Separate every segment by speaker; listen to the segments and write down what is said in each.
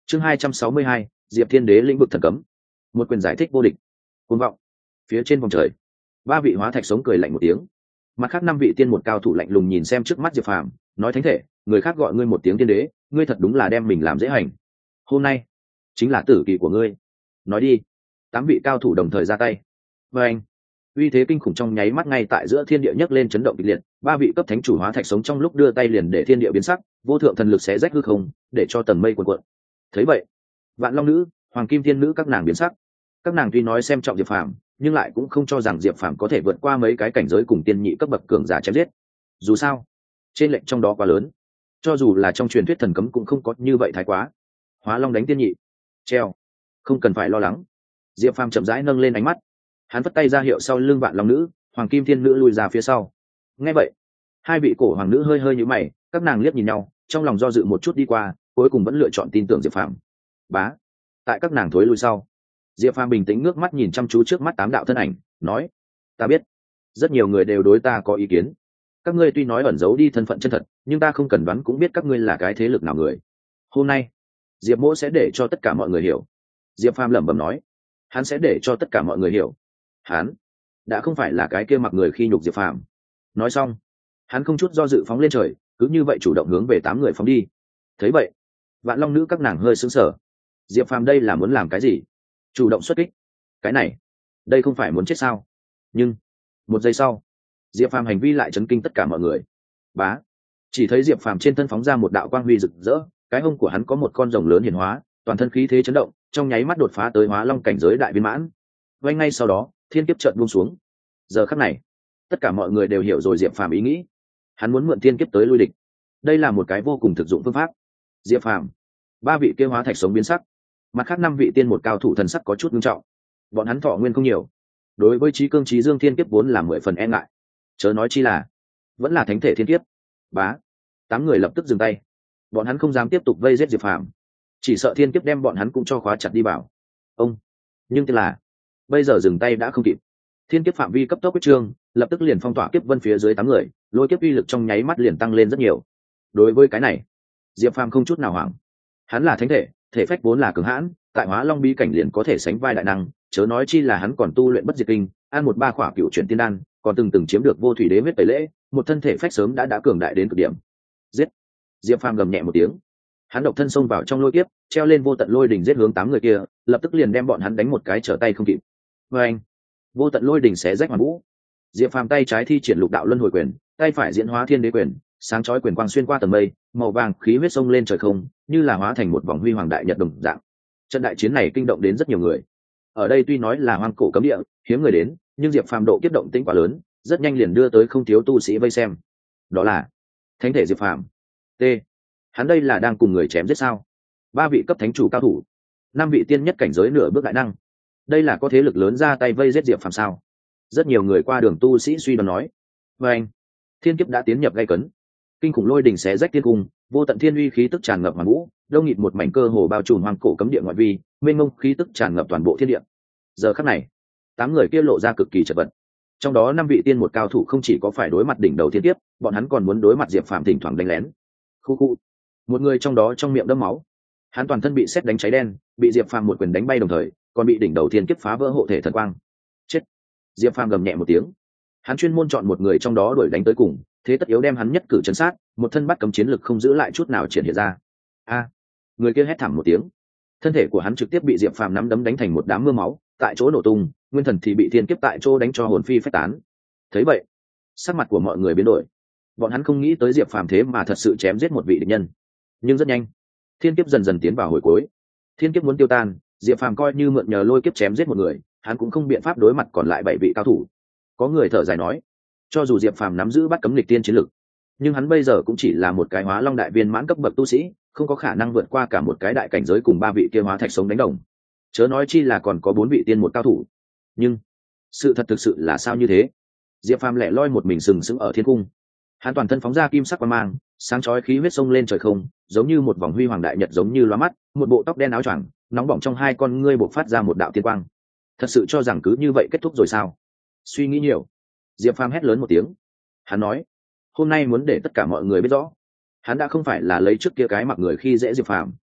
Speaker 1: Chương 262, Diệp Thiên Đế lĩnh vực thần cấm. Một quyền giải thích vô địch. Cuồng vọng. Phía trên vòng trời, ba vị hóa thạch sống cười lạnh một tiếng. Mặt khác năm vị tiên một cao thủ lạnh lùng nhìn xem trước mắt Diệp Phàm, nói thánh thể, người khác gọi ngươi một tiếng tiên đế, ngươi thật đúng là đem mình làm dễ hành. Hôm nay chính là tử kỳ của ngươi. Nói đi. Tám vị cao thủ đồng thời ra tay. Và anh, uy thế kinh khủng trong nháy mắt ngay tại giữa thiên địa nhấc lên chấn động kịch liệt, ba vị cấp thánh chủ hóa thạch sống trong lúc đưa tay liền để thiên địa biến sắc, vô thượng thần lực xé rách hư không, để cho tầng mây cuộn cuộn. Thấy vậy, Vạn Long nữ, Hoàng Kim Thiên nữ các nàng biến sắc. Các nàng tuy nói xem trọng Diệp Phàm, nhưng lại cũng không cho rằng Diệp Phàm có thể vượt qua mấy cái cảnh giới cùng tiên nhị cấp bậc cường giả chém giết. Dù sao, trên lệnh trong đó quá lớn, cho dù là trong truyền thuyết thần cấm cũng không có như vậy thái quá. Hóa Long đánh tiên nhị, treo, không cần phải lo lắng. Diệp Phàm chậm rãi nâng lên ánh mắt, hắn vất tay ra hiệu sau lưng Vạn Long nữ, Hoàng Kim Thiên nữ lùi ra phía sau. Nghe vậy, hai vị cổ hoàng nữ hơi hơi nhíu mày, các nàng liếc nhìn nhau, trong lòng do dự một chút đi qua, cuối cùng vẫn lựa chọn tin tưởng Diệp Phàm. Bá, tại các nàng thối lui sau, Diệp Phàm bình tĩnh ngước mắt nhìn chăm chú trước mắt tám đạo thân ảnh, nói: ta biết rất nhiều người đều đối ta có ý kiến, các ngươi tuy nói ẩn giấu đi thân phận chân thật, nhưng ta không cần đoán cũng biết các ngươi là cái thế lực nào người. Hôm nay Diệp mỗ sẽ để cho tất cả mọi người hiểu. Diệp Phàm lẩm bẩm nói, hắn sẽ để cho tất cả mọi người hiểu, hắn đã không phải là cái kia mặc người khi nhục Diệp Phàm. Nói xong, hắn không chút do dự phóng lên trời, cứ như vậy chủ động hướng về tám người phóng đi. Thấy vậy, Vạn Long nữ các nàng hơi sững sờ. Diệp Phàm đây là muốn làm cái gì? Chủ động xuất kích? Cái này, đây không phải muốn chết sao? Nhưng một giây sau, Diệp Phàm hành vi lại chấn kinh tất cả mọi người. Bá, chỉ thấy Diệp Phàm trên thân phóng ra một đạo quang huy rực rỡ, cái hông của hắn có một con rồng lớn hiển hóa, toàn thân khí thế chấn động, trong nháy mắt đột phá tới Hóa Long cảnh giới đại viên mãn. Ngay ngay sau đó, thiên kiếp chợt buông xuống. Giờ khắc này, tất cả mọi người đều hiểu rồi Diệp Phàm ý nghĩ. Hắn muốn mượn thiên kiếp tới lui địch. Đây là một cái vô cùng thực dụng phương pháp. Diệp Phàm, ba vị kia hóa thạch sống biến sắc. Mặt khác năm vị tiên một cao thủ thần sắc có chút nghiêm trọng. Bọn hắn thọ nguyên không nhiều, đối với trí cương trí dương thiên kiếp vốn là 10 phần e ngại, chớ nói chi là vẫn là thánh thể thiên kiếp. Bá, tám người lập tức dừng tay. Bọn hắn không dám tiếp tục vây giết Diệp Phàm, chỉ sợ thiên kiếp đem bọn hắn cũng cho khóa chặt đi vào. Ông, nhưng tức là bây giờ dừng tay đã không kịp. Thiên kiếp phạm vi cấp tốc quyết trương, lập tức liền phong tỏa kiếp vân phía dưới tám người, lôi kiếp uy lực trong nháy mắt liền tăng lên rất nhiều. Đối với cái này, Diệp Phàm không chút nào hoảng. Hắn là thánh thể, thể phách vốn là cường hãn, tại Hóa Long bí cảnh liền có thể sánh vai đại năng, chớ nói chi là hắn còn tu luyện bất diệt kinh, ăn một ba khỏa cựu chuyển tiên đan, còn từng chiếm được vô thủy đế huyết tẩy lễ, một thân thể phách sớm đã cường đại đến cực điểm. Giết! Diệp Phàm gầm nhẹ một tiếng, hắn độc thân xông vào trong lôi kiếp, treo lên vô tận lôi đỉnh giết hướng tám người kia, lập tức liền đem bọn hắn đánh một cái trở tay không kịp. Và anh, vô tận lôi đỉnh xé rách hoàn vũ. Diệp Phàm tay trái thi triển lục đạo luân hồi quyền, tay phải diễn hóa thiên đế quyền, sáng chói quyền quang xuyên qua tầng mây, màu vàng khí huyết sông lên trời không, như là hóa thành một vòng huy hoàng đại nhật đồng dạng. Trận đại chiến này kinh động đến rất nhiều người. Ở đây tuy nói là hoang cổ cấm địa, hiếm người đến, nhưng Diệp Phàm độ kiếp động tĩnh quá lớn, rất nhanh liền đưa tới không thiếu tu sĩ vây xem. Đó là thánh thể Diệp Phàm. T. Hắn đây là đang cùng người chém giết sao? Ba vị cấp thánh chủ cao thủ, năm vị tiên nhất cảnh giới nửa bước đại năng. Đây là có thế lực lớn ra tay vây giết Diệp Phàm sao? Rất nhiều người qua đường tu sĩ suy đoán nói. Và anh, thiên kiếp đã tiến nhập gay cấn. Kinh khủng lôi đỉnh xé rách thiên cung, vô tận thiên uy khí tức tràn ngập hoàn vũ, đông nghịt một mảnh cơ hồ bao trùm hoang cổ cấm địa ngoại vi, mênh mông khí tức tràn ngập toàn bộ thiên địa. Giờ khắc này, tám người kia lộ ra cực kỳ chật vật. Trong đó năm vị tiên một cao thủ không chỉ có phải đối mặt đỉnh đầu thiên kiếp, bọn hắn còn muốn đối mặt Diệp Phàm thỉnh thoảng đánh lén. Khu khu. Một người trong đó trong miệng đẫm máu, hắn toàn thân bị sét đánh cháy đen, bị Diệp Phàm một quyền đánh bay đồng thời, còn bị đỉnh đầu thiên kiếp phá vỡ hộ thể thần quang. Chết! Diệp Phàm gầm nhẹ một tiếng, hắn chuyên môn chọn một người trong đó đuổi đánh tới cùng, thế tất yếu đem hắn nhất cử chấn sát, một thân bắt cấm chiến lực không giữ lại chút nào triển hiện ra. A! Người kia hét thảm một tiếng, thân thể của hắn trực tiếp bị Diệp Phàm nắm đấm đánh thành một đám mưa máu, tại chỗ nổ tung, nguyên thần thì bị thiên kiếp tại chỗ đánh cho hồn phi phách tán. Thấy vậy, sắc mặt của mọi người biến đổi. Bọn hắn không nghĩ tới Diệp Phàm thế mà thật sự chém giết một vị địch nhân. Nhưng rất nhanh, thiên kiếp dần dần tiến vào hồi cuối. Thiên kiếp muốn tiêu tan, Diệp Phàm coi như mượn nhờ lôi kiếp chém giết một người, hắn cũng không biện pháp đối mặt còn lại 7 vị cao thủ. Có người thở dài nói, cho dù Diệp Phàm nắm giữ bắt cấm lịch tiên chiến lực, nhưng hắn bây giờ cũng chỉ là một cái Hóa Long đại viên mãn cấp bậc tu sĩ, không có khả năng vượt qua cả một cái đại cảnh giới cùng ba vị kia hóa thạch sống đánh đồng. Chớ nói chi là còn có 4 vị tiên một cao thủ. Nhưng sự thật thực sự là sao như thế? Diệp Phàm lẻ loi một mình sừng sững ở thiên cung, hắn toàn thân phóng ra kim sắc quang mang, sáng chói khí huyết sông lên trời không, giống như một vòng huy hoàng đại nhật, giống như lóa mắt, một bộ tóc đen áo choàng, nóng bỏng trong hai con ngươi bộc phát ra một đạo tiên quang. Thật sự cho rằng cứ như vậy kết thúc rồi sao? Suy nghĩ nhiều. Diệp Phàm hét lớn một tiếng. Hắn nói, hôm nay muốn để tất cả mọi người biết rõ, hắn đã không phải là lấy trước kia cái mặc người khi dễ Diệp Phàm.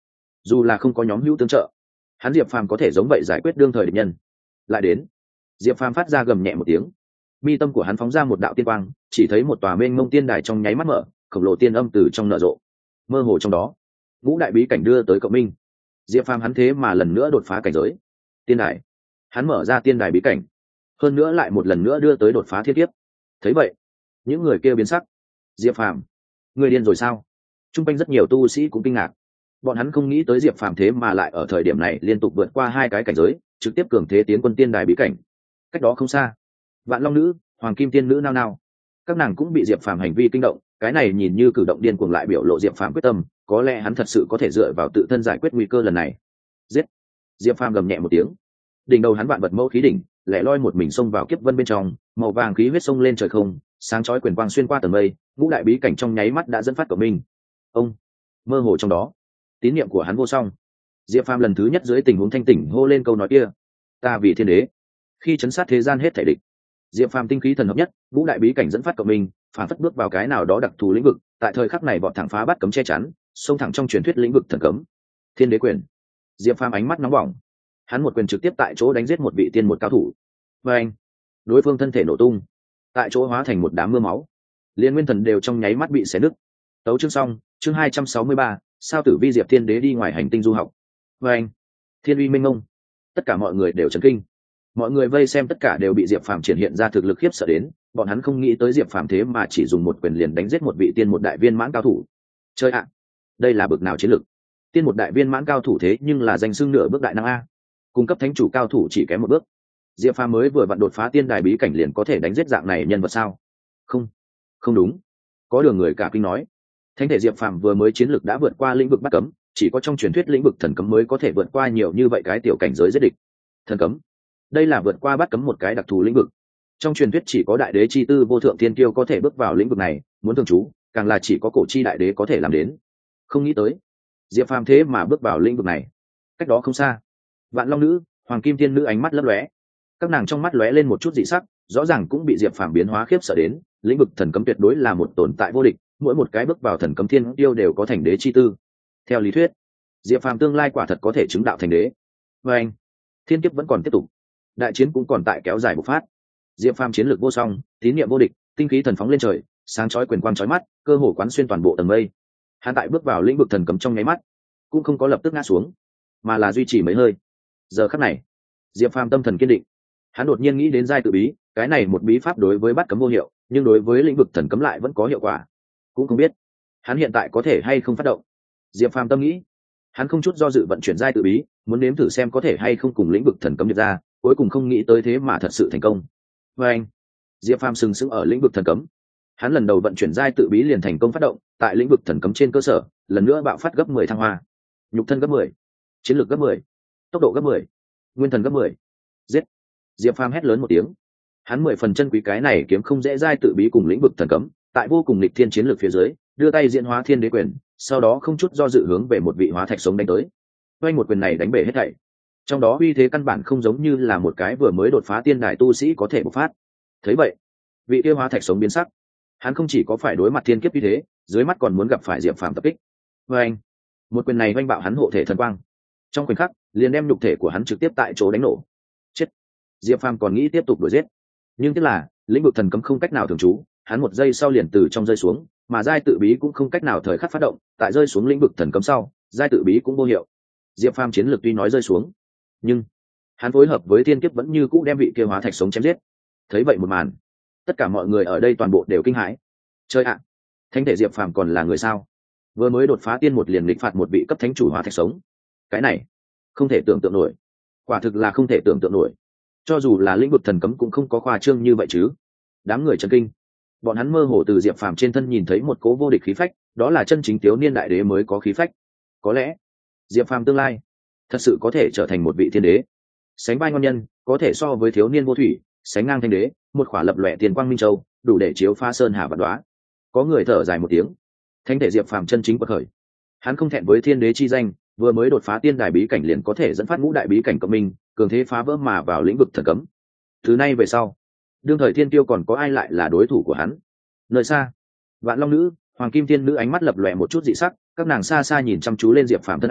Speaker 1: dù là không có nhóm hữu tương trợ, hắn Diệp Phàm có thể giống vậy giải quyết đương thời địch nhân. Lại đến, Diệp Phàm phát ra gầm nhẹ một tiếng, mi tâm của hắn phóng ra một đạo tiên quang, chỉ thấy một tòa mênh mông tiên đài trong nháy mắt mở, khổng lồ tiên âm từ trong nở rộ, mơ hồ trong đó ngũ đại bí cảnh đưa tới cộng minh. Diệp Phàm hắn thế mà lần nữa đột phá cảnh giới tiên đài, hắn mở ra tiên đài bí cảnh, hơn nữa lại một lần nữa đưa tới đột phá thiên kiếp. Thấy vậy, những người kia biến sắc. Diệp Phàm, người điên rồi sao? Trung quanh rất nhiều tu sĩ cũng kinh ngạc, bọn hắn không nghĩ tới Diệp Phàm thế mà lại ở thời điểm này liên tục vượt qua hai cái cảnh giới, trực tiếp cường thế tiến quân tiên đài bí cảnh. Cách đó không xa, Vạn Long nữ, Hoàng Kim tiên nữ nao nao, các nàng cũng bị Diệp Phàm hành vi kinh động. Cái này nhìn như cử động điên cuồng lại biểu lộ Diệp Phàm quyết tâm, có lẽ hắn thật sự có thể dựa vào tự thân giải quyết nguy cơ lần này. Giết! Diệp Phàm gầm nhẹ một tiếng, đỉnh đầu hắn vạn vật mẫu khí đỉnh lẻ loi một mình xông vào kiếp vân bên trong, màu vàng khí huyết xông lên trời không, sáng chói quyền quang xuyên qua tầng mây, ngũ đại bí cảnh trong nháy mắt đã dẫn phát cộng minh. Ông mơ hồ trong đó, tín niệm của hắn vô song. Diệp Phàm lần thứ nhất dưới tình huống thanh tỉnh hô lên câu nói kia: ta vì thiên đế. Khi chấn sát thế gian hết thể địch, Diệp Phàm tinh khí thần hợp nhất, ngũ đại bí cảnh dẫn phát cộng minh, phản phất bước vào cái nào đó đặc thù lĩnh vực. Tại thời khắc này vọt thẳng phá bắt cấm che chắn, xông thẳng trong truyền thuyết lĩnh vực thần cấm, thiên đế quyền. Diệp Phàm ánh mắt nóng bỏng, hắn một quyền trực tiếp tại chỗ đánh giết một vị tiên một cao thủ. Và anh, đối phương thân thể nổ tung, tại chỗ hóa thành một đám mưa máu, liên nguyên thần đều trong nháy mắt bị xé nứt. Tấu chương xong, chương 263, sao tử vi Diệp Thiên Đế đi ngoài hành tinh du học. Và anh, thiên uy minh ngông, tất cả mọi người đều chấn kinh. Mọi người vây xem tất cả đều bị Diệp Phàm triển hiện ra thực lực khiếp sợ đến, bọn hắn không nghĩ tới Diệp Phàm thế mà chỉ dùng một quyền liền đánh giết một vị tiên một đại viên mãn cao thủ. Chơi ạ, đây là bực nào chiến lực? Tiên một đại viên mãn cao thủ thế nhưng là danh xưng nửa bước đại năng a, cung cấp thánh chủ cao thủ chỉ kém một bước. Diệp Phàm mới vừa vặn đột phá tiên đài bí cảnh liền có thể đánh giết dạng này nhân vật sao? Không, không đúng. Có đường người cả kinh nói, thánh thể Diệp Phàm vừa mới chiến lực đã vượt qua lĩnh vực bắt cấm, chỉ có trong truyền thuyết lĩnh vực thần cấm mới có thể vượt qua nhiều như vậy cái tiểu cảnh giới giết địch. Thần cấm, đây là vượt qua bắt cấm một cái đặc thù lĩnh vực. Trong truyền thuyết chỉ có đại đế chi tư vô thượng thiên kiêu có thể bước vào lĩnh vực này, muốn thường trú, càng là chỉ có cổ chi đại đế có thể làm đến. Không nghĩ tới, Diệp Phàm thế mà bước vào lĩnh vực này. Cách đó không xa, Vạn Long nữ, Hoàng Kim tiên nữ ánh mắt lấp lóe, các nàng trong mắt lóe lên một chút dị sắc, rõ ràng cũng bị Diệp Phàm biến hóa khiếp sợ đến. Lĩnh vực thần cấm tuyệt đối là một tồn tại vô địch, mỗi một cái bước vào thần cấm thiên tiêu đều có thành đế chi tư. Theo lý thuyết, Diệp Phàm tương lai quả thật có thể chứng đạo thành đế. Và anh, thiên kiếp vẫn còn tiếp tục, đại chiến cũng còn tại kéo dài bộc phát. Diệp Phàm chiến lược vô song, tín niệm vô địch, tinh khí thần phóng lên trời, sáng chói quyền quang chói mắt, cơ hồ quán xuyên toàn bộ tầng mây. Hắn tại bước vào lĩnh vực thần cấm trong nháy mắt, cũng không có lập tức ngã xuống, mà là duy trì mấy hơi. Giờ khắc này, Diệp Phàm tâm thần kiên định, hắn đột nhiên nghĩ đến giai tự bí, cái này một bí pháp đối với bắt cấm vô hiệu, nhưng đối với lĩnh vực thần cấm lại vẫn có hiệu quả. Cũng không biết hắn hiện tại có thể hay không phát động. Diệp Phàm tâm nghĩ, hắn không chút do dự vận chuyển giai tự bí, muốn nếm thử xem có thể hay không cùng lĩnh vực thần cấm điệp ra, cuối cùng không nghĩ tới thế mà thật sự thành công. Và anh, Diệp Phàm sừng sững ở lĩnh vực thần cấm, hắn lần đầu vận chuyển giai tự bí liền thành công phát động, tại lĩnh vực thần cấm trên cơ sở lần nữa bạo phát gấp 10 thăng hoa, nhục thân gấp 10, chiến lược gấp 10, tốc độ gấp 10, nguyên thần gấp 10. Giết! Diệp Phàm hét lớn một tiếng, hắn 10 phần chân quý cái này kiếm không dễ giai tự bí cùng lĩnh vực thần cấm, tại vô cùng nghịch thiên chiến lược phía dưới, đưa tay diễn hóa thiên đế quyền, sau đó không chút do dự hướng về một vị hóa thạch sống đánh tới. Oanh một quyền này đánh bể hết thảy. Trong đó uy thế căn bản không giống như là một cái vừa mới đột phá tiên đài tu sĩ có thể bộc phát. Thấy vậy, vị kia hóa thạch sống biến sắc. Hắn không chỉ có phải đối mặt thiên kiếp uy thế, dưới mắt còn muốn gặp phải Diệp Phàm tập kích. Oanh! Một quyền này oanh bạo hắn hộ thể thần quang. Trong khoảnh khắc, liền đem nhục thể của hắn trực tiếp tại chỗ đánh nổ. Chết! Diệp Phàm còn nghĩ tiếp tục đuổi giết, nhưng tiếc là lĩnh vực thần cấm không cách nào thường trú, hắn một giây sau liền từ trong rơi xuống, mà giai tự bí cũng không cách nào thời khắc phát động, tại rơi xuống lĩnh vực thần cấm sau, giai tự bí cũng vô hiệu. Diệp Phàm chiến lược tuy nói rơi xuống, nhưng hắn phối hợp với thiên kiếp vẫn như cũ đem vị kia hóa thạch sống chém giết. Thấy vậy một màn, tất cả mọi người ở đây toàn bộ đều kinh hãi. Chơi ạ, thánh thể Diệp Phàm còn là người sao? Vừa mới đột phá tiên một liền nghịch phạt một vị cấp thánh chủ hóa thạch sống, cái này không thể tưởng tượng nổi, quả thực là không thể tưởng tượng nổi. Cho dù là lĩnh vực thần cấm cũng không có khoa trương như vậy chứ. Đám người chấn kinh, bọn hắn mơ hồ từ Diệp Phàm trên thân nhìn thấy một cố vô địch khí phách, đó là chân chính thiếu niên đại đế mới có khí phách. Có lẽ Diệp Phàm tương lai thật sự có thể trở thành một vị thiên đế, sánh vai ngon nhân, có thể so với thiếu niên vô thủy, sánh ngang thanh đế, một khỏa lập lòe tiền quang minh châu, đủ để chiếu pha sơn hà vạn đoá. Có người thở dài một tiếng, thánh thể Diệp Phàm chân chính quật khởi. Hắn không thẹn với thiên đế chi danh, vừa mới đột phá tiên đài bí cảnh liền có thể dẫn phát ngũ đại bí cảnh cộng minh, cường thế phá vỡ mà vào lĩnh vực thần cấm. Từ nay về sau, đương thời thiên tiêu còn có ai lại là đối thủ của hắn? Nơi xa, Vạn Long nữ, Hoàng Kim tiên nữ ánh mắt lập lòe một chút dị sắc, các nàng xa xa nhìn chăm chú lên Diệp Phàm thân ảnh,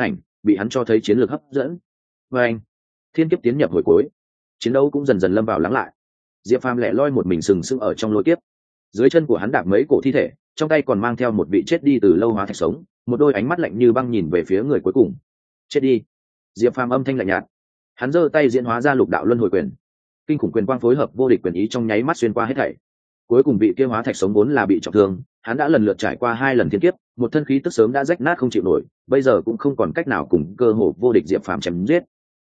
Speaker 1: bị hắn cho thấy chiến lược hấp dẫn. Và anh, thiên kiếp tiến nhập hồi cuối, chiến đấu cũng dần dần lâm vào lắng lại. Diệp Phàm lẻ loi một mình sừng sững ở trong lôi kiếp, dưới chân của hắn đạp mấy cổ thi thể, trong tay còn mang theo một vị chết đi từ lâu hóa thạch sống, một đôi ánh mắt lạnh như băng nhìn về phía người cuối cùng. Chết đi. Diệp Phàm âm thanh lạnh nhạt, hắn giơ tay diễn hóa ra lục đạo luân hồi quyền, kinh khủng quyền quang phối hợp vô địch quyền ý trong nháy mắt xuyên qua hết thảy. Cuối cùng vị kia hóa thạch sống vốn là bị trọng thương, hắn đã lần lượt trải qua 2 lần thiên kiếp, một thân khí tức sớm đã rách nát không chịu nổi, bây giờ cũng không còn cách nào cùng cơ hồ vô địch Diệp Phàm chém giết.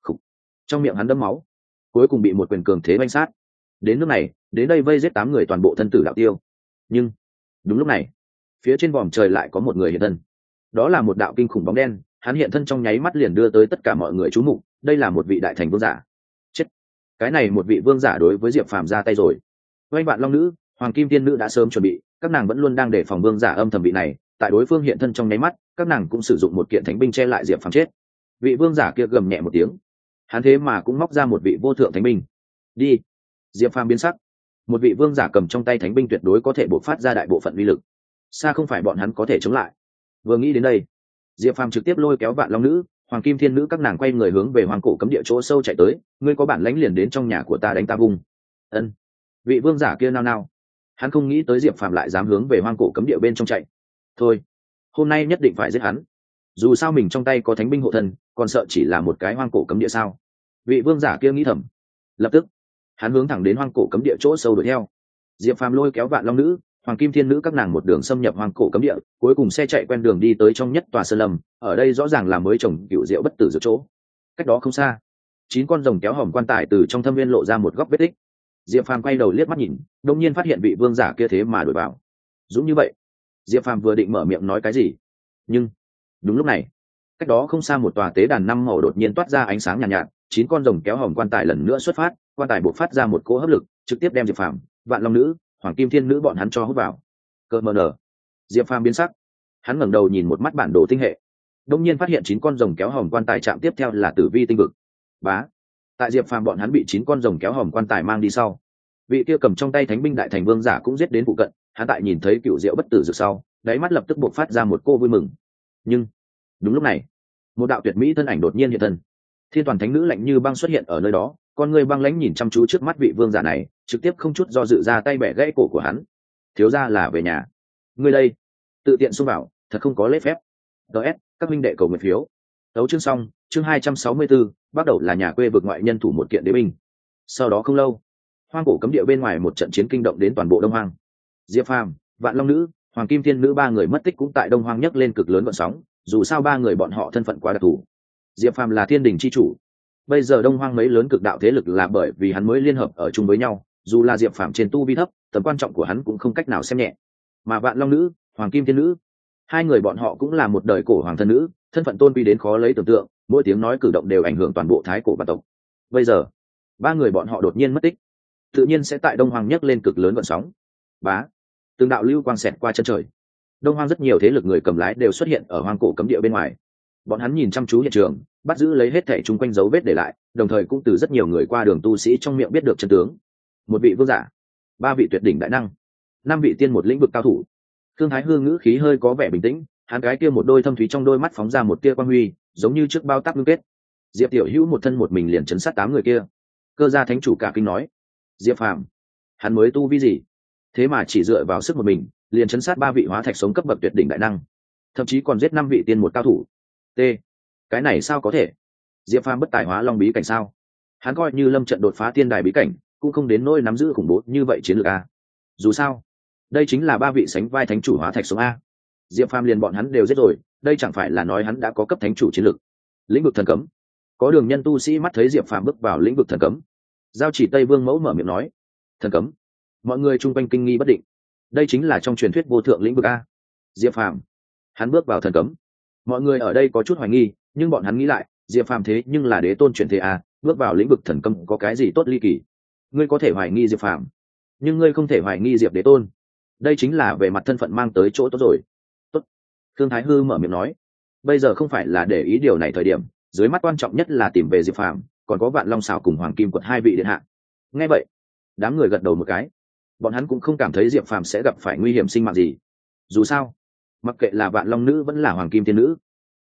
Speaker 1: Trong miệng hắn đẫm máu, cuối cùng bị một quyền cường thế oanh sát. Đến lúc này, đến đây vây giết 8 người toàn bộ thân tử đạo tiêu. Nhưng đúng lúc này, phía trên vòm trời lại có một người hiện thân. Đó là một đạo kinh khủng bóng đen, hắn hiện thân trong nháy mắt liền đưa tới tất cả mọi người chú mục, đây là một vị đại thành vương giả. Chết. Cái này một vị vương giả đối với Diệp Phàm ra tay rồi. Oanh Vạn Long nữ, Hoàng Kim Tiên nữ đã sớm chuẩn bị, các nàng vẫn luôn đang đề phòng vương giả âm thầm vị này, tại đối phương hiện thân trong nháy mắt, các nàng cũng sử dụng một kiện thánh binh che lại Diệp Phàm chết. Vị vương giả kia gầm nhẹ một tiếng, hắn thế mà cũng móc ra một vị vô thượng thánh binh. Đi. Diệp Phàm biến sắc, một vị vương giả cầm trong tay thánh binh tuyệt đối có thể bộc phát ra đại bộ phận uy lực, xa không phải bọn hắn có thể chống lại. Vừa nghĩ đến đây, Diệp Phàm trực tiếp lôi kéo Vạn Long nữ, Hoàng Kim Thiên nữ các nàng quay người hướng về Hoàng Cổ Cấm Địa chỗ sâu chạy tới. Ngươi có bản lãnh liền đến trong nhà của ta đánh ta vung. Ân. Vị vương giả kia nao nao, hắn không nghĩ tới Diệp Phàm lại dám hướng về Hoàng Cổ Cấm Địa bên trong chạy. Thôi, hôm nay nhất định phải giết hắn. Dù sao mình trong tay có thánh binh hộ thân, còn sợ chỉ là một cái Hoàng Cổ Cấm Địa sao? Vị vương giả kia nghĩ thầm. Lập tức, hắn hướng thẳng đến Hoàng Cổ Cấm Địa chỗ sâu đuổi theo. Diệp Phàm lôi kéo Vạn Long nữ, Hoàng Kim Thiên nữ các nàng một đường xâm nhập Hoàng Cổ Cấm Địa, cuối cùng xe chạy quen đường đi tới trong nhất tòa sơn lâm, ở đây rõ ràng là mới trồng cựu diệu bất tử giữa chỗ. Cách đó không xa, 9 con rồng kéo hòm quan tài từ trong thâm viên lộ ra một góc vết tích. Diệp Phàm quay đầu liếc mắt nhìn, đột nhiên phát hiện vị vương giả kia thế mà đuổi vào. Dũng như vậy, Diệp Phàm vừa định mở miệng nói cái gì, nhưng đúng lúc này, cách đó không xa một tòa tế đàn 5 màu đột nhiên toát ra ánh sáng nhàn nhạt, 9 con rồng kéo hòm quan tài lần nữa xuất phát, quan tài bộc phát ra một cỗ hấp lực, trực tiếp đem Diệp Phàm, Vạn Long nữ, Hoàng Kim Thiên nữ bọn hắn cho hút vào. Cơ mờ nở. Diệp Phàm biến sắc, hắn ngẩng đầu nhìn một mắt bản đồ tinh hệ, đông nhiên phát hiện 9 con rồng kéo hòm quan tài chạm tiếp theo là Tử Vi tinh vực. Bá. Tại Diệp Phàm bọn hắn bị 9 con rồng kéo hòm quan tài mang đi sau, vị kia cầm trong tay thánh binh đại thành vương giả cũng giết đến phụ cận, hắn tại nhìn thấy cựu diệu bất tử dược sau, đáy mắt lập tức bộc phát ra một cô vui mừng. Nhưng đúng lúc này, một đạo tuyệt mỹ thân ảnh đột nhiên hiện thân. Thiên Toàn Thánh nữ lạnh như băng xuất hiện ở nơi đó, con người băng lãnh nhìn chăm chú trước mắt vị vương giả này, trực tiếp không chút do dự ra tay bẻ gãy cổ của hắn. Thiếu gia là về nhà. Ngươi đây, tự tiện xông vào, thật không có lễ phép. DS, các huynh đệ cầu nguyện phiếu. Tấu chương xong, chương 264, bắt đầu là nhà quê vực ngoại nhân thủ một kiện đế binh. Sau đó không lâu, Hoang Cổ Cấm Địa bên ngoài một trận chiến kinh động đến toàn bộ Đông Hoang. Diệp Phàm, Vạn Long nữ, Hoàng Kim Thiên nữ 3 người mất tích cũng tại Đông Hoang nhấc lên cực lớn gợn sóng, dù sao 3 người bọn họ thân phận quá đặc thù. Diệp Phàm là Thiên Đình chi chủ, bây giờ Đông Hoang mấy lớn cực đạo thế lực là bởi vì hắn mới liên hợp ở chung với nhau, dù là Diệp Phàm trên tu vi thấp, tầm quan trọng của hắn cũng không cách nào xem nhẹ. Mà Vạn Long nữ, Hoàng Kim Thiên nữ, 2 người bọn họ cũng là một đời cổ hoàng thân nữ, thân phận tôn quý đến khó lấy tưởng tượng, mỗi tiếng nói cử động đều ảnh hưởng toàn bộ thái cổ vạn tộc. Bây giờ, 3 người bọn họ đột nhiên mất tích, tự nhiên sẽ tại Đông Hoang nhấc lên cực lớn gợn sóng. Bá, từng đạo lưu quang xẹt qua chân trời. Đông Hoang rất nhiều thế lực người cầm lái đều xuất hiện ở Hoang Cổ Cấm Địa bên ngoài. Bọn hắn nhìn chăm chú hiện trường, bắt giữ lấy hết thảy chung quanh dấu vết để lại, đồng thời cũng từ rất nhiều người qua đường tu sĩ trong miệng biết được chân tướng. Một vị vương giả, 3 vị tuyệt đỉnh đại năng, 5 vị tiên một lĩnh vực cao thủ. Thương Thái Hư ngữ khí hơi có vẻ bình tĩnh, hắn cái kia một đôi thâm thúy trong đôi mắt phóng ra một tia quang huy, giống như trước bao táp ngưng kết. Diệp Tiểu Hữu một thân một mình liền chấn sát 8 người kia. Cơ gia thánh chủ cả kinh nói, Diệp Phàm, hắn mới tu vi gì? Thế mà chỉ dựa vào sức một mình, liền chấn sát 3 vị hóa thạch sống cấp bậc tuyệt đỉnh đại năng, thậm chí còn giết 5 vị tiên một cao thủ. T, cái này sao có thể? Diệp Phàm bất tài hóa long bí cảnh sao? Hắn coi như lâm trận đột phá tiên đài bí cảnh, cũng không đến nỗi nắm giữ khủng bố như vậy chiến lược a. Dù sao, đây chính là 3 vị sánh vai thánh chủ hóa thạch sống a. Diệp Phàm liền bọn hắn đều giết rồi, đây chẳng phải là nói hắn đã có cấp thánh chủ chiến lược. Lĩnh vực thần cấm. Có đường nhân tu sĩ mắt thấy Diệp Phàm bước vào lĩnh vực thần cấm. Giao Chỉ Tây Vương mẫu mở miệng nói, thần cấm. Mọi người chung quanh kinh nghi bất định. Đây chính là trong truyền thuyết vô thượng lĩnh vực a. Diệp Phàm, hắn bước vào thần cấm. Mọi người ở đây có chút hoài nghi, nhưng bọn hắn nghĩ lại, Diệp Phàm thế nhưng là đế tôn truyền thế a, bước vào lĩnh vực thần cấm có cái gì tốt ly kỳ? Ngươi có thể hoài nghi Diệp Phàm, nhưng ngươi không thể hoài nghi Diệp đế tôn. Đây chính là về mặt thân phận mang tới chỗ tốt rồi. Tốt. Thương Thái Hư mở miệng nói, bây giờ không phải là để ý điều này thời điểm, dưới mắt quan trọng nhất là tìm về Diệp Phàm, còn có Vạn Long Sào cùng Hoàng Kim Quật 2 vị điện hạ. Nghe vậy, đám người gật đầu một cái. Bọn hắn cũng không cảm thấy Diệp Phàm sẽ gặp phải nguy hiểm sinh mạng gì. Dù sao, mặc kệ là Vạn Long nữ vẫn là Hoàng Kim Tiên nữ,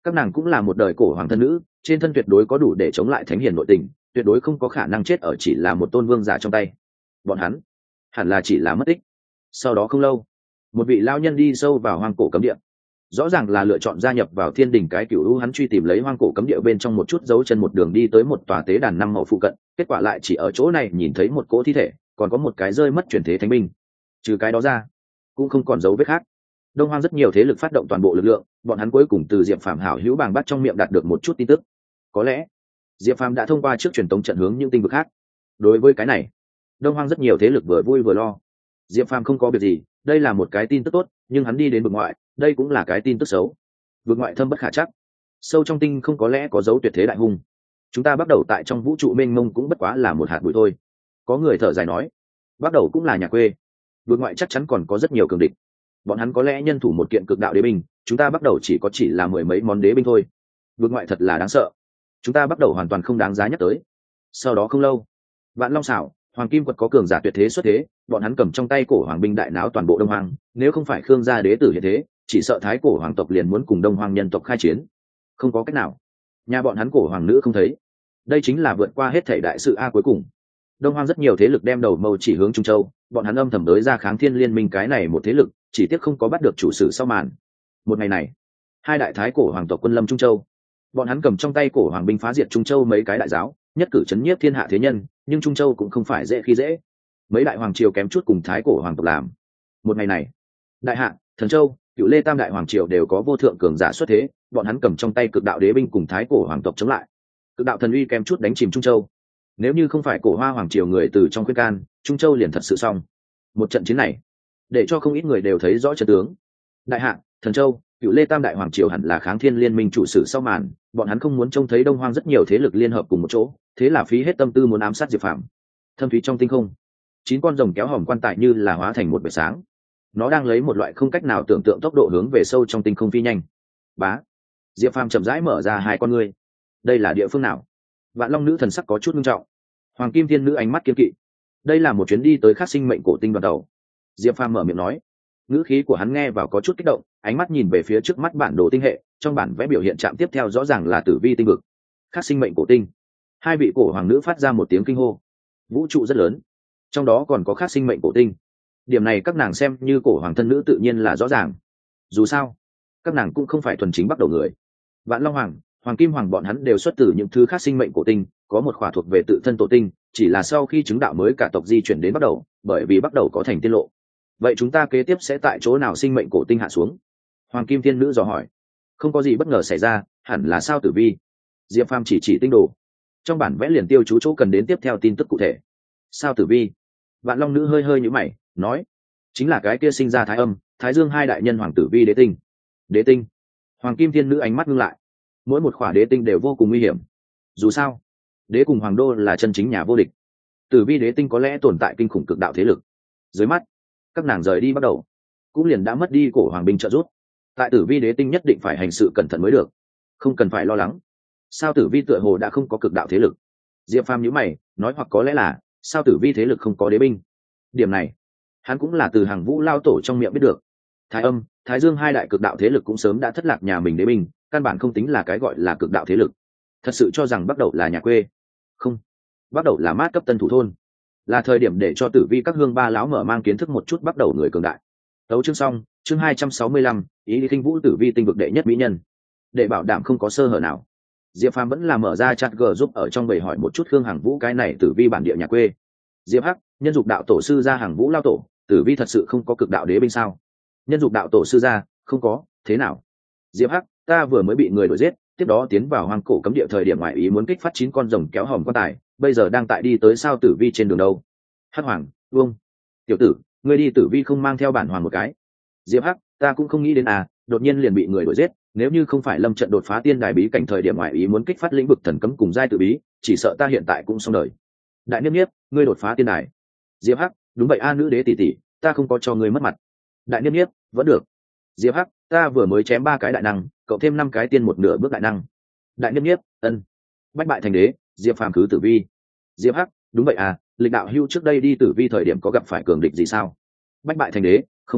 Speaker 1: Các nàng cũng là một đời cổ hoàng thân nữ, trên thân tuyệt đối có đủ để chống lại thánh hiền nội tình, tuyệt đối không có khả năng chết ở chỉ là một tôn vương giả trong tay. Bọn hắn hẳn là chỉ là mất tích. Sau đó không lâu, một vị lao nhân đi sâu vào hoang cổ cấm địa, rõ ràng là lựa chọn gia nhập vào thiên đình cái cựu u. Hắn truy tìm lấy hoang cổ cấm địa bên trong một chút dấu chân, một đường đi tới một tòa tế đàn năm màu phụ cận, kết quả lại chỉ ở chỗ này nhìn thấy một cỗ thi thể, còn có một cái rơi mất truyền thế thánh binh. Trừ cái đó ra cũng không còn dấu vết khác. Đông Hoang rất nhiều thế lực phát động toàn bộ lực lượng, bọn hắn cuối cùng từ Diệp Phàm hảo hữu bàng bát trong miệng đạt được một chút tin tức. Có lẽ Diệp Phàm đã thông qua trước truyền tống trận hướng những tinh vực khác. Đối với cái này, Đông Hoang rất nhiều thế lực vừa vui vừa lo. Diệp Phàm không có việc gì, đây là một cái tin tức tốt, nhưng hắn đi đến vực ngoại, đây cũng là cái tin tức xấu. Vực ngoại thâm bất khả chắc, sâu trong tinh không có lẽ có dấu tuyệt thế đại hung. Chúng ta bắt đầu tại trong vũ trụ mênh mông cũng bất quá là một hạt bụi thôi. Có người thở dài nói, bắt đầu cũng là nhà quê, vực ngoại chắc chắn còn có rất nhiều cường địch. Bọn hắn có lẽ nhân thủ một kiện cực đạo đế binh, chúng ta bắt đầu chỉ là mười mấy món đế binh thôi. Vực ngoại thật là đáng sợ, chúng ta bắt đầu hoàn toàn không đáng giá nhắc tới. Sau đó không lâu, Vạn Long Xảo, Hoàng Kim Quật có cường giả tuyệt thế xuất thế, bọn hắn cầm trong tay cổ hoàng binh đại náo toàn bộ Đông Hoang, nếu không phải Khương gia đế tử hiện thế, chỉ sợ thái cổ hoàng tộc liền muốn cùng Đông Hoang nhân tộc khai chiến. Không có cách nào, nhà bọn hắn cổ hoàng nữ không thấy. Đây chính là vượt qua hết thảy đại sự a. Cuối cùng Đông Hoang rất nhiều thế lực đem đầu mâu chỉ hướng Trung Châu, bọn hắn âm thầm tới ra kháng Thiên Liên Minh cái này một thế lực, chỉ tiếc không có bắt được chủ sử sau màn. Một ngày này, hai đại thái cổ hoàng tộc quân lâm Trung Châu, bọn hắn cầm trong tay cổ hoàng binh phá diệt Trung Châu mấy cái đại giáo, nhất cử chấn nhiếp thiên hạ thế nhân. Nhưng Trung Châu cũng không phải dễ khi dễ, mấy đại hoàng triều kém chút cùng thái cổ hoàng tộc làm. Một ngày này, Đại Hạ, Thần Châu, Cựu Lê tam đại hoàng triều đều có vô thượng cường giả xuất thế, bọn hắn cầm trong tay cực đạo đế binh cùng thái cổ hoàng tộc chống lại. Cực đạo thần uy kém chút đánh chìm Trung Châu. Nếu như không phải cổ hoa hoàng triều người từ trong khuyên can, Trung Châu liền thật sự xong. Một trận chiến này để cho không ít người đều thấy rõ trận tướng. Đại Hạ, Thần Châu, Cựu Lê tam đại hoàng triều hẳn là kháng Thiên Liên Minh chủ sử sau màn, bọn hắn không muốn trông thấy Đông Hoang rất nhiều thế lực liên hợp cùng một chỗ, thế là phí hết tâm tư muốn ám sát Diệp Phàm. Thâm thúy trong tinh không, 9 con rồng kéo hòm quan tài như là hóa thành một vệt sáng, nó đang lấy một loại không cách nào tưởng tượng tốc độ hướng về sâu trong tinh không phi nhanh. Bá, Diệp Phàm chậm rãi mở ra hai con ngươi. Đây là địa phương nào? Vạn Long nữ thần sắc có chút nghiêm trọng, Hoàng Kim Thiên nữ ánh mắt kiên kỵ. Đây là một chuyến đi tới khắc sinh mệnh cổ tinh đoàn tàu. Diệp Phàm mở miệng nói, ngữ khí của hắn nghe vào có chút kích động, ánh mắt nhìn về phía trước mắt bản đồ tinh hệ, trong bản vẽ biểu hiện trạm tiếp theo rõ ràng là Tử Vi tinh vực. Khắc sinh mệnh cổ tinh. Hai vị cổ hoàng nữ phát ra một tiếng kinh hô. Vũ trụ rất lớn, trong đó còn có khắc sinh mệnh cổ tinh. Điểm này các nàng xem như cổ hoàng thân nữ tự nhiên là rõ ràng. Dù sao, các nàng cũng không phải thuần chính bắt đầu người. Vạn Long Hoàng, Hoàng Kim Hoàng bọn hắn đều xuất từ những thứ khác sinh mệnh cổ tinh, có một khỏa thuộc về tự thân tổ tinh, chỉ là sau khi chứng đạo mới cả tộc di chuyển đến bắt đầu, bởi vì bắt đầu có thành tiên lộ. Vậy chúng ta kế tiếp sẽ tại chỗ nào sinh mệnh cổ tinh hạ xuống? Hoàng Kim Thiên nữ dò hỏi. Không có gì bất ngờ xảy ra, hẳn là sao Tử Vi. Diệp Phàm chỉ tinh đồ, trong bản vẽ liền tiêu chú chỗ cần đến tiếp theo tin tức cụ thể. Sao Tử Vi? Vạn Long nữ hơi hơi nhíu mày, nói, chính là cái kia sinh ra Thái Âm, Thái Dương hai đại nhân Hoàng Tử Vi đế tinh. Đế tinh? Hoàng Kim Thiên nữ ánh mắt ngưng lại. Mỗi một khỏa đế tinh đều vô cùng nguy hiểm. Dù sao, đế cùng hoàng đô là chân chính nhà vô địch. Tử Vi đế tinh có lẽ tồn tại kinh khủng cực đạo thế lực. Dưới mắt, các nàng rời đi bắt đầu, cũng liền đã mất đi cổ hoàng binh trợ giúp. Tại Tử Vi đế tinh nhất định phải hành sự cẩn thận mới được. Không cần phải lo lắng. Sao Tử Vi tựa hồ đã không có cực đạo thế lực? Diệp Phàm nhíu mày, nói hoặc có lẽ là sao Tử Vi thế lực không có đế binh. Điểm này, hắn cũng là từ Hàng Vũ lao tổ trong miệng biết được. Thái Âm, Thái Dương hai đại cực đạo thế lực cũng sớm đã thất lạc nhà mình đế binh, căn bản không tính là cái gọi là cực đạo thế lực. Thật sự cho rằng bắt đầu là nhà quê? Không, bắt đầu là mát cấp tân thủ thôn, là thời điểm để cho Tử Vi các hương ba lão mở mang kiến thức một chút bắt đầu người cường đại. Tấu chương xong, chương 265, ý đi khinh vũ Tử Vi tinh vực đệ nhất mỹ nhân. Để bảo đảm không có sơ hở nào, Diệp Phàm vẫn là mở ra chat g giúp ở trong bầy hỏi một chút Khương Hằng Vũ cái này Tử Vi bản địa nhà quê. Diệp Hắc, nhân dục đạo tổ sư gia Hằng Vũ lao tổ, Tử Vi thật sự không có cực đạo đế binh sao? Nhân dục đạo tổ sư gia, không có, thế nào? Diệp Hắc, ta vừa mới bị người đuổi giết, tiếp đó tiến vào hoang cổ cấm địa thời điểm ngoại ý muốn kích phát 9 con rồng kéo hòm quan tài, bây giờ đang tại đi tới sao Tử Vi trên đường đâu? Hắc Hoàng, Vương, tiểu tử, ngươi đi Tử Vi không mang theo bản hoàng một cái? Diệp Hắc, ta cũng không nghĩ đến đột nhiên liền bị người đuổi giết, nếu như không phải lâm trận đột phá tiên đài bí cảnh thời điểm ngoại ý muốn kích phát lĩnh vực thần cấm cùng giai tự bí, chỉ sợ ta hiện tại cũng xong đời. Đại Niếp Niếp, ngươi đột phá tiên đài? Diệp Hắc, đúng vậy nữ đế tỷ tỷ, ta không có cho ngươi mất mặt. Đại Niếp Niếp, vẫn được. Diệp Hắc, ta vừa mới chém 3 cái đại năng, cộng thêm 5 cái tiên một nửa bước đại năng. Đại Niếp Niếp, ân. Bách bại thành đế, Diệp Phàm cứ Tử Vi. Diệp Hắc, đúng vậy lịch đạo hưu trước đây đi Tử Vi thời điểm có gặp phải cường địch gì sao? Bách bại thành đế, không có,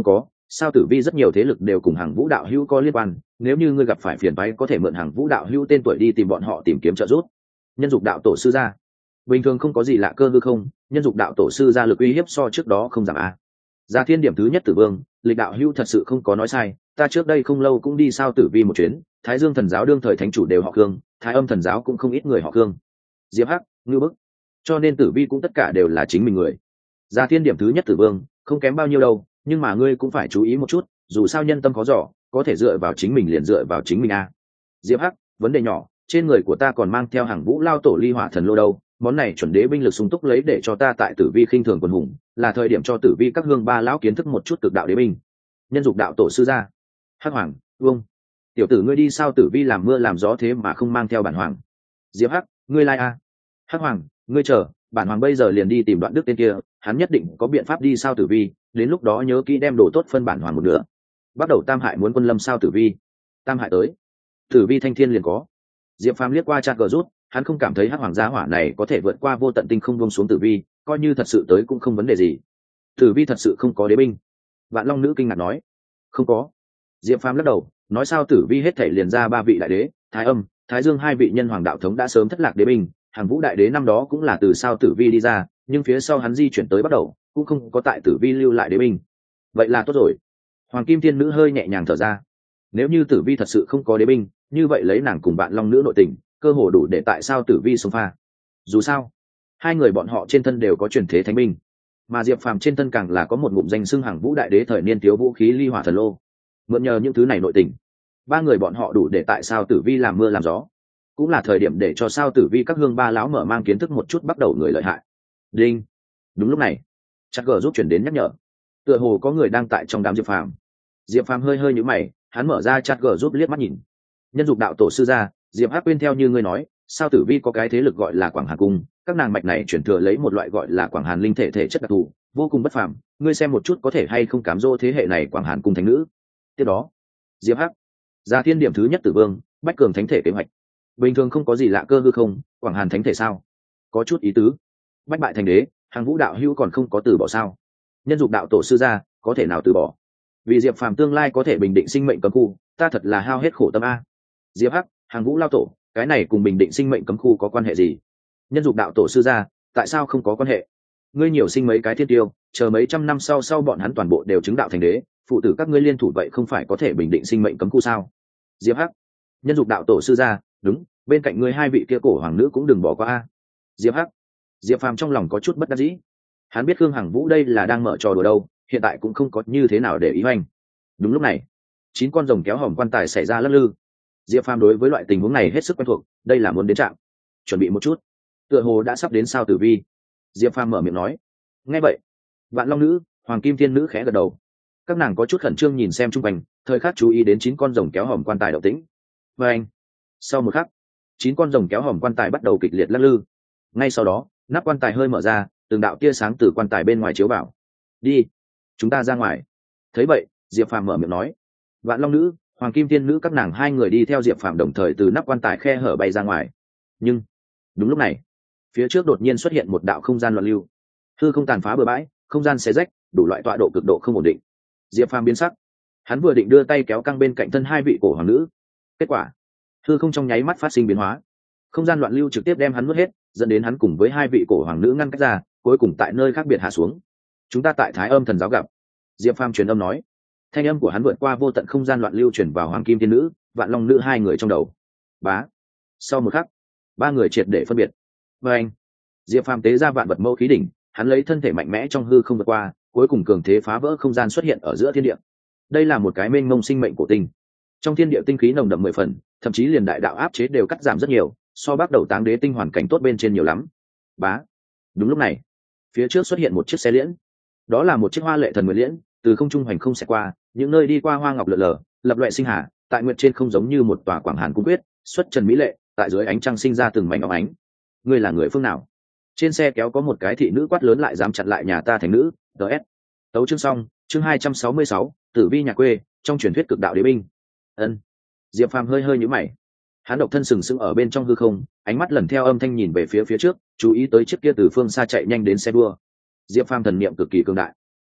Speaker 1: sao tử vi rất nhiều thế lực đều cùng hàng vũ đạo hữu có liên quan, nếu như ngươi gặp phải phiền toái có thể mượn hàng vũ đạo hữu tên tuổi đi tìm bọn họ tìm kiếm trợ giúp. Nhân dục đạo tổ sư ra, bình thường không có gì lạ cơ hư không, nhân dục đạo tổ sư ra lực uy hiếp so trước đó không giảm a. Gia Thiên điểm thứ nhất Tử Vương, lịch đạo hữu thật sự không có nói sai, ta trước đây không lâu cũng đi sao tử vi một chuyến, Thái Dương thần giáo đương thời thánh chủ đều họ Khương, Thái Âm thần giáo cũng không ít người họ Khương. Diệp Hắc, ngư bức, cho nên tử vi cũng tất cả đều là chính mình người. Gia Thiên điểm thứ nhất Tử Vương, không kém bao nhiêu đâu, nhưng mà ngươi cũng phải chú ý một chút, dù sao nhân tâm khó dò, có thể dựa vào chính mình liền dựa vào chính mình a. Diệp Hắc, vấn đề nhỏ, trên người của ta còn mang theo hàng vũ lao tổ ly hỏa thần lô đâu, món này chuẩn đế binh lực sung túc lấy để cho ta tại tử vi khinh thường quần hùng, là thời điểm cho tử vi các hương ba lão kiến thức một chút cực đạo đế binh. Nhân dục đạo tổ sư ra. Hắc Hoàng, Vương, tiểu tử ngươi đi sao tử vi làm mưa làm gió thế mà không mang theo bản hoàng. Diệp Hắc, ngươi lai a. Hắc Hoàng, ngươi chờ, bản hoàng bây giờ liền đi tìm Đoạn Đức tên kia, hắn nhất định có biện pháp đi sao tử vi, đến lúc đó nhớ kỹ đem đồ tốt phân bản hoàng một nửa. Bắt đầu Tam Hải muốn quân lâm sao tử vi. Tam Hải tới, tử vi thanh thiên liền có. Diệp Phàm liếc qua chat gờ rút, hắn không cảm thấy Hắc Hoàng gia hỏa này có thể vượt qua vô tận tinh không buông xuống tử vi, coi như thật sự tới cũng không vấn đề gì. Tử vi thật sự không có đế binh. Vạn Long nữ kinh ngạc nói. Không có. Diệp Phàm lắc đầu, nói sao tử vi hết thể liền ra ba vị đại đế, Thái Âm, Thái Dương hai vị nhân hoàng đạo thống đã sớm thất lạc đế binh, Hàng Vũ đại đế năm đó cũng là từ sao tử vi đi ra, nhưng phía sau hắn di chuyển tới bắt đầu, cũng không có tại tử vi lưu lại đế binh. Vậy là tốt rồi. Hoàng Kim Thiên nữ hơi nhẹ nhàng thở ra. Nếu như tử vi thật sự không có đế binh, như vậy lấy nàng cùng Vạn Long nữ nội tình, cơ hồ đủ để tại sao tử vi xông pha. Dù sao, hai người bọn họ trên thân đều có truyền thế thánh binh, mà Diệp Phàm trên thân càng là có một ngụm danh xưng Hàng Vũ đại đế thời niên thiếu vũ khí ly hỏa thần lô. Mượn nhờ những thứ này nội tình, ba người bọn họ đủ để tại sao tử vi làm mưa làm gió, cũng là thời điểm để cho sao tử vi các hương ba lão mở mang kiến thức một chút bắt đầu người lợi hại. Đinh. Đúng lúc này, chắc gờ giúp chuyển đến nhắc nhở, tựa hồ có người đang tại trong đám Diệp Phàm. Diệp Phàm hơi hơi nhíu mày, hắn mở ra chat gờ giúp liếc mắt nhìn. Nhân dục đạo tổ sư ra, Diệp Hắc quên theo như ngươi nói, sao tử vi có cái thế lực gọi là Quảng Hàn cung, các nàng mạch này chuyển thừa lấy một loại gọi là Quảng Hàn linh thể thể chất đặc thù, vô cùng bất phàm, ngươi xem một chút có thể hay không cám dỗ thế hệ này Quảng Hàn cung thánh nữ. Tiếp đó, Diệp Hắc, Gia Thiên điểm thứ nhất Tử Vương, Bách Cường thánh thể kế hoạch. Bình thường không có gì lạ cơ hư không, Quảng Hàn thánh thể sao? Có chút ý tứ. Bách bại thành đế, Hàng Vũ đạo hữu còn không có từ bỏ sao? Nhân dục đạo tổ sư ra, có thể nào từ bỏ? Vì Diệp Phàm tương lai có thể bình định sinh mệnh cấm khu, ta thật là hao hết khổ tâm a. Diệp Hắc, Hàng Vũ lao tổ, cái này cùng bình định sinh mệnh cấm khu có quan hệ gì? Nhân dục đạo tổ sư ra, tại sao không có quan hệ? Ngươi nhiều sinh mấy cái thiên tiêu, chờ mấy trăm năm sau bọn hắn toàn bộ đều chứng đạo thành đế, phụ tử các ngươi liên thủ vậy không phải có thể bình định sinh mệnh cấm khu sao? Diệp Hắc, nhân dục đạo tổ sư ra, đúng, bên cạnh ngươi hai vị kia cổ hoàng nữ cũng đừng bỏ qua a. Diệp Hắc, Diệp Phàm trong lòng có chút bất đắc dĩ, hắn biết Khương Hằng Vũ đây là đang mở trò đùa đâu, hiện tại cũng không có như thế nào để ý hoành. Đúng lúc này, 9 con rồng kéo hòm quan tài xảy ra lắc lư. Diệp Phàm đối với loại tình huống này hết sức quen thuộc, đây là muốn đến trạm, chuẩn bị một chút, tựa hồ đã sắp đến sao tử vi. Diệp Phàm mở miệng nói. Nghe vậy, Vạn Long nữ, Hoàng Kim Thiên nữ khẽ gật đầu, các nàng có chút khẩn trương nhìn xem chung quanh, thời khắc chú ý đến 9 con rồng kéo hòm quan tài động tĩnh. Và anh, sau một khắc, 9 con rồng kéo hòm quan tài bắt đầu kịch liệt lắc lư. Ngay sau đó, nắp quan tài hơi mở ra, từng đạo tia sáng từ quan tài bên ngoài chiếu vào. Đi, chúng ta ra ngoài. Thấy vậy, Diệp Phàm mở miệng nói. Vạn Long nữ, Hoàng Kim Thiên nữ các nàng hai người đi theo Diệp Phàm đồng thời từ nắp quan tài khe hở bay ra ngoài. Nhưng đúng lúc này, phía trước đột nhiên xuất hiện một đạo không gian loạn lưu, hư không tàn phá bừa bãi, không gian xé rách, đủ loại tọa độ cực độ không ổn định. Diệp Phàm biến sắc, hắn vừa định đưa tay kéo căng bên cạnh thân hai vị cổ hoàng nữ, kết quả hư không trong nháy mắt phát sinh biến hóa, không gian loạn lưu trực tiếp đem hắn nuốt hết, dẫn đến hắn cùng với hai vị cổ hoàng nữ ngăn cách ra, cuối cùng tại nơi khác biệt hạ xuống. Chúng ta tại Thái Âm thần giáo gặp. Diệp Phàm truyền âm nói, thanh âm của hắn vượt qua vô tận không gian loạn lưu truyền vào Hoàng Kim Thiên nữ, Vạn Long nữ hai người trong đầu. Bá. Sau một khắc, ba người triệt để phân biệt. Và anh, Diệp Phàm tế ra vạn vật mâu khí đỉnh, hắn lấy thân thể mạnh mẽ trong hư không vượt qua, cuối cùng cường thế phá vỡ không gian xuất hiện ở giữa thiên địa. Đây là một cái mênh mông sinh mệnh cổ tinh. Trong thiên địa tinh khí nồng đậm 10 phần, thậm chí liền đại đạo áp chế đều cắt giảm rất nhiều, so bắt đầu Táng Đế tinh hoàn cảnh tốt bên trên nhiều lắm. Bá. Đúng lúc này, phía trước xuất hiện một chiếc xe liễn. Đó là một chiếc hoa lệ thần nguyệt liễn, từ không trung hành không sẽ qua, những nơi đi qua hoa ngọc lượn lờ, lập loại sinh hà, tại nguyệt trên không giống như một tòa Quảng Hàn cung quyết, xuất trần mỹ lệ, tại dưới ánh trăng sinh ra từng mảnh óng ánh. Ngươi là người phương nào? Trên xe kéo có một cái thị nữ quát lớn lại dám chặn lại nhà ta thành nữ. DS. Tấu chương xong, chương 266, Tử vi nhà quê, trong truyền thuyết cực đạo đế binh. Ân. Diệp Phàm hơi hơi nhíu mày. Hắn độc thân sừng sững ở bên trong hư không, ánh mắt lần theo âm thanh nhìn về phía trước, chú ý tới chiếc kia từ phương xa chạy nhanh đến xe đua. Diệp Phàm thần niệm cực kỳ cường đại,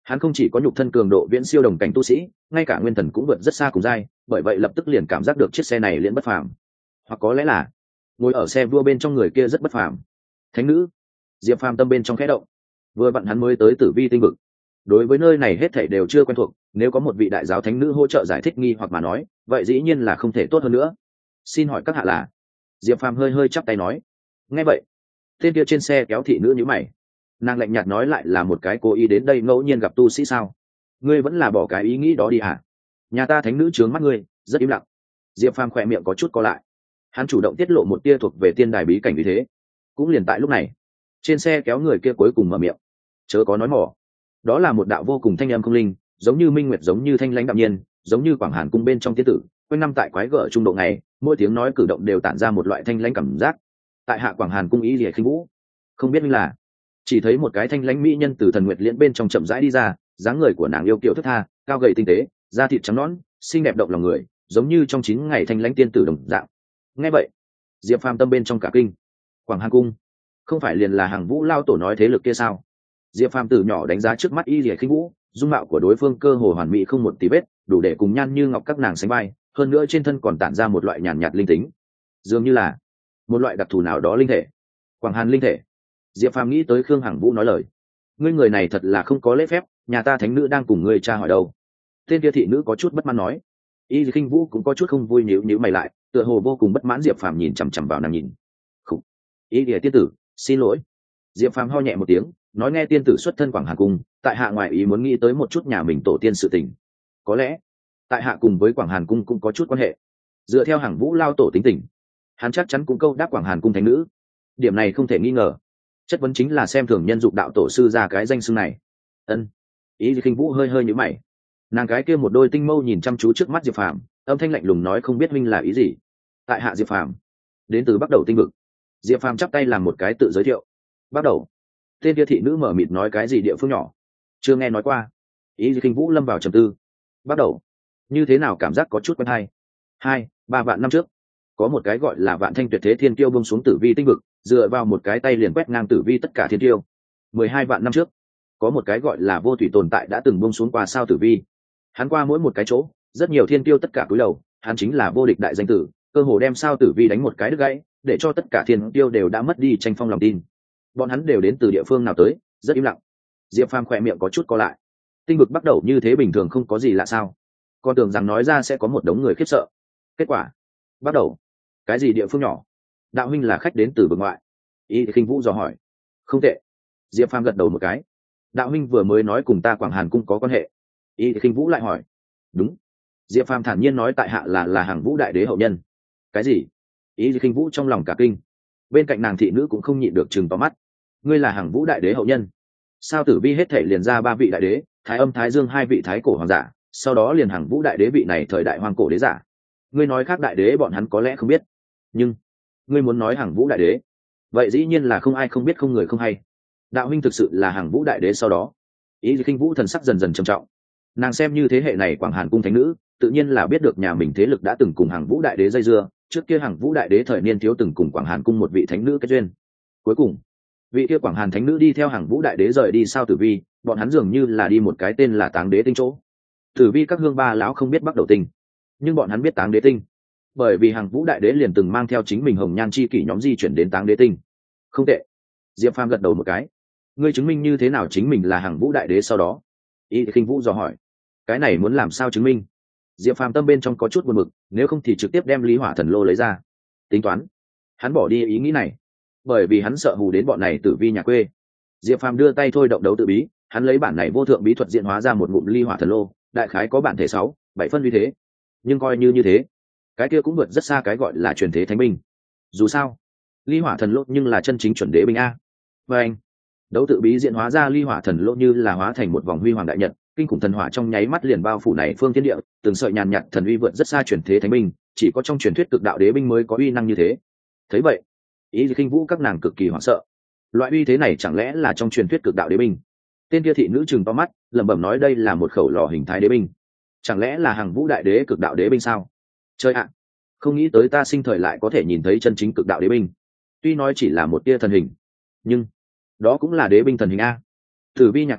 Speaker 1: Hắn không chỉ có nhục thân cường độ viễn siêu đồng cảnh tu sĩ, ngay cả nguyên thần cũng vượt rất xa cùng giai, bởi vậy lập tức liền cảm giác được chiếc xe này liễn bất phàm. Hoặc có lẽ là ngồi ở xe vua bên trong người kia rất bất phàm. Thánh nữ. Diệp Phàm tâm bên trong khẽ động. Vừa vặn hắn mới tới Tử Vi tinh vực, đối với nơi này hết thảy đều chưa quen thuộc, nếu có một vị đại giáo thánh nữ hỗ trợ giải thích nghi hoặc mà nói, vậy dĩ nhiên là không thể tốt hơn nữa. Xin hỏi các hạ là? Diệp Phàm hơi hơi chắp tay nói. Nghe vậy, tên kia trên xe kéo thị nữ nhíu mày. Nàng lạnh nhạt nói lại là một cái cố ý đến đây ngẫu nhiên gặp tu sĩ sao? Ngươi vẫn là bỏ cái ý nghĩ đó đi à? Nhà ta thánh nữ trướng mắt ngươi, rất im lặng. Diệp Phàm khỏe miệng có chút co lại. Hắn chủ động tiết lộ một tia thuộc về tiên đài bí cảnh như thế. Cũng liền tại lúc này, trên xe kéo người kia cuối cùng mở miệng. Chớ có nói mỏ. Đó là một đạo vô cùng thanh âm không linh, giống như minh nguyệt, giống như thanh lãnh đạm nhiên, giống như Quảng Hàn cung bên trong tiên tử, quanh năm tại quái gở trung độ ngày, mỗi tiếng nói cử động đều tản ra một loại thanh lãnh cảm giác. Tại hạ Quảng Hàn cung ý liễu khinh vũ, không biết là. Chỉ thấy một cái thanh lãnh mỹ nhân từ thần nguyệt liễn bên trong chậm rãi đi ra, dáng người của nàng yêu kiều thướt tha, cao gầy tinh tế, da thịt trắng nõn, xinh đẹp động lòng người, giống như trong 9 ngày thanh lãnh tiên tử đồng dạng. Nghe vậy, Diệp Phàm tâm bên trong cả kinh. Quảng Hàn cung, không phải liền là Hàng Vũ lao tổ nói thế lực kia sao? Diệp Phàm từ nhỏ đánh giá trước mắt y liễu khinh vũ, dung mạo của đối phương cơ hồ hoàn mỹ không một tí vết, đủ để cùng nhan như ngọc các nàng sánh vai, hơn nữa trên thân còn tản ra một loại nhàn nhạt linh tính, dường như là một loại đặc thù nào đó linh thể. Quảng Hàn linh thể. Diệp Phàm nghĩ tới Khương Hằng Vũ nói lời, ngươi người này thật là không có lễ phép, nhà ta thánh nữ đang cùng ngươi tra hỏi đâu. Tên kia thị nữ có chút bất mãn nói. Y liễu khinh vũ cũng có chút không vui, nhíu mày lại, tựa hồ vô cùng bất mãn. Diệp Phàm nhìn chằm chằm vào nàng nhìn. Khục. Y liễu tiên tử, xin lỗi. Diệp Phàm ho nhẹ một tiếng, nói nghe tiên tử xuất thân Quảng Hàn cung, tại hạ ngoại ý muốn nghĩ tới một chút nhà mình tổ tiên sự tình. Có lẽ tại hạ cùng với Quảng Hàn cung cũng có chút quan hệ. Dựa theo Hằng Vũ lao tổ tính tình, hắn chắc chắn cũng câu đáp Quảng Hàn cung thánh nữ, điểm này không thể nghi ngờ. Chất vấn chính là xem thường nhân dục đạo tổ sư ra cái danh xưng này. Ân. Ý liễu khinh vũ hơi hơi nhíu mày, nàng cái kia một đôi tinh mâu nhìn chăm chú trước mắt Diệp Phàm, âm thanh lạnh lùng nói không biết huynh là ý gì. Tại hạ Diệp Phàm, đến từ Bắc Đầu tinh vực. Diệp Phàm chắp tay làm một cái tự giới thiệu. Bắc Đầu. Tên kia thị nữ mở mịt nói cái gì địa phương nhỏ, chưa nghe nói qua. Ý liễu khinh vũ lâm vào trầm tư. Bắc Đầu, như thế nào cảm giác có chút quen hay. 2-3 vạn năm trước, có một cái gọi là Vạn Thanh Tuyệt Thế Thiên Kiêu buông xuống Tử Vi tinh vực, dựa vào một cái tay liền quét ngang Tử Vi tất cả thiên kiêu. 12 vạn năm trước, có một cái gọi là Vô Thủy tồn tại đã từng buông xuống qua sao Tử Vi. Hắn qua mỗi một cái chỗ, rất nhiều thiên kiêu tất cả cúi đầu, hắn chính là vô địch đại danh tử, cơ hồ đem sao Tử Vi đánh một cái đứt gãy, để cho tất cả thiên kiêu đều đã mất đi tranh phong lòng tin. Bọn hắn đều đến từ địa phương nào tới, rất im lặng. Diệp Phàm khỏe miệng có chút co lại. Tinh vực bắt đầu như thế bình thường không có gì lạ sao? Con tưởng rằng nói ra sẽ có một đống người khiếp sợ. Kết quả, bắt đầu cái gì địa phương nhỏ? Đạo huynh là khách đến từ vực ngoại. Ý thì khinh vũ dò hỏi. Không tệ. Diệp Phàm gật đầu một cái. Đạo huynh vừa mới nói cùng ta Quảng Hàn cung có quan hệ. Ý thì khinh vũ lại hỏi. Đúng. Diệp Phàm thản nhiên nói tại hạ là Hàng Vũ đại đế hậu nhân. Cái gì? Ý thì khinh vũ trong lòng cả kinh. Bên cạnh nàng thị nữ cũng không nhịn được chừng to mắt. Ngươi là Hàng Vũ đại đế hậu nhân? Sao Tử Vi hết thể liền ra 3 vị đại đế, Thái Âm Thái Dương 2 vị thái cổ hoàng giả, sau đó liền Hàng Vũ đại đế vị này thời đại hoang cổ đế giả. Ngươi nói khác đại đế bọn hắn có lẽ không biết, nhưng ngươi muốn nói Hàng Vũ đại đế, vậy dĩ nhiên là không ai không biết không người không hay. Đạo huynh thực sự là Hàng Vũ đại đế sau đó. Ý Kinh Vũ thần sắc dần dần trầm trọng. Nàng xem như thế hệ này Quảng Hàn cung thánh nữ, tự nhiên là biết được nhà mình thế lực đã từng cùng Hàng Vũ đại đế dây dưa, trước kia Hàng Vũ đại đế thời niên thiếu từng cùng Quảng Hàn cung một vị thánh nữ kết duyên. Cuối cùng, vị kia Quảng Hàn thánh nữ đi theo Hàng Vũ đại đế rời đi sao Tử Vi, bọn hắn dường như là đi một cái tên là Táng Đế tinh chỗ. Tử Vi các hương ba lão không biết Bắc Đầu tinh, nhưng bọn hắn biết Táng Đế tinh, bởi vì Hàng Vũ đại đế liền từng mang theo chính mình Hồng Nhan chi kỷ nhóm di chuyển đến Táng Đế tinh. Không tệ. Diệp Phàm gật đầu một cái. Ngươi chứng minh như thế nào chính mình là Hàng Vũ đại đế sau đó? Ý Khinh Vũ dò hỏi. Cái này muốn làm sao chứng minh? Diệp Phàm tâm bên trong có chút buồn bực, nếu không thì trực tiếp đem Lý Hỏa Thần Lô lấy ra. Tính toán. Hắn bỏ đi ý nghĩ này, bởi vì hắn sợ hù đến bọn này Tử Vi nhà quê. Diệp Phàm đưa tay thôi động đấu tự bí, hắn lấy bản này vô thượng bí thuật diễn hóa ra một ngụm Ly Hỏa Thần Lô, đại khái có bản thể 6-7 phân uy thế. Nhưng coi như thế, cái kia cũng vượt rất xa cái gọi là truyền thế thánh binh. Dù sao, Ly Hỏa Thần Lô nhưng là chân chính chuẩn đế binh a. Và anh, đấu tự bí diễn hóa ra Ly Hỏa Thần Lô như là hóa thành một vòng huy hoàng đại nhật, kinh khủng thần hỏa trong nháy mắt liền bao phủ này phương thiên địa, từng sợi nhàn nhạt thần uy vượt rất xa truyền thế thánh binh, chỉ có trong truyền thuyết cực đạo đế binh mới có uy năng như thế. Thấy vậy, Ý Kinh Vũ các nàng cực kỳ hoảng sợ. Loại uy thế này chẳng lẽ là trong truyền thuyết cực đạo đế binh? Tên kia thị nữ trừng to mắt, lẩm bẩm nói đây là một khẩu lò hình thái đế binh, chẳng lẽ là Hàng Vũ đại đế cực đạo đế binh sao? Chơi ạ, không nghĩ tới ta sinh thời lại có thể nhìn thấy chân chính cực đạo đế binh. Tuy nói chỉ là một tia thần hình, nhưng đó cũng là đế binh thần hình a. Tử Vi nhà quê,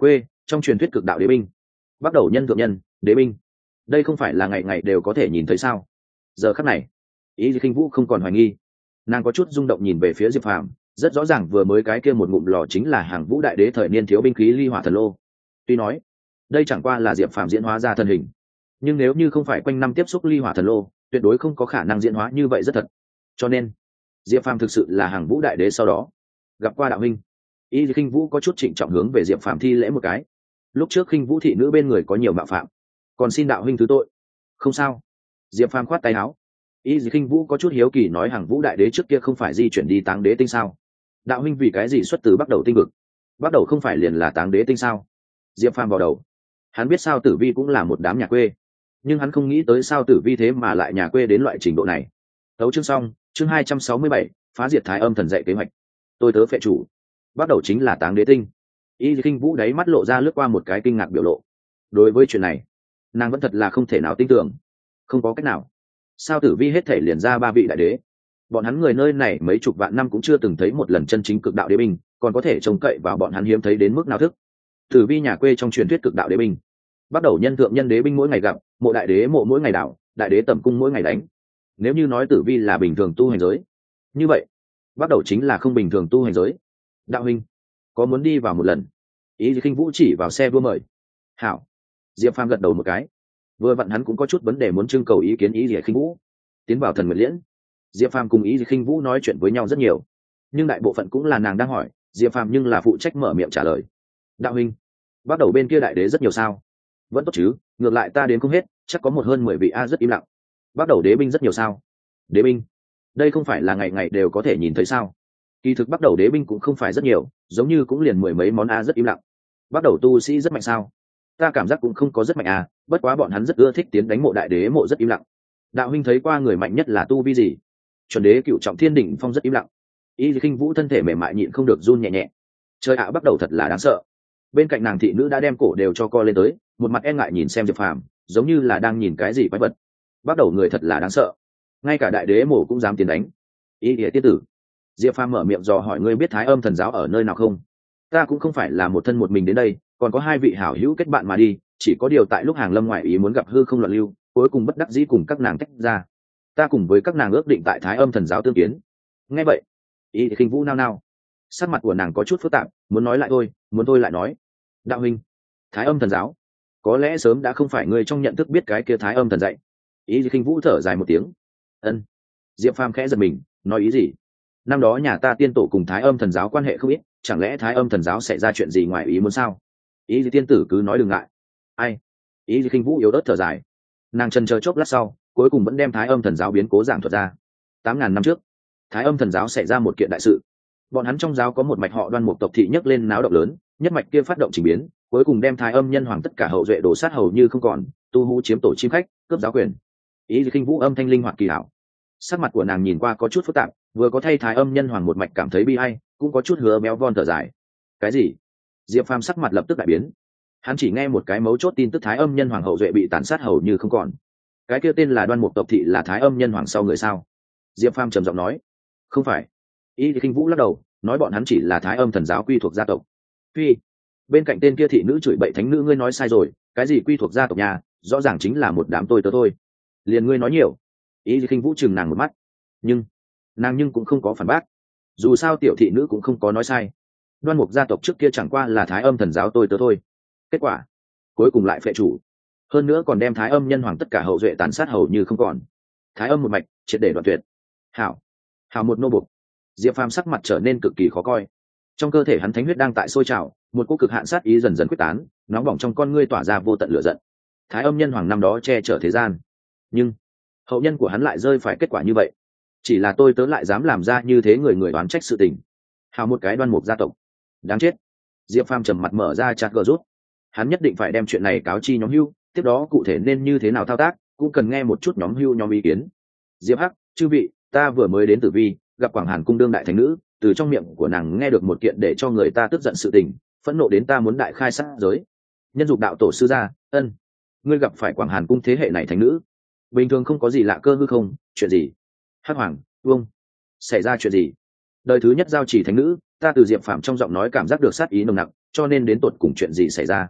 Speaker 1: trong truyền thuyết cực đạo đế binh, bắt đầu nhân thượng nhân đế binh, đây không phải là ngày ngày đều có thể nhìn thấy sao? Giờ khắc này ý khinh vũ không còn hoài nghi, nàng có chút rung động nhìn về phía diệp phàm, rất rõ ràng vừa mới cái kia một ngụm lò chính là hàng vũ đại đế thời niên thiếu binh khí ly hỏa thần lô. Tuy nói đây chẳng qua là diệp phàm diễn hóa ra thân hình, nhưng nếu như không phải quanh năm tiếp xúc ly hỏa thần lô, tuyệt đối không có khả năng diễn hóa như vậy rất thật. Cho nên diệp phàm thực sự là hàng vũ đại đế. Sau đó gặp qua đạo huynh, y khinh vũ có chút trịnh trọng hướng về diệp phàm thi lễ một cái. Lúc trước khinh vũ thị nữ bên người có nhiều mạo phạm, còn xin đạo huynh thứ tội. Không sao. Diệp phàm khoát tay áo. Y khinh vũ có chút hiếu kỳ nói hàng vũ đại đế trước kia không phải di chuyển đi Táng Đế tinh sao? Đạo huynh vì cái gì xuất từ Bắc Đầu tinh vực? Bắc Đầu không phải liền là Táng Đế tinh sao? Diệp phàm vào đầu, hắn biết sao tử vi cũng là một đám nhà quê, nhưng hắn không nghĩ tới sao tử vi thế mà lại nhà quê đến loại trình độ này. Đấu chương xong, chương 267, phá diệt Thái Âm thần dạy kế hoạch. Tôi tớ phệ chủ, Bắc Đầu chính là Táng Đế tinh. Y khinh vũ đáy mắt lộ ra lướt qua một cái kinh ngạc biểu lộ. Đối với chuyện này nàng vẫn thật là không thể nào tin tưởng. Không có cách nào, sao tử vi hết thể liền ra 3 vị đại đế, bọn hắn người nơi này mấy chục vạn năm cũng chưa từng thấy một lần chân chính cực đạo đế binh, còn có thể trông cậy vào bọn hắn hiếm thấy đến mức nào thức. Tử vi nhà quê trong truyền thuyết cực đạo đế binh, bắt đầu nhân thượng nhân đế binh mỗi ngày gặp, mộ đại đế mộ mỗi ngày đảo, đại đế tẩm cung mỗi ngày đánh. Nếu như nói tử vi là bình thường tu hành giới, như vậy bắt đầu chính là không bình thường tu hành giới. Đạo huynh có muốn đi vào một lần? Ý khinh vũ chỉ vào xe vua mời. Hảo. Diệp phàm gật đầu một cái, vừa vặn hắn cũng có chút vấn đề muốn trưng cầu ý kiến ý khinh vũ. Tiến vào thần nguyệt liễn, Diệp phàm cùng ý khinh vũ nói chuyện với nhau rất nhiều, nhưng đại bộ phận cũng là nàng đang hỏi, Diệp phàm nhưng là phụ trách mở miệng trả lời. Đạo huynh, bắt đầu bên kia đại đế rất nhiều sao? Vẫn tốt chứ, ngược lại ta đến không hết, chắc có hơn 10 vị. A rất im lặng. Bắt đầu đế binh rất nhiều sao? Đế binh, đây không phải là ngày ngày đều có thể nhìn thấy sao? Kỳ thực bắt đầu đế binh cũng không phải rất nhiều, giống như cũng liền 10 mấy món. A rất im lặng. Bắt đầu tu sĩ rất mạnh sao? Ta cảm giác cũng không có rất mạnh à, bất quá bọn hắn rất ưa thích tiến đánh mộ đại đế mộ. Rất im lặng. Đạo huynh thấy qua người mạnh nhất là tu vi gì? Chuẩn đế cựu trọng thiên đỉnh phong. Rất im lặng. Y khinh vũ thân thể mềm mại nhịn không được run nhẹ nhẹ. Trời ạ, bắt đầu thật là đáng sợ. Bên cạnh nàng thị nữ đã đem cổ đều cho co lên tới, một mặt e ngại nhìn xem Diệp Phàm, giống như là đang nhìn cái gì quái vật. Bắt đầu người thật là đáng sợ, ngay cả đại đế mộ cũng dám tiến đánh. Ý nghĩa tiên tử. Diệp Phàm mở miệng dò hỏi, ngươi biết Thái Âm thần giáo ở nơi nào không? Ta cũng không phải là một thân một mình đến đây, còn có 2 vị hảo hữu kết bạn mà đi, chỉ có điều tại lúc hàng lâm ngoại ý muốn gặp hư không loạn lưu, cuối cùng bất đắc dĩ cùng các nàng tách ra. Ta cùng với các nàng ước định tại Thái Âm thần giáo tương kiến. Nghe vậy, Ý khinh vũ nao nao, sắc mặt của nàng có chút phức tạp, muốn nói lại thôi, muốn thôi lại nói. Đạo huynh, Thái Âm thần giáo có lẽ sớm đã không phải người trong nhận thức biết cái kia Thái Âm thần dạy. Ý khinh vũ thở dài một tiếng. Ân. Diệp phàm khẽ giật mình, nói ý gì? Năm đó nhà ta tiên tổ cùng Thái Âm thần giáo quan hệ không ít, chẳng lẽ Thái Âm thần giáo xảy ra chuyện gì ngoài ý muốn sao? Ý tiên tử cứ nói đừng ngại. Ai? Ý khinh vũ yếu ớt thở dài, nàng chần chờ chốc lát sau, cuối cùng vẫn đem Thái Âm thần giáo biến cố giảng thuật ra. 8.000 năm trước, Thái Âm thần giáo xảy ra một kiện đại sự. Bọn hắn trong giáo có một mạch họ Đoan Mục tộc thị nhấc lên náo động lớn, nhất mạch kia phát động chỉnh biến, cuối cùng đem Thái Âm nhân hoàng tất cả hậu duệ đổ sát hầu như không còn, tu hú chiếm tổ chim khách, cướp giáo quyền. Ý khinh vũ âm thanh linh hoạt kỳ hảo, sắc mặt của nàng nhìn qua có chút phức tạp, vừa có thay Thái Âm nhân hoàng một mạch cảm thấy bi ai, cũng có chút hứa béo von thở dài. Cái gì? Diệp phàm sắc mặt lập tức đại biến, hắn chỉ nghe một cái mấu chốt tin tức Thái Âm nhân hoàng hậu duệ bị tàn sát hầu như không còn. Cái kia tên là Đoan Mục tộc thị là Thái Âm nhân hoàng sau người sao? Diệp phàm trầm giọng nói. Không phải. Y khinh vũ lắc đầu, nói bọn hắn chỉ là Thái Âm thần giáo quy thuộc gia tộc. Phi. Bên cạnh tên kia thị nữ chửi bậy, thánh nữ ngươi nói sai rồi, cái gì quy thuộc gia tộc nhà, rõ ràng chính là một đám tôi tớ thôi. Liền ngươi nói nhiều. Y khinh vũ chừng nàng một mắt, nhưng nàng cũng không có phản bác, dù sao tiểu thị nữ cũng không có nói sai. Đoan Mục gia tộc trước kia chẳng qua là Thái Âm thần giáo tôi tớ thôi, kết quả cuối cùng lại phệ chủ, hơn nữa còn đem Thái Âm nhân hoàng tất cả hậu duệ tàn sát hầu như không còn. Thái Âm một mạch triệt để đoạn tuyệt. Hảo một nô bục. Diệp phàm sắc mặt trở nên cực kỳ khó coi, trong cơ thể hắn thánh huyết đang tại sôi trào, một cỗ cực hạn sát ý dần dần quyết tán, nóng bỏng trong con ngươi tỏa ra vô tận lửa giận. Thái Âm nhân hoàng năm đó che chở thế gian, nhưng hậu nhân của hắn lại rơi phải kết quả như vậy, chỉ là tôi tớ lại dám làm ra như thế, người người đoán trách sự tình. Hào một cái Đoan Mục gia tộc, đáng chết. Diệp phàm trầm mặt mở ra chat gờ rút, hắn nhất định phải đem chuyện này cáo chi nhóm hưu, tiếp đó cụ thể nên như thế nào thao tác cũng cần nghe một chút nhóm hưu nhóm ý kiến. Diệp hắc, chư vị, ta vừa mới đến Tử Vi, gặp Quảng Hàn cung đương đại thánh nữ, từ trong miệng của nàng nghe được một kiện để cho người ta tức giận sự tình, phẫn nộ đến ta muốn đại khai sát giới. Nhân dục đạo tổ sư gia, ân, ngươi gặp phải Quảng Hàn cung thế hệ này thánh nữ, bình thường không có gì lạ cơ hư không? Chuyện gì? Hắc hoàng vương, xảy ra chuyện gì? Đời thứ nhất giao chỉ thánh nữ, ta từ Diệp Phàm trong giọng nói cảm giác được sát ý nồng nặc, cho nên đến tột cùng chuyện gì xảy ra?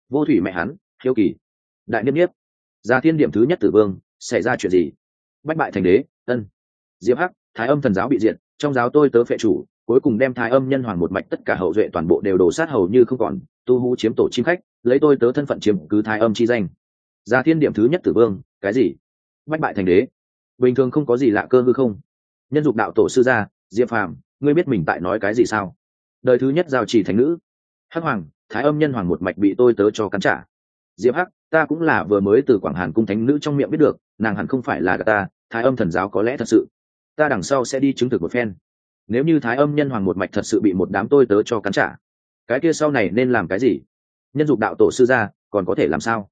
Speaker 1: Vô thủy mẹ hắn, hiếu kỳ. Đại niếp niếp. Gia thiên điểm thứ nhất tử vương, xảy ra chuyện gì? Bách bại thành đế, ân. Diệp Hắc, Thái Âm thần giáo bị diệt, trong giáo tôi tớ phệ chủ, cuối cùng đem Thái Âm nhân hoàng một mạch tất cả hậu duệ toàn bộ đều đổ sát hầu như không còn, tu hú chiếm tổ chim khách, lấy tôi tớ thân phận chiếm cứ Thái Âm chi danh. Gia thiên điểm thứ nhất tử vương, cái gì? Bách bại thành đế. Bình thường không có gì lạ cơ hư không? Nhân dục đạo tổ sư gia, Diệp Phàm, ngươi biết mình tại nói cái gì sao? Đời thứ nhất giao chỉ thánh nữ. Hắc hoàng, Thái Âm nhân hoàng một mạch bị tôi tớ cho cắn trả. Diệp Hắc, ta cũng là vừa mới từ Quảng Hàn cung thánh nữ trong miệng biết được, nàng hẳn không phải là ta, Thái Âm thần giáo có lẽ thật sự. Ta đằng sau sẽ đi chứng thực một phen. Nếu như Thái Âm nhân hoàng một mạch thật sự bị một đám tôi tớ cho cắn trả, cái kia sau này nên làm cái gì? Nhân dục đạo tổ sư gia, còn có thể làm sao?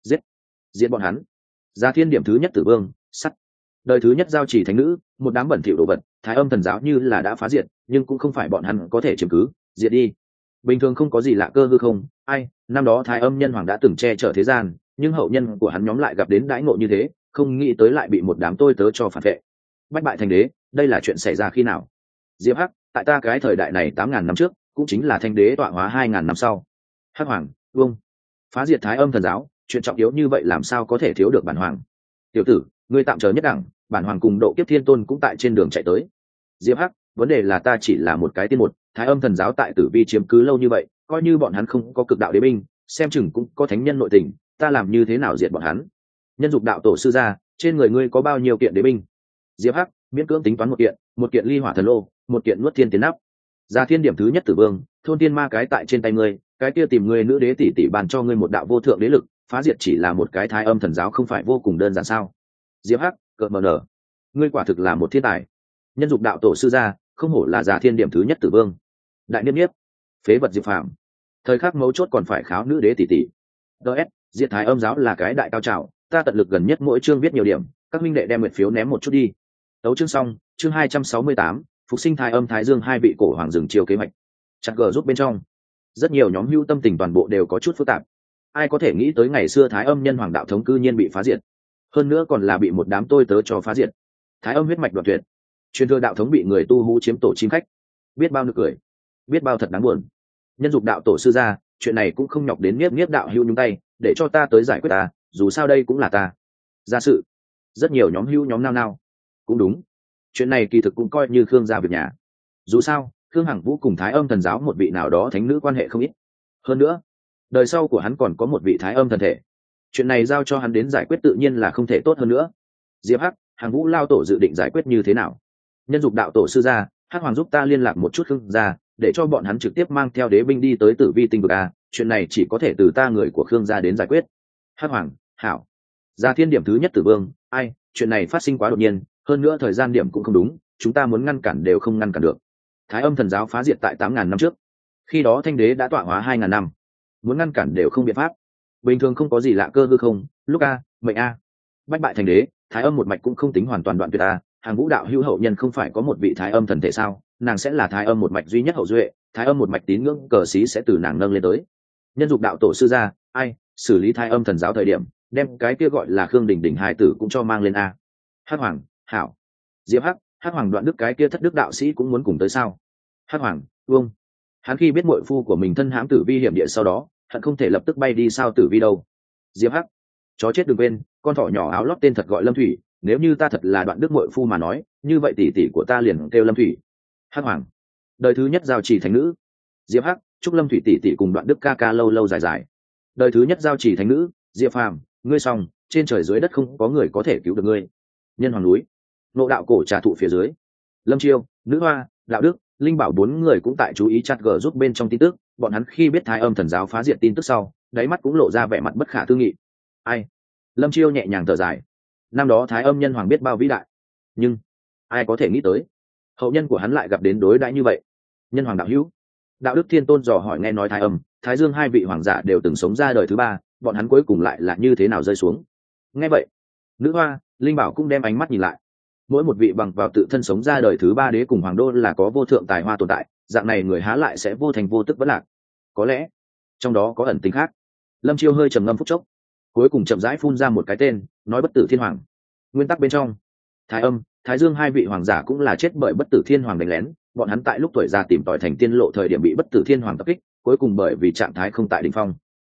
Speaker 1: Giết bọn hắn. Gia thiên điểm thứ nhất tử vương, sắt. Đời thứ nhất giao chỉ thánh nữ, một đám bẩn thỉu đồ vật, Thái Âm thần giáo như là đã phá diệt, nhưng cũng không phải bọn hắn có thể chiếm cứ, diệt đi. Bình thường không có gì lạ cơ hư không? Ai, năm đó Thái Âm nhân hoàng đã từng che chở thế gian, nhưng hậu nhân của hắn nhóm lại gặp đến đãi ngộ như thế, không nghĩ tới lại bị một đám tôi tớ cho phản vệ. Bách bại thành đế, đây là chuyện xảy ra khi nào? Diệp Hắc, tại ta cái thời đại này 8.000 năm trước, cũng chính là thanh đế tọa hóa 2.000 năm sau. Hắc hoàng, vâng. Phá diệt Thái Âm thần giáo, chuyện trọng yếu như vậy làm sao có thể thiếu được bản hoàng? Tiểu tử, ngươi tạm chờ nhất đẳng, bản hoàng cùng độ kiếp thiên tôn cũng tại trên đường chạy tới. Diệp Hắc, vấn đề là ta chỉ là một cái tiên một, Thái Âm thần giáo tại Tử Vi chiếm cứ lâu như vậy, coi như bọn hắn không có cực đạo đế binh, xem chừng cũng có thánh nhân nội tình, ta làm như thế nào diệt bọn hắn? Nhân dục đạo tổ sư gia, trên người ngươi có bao nhiêu kiện đế binh? Diệp Hắc, miễn cưỡng tính toán một kiện ly hỏa thần lô, một kiện nuốt thiên tiến nắp. Gia thiên điểm thứ nhất tử vương, thôn tiên ma cái tại trên tay ngươi, cái kia tìm ngươi nữ đế tỷ tỷ bàn cho ngươi một đạo vô thượng đế lực, phá diệt chỉ là một cái Thái Âm thần giáo không phải vô cùng đơn giản sao? Diệp Hắc, cợt mờ nở, ngươi quả thực là một thiên tài. Nhân dục đạo tổ sư gia, không hổ là Gia thiên điểm thứ nhất tử vương. Đại niếp niếp, phế vật Diệp Phàm, thời khắc mấu chốt còn phải kháo nữ đế tỷ tỷ. DS, diệt Thái Âm giáo là cái đại cao trào, ta tận lực gần nhất mỗi chương viết nhiều điểm, các minh đệ đem nguyệt phiếu ném một chút đi. Tấu chương xong, chương 268, phục sinh Thái Âm Thái Dương hai vị cổ hoàng rừng chiều kế hoạch. Chặt gờ giúp bên trong, rất nhiều nhóm hưu tâm tình toàn bộ đều có chút phức tạp. Ai có thể nghĩ tới ngày xưa Thái Âm nhân hoàng đạo thống cư nhiên bị phá diệt, hơn nữa còn là bị một đám tôi tớ cho phá diệt. Thái Âm huyết mạch đoạn tuyệt, truyền thừa đạo thống bị người tu hú chiếm tổ chim khách, biết bao nực cười, biết bao thật đáng buồn. Nhân dục đạo tổ sư gia, chuyện này cũng không nhọc đến Niếp đạo hưu nhúng tay, để cho ta tới giải quyết ta, dù sao đây cũng là ta gia sự. Rất nhiều nhóm hưu nhóm nao cũng đúng, chuyện này kỳ thực cũng coi như Khương gia việc nhà, dù sao Khương Hằng Vũ cùng Thái Âm thần giáo một vị nào đó thánh nữ quan hệ không ít, hơn nữa đời sau của hắn còn có một vị Thái Âm thần thể, chuyện này giao cho hắn đến giải quyết tự nhiên là không thể tốt hơn nữa. Diệp Hắc, Hằng Vũ lao tổ dự định giải quyết như thế nào? Nhân dục đạo tổ sư gia, Hắc hoàng giúp ta liên lạc một chút Khương gia, để cho bọn hắn trực tiếp mang theo đế binh đi tới Tử Vi tinh vực a, chuyện này chỉ có thể từ ta người của Khương gia đến giải quyết. Hắc hoàng, hảo. Gia thiên điểm thứ nhất tử vương, ai, chuyện này phát sinh quá đột nhiên, hơn nữa thời gian điểm cũng không đúng, chúng ta muốn ngăn cản đều không ngăn cản được. Thái Âm thần giáo phá diệt tại 8.000 năm trước, khi đó thanh đế đã tọa hóa 2.000 năm, muốn ngăn cản đều không biện pháp. Bình thường không có gì lạ cơ hư không? Lúc a, mệnh a. Bách bại thành đế, Thái Âm một mạch cũng không tính hoàn toàn đoạn tuyệt a, Hàng Vũ đạo hữu hậu nhân không phải có một vị Thái Âm thần thể sao? Nàng sẽ là Thái Âm một mạch duy nhất hậu duệ, Thái Âm một mạch tín ngưỡng cờ xí sẽ từ nàng nâng lên tới. Nhân dục đạo tổ sư gia, ai, xử lý Thái Âm thần giáo thời điểm, đem cái kia gọi là Khương Đình Đình hài tử cũng cho mang lên a. Hắc hoàng, hảo. Diệp Hắc, Hắc hoàng đoạn đức cái kia thất đức đạo sĩ cũng muốn cùng tới sao? Hắc hoàng, vâng. Hắn khi biết muội phu của mình thân hãm Tử Vi hiểm địa sau đó, hận không thể lập tức bay đi sao Tử Vi đâu. Diệp Hắc, chó chết đừng quên, con thỏ nhỏ áo lót tên thật gọi Lâm Thủy, nếu như ta thật là đoạn đức muội phu mà nói, như vậy tỷ tỷ của ta liền kêu Lâm Thủy. Hắc hoàng, đời thứ nhất giao chỉ thánh nữ. Diệp Hắc, chúc Lâm Thủy tỷ tỷ cùng đoạn đức ca ca lâu lâu dài dài. Đời thứ nhất giao chỉ thánh nữ. Diệp Phàm, ngươi xong, trên trời dưới đất không có người có thể cứu được ngươi. Nhân hoàng núi, nộ đạo cổ trà thụ phía dưới, Lâm Chiêu, Nữ Hoa, Đạo Đức, Linh Bảo bốn người cũng tại chú ý chat gờ giúp bên trong tin tức. Bọn hắn khi biết Thái Âm thần giáo phá diệt tin tức sau, đáy mắt cũng lộ ra vẻ mặt bất khả tư nghị. Ai? Lâm Chiêu nhẹ nhàng thở dài. Năm đó Thái Âm nhân hoàng biết bao vĩ đại, nhưng ai có thể nghĩ tới hậu nhân của hắn lại gặp đến đối đãi như vậy. Nhân hoàng đạo hữu, Đạo Đức Thiên Tôn dò hỏi, nghe nói Thái Âm, Thái Dương hai vị hoàng giả đều từng sống ra đời thứ ba, bọn hắn cuối cùng lại là như thế nào rơi xuống? Nghe vậy, Nữ Hoa, Linh Bảo cũng đem ánh mắt nhìn lại. Mỗi một vị bằng vào tự thân sống ra đời thứ ba đế cùng hoàng đô là có vô thượng tài hoa tồn tại, dạng này người há lại sẽ vô thành vô tức vẫn lạc? Có lẽ trong đó có ẩn tính khác. Lâm Chiêu hơi trầm ngâm phút chốc, cuối cùng chậm rãi phun ra một cái tên, nói bất tử thiên hoàng. Nguyên tắc bên trong, Thái Âm, Thái Dương hai vị hoàng giả cũng là chết bởi bất tử thiên hoàng đánh lén, bọn hắn tại lúc tuổi già tìm tòi thành tiên lộ thời điểm bị bất tử thiên hoàng tập kích, cuối cùng bởi vì trạng thái không tại đỉnh phong,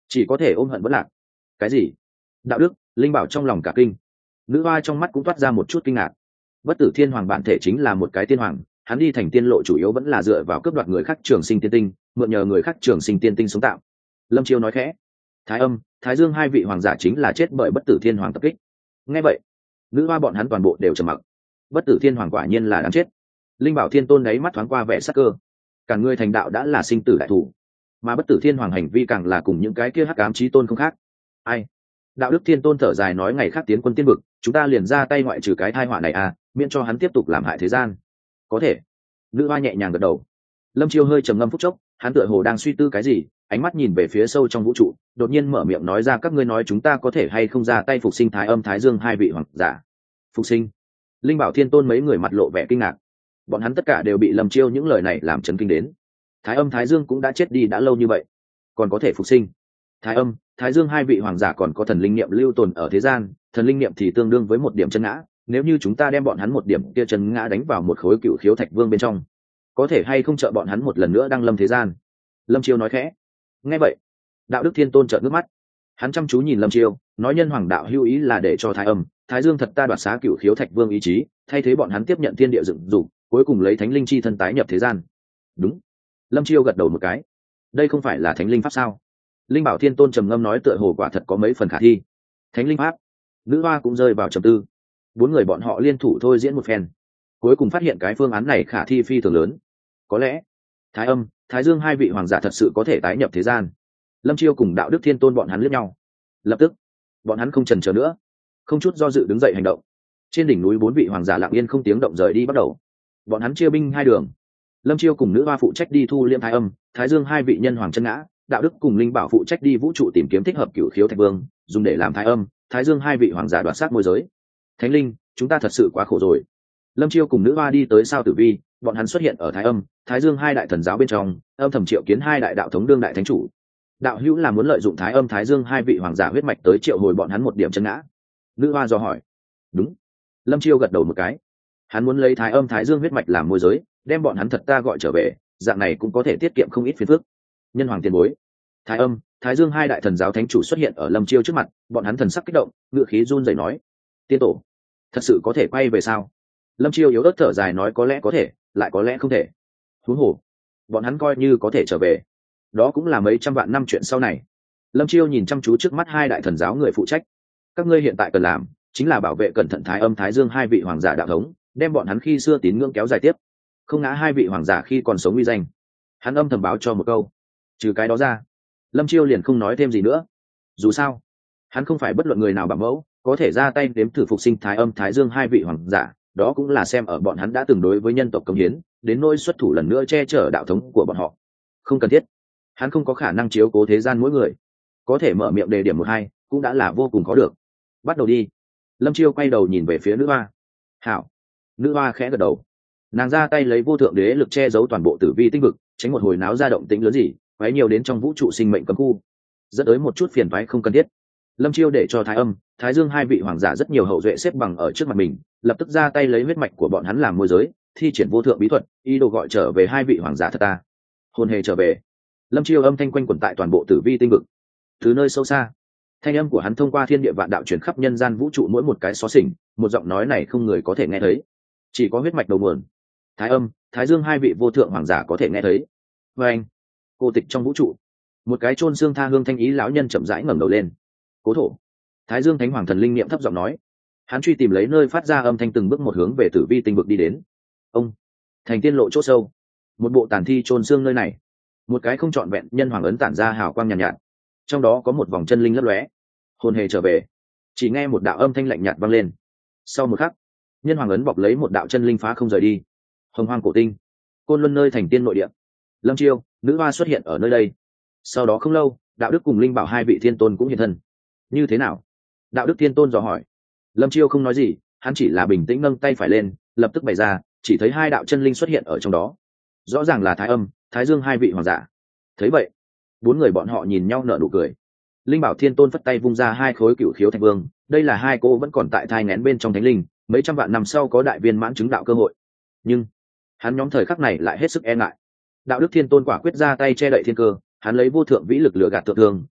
Speaker 1: chỉ có thể ôm hận vẫn lạc. Cái gì? Đạo đức? Linh Bảo trong lòng cả kinh. Nữ hoa trong mắt cũng toát ra một chút kinh ngạc. Bất Tử Thiên Hoàng bản thể chính là một cái tiên hoàng, hắn đi thành tiên lộ chủ yếu vẫn là dựa vào cướp đoạt người khác trường sinh tiên tinh, mượn nhờ người khác trường sinh tiên tinh sống tạo. Lâm Chiêu nói khẽ. Thái Âm, Thái Dương hai vị hoàng giả chính là chết bởi Bất Tử Thiên Hoàng tập kích. Nghe vậy, nữ hoa bọn hắn toàn bộ đều trầm mặc. Bất Tử Thiên Hoàng quả nhiên là đáng chết. Linh Bảo Thiên Tôn đấy mắt thoáng qua vẻ sắc cơ. Cả người thành đạo đã là sinh tử đại thủ, mà Bất Tử Thiên Hoàng hành vi càng là cùng những cái kia hắc ám chí tôn không khác. Ai? Đạo Đức Thiên Tôn thở dài nói, ngày khác tiến quân tiên vực, chúng ta liền ra tay ngoại trừ cái tai họa này à, miễn cho hắn tiếp tục làm hại thế gian. Có thể. Nữ hoa nhẹ nhàng gật đầu. Lâm Chiêu hơi trầm ngâm phút chốc, hắn tựa hồ đang suy tư cái gì, ánh mắt nhìn về phía sâu trong vũ trụ, đột nhiên mở miệng nói ra, các ngươi nói chúng ta có thể hay không ra tay phục sinh Thái Âm Thái Dương hai vị hoàng giả. Phục sinh? Linh Bảo Thiên Tôn mấy người mặt lộ vẻ kinh ngạc. Bọn hắn tất cả đều bị Lâm Chiêu những lời này làm chấn kinh đến. Thái Âm Thái Dương cũng đã chết đi đã lâu như vậy, còn có thể phục sinh? Thái Âm, Thái Dương hai vị hoàng giả còn có thần linh niệm lưu tồn ở thế gian, thần linh niệm thì tương đương với một điểm chân ngã, nếu như chúng ta đem bọn hắn một điểm kia chân ngã đánh vào một khối cựu khiếu thạch vương bên trong, có thể hay không trợ bọn hắn một lần nữa đăng lâm thế gian? Lâm Chiêu nói khẽ. Nghe vậy, Đạo Đức Thiên Tôn trợn nước mắt. Hắn chăm chú nhìn Lâm Chiêu, nói, nhân hoàng đạo hữu ý là để cho Thái Âm, Thái Dương thật ta đoạt xá cựu khiếu thạch vương ý chí, thay thế bọn hắn tiếp nhận thiên địa dựng dục, cuối cùng lấy thánh linh chi thân tái nhập thế gian. Đúng. Lâm Chiêu gật đầu một cái. Đây không phải là thánh linh pháp sao? Linh Bảo Thiên Tôn trầm ngâm nói, tựa hồ quả thật có mấy phần khả thi. Thánh linh pháp? Nữ hoa cũng rơi vào trầm tư. Bốn người bọn họ liên thủ thôi diễn một phen, cuối cùng phát hiện cái phương án này khả thi phi thường lớn. Có lẽ Thái Âm, Thái Dương hai vị hoàng giả thật sự có thể tái nhập thế gian. Lâm Chiêu cùng Đạo Đức Thiên Tôn bọn hắn liếc nhau. Lập tức, bọn hắn không chần chờ nữa, không chút do dự đứng dậy hành động. Trên đỉnh núi bốn vị hoàng giả lặng yên không tiếng động rời đi bắt đầu. Bọn hắn chia binh hai đường. Lâm Chiêu cùng nữ hoa phụ trách đi thu liêm Thái Âm, Thái Dương hai vị nhân hoàng chân ngã, Đạo Đức cùng Linh Bảo phụ trách đi vũ trụ tìm kiếm thích hợp cửu khiếu thạch vương, dùng để làm Thái Âm, Thái Dương hai vị hoàng giả đoạt sát môi giới. Thánh linh, chúng ta thật sự quá khổ rồi. Lâm Chiêu cùng nữ hoa đi tới sao Tử Vi, bọn hắn xuất hiện ở Thái Âm, Thái Dương hai đại thần giáo bên trong, âm thầm triệu kiến hai đại đạo thống đương đại thánh chủ. Đạo hữu là muốn lợi dụng Thái Âm Thái Dương hai vị hoàng giả huyết mạch tới triệu hồi bọn hắn một điểm chân ngã. Nữ hoa dò hỏi. Đúng. Lâm Chiêu gật đầu một cái. Hắn muốn lấy Thái Âm Thái Dương huyết mạch làm môi giới, đem bọn hắn thật ta gọi trở về, dạng này cũng có thể tiết kiệm không ít phiền phức. Nhân hoàng tiền bối. Thái Âm, Thái Dương hai đại thần giáo thánh chủ xuất hiện ở Lâm Chiêu trước mặt, bọn hắn thần sắc kích động, ngựa khí run rẩy nói: tiên tổ, thật sự có thể quay về sao? Lâm Chiêu yếu ớt thở dài nói, có lẽ có thể, lại có lẽ không thể. Huống hồ, bọn hắn coi như có thể trở về, đó cũng là mấy trăm vạn năm chuyện sau này. Lâm Chiêu nhìn chăm chú trước mắt hai đại thần giáo người phụ trách. Các ngươi hiện tại cần làm chính là bảo vệ cẩn thận Thái Âm Thái Dương hai vị hoàng giả đạo thống, đem bọn hắn khi xưa tín ngưỡng kéo dài tiếp, không ngã hai vị hoàng giả khi còn sống uy danh. Hắn âm thầm báo cho một câu. Trừ cái đó ra, Lâm Chiêu liền không nói thêm gì nữa. Dù sao, hắn không phải bất luận người nào bảo mẫu, có thể ra tay đếm thử phục sinh Thái Âm Thái Dương hai vị hoàng giả, đó cũng là xem ở bọn hắn đã từng đối với nhân tộc cống hiến, đến nỗi xuất thủ lần nữa che chở đạo thống của bọn họ, không cần thiết. Hắn không có khả năng chiếu cố thế gian mỗi người, có thể mở miệng đề điểm một hai cũng đã là vô cùng khó được. Bắt đầu đi. Lâm Chiêu quay đầu nhìn về phía nữ hoa. Hảo. Nữ hoa khẽ gật đầu. Nàng ra tay lấy vô thượng đế lực che giấu toàn bộ tử vi tinh vực, tránh một hồi náo ra động tĩnh lớn gì quấy nhiều đến trong vũ trụ sinh mệnh cấm khu, dẫn tới một chút phiền toái không cần thiết. Lâm Chiêu để cho Thái Âm, Thái Dương hai vị hoàng giả rất nhiều hậu duệ xếp bằng ở trước mặt mình, lập tức ra tay lấy huyết mạch của bọn hắn làm môi giới, thi triển vô thượng bí thuật, ý đồ gọi trở về hai vị hoàng giả thật ta. Hồn hề trở về. Lâm Chiêu âm thanh quanh quẩn tại toàn bộ tử vi tinh vực. Từ nơi sâu xa, thanh âm của hắn thông qua thiên địa vạn đạo truyền khắp nhân gian vũ trụ mỗi một cái xó xỉnh, một giọng nói này không người có thể nghe thấy, chỉ có huyết mạch đầu nguồn. Thái Âm, Thái Dương hai vị vô thượng hoàng giả có thể nghe thấy. Và anh, cô tịch trong vũ trụ, một cái chôn xương tha hương thanh ý lão nhân chậm rãi ngẩng đầu lên. Cố thổ. Thái Dương Thánh Hoàng thần linh niệm thấp giọng nói. Hắn truy tìm lấy nơi phát ra âm thanh, từng bước một hướng về tử vi tinh vực đi đến. Ông, thành tiên lộ chỗ sâu, một bộ tàn thi chôn xương nơi này, một cái không trọn vẹn nhân hoàng ấn tản ra hào quang nhàn nhạt, nhạt, trong đó có một vòng chân linh lấp lóe. Hồn hề trở về. Chỉ nghe một đạo âm thanh lạnh nhạt vang lên. Sau một khắc, nhân hoàng ấn bọc lấy một đạo chân linh phá không rời đi. Hồng Hoang cổ tinh, Côn Luân nơi thành tiên nội địa. Lâm Chiêu, nữ hoa xuất hiện ở nơi đây. Sau đó không lâu, Đạo Đức cùng Linh Bảo hai vị thiên tôn cũng hiện thân. Như thế nào? Đạo Đức thiên tôn dò hỏi. Lâm Chiêu không nói gì, hắn chỉ là bình tĩnh nâng tay phải lên, lập tức bày ra, chỉ thấy hai đạo chân linh xuất hiện ở trong đó. Rõ ràng là Thái Âm, Thái Dương hai vị hoàng giả. Thấy vậy, bốn người bọn họ nhìn nhau nở nụ cười. Linh Bảo thiên tôn phất tay vung ra hai khối cửu khiếu thạch vương, đây là hai cô vẫn còn tại thai nghén bên trong thánh linh, mấy trăm vạn năm sau có đại viên mãn chứng đạo cơ hội. Nhưng hắn nhóm thời khắc này lại hết sức e ngại. Đạo Đức thiên tôn quả quyết ra tay che đậy thiên cơ, hắn lấy vô thượng vĩ lực lừa gạt thượng thương,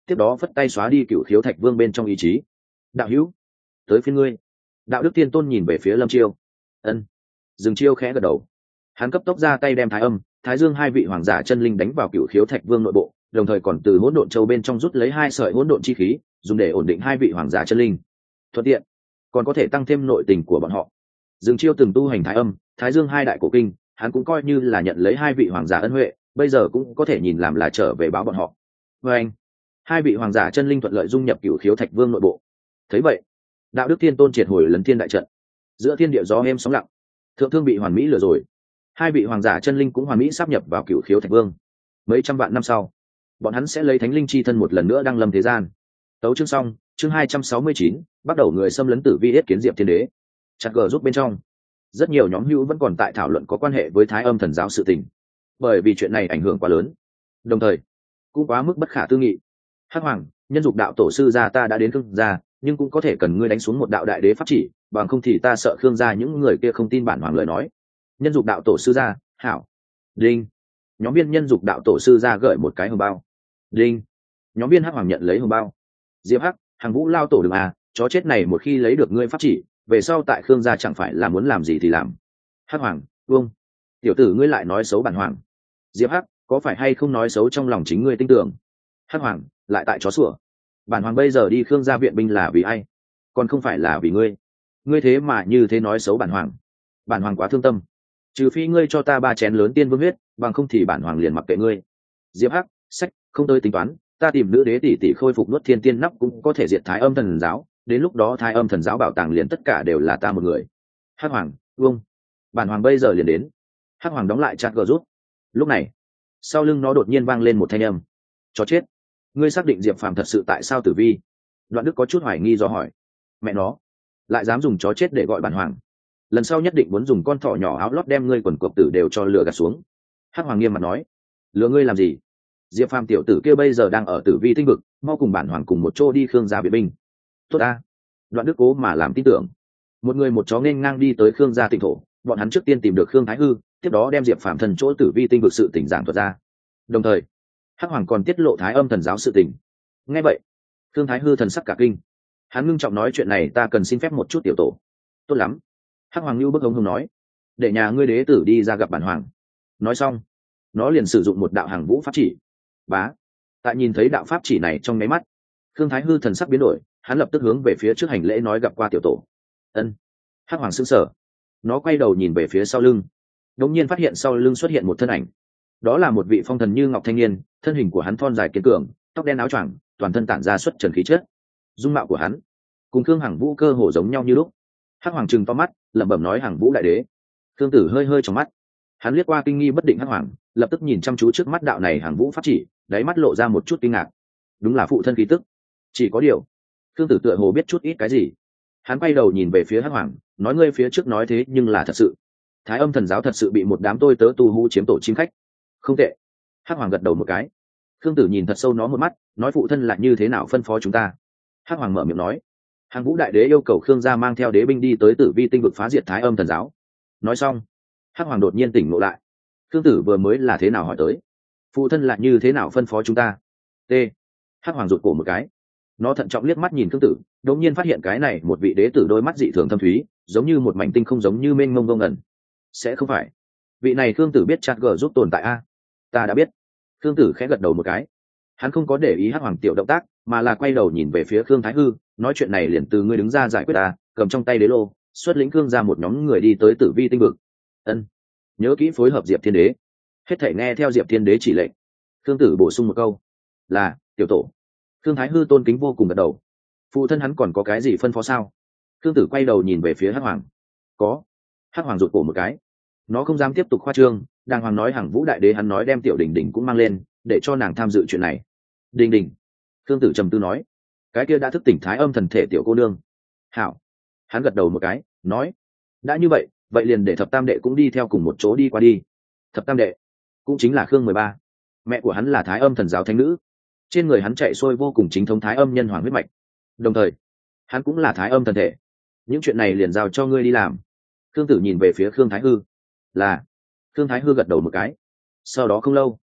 Speaker 1: tiếp đó phất tay xóa đi Cửu Khiếu Thạch Vương bên trong ý chí. Đạo hữu, tới phiên ngươi. Đạo đức tiên tôn nhìn về phía Lâm Chiêu. Ân. Dương Chiêu khẽ gật đầu. Hắn cấp tốc ra tay đem Thái Âm, Thái Dương hai vị hoàng giả chân linh đánh vào Cửu Khiếu Thạch Vương nội bộ, đồng thời còn từ Hỗn Độn Châu bên trong rút lấy 2 sợi hỗn độn chi khí, dùng để ổn định hai vị hoàng giả chân linh. Thuận tiện, còn có thể tăng thêm nội tình của bọn họ. Dương Chiêu từng tu hành Thái Âm, Thái Dương hai đại cổ kinh, hắn cũng coi như là nhận lấy hai vị hoàng giả ân huệ, bây giờ cũng có thể nhìn làm là trở về báo bọn họ. Và anh, hai vị hoàng giả chân linh thuận lợi dung nhập Cửu Khiếu Thạch Vương nội bộ. Thấy vậy, Đạo đức thiên tôn triệt hồi Lấn Thiên đại trận, giữa thiên địa gió êm sóng lặng, thượng thương bị hoàn mỹ lừa rồi, hai vị hoàng giả chân linh cũng hoàn mỹ sáp nhập vào Cửu Khiếu Thạch Vương. Mấy trăm vạn năm sau, bọn hắn sẽ lấy thánh linh chi thân một lần nữa đăng lâm thế gian. Tấu chương xong, chương 269, bắt đầu người xâm lấn Tử Vi yết kiến Diệp Thiên Đế. Chặt gờ giúp bên trong, rất nhiều nhóm hữu vẫn còn tại thảo luận có quan hệ với Thái Âm thần giáo sự tình, bởi vì chuyện này ảnh hưởng quá lớn, đồng thời cũng quá mức bất khả tư nghị. Hắc Hoàng, nhân dục đạo tổ sư gia ta đã đến Khương gia, nhưng cũng có thể cần ngươi đánh xuống một đạo đại đế pháp chỉ, bằng không thì ta sợ Khương gia những người kia không tin bản hoàng lời nói. Nhân dục đạo tổ sư gia, hảo. Đinh. Nhóm viên nhân dục đạo tổ sư gia gửi một cái hồng bao. Đinh. Nhóm viên Hắc Hoàng nhận lấy hồng bao. Diệp Hắc, Hàng Vũ lao tổ đừng à, chó chết này một khi lấy được ngươi pháp chỉ, về sau tại Khương gia chẳng phải là muốn làm gì thì làm. Hắc Hoàng, vâng. Tiểu tử ngươi lại nói xấu bản hoàng. Diệp Hắc, có phải hay không nói xấu trong lòng chính ngươi tin tưởng? Hắc Hoàng, lại tại chó sủa. Bản hoàng bây giờ đi Khương gia viện binh là vì ai? Còn không phải là vì ngươi. Ngươi thế mà như thế nói xấu bản hoàng. Bản hoàng quá thương tâm. Trừ phi ngươi cho ta 3 chén lớn tiên vương huyết, bằng không thì bản hoàng liền mặc kệ ngươi. Diệp Hắc, sách, không tới tính toán, ta tìm nữ đế tỷ tỷ khôi phục nuốt thiên tiên nắp cũng có thể diệt Thái Âm thần giáo, đến lúc đó Thái Âm thần giáo bảo tàng liền tất cả đều là ta một người. Hắc Hoàng, vâng. Bản hoàng bây giờ liền đến. Hắc Hoàng đóng lại chat gờ rút. Lúc này, sau lưng nó đột nhiên vang lên một thanh âm. Chó chết, ngươi xác định Diệp Phàm thật sự tại sao tử vi? Đoạn Đức có chút hoài nghi do hỏi. Mẹ nó, lại dám dùng chó chết để gọi bản hoàng, lần sau nhất định muốn dùng con thỏ nhỏ áo lót đem ngươi quần cộc tử đều cho lừa gạt xuống. Hắc Hoàng nghiêm mặt nói. Lừa ngươi làm gì? Diệp Phàm tiểu tử kia bây giờ đang ở tử vi tinh vực, mau cùng bản hoàng cùng một chỗ đi Khương gia viện binh. Tốt ta. Đoạn Đức cố mà làm tin tưởng. Một người một chó nên ngang đi tới Khương gia tỉnh thổ, bọn hắn trước tiên tìm được Khương Thái Hư, tiếp đó đem Diệp Phàm thần chỗ tử vi tinh vực sự tỉnh giảng thuật ra. Đồng thời, Hắc Hoàng còn tiết lộ Thái Âm thần giáo sự tình. Nghe vậy, Khương Thái Hư thần sắc cả kinh. Hắn ngưng trọng nói chuyện này ta cần xin phép một chút tiểu tổ. Tốt lắm. Hắc Hoàng lưu bức hống hống nói, để nhà ngươi đế tử đi ra gặp bản hoàng. Nói xong, nó liền sử dụng một đạo hàng vũ pháp chỉ. Bá. Tại nhìn thấy đạo pháp chỉ này trong nháy mắt, Khương Thái Hư thần sắc biến đổi, hắn lập tức hướng về phía trước hành lễ nói gặp qua tiểu tổ. Ân. Hắc Hoàng sững sờ. Nó quay đầu nhìn về phía sau lưng, đột nhiên phát hiện sau lưng xuất hiện một thân ảnh. Đó là một vị phong thần như ngọc thanh niên, thân hình của hắn thon dài kiên cường, tóc đen áo choàng, toàn thân tản ra xuất trần khí chất. Dung mạo của hắn cùng Khương Hằng Vũ cơ hồ giống nhau như lúc. Hắc Hoàng trừng to mắt, lẩm bẩm nói Hằng Vũ đại đế. Khương Tử hơi hơi trong mắt, hắn liếc qua kinh nghi bất định Hắc Hoàng, lập tức nhìn chăm chú trước mắt đạo này Hằng Vũ pháp chỉ, đáy mắt lộ ra một chút kinh ngạc. Đúng là phụ thân khí tức. Chỉ có điều, Khương Tử tựa hồ biết chút ít cái gì. Hắn quay đầu nhìn về phía Hắc Hoàng, nói ngươi phía trước nói thế nhưng là thật sự. Thái Âm thần giáo thật sự bị một đám tôi tớ tu hú chiếm tổ chim khách. Không tệ. Hắc Hoàng gật đầu một cái. Khương Tử nhìn thật sâu nó một mắt, nói phụ thân là như thế nào phân phó chúng ta. Hắc Hoàng mở miệng nói, Hàng Vũ đại đế yêu cầu Khương gia mang theo đế binh đi tới tử vi tinh vực phá diệt Thái Âm thần giáo. Nói xong, Hắc Hoàng đột nhiên tỉnh ngộ lại. Khương Tử vừa mới là thế nào hỏi tới, phụ thân là như thế nào phân phó chúng ta. T. Hắc Hoàng rụt cổ một cái, nó thận trọng liếc mắt nhìn Khương Tử, đột nhiên phát hiện cái này một vị đế tử đôi mắt dị thường thâm thúy, giống như một mảnh tinh không, giống như mênh mông vô ngần. Sẽ không phải vị này Khương Tử biết chat gờ giúp tồn tại a? Ta đã biết. Khương Tử khẽ gật đầu một cái. Hắn không có để ý Hắc Hoàng tiểu động tác, mà là quay đầu nhìn về phía Khương Thái Hư, nói chuyện này liền từ ngươi đứng ra giải quyết ta, cầm trong tay đế lô, xuất lĩnh Khương ra một nhóm người đi tới tử vi tinh vực. Ân, nhớ kỹ phối hợp Diệp Thiên Đế, hết thảy nghe theo Diệp Thiên Đế chỉ lệnh. Khương Tử bổ sung một câu, là tiểu tổ. Khương Thái Hư tôn kính vô cùng gật đầu. Phụ thân hắn còn có cái gì phân phó sao? Khương Tử quay đầu nhìn về phía Hắc Hoàng. Có. Hắc Hoàng rụt cổ một cái, nó không dám tiếp tục khoa trương, đàng hoàng nói Hằng Vũ đại đế hắn nói đem tiểu Đình Đình cũng mang lên, để cho nàng tham dự chuyện này. Đình Đình. Khương Tử trầm tư nói, cái kia đã thức tỉnh Thái Âm thần thể tiểu cô nương. Hảo. Hắn gật đầu một cái, nói, đã như vậy, vậy liền để thập tam đệ cũng đi theo cùng một chỗ đi qua đi. Thập tam đệ cũng chính là Khương 13. Mẹ của hắn là Thái Âm thần giáo thánh nữ, trên người hắn chạy xuôi vô cùng chính thống Thái Âm nhân hoàng huyết mạch, đồng thời hắn cũng là Thái Âm thần thể. Những chuyện này liền giao cho ngươi đi làm. Khương Tử nhìn về phía Khương Thái Hư. Là. Khương Thái Hư gật đầu một cái. Sau đó không lâu,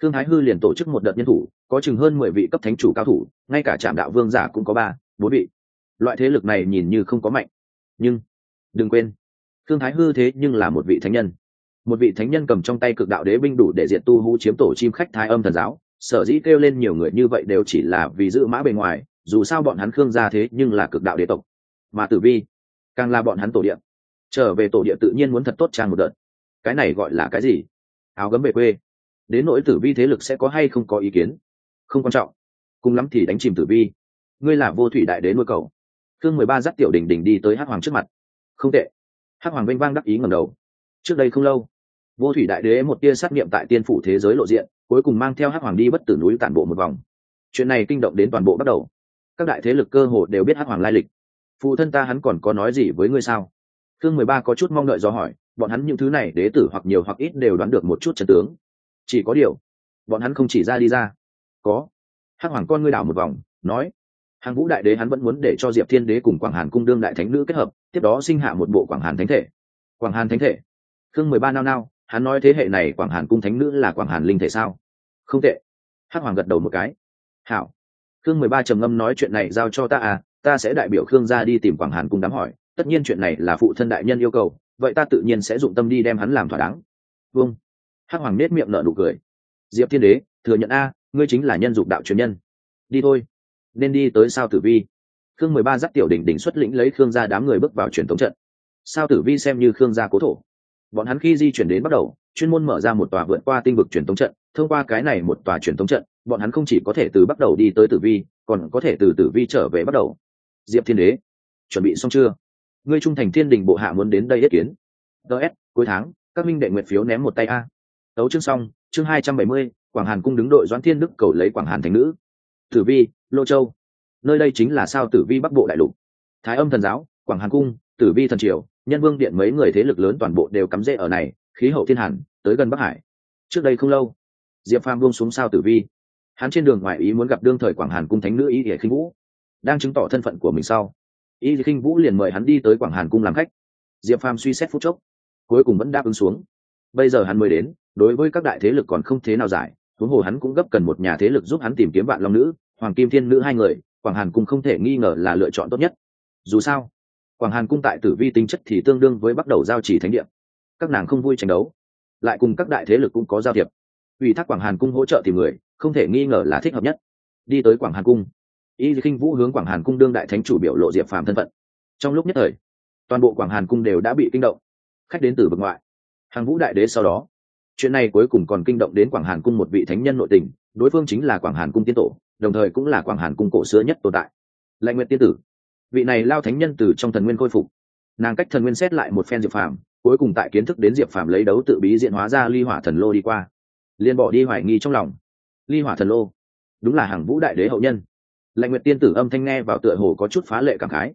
Speaker 1: Khương Thái Hư liền tổ chức một đợt nhân thủ, có chừng hơn 10 vị cấp thánh chủ cao thủ, ngay cả Trảm Đạo Vương giả cũng có 3, 4 vị. Loại thế lực này nhìn như không có mạnh, nhưng đừng quên, Khương Thái Hư thế nhưng là một vị thánh nhân. Một vị thánh nhân cầm trong tay cực đạo đế binh đủ để diệt tu hú chiếm tổ chim khách Thái Âm thần giáo, sở dĩ kêu lên nhiều người như vậy đều chỉ là vì giữ mã bề ngoài, dù sao bọn hắn Khương gia thế nhưng là cực đạo đế tộc, mà Tử Vi càng là bọn hắn tổ địa. Trở về tổ địa tự nhiên muốn thật tốt trang một đợt. Cái này gọi là cái gì? Áo gấm về quê. Đến nỗi Tử Vi thế lực sẽ có hay không có ý kiến, không quan trọng, cùng lắm thì đánh chìm Tử Vi. Ngươi là Vô Thủy đại đế nuôi cầu. Khương 13 dắt Tiểu Đình Đình đi tới Hắc Hoàng trước mặt. Không tệ. Hắc Hoàng vênh vang đắc ý ngẩng đầu. Trước đây không lâu, Vô Thủy đại đế một tia sát nghiệm tại tiên phủ thế giới lộ diện, cuối cùng mang theo Hắc Hoàng đi bất tử núi tản bộ một vòng. Chuyện này kinh động đến toàn bộ bắt đầu. Các đại thế lực cơ hồ đều biết Hắc Hoàng lai lịch. Phụ thân ta hắn còn có nói gì với ngươi sao? Khương 13 có chút mong đợi do hỏi, bọn hắn những thứ này đế tử hoặc nhiều hoặc ít đều đoán được một chút chân tướng. Chỉ có điều, bọn hắn không chỉ ra đi ra. Có. Hắc Hoàng con ngươi đảo một vòng, nói, Hàng Vũ đại đế hắn vẫn muốn để cho Diệp Thiên đế cùng Quảng Hàn cung đương đại thánh nữ kết hợp, tiếp đó sinh hạ một bộ Quảng Hàn thánh thể. Quảng Hàn thánh thể? Khương 13 nao nao, hắn nói thế hệ này Quảng Hàn cung thánh nữ là Quảng Hàn linh thể sao? Không tệ. Hắc Hoàng gật đầu một cái. Hảo. Khương 13 trầm ngâm nói chuyện này giao cho ta à, ta sẽ đại biểu Khương gia đi tìm Quảng Hàn cung đám hỏi, tất nhiên chuyện này là phụ thân đại nhân yêu cầu, vậy ta tự nhiên sẽ dụng tâm đi đem hắn làm thỏa đáng. Vâng. Hắc Hoàng nết miệng nở nụ cười. Diệp Thiên đế, thừa nhận a, ngươi chính là nhân dục đạo truyền nhân. Đi thôi. Nên đi tới sao Tử Vi. Khương 13 dắt Tiểu Đình Đình xuất lĩnh lấy Khương gia đám người bước vào truyền thống trận. Sao Tử Vi xem như Khương gia cố thổ. Bọn hắn khi di chuyển đến bắt đầu, chuyên môn mở ra một tòa vượt qua tinh vực truyền thống trận, thông qua cái này một tòa truyền thống trận, bọn hắn không chỉ có thể từ bắt đầu đi tới Tử Vi, còn có thể từ Tử Vi trở về bắt đầu. Diệp Thiên đế, chuẩn bị xong chưa? Ngươi trung thành Thiên Đình bộ hạ muốn đến đây yết kiến. DS, cuối tháng, các minh đệ nguyện phiếu ném một tay a. Tấu chương xong, chương 270, Quảng Hàn cung đứng đội Doãn Thiên Đức cầu lấy Quảng Hàn thánh nữ. Tử Vi, Lô Châu. Nơi đây chính là sao Tử Vi Bắc Bộ đại lục. Thái Âm thần giáo, Quảng Hàn cung, Tử Vi thần triều, Nhân Vương điện mấy người thế lực lớn toàn bộ đều cắm rễ ở này, khí hậu thiên hàn, tới gần Bắc Hải. Trước đây không lâu, Diệp Phàm buông xuống sao Tử Vi. Hắn trên đường ngoại ý muốn gặp đương thời Quảng Hàn cung thánh nữ Y Liễu Khinh Vũ, đang chứng tỏ thân phận của mình sau, Y Liễu Khinh Vũ liền mời hắn đi tới Quảng Hàn cung làm khách. Diệp Phàm suy xét phút chốc, cuối cùng vẫn đáp ứng xuống. Bây giờ hắn mới đến, đối với các đại thế lực còn không thế nào giải, huống hồ hắn cũng gấp cần một nhà thế lực giúp hắn tìm kiếm Vạn Long nữ, Hoàng Kim Thiên nữ hai người, Quảng Hàn cung không thể nghi ngờ là lựa chọn tốt nhất. Dù sao, Quảng Hàn cung tại Tử Vi tính chất thì tương đương với bắt đầu giao chỉ thánh địa. Các nàng không vui tranh đấu, lại cùng các đại thế lực cũng có giao thiệp. Ủy thác Quảng Hàn cung hỗ trợ tìm người, không thể nghi ngờ là thích hợp nhất. Đi tới Quảng Hàn cung, Y Khinh Vũ hướng Quảng Hàn cung đương đại thánh chủ biểu lộ Diệp Phàm thân phận. Trong lúc nhất thời, toàn bộ Quảng Hàn cung đều đã bị kinh động. Khách đến từ vực ngoại, Hàng Vũ đại đế sau đó, chuyện này cuối cùng còn kinh động đến Quảng Hàn cung một vị thánh nhân nội tình, đối phương chính là Quảng Hàn cung tiên tổ, đồng thời cũng là Quảng Hàn cung cổ xưa nhất tồn tại. Lạnh Nguyệt tiên tử, vị này lao thánh nhân từ trong thần nguyên khôi phục, nàng cách thần nguyên xét lại một phen Diệp Phàm, cuối cùng tại kiến thức đến Diệp Phàm lấy đấu tự bí diện hóa ra ly hỏa thần lô đi qua, liền bỏ đi hoài nghi trong lòng. Ly hỏa thần lô, đúng là Hàng Vũ đại đế hậu nhân. Lạnh Nguyệt tiên tử âm thanh nghe vào tựa hồ có chút phá lệ cảm khái.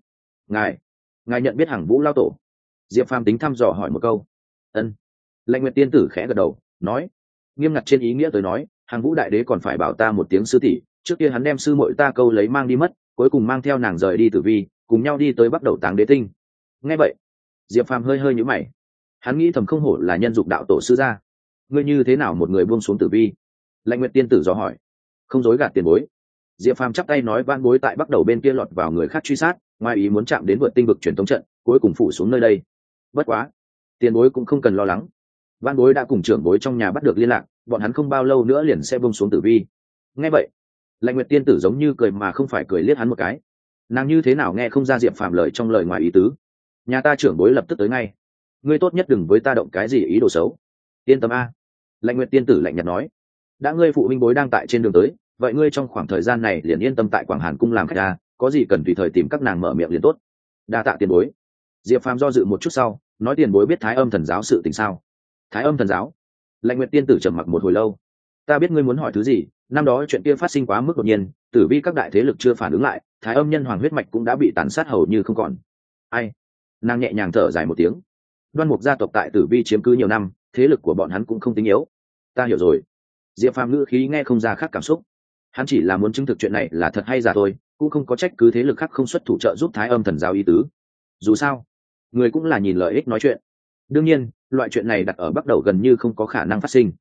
Speaker 1: Ngài nhận biết Hàng Vũ lao tổ? Diệp Phàm tính thăm dò hỏi một câu. Ân. Lạnh Nguyệt tiên tử khẽ gật đầu, nói, nghiêm ngặt trên ý nghĩa tới nói, Hàng Vũ đại đế còn phải bảo ta một tiếng sư tỷ, trước kia hắn đem sư muội ta câu lấy mang đi mất, cuối cùng mang theo nàng rời đi Tử Vi, cùng nhau đi tới Bắc Đầu Táng Đế Tinh. Nghe vậy, Diệp Phàm hơi nhíu mày. Hắn nghĩ thầm không hổ là nhân dục đạo tổ sư gia. Ngươi như thế nào một người buông xuống Tử Vi? Lạnh Nguyệt tiên tử dò hỏi. Không dối gạt tiền bối. Diệp Phàm chắp tay nói, van bối tại Bắc Đầu bên kia lọt vào người khác truy sát, ngoài ý muốn chạm đến vượt tinh vực truyền thống trận, cuối cùng phủ xuống nơi đây. Bất quá, tiền bối cũng không cần lo lắng. Van bối đã cùng trưởng bối trong nhà bắt được liên lạc, bọn hắn không bao lâu nữa liền sẽ buông xuống Tử Vi. Nghe vậy, Lạnh Nguyệt tiên tử giống như cười mà không phải cười, liếc hắn một cái. Nàng như thế nào nghe không ra Diệp Phàm lời trong lời ngoài ý tứ. Nhà ta trưởng bối lập tức tới ngay, ngươi tốt nhất đừng với ta động cái gì ý đồ xấu. Yên tâm a. Lạnh Nguyệt tiên tử lạnh nhạt nói, đã ngươi phụ huynh bối đang tại trên đường tới, vậy ngươi trong khoảng thời gian này liền yên tâm tại Quảng Hàn cung làm khách a, có gì cần tùy thời tìm các nàng mở miệng liền tốt. Đa tạ tiền bối. Diệp Phàm do dự một chút sau, nói, tiền bối biết Thái Âm thần giáo sự tình sao? Thái Âm thần giáo? Lạnh Nguyệt tiên tử trầm mặc một hồi lâu. Ta biết ngươi muốn hỏi thứ gì, năm đó chuyện kia phát sinh quá mức đột nhiên, Tử Vi các đại thế lực chưa phản ứng lại, Thái Âm nhân hoàng huyết mạch cũng đã bị tàn sát hầu như không còn. Ai? Nàng nhẹ nhàng thở dài một tiếng. Đoan Mục gia tộc tại Tử Vi chiếm cứ nhiều năm, thế lực của bọn hắn cũng không tính yếu. Ta hiểu rồi. Diệp Phàm ngữ khí nghe không ra khác cảm xúc. Hắn chỉ là muốn chứng thực chuyện này là thật hay giả thôi, cũng không có trách cứ thế lực khác không xuất thủ trợ giúp Thái Âm thần giáo ý tứ. Dù sao, người cũng là nhìn lợi ích nói chuyện. Đương nhiên, loại chuyện này đặt ở Bắc Đầu gần như không có khả năng phát sinh.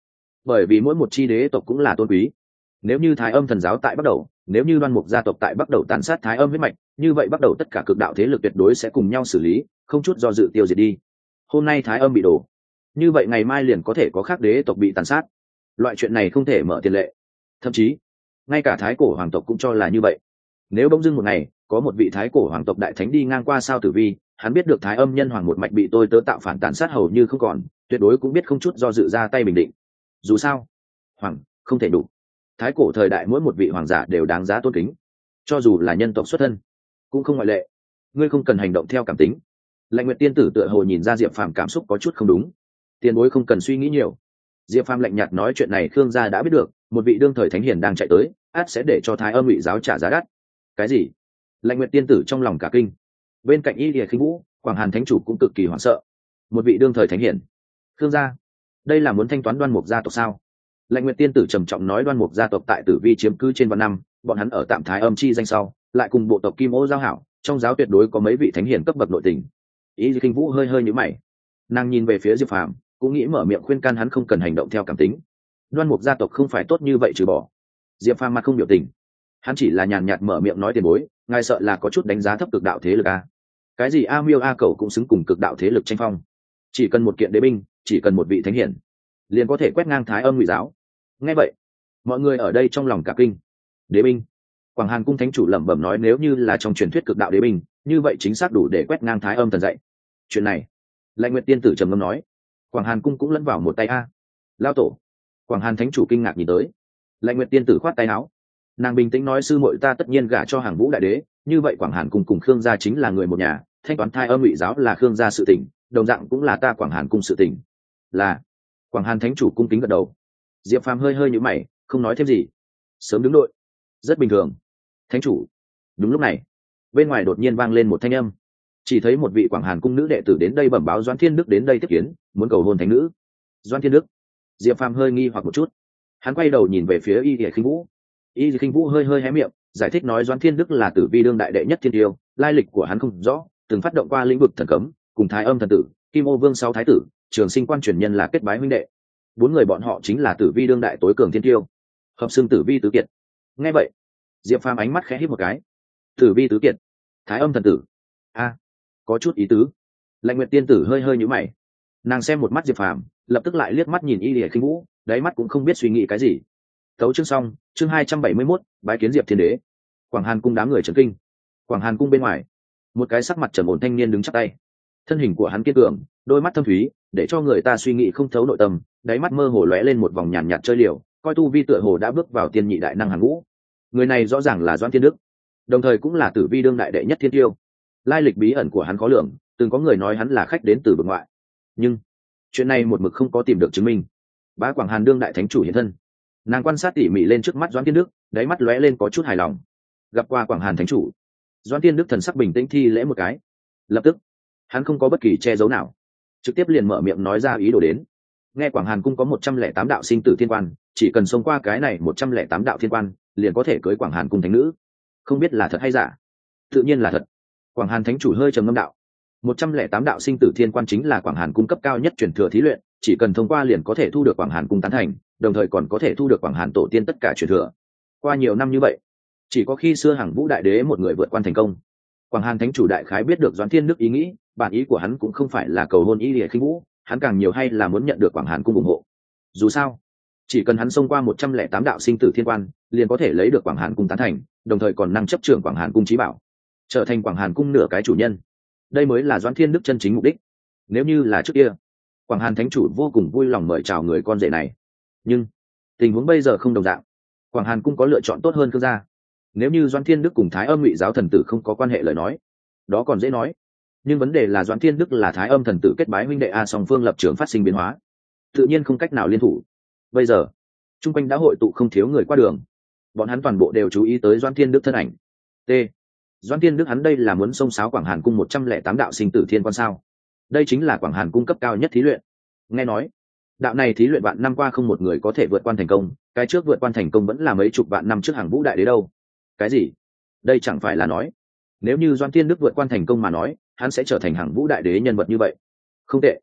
Speaker 1: bởi vì mỗi một chi đế tộc cũng là tôn quý. Nếu như Thái Âm thần giáo tại bắt đầu, nếu như Đoan Mục gia tộc tại bắt đầu tàn sát Thái Âm huyết mạch, như vậy bắt đầu tất cả cực đạo thế lực tuyệt đối sẽ cùng nhau xử lý, không chút do dự tiêu diệt đi. Hôm nay Thái Âm bị đổ, như vậy ngày mai liền có thể có khác đế tộc bị tàn sát. Loại chuyện này không thể mở tiền lệ, thậm chí ngay cả Thái cổ hoàng tộc cũng cho là như vậy. Nếu bỗng dưng một ngày có một vị Thái cổ hoàng tộc đại thánh đi ngang qua sao Tử Vi, hắn biết được Thái Âm nhân hoàng một mạch bị tôi tớ tạo phản tàn sát hầu như không còn, tuyệt đối cũng biết không chút do dự ra tay bình định. Dù sao hoàng không thể đủ, thái cổ thời đại mỗi một vị hoàng giả đều đáng giá tôn kính, cho dù là nhân tộc xuất thân cũng không ngoại lệ. Ngươi không cần hành động theo cảm tính. Lạnh Nguyệt tiên tử tựa hồ nhìn ra Diệp Phàm cảm xúc có chút không đúng. Tiền bối không cần suy nghĩ nhiều. Diệp Phàm lạnh nhạt nói, chuyện này Khương gia đã biết được, một vị đương thời thánh hiền đang chạy tới, át sẽ để cho Thái Âm Ngụy giáo trả giá đắt. Cái gì? Lạnh Nguyệt tiên tử trong lòng cả kinh. Bên cạnh Y Lìa Khinh Vũ, Quảng Hàn thánh chủ cũng cực kỳ hoảng sợ. Một vị đương thời thánh hiền, Khương gia, đây là muốn thanh toán Đoan Mục gia tộc sao? Lạnh Nguyệt tiên tử trầm trọng nói, Đoan Mục gia tộc tại Tử Vi chiếm cứ trên vạn năm, bọn hắn ở tạm Thái Âm chi danh sau, lại cùng bộ tộc Kim Ô giao hảo, trong giáo tuyệt đối có mấy vị thánh hiền cấp bậc nội tình. Ý Kinh Vũ hơi hơi nhíu mày, nàng nhìn về phía Diệp Phàm, cũng nghĩ mở miệng khuyên can hắn không cần hành động theo cảm tính. Đoan Mục gia tộc không phải tốt như vậy trừ bỏ. Diệp Phàm mặt không biểu tình, hắn chỉ là nhàn nhạt mở miệng nói, tiền bối, ngài sợ là có chút đánh giá thấp cực đạo thế lực a. Cái gì A Miêu A Cầu cũng xứng cùng cực đạo thế lực tranh phong. Chỉ cần một kiện đế binh, chỉ cần một vị thánh hiển, liền có thể quét ngang Thái Âm Ngụy giáo. Nghe vậy, mọi người ở đây trong lòng cả kinh. Đế binh? Quảng Hàn cung thánh chủ lẩm bẩm nói, nếu như là trong truyền thuyết cực đạo đế binh, như vậy chính xác đủ để quét ngang Thái Âm thần dạy. Chuyện này, Lạnh Nguyệt tiên tử trầm ngâm nói, Quảng Hàn cung cũng lẫn vào một tay a. Lao tổ. Quảng Hàn thánh chủ kinh ngạc nhìn tới. Lạnh Nguyệt tiên tử khoát tay áo, nàng bình tĩnh nói, sư muội ta tất nhiên gả cho Hàng Vũ đại đế, như vậy Quảng Hàn cung cùng Khương gia chính là người một nhà, thanh toán Thái Âm Ngụy giáo là Khương gia sự tình, đồng dạng cũng là ta Quảng Hàn cung sự tình. Là. Quảng Hàn thánh chủ cung kính gật đầu. Diệp Phàm hơi hơi nhíu mày, không nói thêm gì. Sớm đứng đội, rất bình thường. Thánh chủ. Đúng lúc này, bên ngoài đột nhiên vang lên một thanh âm. Chỉ thấy một vị Quảng Hàn cung nữ đệ tử đến đây bẩm báo Doãn Thiên Đức đến đây tiếp kiến, muốn cầu hôn thánh nữ. Doãn Thiên Đức. Diệp Phàm hơi nghi hoặc một chút, hắn quay đầu nhìn về phía Y Lìa Khinh Vũ. Y Lìa Khinh Vũ hơi hơi hé miệng, giải thích nói, Doãn Thiên Đức là Tử Vi đương đại đệ nhất thiên tiêu, lai lịch của hắn không rõ, từng phát động qua lĩnh vực thần cấm, cùng Thái Âm thần tử, Kim Ô Vương sáu thái tử, Trường Sinh quan truyền nhân là kết bái huynh đệ. Bốn người bọn họ chính là Tử Vi đương đại tối cường thiên tiêu, hợp xưng Tử Vi tứ kiệt. Nghe vậy, Diệp Phàm ánh mắt khẽ híp một cái. Tử Vi tứ kiệt, Thái Âm thần tử, a, có chút ý tứ. Lạnh Nguyệt tiên tử hơi hơi nhíu mày, nàng xem một mắt Diệp Phàm, lập tức lại liếc mắt nhìn Y Lìa Khinh Vũ, đáy mắt cũng không biết suy nghĩ cái gì. Tấu chương xong, chương 271, bái kiến Diệp Thiên Đế. Quảng Hàn cung đám người chấn kinh. Quảng Hàn cung bên ngoài, một cái sắc mặt trầm ổn thanh niên đứng chắp tay. Thân hình của hắn kiên cường, đôi mắt thâm thúy, để cho người ta suy nghĩ không thấu nội tâm, đáy mắt mơ hồ lóe lên một vòng nhàn nhạt chơi liều, coi tu vi tựa hồ đã bước vào tiên nhị đại năng hàng ngũ. Người này rõ ràng là Doãn Thiên Đức, đồng thời cũng là Tử Vi đương đại đệ nhất thiên tiêu. Lai lịch bí ẩn của hắn khó lường, từng có người nói hắn là khách đến từ vực ngoại, nhưng chuyện này một mực không có tìm được chứng minh. Bá Quảng Hàn đương đại thánh chủ hiện thân, nàng quan sát tỉ mỉ lên trước mắt Doãn Thiên Đức, đáy mắt lóe lên có chút hài lòng. Gặp qua Quảng Hàn thánh chủ, Doãn Thiên Đức thần sắc bình tĩnh thi lễ một cái, lập tức hắn không có bất kỳ che giấu nào, trực tiếp liền mở miệng nói ra ý đồ đến. Nghe Quảng Hàn cung có 108 đạo sinh tử thiên quan, chỉ cần xông qua cái này 108 đạo thiên quan, liền có thể cưới Quảng Hàn cung thánh nữ. Không biết là thật hay giả? Tự nhiên là thật. Quảng Hàn thánh chủ hơi trầm ngâm đạo, 108 đạo sinh tử thiên quan chính là Quảng Hàn cung cấp cao nhất truyền thừa thí luyện, chỉ cần thông qua liền có thể thu được Quảng Hàn cung tán thành, đồng thời còn có thể thu được Quảng Hàn tổ tiên tất cả truyền thừa. Qua nhiều năm như vậy, chỉ có khi xưa Hàng Vũ đại đế một người vượt qua thành công. Quảng Hàn thánh chủ đại khái biết được Doãn Thiên Đức ý nghĩ, bản ý của hắn cũng không phải là cầu hôn Y Lìa Khinh Vũ, hắn càng nhiều hay là muốn nhận được Quảng Hàn cung ủng hộ. Dù sao, chỉ cần hắn xông qua 108 đạo sinh tử thiên quan, liền có thể lấy được Quảng Hàn cung tán thành, đồng thời còn năng chấp trưởng Quảng Hàn cung chí bảo, trở thành Quảng Hàn cung nửa cái chủ nhân. Đây mới là Doãn Thiên Đức chân chính mục đích. Nếu như là trước kia, Quảng Hàn thánh chủ vô cùng vui lòng mời chào người con rể này, nhưng tình huống bây giờ không đồng dạng. Quảng Hàn cung có lựa chọn tốt hơn Khương gia. Nếu như Doãn Thiên Đức cùng Thái Âm Ngụy giáo thần tử không có quan hệ lời nói, đó còn dễ nói, nhưng vấn đề là Doãn Thiên Đức là Thái Âm thần tử kết bái huynh đệ a, song phương lập trường phát sinh biến hóa, tự nhiên không cách nào liên thủ. Bây giờ trung quanh đã hội tụ không thiếu người qua đường, bọn hắn toàn bộ đều chú ý tới Doãn Thiên Đức thân ảnh. T. Doãn Thiên Đức hắn đây là muốn xông xáo Quảng Hàn cung 108 đạo sinh tử thiên quan sao? Đây chính là Quảng Hàn cung cấp cao nhất thí luyện. Nghe nói đạo này thí luyện vạn năm qua không một người có thể vượt qua thành công, cái trước vượt qua thành công vẫn là mấy chục vạn năm trước Hàng Vũ đại đế đâu. Cái gì? Đây chẳng phải là nói, nếu như Doãn Thiên Đức vượt qua thành công mà nói, hắn sẽ trở thành Hàng Vũ đại đế nhân vật như vậy? Không tệ.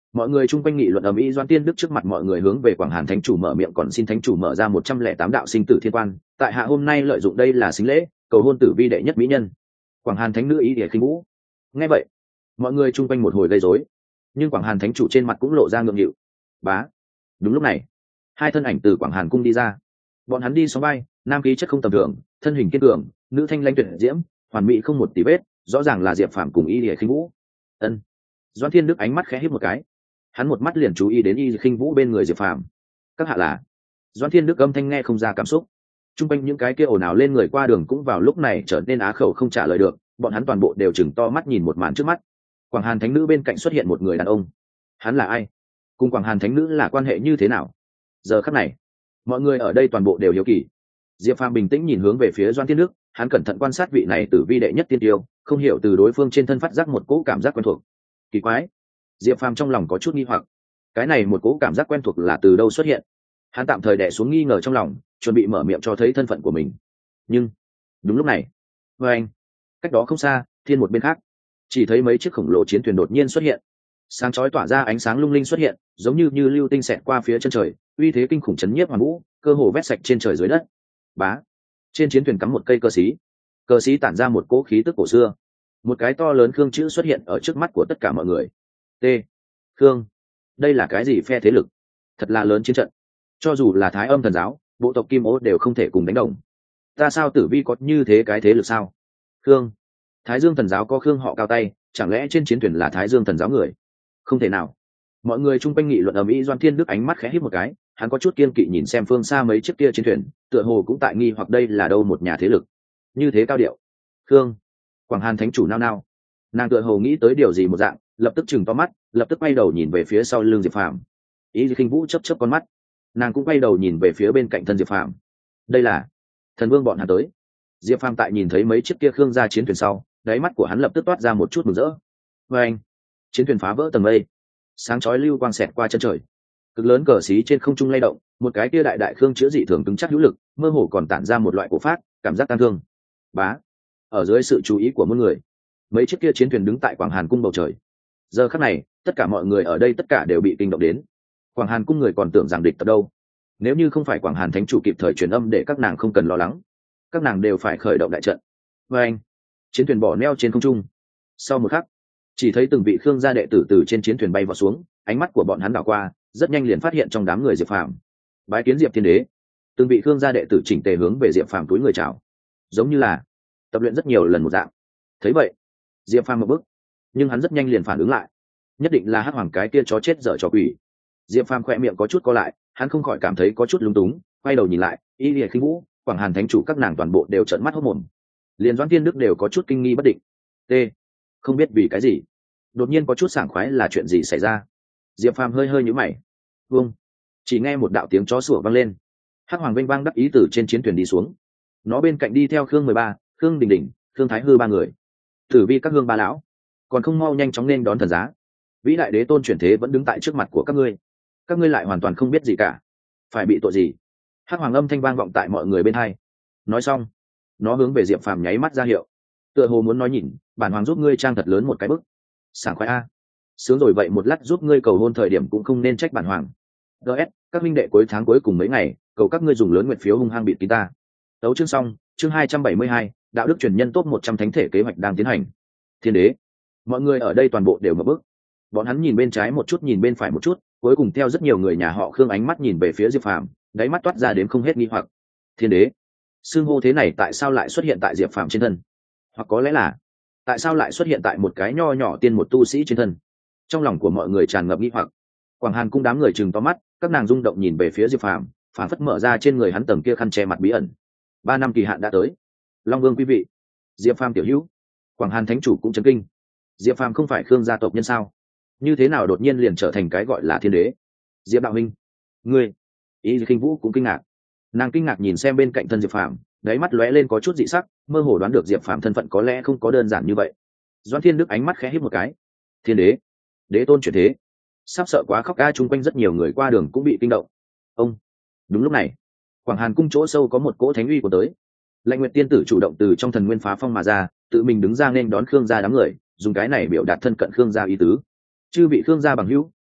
Speaker 1: Mọi người chung quanh nghị luận ầm ĩ. Doãn Tiên Đức trước mặt mọi người hướng về Quảng Hàn Thánh chủ mở miệng, còn xin Thánh chủ mở ra 108 đạo sinh tử thiên quan, tại hạ hôm nay lợi dụng đây là xính lễ, cầu hôn tử vi đệ nhất mỹ nhân. Quảng Hàn Thánh nữ ý để khinh vũ. Nghe vậy, mọi người chung quanh một hồi gây rối, nhưng Quảng Hàn Thánh chủ trên mặt cũng lộ ra ngượng nghịu. Bá. Đúng lúc này, hai thân ảnh từ Quảng Hàn cung đi ra. Bọn hắn đi sóng vai, nam khí chất không tầm thường, thân hình kiên cường, nữ thanh lãnh tuyệt diễm, hoàn mỹ không một tì vết, rõ ràng là Diệp Phàm cùng Y Lìa Khinh Vũ. Ân. Doãn Thiên Đức ánh mắt khẽ híp một cái, hắn một mắt liền chú ý đến Y Lìa Khinh Vũ bên người Diệp Phàm. Các hạ là? Doãn Thiên Đức âm thanh nghe không ra cảm xúc. Trung quanh những cái kia ồn ào lên người qua đường cũng vào lúc này trở nên á khẩu không trả lời được, bọn hắn toàn bộ đều chừng to mắt nhìn một màn trước mắt. Quảng Hàn Thánh nữ bên cạnh xuất hiện một người đàn ông. Hắn là ai? Cùng Quảng Hàn Thánh nữ là quan hệ như thế nào? Giờ khắc này, mọi người ở đây toàn bộ đều hiếu kỳ. Diệp Phàm bình tĩnh nhìn hướng về phía Doãn Thiên Đức, hắn cẩn thận quan sát vị này tử vi đệ nhất tiên tiêu, không hiểu từ đối phương trên thân phát giác một cỗ cảm giác quen thuộc. Kỳ quái, Diệp Phàm trong lòng có chút nghi hoặc, cái này một cỗ cảm giác quen thuộc là từ đâu xuất hiện? Hắn tạm thời đè xuống nghi ngờ trong lòng, chuẩn bị mở miệng cho thấy thân phận của mình. Nhưng đúng lúc này, với anh, cách đó không xa, thiên một bên khác, chỉ thấy mấy chiếc khổng lồ chiến thuyền đột nhiên xuất hiện, sáng chói tỏa ra ánh sáng lung linh xuất hiện, giống như lưu tinh xẹt qua phía chân trời, uy thế kinh khủng chấn nhiếp hoàn vũ, cơ hồ vét sạch trên trời dưới đất. Bá, trên chiến thuyền cắm một cây cơ xí tản ra một cỗ khí tức cổ xưa. Một cái to lớn khương chữ xuất hiện ở trước mắt của tất cả mọi người. T. Khương, đây là cái gì phe thế lực? Thật là lớn chiến trận, cho dù là Thái Âm thần giáo, bộ tộc Kim Ô đều không thể cùng đánh đồng. Ta sao tử vi có như thế cái thế lực sao? Khương, Thái Dương thần giáo có Khương họ cao tay, chẳng lẽ trên chiến thuyền là Thái Dương thần giáo người? Không thể nào. Mọi người chung quanh nghị luận ầm ĩ. Doãn Thiên Đức ánh mắt khẽ híp một cái, hắn có chút kiên kỵ nhìn xem phương xa mấy chiếc kia chiến thuyền, tựa hồ cũng tại nghi hoặc đây là đâu một nhà thế lực như thế cao điệu. Khương, Quảng Hàn Thánh chủ nao nao, nàng tựa hồ nghĩ tới điều gì một dạng, lập tức chừng to mắt, lập tức quay đầu nhìn về phía sau lưng Diệp Phàm. Ý Khinh Vũ chớp chớp con mắt, nàng cũng quay đầu nhìn về phía bên cạnh thân Diệp Phàm. Đây là thần vương bọn hắn tới. Diệp Phàm tại nhìn thấy mấy chiếc kia Khương gia chiến thuyền sau, đáy mắt của hắn lập tức toát ra một chút mừng rỡ. Và anh, chiến thuyền phá vỡ tầng mây, sáng chói lưu quang xẹt qua chân trời, cực lớn cờ xí trên không trung lay động, một cái kia đại Khương chữa dị thường cứng chắc hữu lực, mơ hồ còn tản ra một loại cổ phát cảm giác tăng thương. Bá, ở dưới sự chú ý của muôn người, mấy chiếc kia chiến thuyền đứng tại Quảng Hàn cung bầu trời. Giờ khắc này, tất cả mọi người ở đây tất cả đều bị kinh động đến. Quảng Hàn cung người còn tưởng rằng địch tập đâu, nếu như không phải Quảng Hàn Thánh chủ kịp thời truyền âm để các nàng không cần lo lắng, các nàng đều phải khởi động đại trận. Và anh, chiến thuyền bỏ neo trên không trung. Sau một khắc, chỉ thấy từng vị Khương gia đệ tử từ trên chiến thuyền bay vào xuống, ánh mắt của bọn hắn đảo qua, rất nhanh liền phát hiện trong đám người Diệp Phàm. Bái kiến Diệp Thiên Đế. Từng vị Khương gia đệ tử chỉnh tề hướng về Diệp Phàm túi người chào, giống như là tập luyện rất nhiều lần một dạng. Thấy vậy, Diệp Phàm một bước, nhưng hắn rất nhanh liền phản ứng lại, nhất định là Hắc Hoàng cái kia chó chết dở trò quỷ. Diệp Phàm khỏe miệng có chút co lại, hắn không khỏi cảm thấy có chút lúng túng, quay đầu nhìn lại, Y Lìa Khinh Vũ, Quảng Hàn Thánh chủ các nàng toàn bộ đều trợn mắt hốt mồm. Liên Doãn Thiên Đức đều có chút kinh nghi bất định. T. Không biết vì cái gì, đột nhiên có chút sảng khoái là chuyện gì xảy ra. Diệp Phàm hơi hơi nhíu mày. Vâng. Chỉ nghe một đạo tiếng chó sủa vang lên. Hắc Hoàng vênh vang đắc ý từ trên chiến thuyền đi xuống. Nó bên cạnh đi theo Khương 13, Khương Đình Đình, Khương Thái Hư ba người. Tử vi các hương ba lão, còn không mau nhanh chóng nên đón thần giá. Vĩ đại đế tôn chuyển thế vẫn đứng tại trước mặt của các ngươi lại hoàn toàn không biết gì cả, phải bị tội gì? Hắc Hoàng âm thanh vang vọng tại mọi người bên hai. Nói xong, nó hướng về Diệp Phàm nháy mắt ra hiệu, tựa hồ muốn nói nhìn, bản hoàng giúp ngươi trang thật lớn một cái bức. Sảng khoái a, sướng rồi vậy một lát giúp ngươi cầu hôn thời điểm cũng không nên trách bản hoàng. DS, các minh đệ cuối tháng cuối cùng mấy ngày, cầu các ngươi dùng lớn nguyện phiếu hung hăng bịt kín ta. Tấu chương xong, chương 272, đạo đức truyền nhân top 100 thánh thể kế hoạch đang tiến hành. Thiên Đế, mọi người ở đây toàn bộ đều ngập bức. Bọn hắn nhìn bên trái một chút, nhìn bên phải một chút, cuối cùng theo rất nhiều người nhà họ Khương ánh mắt nhìn về phía Diệp Phàm, đáy mắt toát ra đến không hết nghi hoặc. Thiên Đế, xưng hô thế này tại sao lại xuất hiện tại Diệp Phàm trên thân? Hoặc có lẽ là, tại sao lại xuất hiện tại một cái nho nhỏ tiên một tu sĩ trên thân? Trong lòng của mọi người tràn ngập nghi hoặc. Quảng Hàn cung đám người trừng to mắt, các nàng rung động nhìn về phía Diệp Phàm, phản phất mở ra trên người hắn tầng kia khăn che mặt bí ẩn. 3 năm kỳ hạn đã tới. Long Vương quý vị, Diệp Phàm tiểu hữu. Quảng Hàn thánh chủ cũng chấn kinh. Diệp Phàm không phải Khương gia tộc nhân sao? Như thế nào đột nhiên liền trở thành cái gọi là Thiên Đế? Diệp đạo huynh, ngươi. Ý Khinh Vũ cũng kinh ngạc. Nàng kinh ngạc nhìn xem bên cạnh thân Diệp Phàm, đáy mắt lóe lên có chút dị sắc, mơ hồ đoán được Diệp Phàm thân phận có lẽ không có đơn giản như vậy. Doãn Thiên Đức ánh mắt khẽ híp một cái. Thiên Đế, đế tôn chuyển thế, sắp sợ quá khóc ca. Chung quanh rất nhiều người qua đường cũng bị kinh động. Ông. Đúng lúc này, Quảng Hàn cung chỗ sâu có một cỗ thánh uy của tới. Lãnh Nguyệt tiên tử chủ động từ trong thần nguyên phá phong mà ra, tự mình đứng ra nên đón Khương gia đám người, dùng cái này biểu đạt thân cận Khương gia ý tứ. Chư vị Khương gia bằng hữu,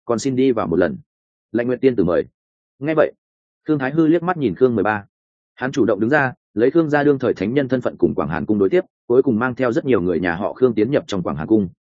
Speaker 1: còn xin đi vào một lần. Lãnh Nguyệt tiên tử mời. Nghe vậy, Khương Thái Hư liếc mắt nhìn Khương 13. Hắn chủ động đứng ra, lấy Khương gia đương thời thánh nhân thân phận cùng Quảng Hàn cung đối tiếp, cuối cùng mang theo rất nhiều người nhà họ Khương tiến nhập trong Quảng Hàn cung.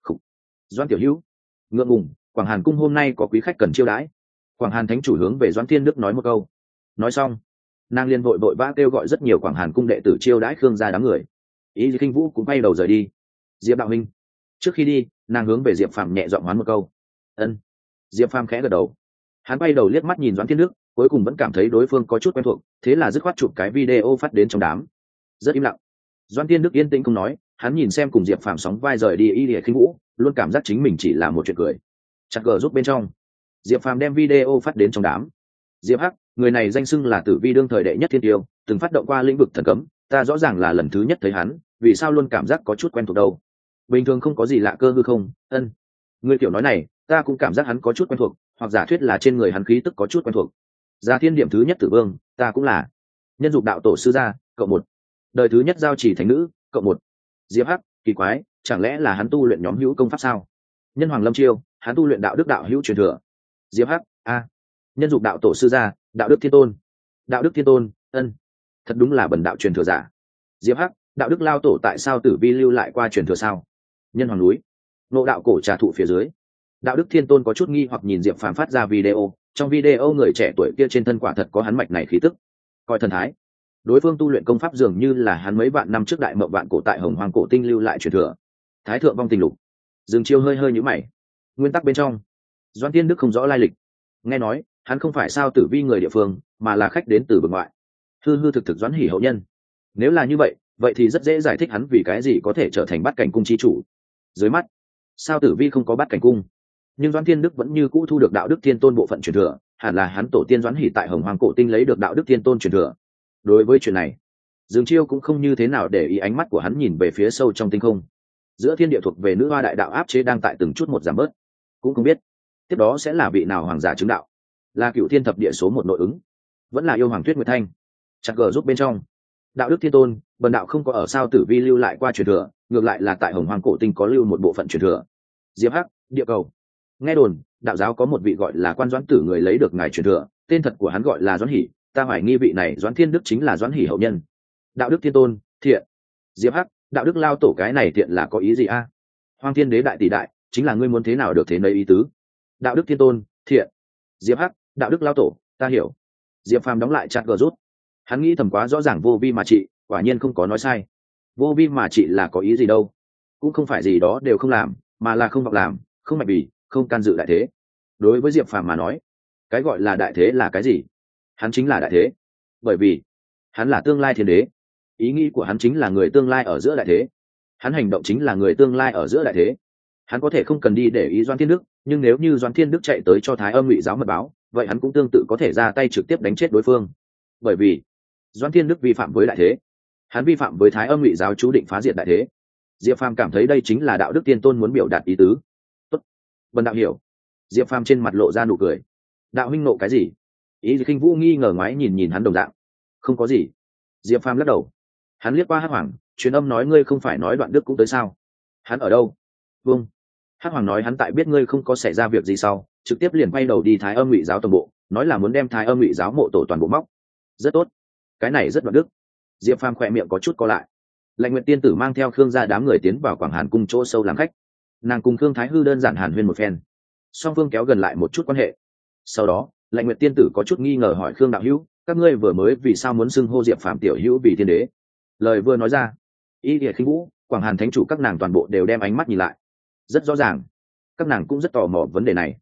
Speaker 1: Doãn tiểu hữu, ngượng ngùng, Quảng Hàn cung hôm nay có quý khách cần chiêu đãi. Quảng Hàn thánh chủ hướng về Doãn Thiên Đức nói một câu. Nói xong, nàng liền vội vã kêu gọi rất nhiều Quảng Hàn cung đệ tử chiêu đãi Khương gia đám người. Ý Kinh Vũ cũng bay đầu rời đi. Diệp đạo huynh. Trước khi đi, nàng hướng về Diệp Phàm nhẹ giọng hoán một câu. Ân. Diệp Phàm khẽ gật đầu. Hắn bay đầu liếc mắt nhìn Doãn Thiên Đức, cuối cùng vẫn cảm thấy đối phương có chút quen thuộc, thế là dứt khoát chụp cái video phát đến trong đám. Rất im lặng. Doãn Thiên Đức yên tĩnh không nói, hắn nhìn xem cùng Diệp Phàm sóng vai rời đi Y Lìa Khinh Vũ, luôn cảm giác chính mình chỉ là một chuyện cười. Chặt gờ giúp bên trong, Diệp Phàm đem video phát đến trong đám. Diệp Hắc, người này danh xưng là Tử Vi đương thời đệ nhất thiên tiêu, từng phát động qua lĩnh vực thần cấm, ta rõ ràng là lần thứ nhất thấy hắn, vì sao luôn cảm giác có chút quen thuộc đâu? Bình thường không có gì lạ cơ hư không? Ân. Người kiểu nói này, ta cũng cảm giác hắn có chút quen thuộc, hoặc giả thuyết là trên người hắn khí tức có chút quen thuộc. Gia thiên điểm thứ nhất Tử Vương, ta cũng là. Nhân dục đạo tổ sư gia, cộng một. Đời thứ nhất giao chỉ thánh nữ, cộng một. Diệp Hắc, kỳ quái, chẳng lẽ là hắn tu luyện nhóm hữu công pháp sao? Nhân Hoàng Lâm Chiêu, hắn tu luyện đạo đức đạo hữu truyền thừa. Diệp Hắc, a. Nhân dục đạo tổ sư gia, đạo đức thiên tôn. Đạo đức thiên tôn, ân. Thật đúng là bần đạo truyền thừa giả. Diệp Hắc, đạo đức lao tổ tại sao Tử Vi lưu lại qua truyền thừa sao? Nhân Hoàng núi, nộ đạo cổ trà thụ phía dưới. Đạo đức thiên tôn có chút nghi hoặc nhìn Diệp Phàm phát ra video, trong video người trẻ tuổi kia trên thân quả thật có hắn mạch này khí tức. Coi thần thái, đối phương tu luyện công pháp dường như là hắn mấy vạn năm trước đại mộng vạn cổ tại Hồng Hoàng cổ tinh lưu lại truyền thừa. Thái thượng vong tình lục. Dương Chiêu hơi hơi nhíu mày. Nguyên tắc bên trong, Doãn Thiên Đức không rõ lai lịch. Nghe nói, hắn không phải sao Tử Vi người địa phương, mà là khách đến từ vực ngoại. Hư hư thực thực Doãn Hỉ hậu nhân. Nếu là như vậy, vậy thì rất dễ giải thích hắn vì cái gì có thể trở thành Bát Cảnh cung chi chủ. Dưới mắt, sao Tử Vi không có Bát Cảnh cung, nhưng Doãn Thiên Đức vẫn như cũ thu được đạo đức thiên tôn bộ phận truyền thừa, hẳn là hắn tổ tiên Doãn Hỉ tại Hồng Hoàng cổ tinh lấy được đạo đức thiên tôn truyền thừa. Đối với chuyện này, Dương Chiêu cũng không như thế nào để ý, ánh mắt của hắn nhìn về phía sâu trong tinh không. Giữa thiên địa thuộc về nữ hoa đại đạo áp chế đang tại từng chút một giảm bớt, cũng không biết tiếp đó sẽ là vị nào hoàng giả chứng đạo, là Cựu Thiên thập địa số một nội ứng, vẫn là yêu hoàng Tuyết Nguyệt Thanh. Chặt gờ giúp bên trong, đạo đức thiên tôn, bần đạo không có ở sao Tử Vi lưu lại qua truyền thừa, ngược lại là tại Hồng Hoàng cổ tinh có lưu một bộ phận truyền thừa. Diệp Hắc, địa cầu. Nghe đồn đạo giáo có một vị gọi là Quan Doãn Tử người lấy được ngài truyền thừa, tên thật của hắn gọi là Doãn Hỉ, ta hoài nghi vị này Doãn Thiên Đức chính là Doãn Hỉ hậu nhân. Đạo đức thiên tôn, thiện. Diệp Hắc, đạo đức lao tổ cái này thiện là có ý gì a? Hoang Thiên Đế đại tỷ đại, chính là ngươi muốn thế nào được thế nấy ý tứ. Đạo đức thiên tôn, thiện. Diệp Hắc, đạo đức lao tổ, ta hiểu. Diệp Phàm đóng lại chặt gờ rút. Hắn nghĩ thầm quá rõ ràng vô vi mà trị, quả nhiên không có nói sai. Vô vi mà trị là có ý gì đâu, cũng không phải gì đó đều không làm, mà là không vọng làm, không mạnh bì, không can dự đại thế. Đối với Diệp Phàm mà nói, cái gọi là đại thế là cái gì? Hắn chính là đại thế, bởi vì hắn là tương lai thiên đế. Ý nghĩ của hắn chính là người tương lai ở giữa đại thế, hắn hành động chính là người tương lai ở giữa đại thế. Hắn có thể không cần đi để ý Doãn Thiên Đức, nhưng nếu như Doãn Thiên Đức chạy tới cho Thái Âm Ngụy giáo mật báo, vậy hắn cũng tương tự có thể ra tay trực tiếp đánh chết đối phương, bởi vì Doãn Thiên Đức vi phạm với đại thế, hắn vi phạm với Thái Âm Ngụy giáo chú định phá diệt đại thế. Diệp Phàm cảm thấy đây chính là đạo đức tiên tôn muốn biểu đạt ý tứ. Tốt, bần đạo hiểu. Diệp Phàm trên mặt lộ ra nụ cười. Đạo huynh nộ cái gì? Ý Kinh Vũ nghi ngờ ngoái nhìn nhìn hắn đồng dạng. Không có gì. Diệp Phàm lắc đầu. Hắn liếc qua Hắc Hoàng, truyền âm nói ngươi không phải nói Đoạn Đức cũng tới sao? Hắn ở đâu? Vâng. Hắc Hoàng nói hắn tại biết ngươi không có xảy ra việc gì sau, trực tiếp liền quay đầu đi Thái Âm Ngụy giáo tổng bộ, nói là muốn đem Thái Âm Ngụy giáo mộ tổ toàn bộ móc. Rất tốt. Cái này rất Đoạn Đức. Diệp Phàm khỏe miệng có chút co lại. Lãnh Nguyệt tiên tử mang theo Khương gia đám người tiến vào Quảng Hàn cung chỗ sâu làm khách. Nàng cùng Khương Thái Hư đơn giản hàn huyên một phen, song phương kéo gần lại một chút quan hệ. Sau đó Lãnh Nguyệt tiên tử có chút nghi ngờ hỏi Khương đạo hữu, các ngươi vừa mới vì sao muốn xưng hô Diệp Phàm tiểu hữu vì thiên đế? Lời vừa nói ra, Y Lìa Khinh Vũ, Quảng Hàn thánh chủ các nàng toàn bộ đều đem ánh mắt nhìn lại. Rất rõ ràng, các nàng cũng rất tò mò vấn đề này.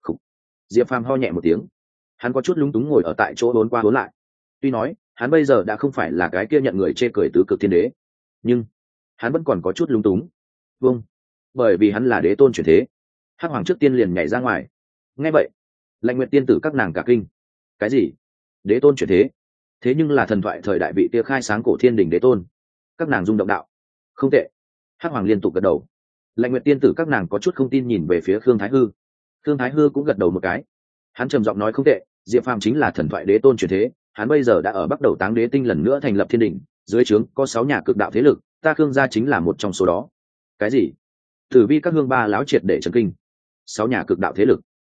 Speaker 1: Diệp Phàm ho nhẹ một tiếng, hắn có chút lúng túng ngồi ở tại chỗ bốn qua bốn lại. Tuy nói hắn bây giờ đã không phải là cái kia nhận người chê cười tứ cực thiên đế, nhưng hắn vẫn còn có chút lúng túng. Vâng, bởi vì hắn là đế tôn chuyển thế. Hắc Hoàng trước tiên liền nhảy ra ngoài. Nghe vậy, Lãnh Nguyệt tiên tử các nàng cả kinh. Cái gì? Đế tôn chuyển thế? Thế nhưng là thần thoại thời đại vị tia khai sáng cổ thiên đình đế tôn. Các nàng rung động đạo. Không tệ. Hắc Hoàng liên tục gật đầu. Lãnh Nguyệt tiên tử các nàng có chút không tin nhìn về phía Khương Thái Hư. Khương Thái Hư cũng gật đầu một cái. Hắn trầm giọng nói không tệ, Diệp Phàm chính là thần thoại đế tôn chuyển thế. Hắn bây giờ đã ở Bắc Đầu Táng Đế Tinh lần nữa thành lập thiên đình, dưới trướng có 6 nhà cực đạo thế lực, ta Khương gia chính là một trong số đó. Cái gì? Tử Vi các hương ba láo triệt để chấn kinh. 6 nhà cực đạo thế lực.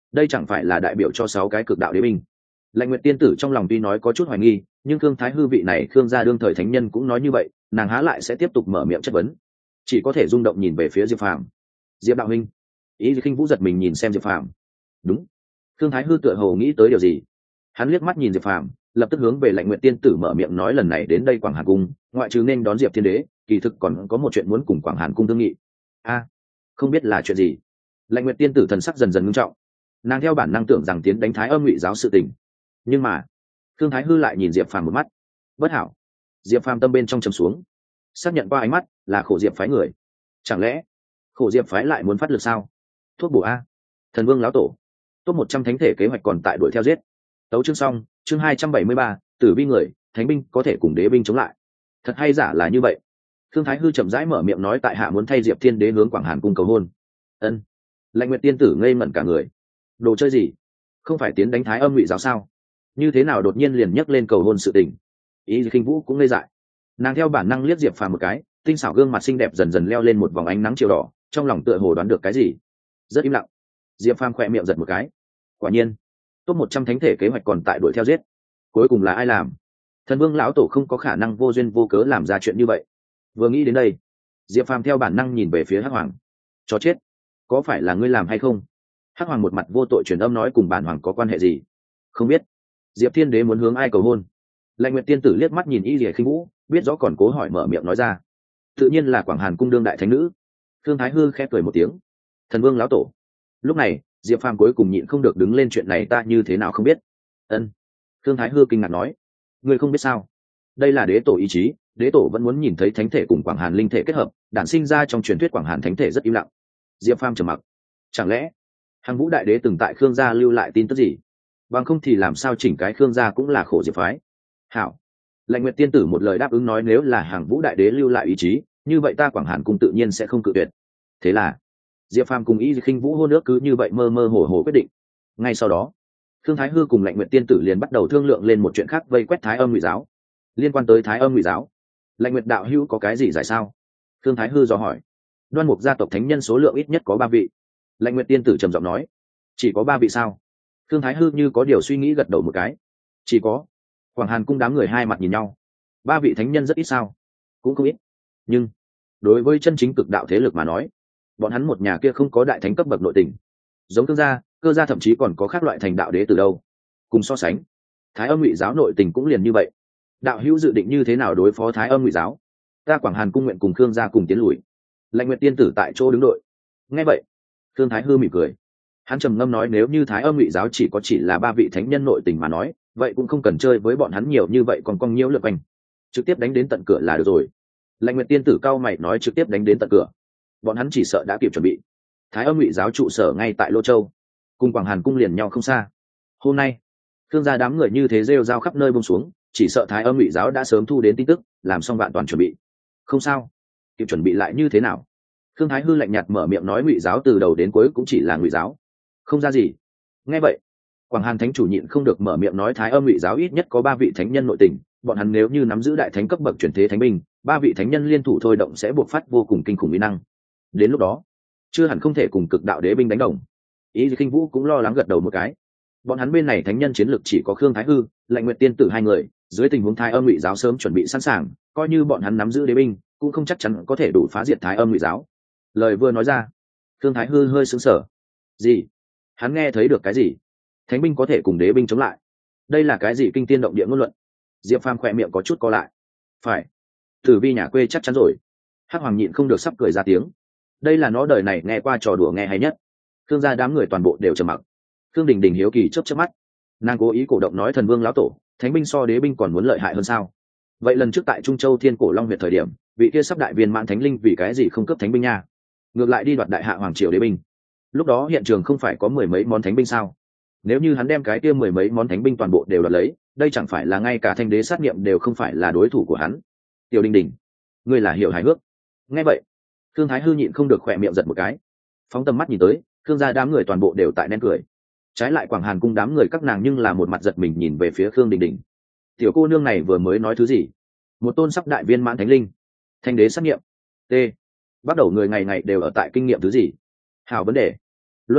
Speaker 1: đây chẳng phải là đại biểu cho 6 cái cực đạo đế binh. Lãnh Nguyệt tiên tử trong lòng tuy nói có chút hoài nghi, nhưng Khương Thái Hư vị này Khương gia đương thời thánh nhân cũng nói như vậy, nàng há lại sẽ tiếp tục mở miệng chất vấn, chỉ có thể rung động nhìn về phía Diệp Phàm. Diệp đạo huynh. Ý Khinh Vũ giật mình nhìn xem Diệp Phàm. Đúng. Khương Thái Hư tựa hồ nghĩ tới điều gì, hắn liếc mắt nhìn Diệp Phàm, lập tức hướng về Lãnh Nguyệt tiên tử mở miệng nói lần này đến đây Quảng Hàn cung, ngoại trừ nên đón Diệp Thiên Đế, kỳ thực còn có một chuyện muốn cùng Quảng Hàn cung thương nghị. A, không biết là chuyện gì. Lãnh Nguyệt tiên tử thần sắc dần dần ngưng trọng, nàng theo bản năng tưởng rằng tiến đánh Thái Âm Ngụy giáo sự tình, nhưng mà Khương Thái Hư lại nhìn Diệp Phàm một mắt. Bất hảo. Diệp Phàm tâm bên trong trầm xuống, xác nhận qua ánh mắt là Khổ Diệp phái người. Chẳng lẽ Khổ Diệp phái lại muốn phát lực sao? Thuốc bổ a. Thần Vương lão tổ. Top 100 thánh thể kế hoạch còn tại đuổi theo giết. Tấu chương xong, chương 273, tử vi người, thánh binh có thể cùng đế binh chống lại. Thật hay giả là như vậy? Khương Thái Hư chậm rãi mở miệng nói tại hạ muốn thay Diệp Thiên Đế hướng Quảng Hàn cung cầu hôn. Ân. Lãnh Nguyệt tiên tử ngây ngẩn cả người. Đồ chơi gì? Không phải tiến đánh Thái Âm Ngụy giáo sao? Như thế nào đột nhiên liền nhắc lên cầu hôn sự tình? Ý Khinh Vũ cũng ngây dại. Nàng theo bản năng liếc Diệp Phàm một cái, tinh xảo gương mặt xinh đẹp dần dần leo lên một vòng ánh nắng chiều đỏ, trong lòng tựa hồ đoán được cái gì. Rất im lặng. Diệp Phàm khẽ miệng giật một cái. Quả nhiên, top 100 thánh thể kế hoạch còn tại đuổi theo giết. Cuối cùng là ai làm? Thần Vương lão tổ không có khả năng vô duyên vô cớ làm ra chuyện như vậy. Vừa nghĩ đến đây, Diệp Phàm theo bản năng nhìn về phía Hắc Hoàng. Chó chết, có phải là ngươi làm hay không? Hắc Hoàng một mặt vô tội truyền âm nói cùng bản hoàng có quan hệ gì? Không biết. Diệp Thiên Đế muốn hướng ai cầu hôn? Lãnh Nguyệt tiên tử liếc mắt nhìn Y Lìa Khinh Vũ, biết rõ còn cố hỏi mở miệng nói ra. Tự nhiên là Quảng Hàn cung đương đại thánh nữ. Thương Thái Hư khẽ cười một tiếng. Thần Vương lão tổ. Lúc này, Diệp Phàm cuối cùng nhịn không được đứng lên chuyện này ta như thế nào không biết. Ân. Thương Thái Hư kinh ngạc nói. Ngươi không biết sao? Đây là đế tổ ý chí, đế tổ vẫn muốn nhìn thấy thánh thể cùng Quảng Hàn linh thể kết hợp, đản sinh ra trong truyền thuyết Quảng Hàn thánh thể rất im lặng. Diệp Phàm trầm mặc. Chẳng lẽ Hằng Vũ đại đế từng tại Khương gia lưu lại tin tức gì? Bằng không thì làm sao chỉnh cái Khương gia cũng là Khổ Diệp phái. Hảo. Lãnh Nguyệt tiên tử một lời đáp ứng nói nếu là Hằng Vũ đại đế lưu lại ý chí, như vậy ta Quảng Hàn cung tự nhiên sẽ không cự tuyệt. Thế là Diệp Phàm cùng Y Khinh Vũ hôn ước cứ như vậy mơ mơ hồ hồ quyết định. Ngay sau đó, Khương Thái Hư cùng Lãnh Nguyệt tiên tử liền bắt đầu thương lượng lên một chuyện khác vây quét Thái Âm Ngụy giáo. Liên quan tới Thái Âm Ngụy giáo, Lãnh Nguyệt đạo hữu có cái gì giải sao? Khương Thái Hư dò hỏi. Đoan Mục gia tộc thánh nhân số lượng ít nhất có 3 vị. Lãnh Nguyệt tiên tử trầm giọng nói. Chỉ có 3 vị sao? Khương Thái Hư như có điều suy nghĩ gật đầu một cái. Chỉ có. Quảng Hàn cung đám người hai mặt nhìn nhau. 3 vị thánh nhân rất ít sao? Cũng không ít. Nhưng đối với chân chính cực đạo thế lực mà nói, bọn hắn một nhà kia không có đại thánh cấp bậc nội tình. Giống Thương gia, Cơ gia thậm chí còn có khác loại thành đạo đế từ đâu. Cùng so sánh, Thái Âm Ngụy giáo nội tình cũng liền như vậy. Đạo hữu dự định như thế nào đối phó Thái Âm Ngụy giáo? Ta Quảng Hàn cung nguyện cùng Khương gia cùng tiến lùi. Lãnh Nguyệt tiên tử tại chỗ đứng đội. Nghe vậy, Khương Thái Hư mỉm cười. Hắn trầm ngâm nói nếu như Thái Âm Ngụy giáo chỉ là 3 vị thánh nhân nội tình mà nói, vậy cũng không cần chơi với bọn hắn nhiều như vậy còn cong nhiễu lượt quanh. Trực tiếp đánh đến tận cửa là được rồi. Lãnh Nguyệt tiên tử cao mày nói trực tiếp đánh đến tận cửa. Bọn hắn chỉ sợ đã kịp chuẩn bị. Thái Âm Ngụy giáo trụ sở ngay tại Lô Châu, cùng Quảng Hàn cung liền nhau không xa. Hôm nay, Khương gia đám người như thế rêu rao khắp nơi buông xuống, chỉ sợ Thái Âm Ngụy giáo đã sớm thu đến tin tức, làm xong vạn toàn chuẩn bị. Không sao, kịp chuẩn bị lại như thế nào? Khương Thái Hư lạnh nhạt mở miệng nói Ngụy giáo từ đầu đến cuối cũng chỉ là Ngụy giáo, không ra gì. Nghe vậy, Quảng Hàn thánh chủ nhịn không được mở miệng nói Thái Âm Ngụy giáo ít nhất có 3 vị thánh nhân nội tình, bọn hắn nếu như nắm giữ đại thánh cấp bậc chuyển thế thánh binh, 3 vị thánh nhân liên thủ thôi động sẽ buộc phát vô cùng kinh khủng uy năng. Đến lúc đó, chưa hẳn không thể cùng cực đạo đế binh đánh đồng. Ý Khinh Vũ cũng lo lắng gật đầu một cái. Bọn hắn bên này thánh nhân chiến lực chỉ có Khương Thái Hư, Lãnh Nguyệt tiên tử 2 người, dưới tình huống Thái Âm Ngụy giáo sớm chuẩn bị sẵn sàng, coi như bọn hắn nắm giữ đế binh, cũng không chắc chắn có thể đủ phá diệt Thái Âm Ngụy giáo. Lời vừa nói ra, Khương Thái Hư hơi sững sờ. Gì? Hắn nghe thấy được cái gì? Thánh binh có thể cùng đế binh chống lại? Đây là cái gì kinh tiên động địa ngôn luận? Diệp Phàm khỏe miệng có chút co lại. Phải, Tử Vi nhà quê chắc chắn rồi. Hắc Hoàng nhịn không được sắp cười ra tiếng. Đây là nó đời này nghe qua trò đùa nghe hay nhất. Khương gia đám người toàn bộ đều trầm mặc. Khương Đình Đình hiếu kỳ chớp chớp mắt. Nàng cố ý cổ động nói Thần Vương lão tổ, thánh binh so đế binh còn muốn lợi hại hơn sao? Vậy lần trước tại Trung Châu Thiên Cổ Long huyện thời điểm, vị kia sắp đại viên mãn thánh linh vì cái gì không cấp thánh binh nha? Ngược lại đi đoạt đại hạ hoàng triều đế binh. Lúc đó hiện trường không phải có 10 mấy món thánh binh sao? Nếu như hắn đem cái kia 10 mấy món thánh binh toàn bộ đều đoạt lấy, đây chẳng phải là ngay cả thanh đế sát nghiệm đều không phải là đối thủ của hắn. Tiểu Đình Đình, ngươi là hiểu hài hước. Nghe vậy, Khương Thái Hư nhịn không được khỏe miệng giật một cái. Phóng tầm mắt nhìn tới, Khương gia đám người toàn bộ đều tại nén cười. Trái lại Quảng Hàn cung đám người các nàng nhưng là một mặt giật mình nhìn về phía Khương Đình Đình. Tiểu cô nương này vừa mới nói thứ gì? Một tôn sắp đại viên mãn thánh linh, thanh đế sát nghiệm. T. Bắt đầu người ngày ngày đều ở tại kinh nghiệm thứ gì? Hảo vấn đề. Luân Hải,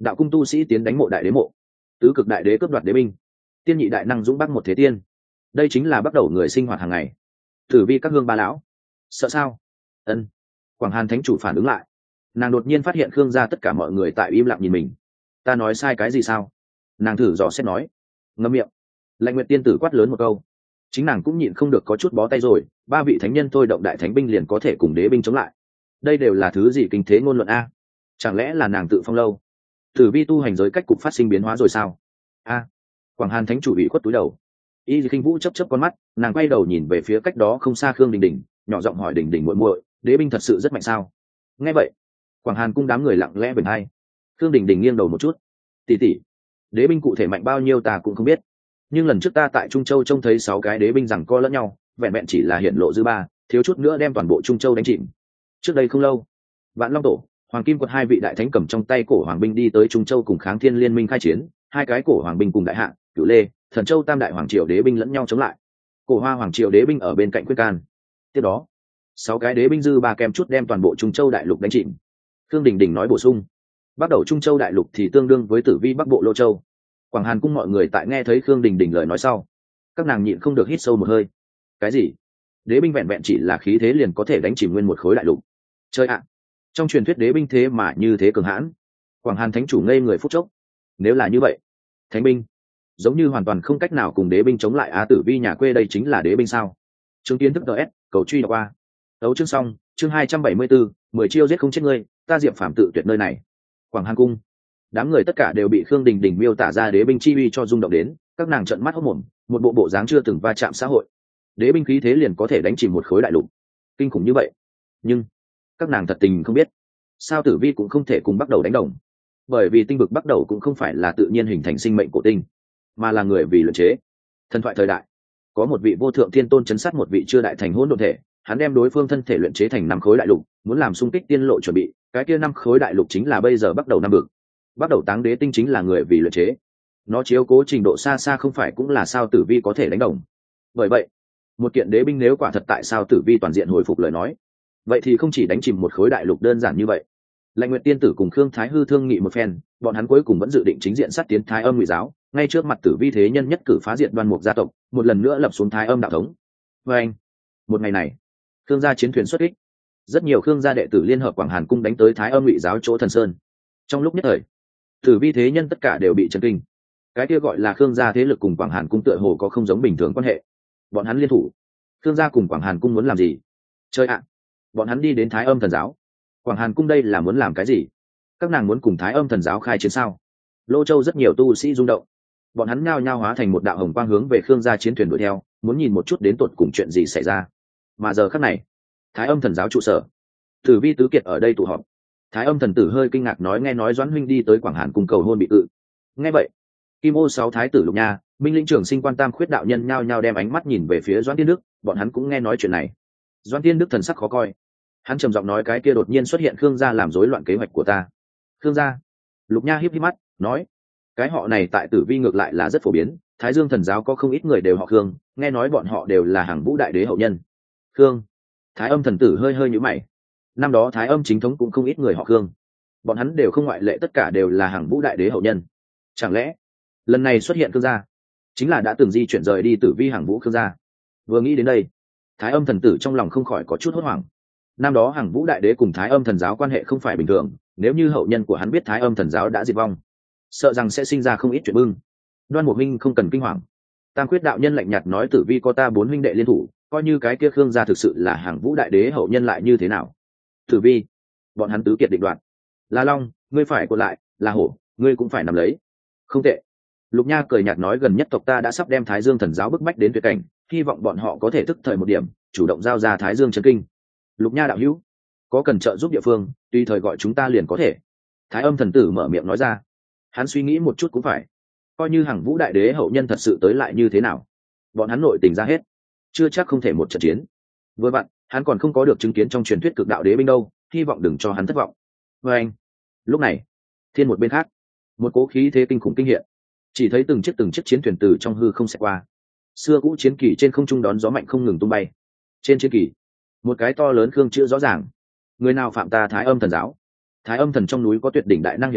Speaker 1: đạo cung tu sĩ tiến đánh mộ đại đế mộ, tứ cực đại đế cướp đoạt đế binh, tiên nhị đại năng dũng bắc một thế tiên. Đây chính là bắt đầu người sinh hoạt hàng ngày. Tử vi các hương ba lão, sợ sao? Ân. Quảng Hàn thánh chủ phản ứng lại, nàng đột nhiên phát hiện Khương gia tất cả mọi người tại im lặng nhìn mình. Ta nói sai cái gì sao? Nàng thử dò xét nói. Ngậm miệng. Lạnh Nguyệt tiên tử quát lớn một câu, chính nàng cũng nhịn không được có chút bó tay rồi. Ba vị thánh nhân thôi động đại thánh binh liền có thể cùng đế binh chống lại, đây đều là thứ gì kinh thế ngôn luận a? Chẳng lẽ là nàng tự phong lâu? Tử vi tu hành giới cách cục phát sinh biến hóa rồi sao? A. Quảng Hàn thánh chủ bị khuất túi đầu. Y Khinh Vũ chớp chớp con mắt, nàng quay đầu nhìn về phía cách đó không xa Khương Đình Đình, nhỏ giọng hỏi Đình Đình muội muội, đế binh thật sự rất mạnh sao? Nghe vậy, Quảng Hàn cung đám người lặng lẽ bên hai. Khương Đình Đình nghiêng đầu một chút, tỷ tỷ, đế binh cụ thể mạnh bao nhiêu ta cũng không biết, nhưng lần trước ta tại Trung Châu trông thấy 6 cái đế binh giằng co lẫn nhau, vẹn vẹn chỉ là hiện lộ dư ba, thiếu chút nữa đem toàn bộ Trung Châu đánh chìm. Trước đây không lâu, Vạn Long Tổ, Hoàng Kim Quật hai vị đại thánh cầm trong tay cổ hoàng binh đi tới Trung Châu cùng Kháng Thiên Liên minh khai chiến, hai cái cổ hoàng binh cùng đại hạ, Cửu Lê, Thần Châu tam đại hoàng triều đế binh lẫn nhau chống lại. Cổ Hoa hoàng triều đế binh ở bên cạnh quyết can. Tiếp đó, 6 cái đế binh dư ba kèm chút đem toàn bộ Trung Châu đại lục đánh chìm. Khương Đình Đình nói bổ sung, bắt đầu Trung Châu đại lục thì tương đương với Tử Vi Bắc Bộ Lô Châu. Quảng Hàn cung mọi người tại nghe thấy Khương Đình Đình lời nói sau, các nàng nhịn không được hít sâu một hơi. Cái gì? Đế binh vẹn vẹn chỉ là khí thế liền có thể đánh chìm nguyên một khối đại lục? Chơi ạ! Trong truyền thuyết đế binh thế mà như thế cường hãn. Quảng Hàn thánh chủ ngây người phút chốc. Nếu là như vậy, thánh binh giống như hoàn toàn không cách nào cùng đế binh chống lại. Á Tử Vi nhà quê đây chính là đế binh sao? Chương kiến thức DS, cầu truy đọc qua. Đấu chương xong, chương 274, 10 chiêu giết không chết ngươi, ta Diệp Phàm tự tuyệt nơi này. Quảng Hàn cung, đám người tất cả đều bị Khương Đình Đình miêu tả ra đế binh chi uy cho rung động đến, các nàng trợn mắt hốt mồm, một bộ bộ dáng chưa từng va chạm xã hội. Đế binh khí thế liền có thể đánh chìm một khối đại lục, kinh khủng như vậy. Nhưng các nàng thật tình không biết, sao Tử Vi cũng không thể cùng bắt đầu đánh đồng, bởi vì tinh vực bắt đầu cũng không phải là tự nhiên hình thành sinh mệnh cổ tinh, mà là người vì luyện chế. Thần thoại thời đại, có một vị vô thượng thiên tôn chấn sát một vị chưa đại thành hỗn độn thể, hắn đem đối phương thân thể luyện chế thành 5 khối đại lục, muốn làm xung kích tiên lộ chuẩn bị. Cái kia 5 khối đại lục chính là bây giờ bắt đầu năm vực. Bắt đầu táng đế tinh chính là người vì luyện chế, nó chiếu cố trình độ xa xa không phải cũng là sao Tử Vi có thể đánh đồng. Bởi vậy, một kiện đế binh nếu quả thật tại sao Tử Vi toàn diện hồi phục lời nói, vậy thì không chỉ đánh chìm một khối đại lục đơn giản như vậy. Lạnh Nguyệt tiên tử cùng Khương Thái Hư thương nghị một phen, bọn hắn cuối cùng vẫn dự định chính diện sát tiến Thái Âm Ngụy giáo, ngay trước mặt Tử Vi thế nhân nhất cử phá diệt Đoan Mục gia tộc, một lần nữa lập xuống Thái Âm đạo thống. Và anh, một ngày này, Khương gia chiến thuyền xuất kích, rất nhiều Khương gia đệ tử liên hợp Quảng Hàn cung đánh tới Thái Âm Ngụy giáo chỗ Thần Sơn. Trong lúc nhất thời, Tử Vi thế nhân tất cả đều bị chấn kinh. Cái kia gọi là Khương gia thế lực cùng Quảng Hàn cung tựa hồ có không giống bình thường quan hệ. Bọn hắn liên thủ, Khương gia cùng Quảng Hàn cung muốn làm gì? Chơi ạ! Bọn hắn đi đến Thái Âm thần giáo. Quảng Hàn cung đây là muốn làm cái gì? Các nàng muốn cùng Thái Âm thần giáo khai chiến sao? Lô Châu rất nhiều tu sĩ rung động, bọn hắn nhao nhao hóa thành một đạo hồng quang hướng về Khương gia chiến thuyền đuổi theo, muốn nhìn một chút đến tột cùng chuyện gì xảy ra. Mà giờ khắc này, Thái Âm thần giáo trụ sở, Tử Vi tứ kiệt ở đây tụ họp. Thái Âm thần tử hơi kinh ngạc nói, nghe nói Doãn huynh đi tới Quảng Hàn cung cầu hôn bị cự. Nghe vậy, Kim Ô 6 thái tử Lục Nha, Minh Linh trưởng sinh quan tam khuyết đạo nhân nhao nhao đem ánh mắt nhìn về phía Doãn Tiên Đức, bọn hắn cũng nghe nói chuyện này. Doãn Tiên Đức thần sắc khó coi, hắn trầm giọng nói, cái kia đột nhiên xuất hiện Khương gia làm rối loạn kế hoạch của ta. Khương gia? Lục Nha híp híp mắt nói, cái họ này tại Tử Vi ngược lại là rất phổ biến, Thái Dương thần giáo có không ít người đều họ Khương, nghe nói bọn họ đều là hàng Vũ đại đế hậu nhân. Khương? Thái Âm thần tử hơi hơi nhíu mày. Năm đó Thái Âm chính thống cũng không ít người họ Khương, bọn hắn đều không ngoại lệ, tất cả đều là hàng Vũ đại đế hậu nhân. Chẳng lẽ lần này xuất hiện Khương gia chính là đã từng di chuyển rời đi Tử Vi hàng Vũ Khương gia? Vừa nghĩ đến đây, Thái Âm thần tử trong lòng không khỏi có chút hốt hoảng. Năm đó hàng Vũ đại đế cùng Thái Âm thần giáo quan hệ không phải bình thường, nếu như hậu nhân của hắn biết Thái Âm thần giáo đã diệt vong, sợ rằng sẽ sinh ra không ít chuyện bưng. Đoan Mục huynh không cần kinh hoàng. Tam Quyết đạo nhân lạnh nhạt nói, Tử Vi có ta 4 huynh đệ liên thủ, coi như cái kia Khương gia thực sự là hàng Vũ đại đế hậu nhân lại như thế nào? Tử Vi, bọn hắn tứ kiệt định đoạt. Là Long, ngươi phải cuộn lại, là Hổ, ngươi cũng phải nắm lấy. Không tệ. Lục Nha cười nhạt nói, gần nhất tộc ta đã sắp đem Thái Dương thần giáo bức bách đến tuyệt cảnh, hy vọng bọn họ có thể tức thời một điểm, chủ động giao ra Thái Dương chân kinh. Lục Nha đạo hữu, có cần trợ giúp địa phương, tùy thời gọi chúng ta liền có thể. Thái Âm thần tử mở miệng nói ra. Hắn suy nghĩ một chút cũng phải, coi như hàng Vũ đại đế hậu nhân thật sự tới lại như thế nào, bọn hắn nội tình ra hết, chưa chắc không thể một trận chiến. Với bạn, hắn còn không có được chứng kiến trong truyền thuyết cực đạo đế binh đâu, hy vọng đừng cho hắn thất vọng. Với anh, lúc này, thiên một bên khác, một cố khí thế kinh khủng kinh hiện, chỉ thấy từng chiếc chiến thuyền từ trong hư không xẹt qua, xưa cũ chiến kỳ trên không trung đón gió mạnh không ngừng tung bay. Trên chiến kỳ, một cái to lớn khương chữ rõ ràng, người nào phạm ta Thái Âm thần giáo. Thái Âm thần trong núi có tuyệt đỉnh đại năng như thế,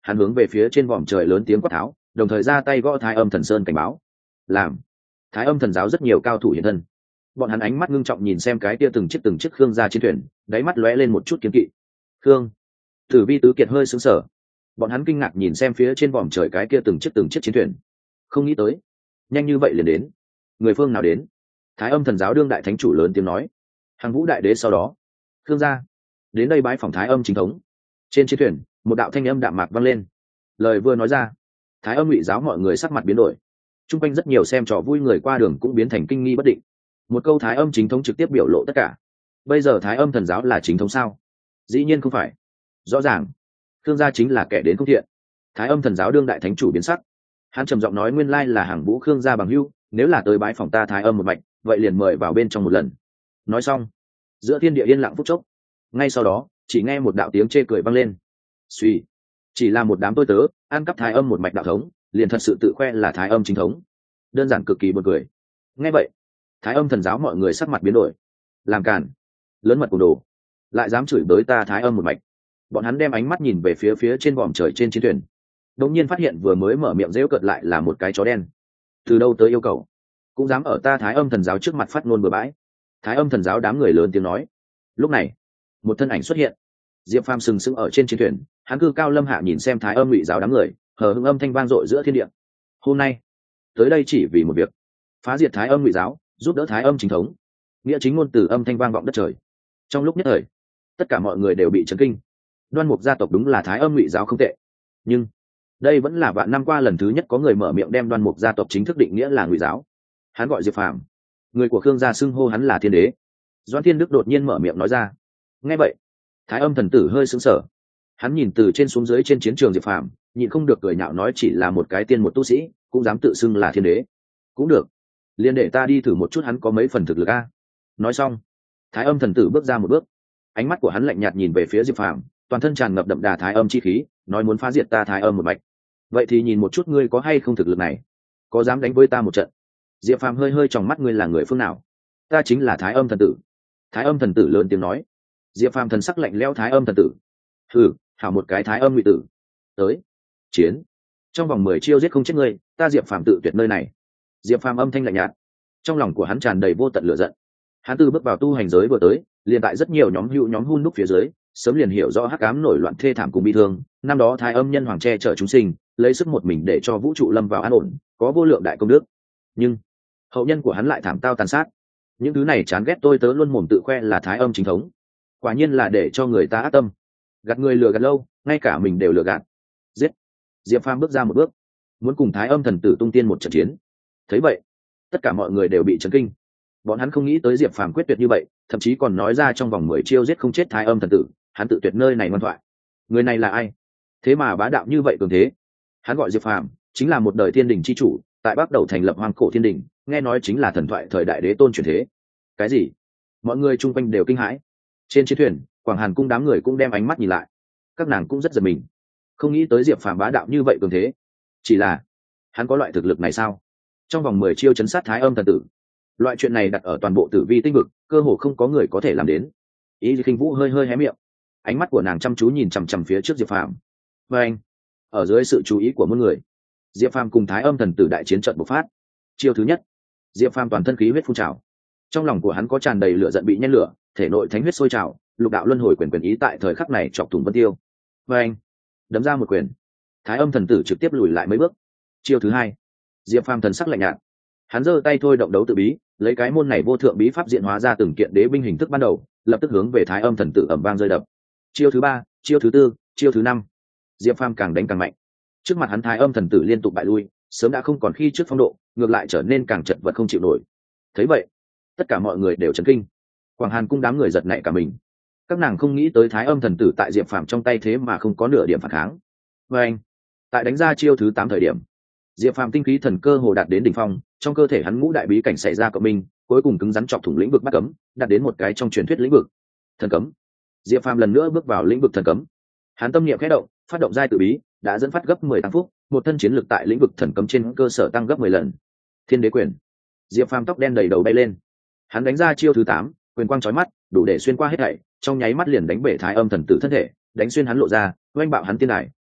Speaker 1: hắn hướng về phía trên vòm trời lớn tiếng quát tháo, đồng thời ra tay gõ Thái Âm Thần Sơn cảnh báo. Làm Thái Âm Thần giáo rất nhiều cao thủ hiện thân, bọn hắn ánh mắt ngưng trọng nhìn xem cái kia từng chiếc khương gia chiến thuyền, đáy mắt lóe lên một chút kiên kỵ. Khương Tử Vi tứ kiệt hơi sững sờ, bọn hắn kinh ngạc nhìn xem phía trên vòm trời cái kia từng chiếc chiến thuyền, không nghĩ tới nhanh như vậy liền đến. Người phương nào đến? Thái Âm Thần giáo đương đại thánh chủ lớn tiếng nói. Hàng Vũ đại đế sau đó, Khương gia đến đây bái phỏng Thái Âm chính thống. Trên chiến thuyền, một đạo thanh âm đạm mạc vang lên. Lời vừa nói ra, Thái Âm Ngụy giáo mọi người sắc mặt biến đổi. Trung quanh rất nhiều xem trò vui người qua đường cũng biến thành kinh nghi bất định. Một câu Thái Âm chính thống trực tiếp biểu lộ tất cả. Bây giờ Thái Âm Thần giáo là chính thống sao? Dĩ nhiên không phải. Rõ ràng, Khương gia chính là kẻ đến không thiện. Thái Âm Thần giáo đương đại thánh chủ biến sắc. Hắn trầm giọng nói, nguyên lai là Hàng Vũ Khương gia bằng hữu, nếu là tới bái phòng ta Thái Âm một mạch, vậy liền mời vào bên trong một lần. Nói xong, giữa thiên địa yên lặng phút chốc. Ngay sau đó, chỉ nghe một đạo tiếng chê cười vang lên. Suy, chỉ là một đám tôi tớ ăn cắp Thái Âm một mạch đạo thống, liền thật sự tự khoe là Thái Âm chính thống, đơn giản cực kỳ buồn cười. Nghe vậy, Thái Âm Thần giáo mọi người sắc mặt biến đổi. Làm càn, lớn mật cùng đồ, lại dám chửi bới ta Thái Âm một mạch. Bọn hắn đem ánh mắt nhìn về phía trên vòm trời trên chiến thuyền, đột nhiên phát hiện vừa mới mở miệng giễu cợt lại là một cái chó đen. Từ đâu tới yêu cầu, cũng dám ở ta Thái Âm Thần giáo trước mặt phát ngôn bừa bãi. Thái Âm Thần giáo đám người lớn tiếng nói. Lúc này, một thân ảnh xuất hiện. Diệp Phàm sừng sững ở trên chiến thuyền, hắn cư cao lâm hạ nhìn xem Thái Âm Ngụy giáo đám người, hờ hững âm thanh vang dội giữa thiên địa. Hôm nay, tới đây chỉ vì một việc, phá diệt Thái Âm Ngụy giáo, giúp đỡ Thái Âm chính thống. Nghĩa chính ngôn từ âm thanh vang vọng đất trời. Trong lúc nhất thời, tất cả mọi người đều bị chấn kinh. Đoan Mục gia tộc đúng là Thái Âm Ngụy giáo không tệ, nhưng đây vẫn là vạn năm qua lần thứ nhất có người mở miệng đem Đoan Mục gia tộc chính thức định nghĩa là Ngụy giáo. Hắn gọi Diệp Phàm, người của Khương gia xưng hô hắn là Thiên Đế. Doãn Thiên Đức đột nhiên mở miệng nói ra. Nghe vậy, Thái Âm thần tử hơi sững sờ. Hắn nhìn từ trên xuống dưới trên chiến trường Diệp Phàm, nhịn không được cười nhạo nói, chỉ là một cái tiên một tu sĩ cũng dám tự xưng là Thiên Đế. Cũng được, liền để ta đi thử một chút hắn có mấy phần thực lực a. Nói xong, Thái Âm thần tử bước ra một bước, ánh mắt của hắn lạnh nhạt nhìn về phía Diệp Phàm, toàn thân tràn ngập đậm đà Thái Âm chi khí, nói muốn phá diệt ta Thái Âm một mạch. Vậy thì nhìn một chút ngươi có hay không thực lực này, có dám đánh với ta một trận? Diệp Phàm hơi hơi tròng mắt, ngươi là người phương nào? Ta chính là Thái Âm thần tử. Thái Âm thần tử lớn tiếng nói. Diệp Phàm thần sắc lạnh lẽo, Thái Âm thần tử, hừ, hảo một cái Thái Âm Ngụy tử. Tới chiến, trong vòng 10 chiêu giết không chết ngươi, ta Diệp Phàm tự tuyệt nơi này. Diệp Phàm âm thanh lạnh nhạt, trong lòng của hắn tràn đầy vô tận lửa giận. Hắn từ bước vào tu hành giới vừa tới, liền tại rất nhiều nhóm hữu nhóm hun đúc phía dưới, sớm liền hiểu rõ hắc ám nổi loạn thê thảm cùng bi thương. Năm đó Thái Âm nhân hoàng che chở chúng sinh, lấy sức một mình để cho vũ trụ lâm vào an ổn, có vô lượng đại công đức. Nhưng hậu nhân của hắn lại thảm tao tàn sát. Những thứ này chán ghét tôi tớ luôn mồm tự khoe là Thái Âm chính thống, quả nhiên là để cho người ta ác tâm, gạt người lừa gạt lâu, ngay cả mình đều lừa gạt. Giết! Diệp Phàm bước ra một bước, muốn cùng Thái Âm thần tử tung tiên một trận chiến. Thấy vậy, tất cả mọi người đều bị chấn kinh. Bọn hắn không nghĩ tới Diệp Phàm quyết tuyệt như vậy, thậm chí còn nói ra trong vòng 10 chiêu giết không chết Thái Âm thần tử. Hắn tự tuyệt nơi này ngoan thoại. Người này là ai? Thế mà bá đạo như vậy cường thế. Hắn gọi Diệp Phàm, chính là một đời thiên đình chi chủ, tại Bắc Đầu thành lập Hoang Cổ Thiên Đình, nghe nói chính là thần thoại thời đại đế tôn truyền thế. Cái gì? Mọi người chung quanh đều kinh hãi. Trên chiến thuyền, Quảng Hàn cung đám người cũng đem ánh mắt nhìn lại. Các nàng cũng rất giật mình, không nghĩ tới Diệp Phàm bá đạo như vậy cường thế. Chỉ là, hắn có loại thực lực này sao? Trong vòng 10 chiêu chấn sát Thái Âm thần tử, loại chuyện này đặt ở toàn bộ Tử Vi tinh vực, cơ hồ không có người có thể làm đến. Ý Khinh Vũ hơi hơi hé miệng, ánh mắt của nàng chăm chú nhìn chằm chằm phía trước Diệp Phàm. Và anh, ở dưới sự chú ý của muôn người, Diệp Phàm cùng Thái Âm thần tử đại chiến trận bộc phát. Chiêu thứ nhất, Diệp Phàm toàn thân khí huyết phun trào, trong lòng của hắn có tràn đầy lửa giận bị nhen lửa, thể nội thánh huyết sôi trào, lục đạo luân hồi quyền ý tại thời khắc này chọc thủng vân tiêu. Và anh, đấm ra một quyền, Thái Âm thần tử trực tiếp lùi lại mấy bước. Chiêu thứ hai, Diệp Phàm thần sắc lạnh nhạt, hắn giơ tay thôi động đấu tự bí, lấy cái môn này vô thượng bí pháp diện hóa ra từng kiện đế binh hình thức ban đầu, lập tức hướng về Thái Âm thần tử ầm vang rơi đập. Chiêu thứ ba, chiêu thứ tư, chiêu thứ năm, Diệp Phàm càng đánh càng mạnh. Trước mặt hắn Thái Âm thần tử liên tục bại lui, sớm đã không còn khi trước phong độ, ngược lại trở nên càng chật vật không chịu nổi. Thấy vậy, tất cả mọi người đều chấn kinh. Quảng Hàn cung đám người giật nảy cả mình. Các nàng không nghĩ tới Thái Âm thần tử tại Diệp Phàm trong tay thế mà không có nửa điểm phản kháng. Và anh, tại đánh ra chiêu thứ 8 thời điểm, Diệp Phàm tinh khí thần cơ hồ đạt đến đỉnh phong, trong cơ thể hắn ngũ đại bí cảnh xảy ra cộng minh, cuối cùng cứng rắn chọc thủng lĩnh vực bắt cấm, đạt đến một cái trong truyền thuyết lĩnh vực thần cấm. Diệp Phàm lần nữa bước vào lĩnh vực thần cấm. Hắn tâm niệm khẽ động, phát động giai tự bí, đã dẫn phát gấp 10 tăng phúc, một thân chiến lực tại lĩnh vực thần cấm trên cơ sở tăng gấp 10 lần. Thiên đế quyền. Diệp Phàm tóc đen đầy đầu bay lên. Hắn đánh ra chiêu thứ 8, quyền quang chói mắt, đủ để xuyên qua hết thảy, trong nháy mắt liền đánh bể Thái Âm thần tử thân thể, đánh xuyên hắn lộ ra, oanh bạo hắn tiên đài,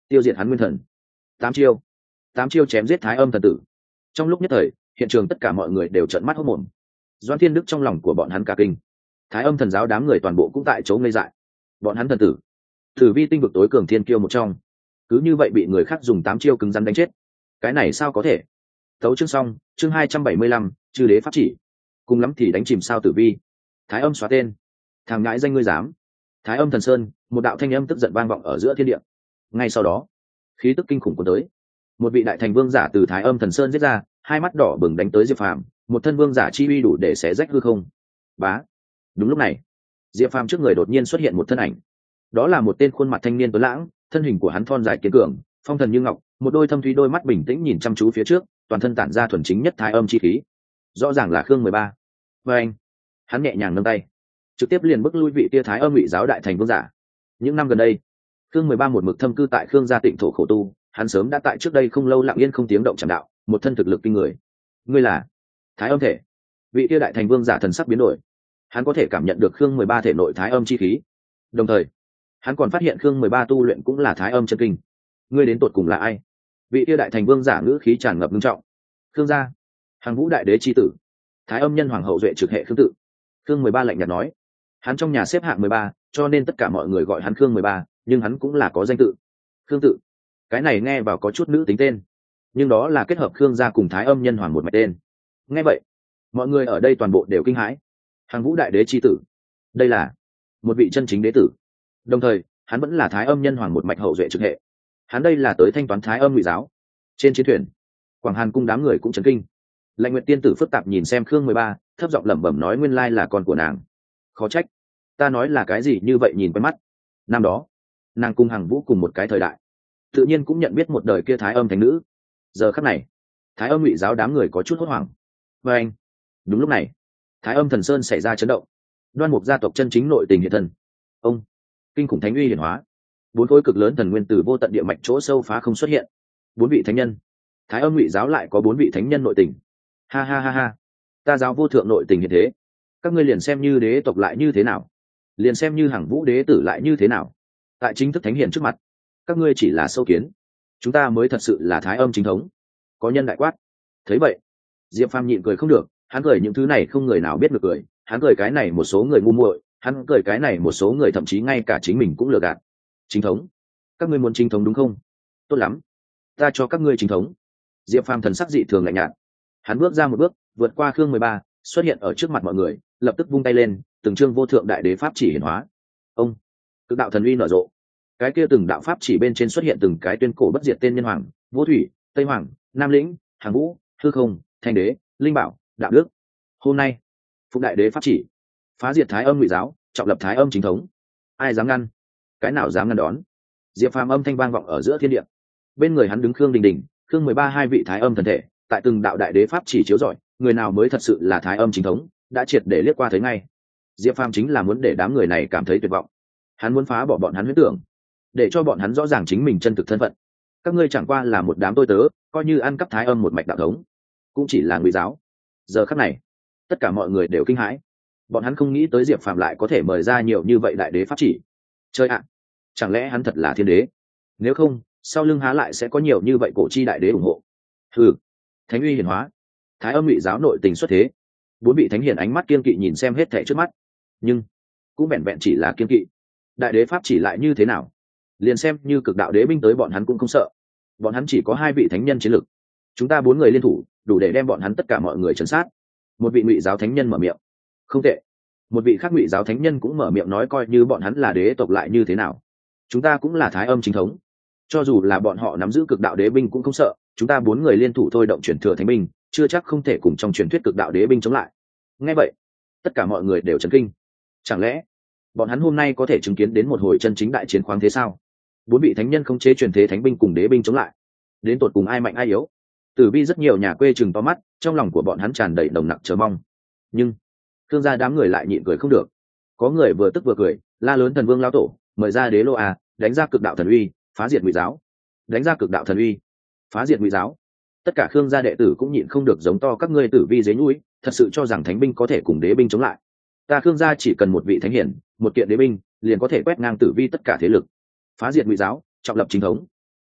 Speaker 1: tiêu diệt hắn nguyên thần. 8 chiêu, 8 chiêu chém giết Thái Âm thần tử. Trong lúc nhất thời, hiện trường tất cả mọi người đều trợn mắt hốt mồm. Doãn Thiên Đức trong lòng của bọn hắn cả kinh. Thái Âm thần giáo đám người toàn bộ cũng tại chỗ ngây dại. Bọn hắn thần tử, tử vi tinh vực tối cường thiên kiêu một trong, cứ như vậy bị người khác dùng 8 chiêu cứng rắn đánh chết. Cái này sao có thể? Tấu chương xong, chương 275, chư đế pháp chỉ. Cùng lắm thì đánh chìm sao tử vi. Thái Âm xóa tên. Thằng ngãi danh ngươi dám. Thái Âm thần sơn, một đạo thanh âm tức giận vang vọng ở giữa thiên địa. Ngay sau đó, khí tức kinh khủng cuốn tới. Một vị đại thành vương giả từ Thái Âm thần sơn giết ra, hai mắt đỏ bừng đánh tới Diệp Phàm, một thân vương giả chi uy đủ để xé rách hư không. Bá. Đúng lúc này, Diệp Phàm trước người đột nhiên xuất hiện một thân ảnh. Đó là một tên khuôn mặt thanh niên tuấn lãng, thân hình của hắn thon dài kiên cường, phong thần như ngọc, một đôi thâm thúy đôi mắt bình tĩnh nhìn chăm chú phía trước, toàn thân tản ra thuần chính nhất Thái Âm chi khí. Rõ ràng là Khương 13. Và anh, hắn nhẹ nhàng nâng tay, trực tiếp liền bức lui vị tia Thái Âm Ngụy giáo đại thành vương giả. Những năm gần đây, Khương 13 một mực thâm cư tại Khương gia Tịnh thổ khổ tu, hắn sớm đã tại trước đây không lâu lặng yên không tiếng động trầm đạo, một thân thực lực kinh người. Ngươi là Thái Âm thể? Vị tia đại thành vương giả thần sắc biến đổi, hắn có thể cảm nhận được Khương 13 thể nội Thái Âm chi khí, đồng thời hắn còn phát hiện Khương 13 tu luyện cũng là Thái Âm chân kinh. Ngươi đến tột cùng là ai? Vị tia đại thành vương giả ngữ khí tràn ngập nghiêm trọng. Khương gia, Hằng Vũ đại đế chi tử, Thái Âm nhân hoàng hậu duệ trực hệ Khương tự. Khương 13 lạnh nhạt nói, hắn trong nhà xếp hạng 13, cho nên tất cả mọi người gọi hắn Khương 13, nhưng hắn cũng là có danh tự. Khương tự, cái này nghe vào có chút nữ tính tên, nhưng đó là kết hợp Khương gia cùng Thái Âm nhân hoàng một mạch tên. Nghe vậy, mọi người ở đây toàn bộ đều kinh hãi. Hằng Vũ đại đế chi tử, đây là một vị chân chính đế tử, đồng thời hắn vẫn là Thái Âm nhân hoàng một mạch hậu duệ trực hệ. Hắn đây là tới thanh toán Thái Âm Ngụy giáo. Trên chiến thuyền, Quảng Hàn cung đám người cũng chấn kinh. Lãnh Nguyệt tiên tử phức tạp nhìn xem Khương 13, thấp giọng lẩm bẩm nói nguyên lai là con của nàng. Khó trách, ta nói là cái gì như vậy nhìn quen mắt. Năm đó, nàng cùng Hằng Vũ cùng một cái thời đại, tự nhiên cũng nhận biết một đời kia Thái Âm thánh nữ. Giờ khắc này, Thái Âm Ngụy giáo đám người có chút hốt hoảng. Và anh, đúng lúc này, Thái Âm thần sơn xảy ra chấn động. Đoan Mục gia tộc chân chính nội tình hiện thân. Ông, kinh khủng thánh uy hiển hóa. 4 khối cực lớn thần nguyên từ vô tận địa mạch chỗ sâu phá không xuất hiện. 4 vị thánh nhân. Thái Âm Ngụy giáo lại có 4 vị thánh nhân nội tình. Ha ha ha ha, ta giáo vô thượng nội tình như thế, các ngươi liền xem như đế tộc lại như thế nào, liền xem như Hằng Vũ đế tử lại như thế nào, tại chính thức thánh hiền trước mặt, các ngươi chỉ là sâu kiến, chúng ta mới thật sự là Thái Âm chính thống. Có nhân đại quát. Thấy vậy, Diệp Phàm nhịn cười không được, hắn cười những thứ này không người nào biết được cười, hắn cười cái này một số người ngu muội, hắn cười cái này một số người thậm chí ngay cả chính mình cũng lừa gạt. Chính thống? Các ngươi muốn chính thống đúng không? Tốt lắm, ta cho các ngươi chính thống. Diệp Phàm thần sắc dị thường lạnh nhạt, hắn bước ra một bước, vượt qua Khương 13, xuất hiện ở trước mặt mọi người, lập tức vung tay lên, từng chương vô thượng đại đế pháp chỉ hiển hóa. Ông, cực đạo thần uy nở rộ, cái kia từng đạo pháp chỉ bên trên xuất hiện từng cái tuyên cổ bất diệt tên nhân hoàng, Vô Thủy, Tây Hoàng, Nam Lĩnh, Hằng Vũ, Hư Không, Thanh Đế, Linh Bảo, Đạo Đức. Hôm nay, phục đại đế pháp chỉ, phá diệt Thái Âm Ngụy giáo, trọng lập Thái Âm chính thống. Ai dám ngăn? Cái nào dám ngăn đón? Diệp Phàm âm thanh vang vọng ở giữa thiên địa. Bên người hắn đứng Khương Đình Đình, Khương 13 hai vị Thái Âm thần thể, tại từng đạo đại đế pháp chỉ chiếu rọi, người nào mới thật sự là Thái Âm chính thống, đã triệt để liếc qua thấy ngay. Diệp Phàm chính là muốn để đám người này cảm thấy tuyệt vọng, hắn muốn phá bỏ bọn hắn huyết tưởng, để cho bọn hắn rõ ràng chính mình chân thực thân phận. Các ngươi chẳng qua là một đám tôi tớ, coi như ăn cắp Thái Âm một mạch đạo thống, cũng chỉ là Ngụy giáo. Giờ khắc này, tất cả mọi người đều kinh hãi, bọn hắn không nghĩ tới Diệp Phàm lại có thể mời ra nhiều như vậy đại đế pháp chỉ. Chơi ạ, chẳng lẽ hắn thật là thiên đế? Nếu không, sau lưng há lại sẽ có nhiều như vậy cổ chi đại đế ủng hộ? Hừ, thánh uy hiển hóa, Thái Âm Ngụy giáo nội tình xuất thế. 4 vị thánh hiền ánh mắt kiên kỵ nhìn xem hết thảy trước mắt, nhưng cũng vẹn vẹn chỉ là kiên kỵ. Đại đế pháp chỉ lại như thế nào? Liền xem như cực đạo đế binh tới bọn hắn cũng không sợ. Bọn hắn chỉ có 2 vị thánh nhân chiến lực, chúng ta 4 người liên thủ, đủ để đem bọn hắn tất cả mọi người trấn sát. Một vị Ngụy giáo thánh nhân mở miệng. Không tệ. Một vị khác Ngụy giáo thánh nhân cũng mở miệng nói coi như bọn hắn là đế tộc lại như thế nào? Chúng ta cũng là Thái Âm chính thống. Cho dù là bọn họ nắm giữ cực đạo đế binh cũng không sợ, chúng ta 4 người liên thủ thôi động chuyển thừa thánh binh, chưa chắc không thể cùng trong truyền thuyết cực đạo đế binh chống lại. Nghe vậy, tất cả mọi người đều chấn kinh. Chẳng lẽ bọn hắn hôm nay có thể chứng kiến đến một hồi chân chính đại chiến khoáng thế sao? 4 vị thánh nhân khống chế truyền thế thánh binh cùng đế binh chống lại, đến tột cùng ai mạnh ai yếu? Tử vi rất nhiều nhà quê chừng to mắt, trong lòng của bọn hắn tràn đầy nồng nặc chờ mong. Nhưng Khương gia đám người lại nhịn cười không được. Có người vừa tức vừa cười, la lớn thần vương lão tổ, mời ra đế lô à, đánh ra cực đạo thần uy, phá diệt Ngụy giáo. Đánh ra cực đạo thần uy, phá diệt Ngụy giáo. Tất cả Khương gia đệ tử cũng nhịn không được giống to các ngươi Tử vi dế núi, thật sự cho rằng thánh binh có thể cùng đế binh chống lại. Ta Khương gia chỉ cần một vị thánh hiển, một kiện đế binh, liền có thể quét ngang Tử vi tất cả thế lực, phá diệt Ngụy giáo, trọng lập chính thống.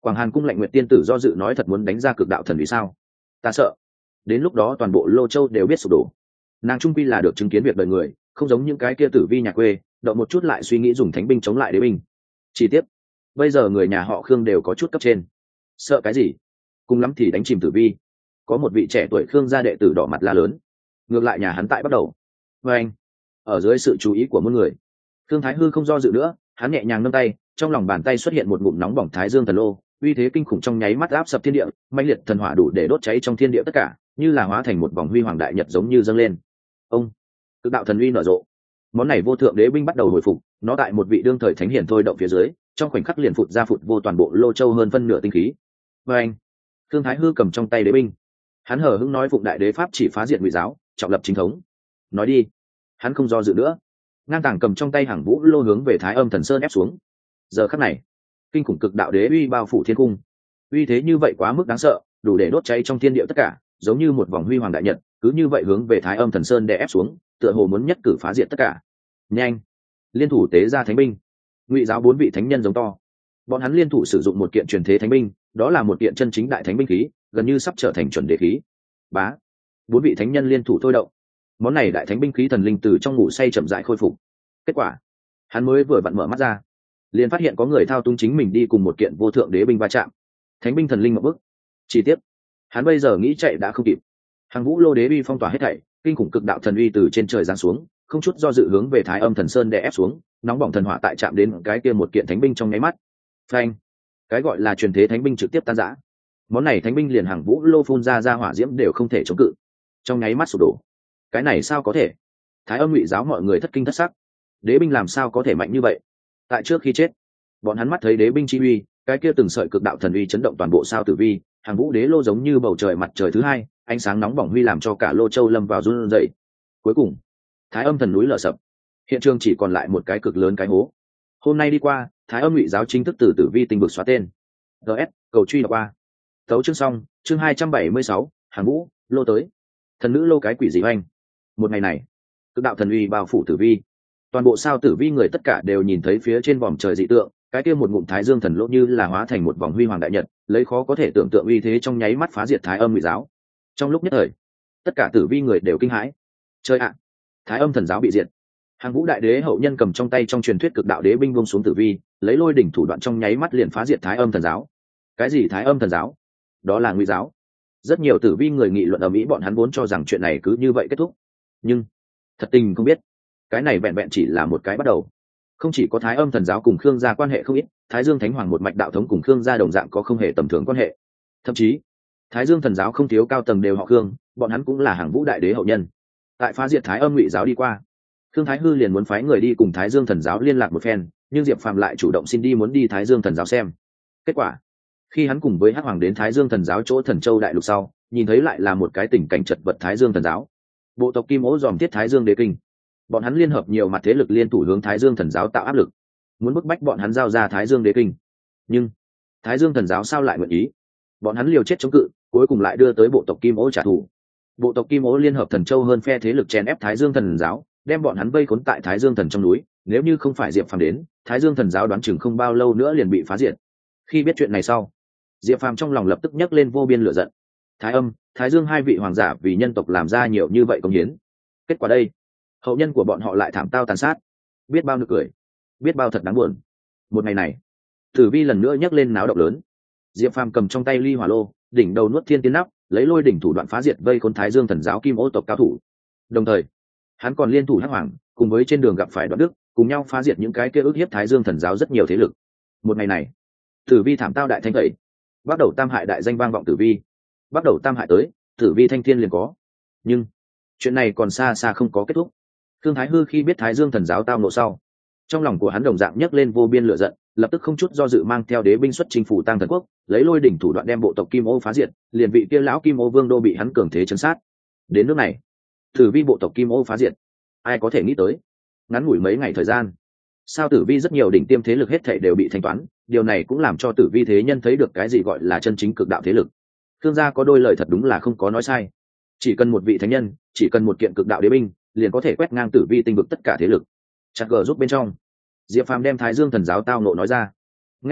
Speaker 1: Quảng Hàn cung Lạnh Nguyệt tiên tử do dự nói thật muốn đánh ra cực đạo thần uy sao? Ta sợ đến lúc đó toàn bộ Lô Châu đều biết sụp đổ. Nàng trung quy là được chứng kiến việc đời người, không giống những cái kia tử vi nhà quê động một chút lại suy nghĩ dùng thánh binh chống lại đế binh. Chi tiết, bây giờ người nhà họ Khương đều có chút cấp trên, sợ cái gì? Cùng lắm thì đánh chìm tử vi. Có một vị trẻ tuổi Khương gia đệ tử đỏ mặt la lớn, ngược lại nhà hắn tại bắt đầu. Và anh, ở dưới sự chú ý của muôn người, Khương Thái Hư không do dự nữa, hắn nhẹ nhàng nâng tay, trong lòng bàn tay xuất hiện một ngụm nóng bỏng Thái Dương thần lô, uy thế kinh khủng trong nháy mắt áp sập thiên địa, mãnh liệt thần hỏa đủ để đốt cháy trong thiên địa tất cả, như là hóa thành một vòng huy hoàng đại nhật giống như dâng lên. Ông, cực đạo thần uy nở rộ. Món này vô thượng đế binh bắt đầu hồi phục, nó tại một vị đương thời thánh hiển thôi động phía dưới, trong khoảnh khắc liền phụt ra phụt vô toàn bộ Lô Châu hơn phân nửa tinh khí. Và anh, Khương Thái Hư cầm trong tay đế binh, hắn hờ hững nói phụng đại đế pháp chỉ phá diệt ngụy giáo, trọng lập chính thống. Nói đi. Hắn không do dự nữa, ngang tàng cầm trong tay hàng vũ lô hướng về Thái Âm Thần Sơn ép xuống. Giờ khắc này, kinh khủng cực đạo đế uy bao phủ thiên cung, uy thế như vậy quá mức đáng sợ, đủ để đốt cháy trong thiên địa tất cả, giống như một vòng huy hoàng đại nhật, cứ như vậy hướng về Thái Âm Thần Sơn đè ép xuống, tựa hồ muốn nhất cử phá diệt tất cả. Nhanh, liên thủ tế ra thánh binh. Ngụy giáo 4 vị thánh nhân giống to, bọn hắn liên thủ sử dụng một kiện truyền thế thánh binh, đó là một kiện chân chính đại thánh binh khí, gần như sắp trở thành chuẩn đế khí. Bá, 4 vị thánh nhân liên thủ thôi động, món này đại thánh binh khí thần linh từ trong ngủ say chậm rãi khôi phục. Kết quả, hắn mới vừa vặn mở mắt ra, liền phát hiện có người thao túng chính mình đi cùng một kiện vô thượng đế binh va chạm. Thánh binh thần linh một bước. Chi tiết, hắn bây giờ nghĩ chạy đã không kịp. Hàng vũ lô đế uy phong tỏa hết thảy, kinh khủng cực đạo thần uy từ trên trời giáng xuống, không chút do dự hướng về Thái Âm Thần Sơn đè ép xuống, nóng bỏng thần hỏa tại chạm đến cái kia một kiện thánh binh trong nháy mắt. Phanh, cái gọi là truyền thế thánh binh trực tiếp tan rã. Món này thánh binh liền hàng vũ lô phun ra hỏa diễm đều không thể chống cự, trong nháy mắt sụp đổ. Cái này sao có thể? Thái Âm Ngụy giáo mọi người thất kinh thất sắc. Đế binh làm sao có thể mạnh như vậy? Tại trước khi chết, bọn hắn mắt thấy đế binh chi uy, cái kia từng sợi cực đạo thần uy chấn động toàn bộ sao tử vi, hàng vũ đế lô giống như bầu trời mặt trời thứ hai, ánh sáng nóng bỏng huy làm cho cả Lô Châu lâm vào run rẩy. Cuối cùng, Thái Âm thần núi lở sập, hiện trường chỉ còn lại một cái cực lớn cái hố. Hôm nay đi qua, Thái Âm Ngụy giáo chính thức từ tử vi tinh vực xóa tên. DS, cầu truy đọc qua. Tấu chương xong, chương 276, hàng vũ, lô tới. Thần nữ lô cái quỷ gì hoành. Một ngày này, cực đạo thần uy bao phủ tử vi. Toàn bộ sao tử vi người tất cả đều nhìn thấy phía trên vòm trời dị tượng, cái kia một ngụm Thái Dương thần lô như là hóa thành một vòng huy hoàng đại nhật, lấy khó có thể tưởng tượng uy thế trong nháy mắt phá diệt Thái Âm Ngụy giáo. Trong lúc nhất thời, tất cả tử vi người đều kinh hãi. Chơi ạ, Thái Âm thần giáo bị diệt. Hàng vũ đại đế hậu nhân cầm trong tay trong truyền thuyết cực đạo đế binh buông xuống tử vi, lấy lôi đỉnh thủ đoạn trong nháy mắt liền phá diệt Thái Âm thần giáo. Cái gì Thái Âm thần giáo? Đó là Ngụy giáo. Rất nhiều tử vi người nghị luận ở Mỹ, bọn hắn vốn cho rằng chuyện này cứ như vậy kết thúc, nhưng thật tình không biết, cái này vẹn vẹn chỉ là một cái bắt đầu. Không chỉ có Thái Âm thần giáo cùng Khương gia quan hệ không ít, Thái Dương Thánh Hoàng một mạch đạo thống cùng Khương gia đồng dạng có không hề tầm thường quan hệ. Thậm chí, Thái Dương thần giáo không thiếu cao tầng đều họ Khương, bọn hắn cũng là hàng vũ đại đế hậu nhân. Tại phá diệt Thái Âm Ngụy giáo đi qua, Khương Thái Hư liền muốn phái người đi cùng Thái Dương thần giáo liên lạc một phen, nhưng Diệp Phàm lại chủ động xin đi muốn đi Thái Dương thần giáo xem. Kết quả, khi hắn cùng với Hắc Hoàng đến Thái Dương thần giáo chỗ Thần Châu đại lục sau, nhìn thấy lại là một cái tình cảnh chật vật Thái Dương thần giáo. Bộ tộc Kim Ố dòm thiết Thái Dương đế kinh, bọn hắn liên hợp nhiều mặt thế lực liên thủ hướng Thái Dương thần giáo tạo áp lực, muốn bức bách bọn hắn giao ra Thái Dương đế kinh. Nhưng Thái Dương thần giáo sao lại nguyện ý? Bọn hắn liều chết chống cự, cuối cùng lại đưa tới bộ tộc Kim Ố trả thù. Bộ tộc Kim Ố liên hợp Thần Châu hơn phe thế lực chèn ép Thái Dương thần giáo, đem bọn hắn vây khốn tại Thái Dương thần trong núi. Nếu như không phải Diệp Phàm đến, Thái Dương thần giáo đoán chừng không bao lâu nữa liền bị phá diệt. Khi biết chuyện này sau, Diệp Phàm trong lòng lập tức nhấc lên vô biên lửa giận. Thái Âm, Thái Dương hai vị hoàng giả vì nhân tộc làm ra nhiều như vậy công hiến, kết quả đây, hậu nhân của bọn họ lại thảm tao tàn sát, biết bao nực cười, biết bao thật đáng buồn. Một ngày này, Tử Vi lần nữa nhấc lên náo động lớn. Diệp Phàm cầm trong tay ly hỏa lô, đỉnh đầu nuốt thiên tiên nắp, lấy lôi đỉnh thủ đoạn phá diệt vây khốn Thái Dương thần giáo Kim Ô tộc cao thủ. Đồng thời, hắn còn liên thủ Hắc Hoàng, cùng với trên đường gặp phải Đoạn Đức, cùng nhau phá diệt những cái kia ức hiếp Thái Dương thần giáo rất nhiều thế lực. Một ngày này, Tử Vi thảm tao đại thanh tẩy, bắt đầu tam hại đại danh vang vọng Tử Vi. Bắt đầu tam hại tới, Tử Vi thanh thiên liền có. Nhưng chuyện này còn xa xa không có kết thúc. Thương Thái Hư khi biết Thái Dương thần giáo tao nộ sau, trong lòng của hắn đồng dạng nhấc lên vô biên lửa giận, lập tức không chút do dự mang theo đế binh xuất chinh phủ Tăng Thần quốc, lấy lôi đỉnh thủ đoạn đem bộ tộc Kim Ô phá diệt, liền vị kia lão Kim Ô vương đô bị hắn cường thế chấn sát. Đến nước này, Tử Vi bộ tộc Kim Ô phá diệt, ai có thể nghĩ tới? Ngắn ngủi mấy ngày thời gian, sao Tử Vi rất nhiều đỉnh tiêm thế lực hết thảy đều bị thanh toán, điều này cũng làm cho Tử Vi thế nhân thấy được cái gì gọi là chân chính cực đạo thế lực. Thương gia có đôi lời thật đúng là không có nói sai, chỉ cần một vị thánh nhân, chỉ cần một kiện cực đạo đế binh, liền có thể quét ngang Tử Vi tinh vực tất cả thế lực. Chặt gờ giúp bên trong, Diệp Phàm đem Thái Dương thần giáo tao nộ nói ra. Nghe vậy,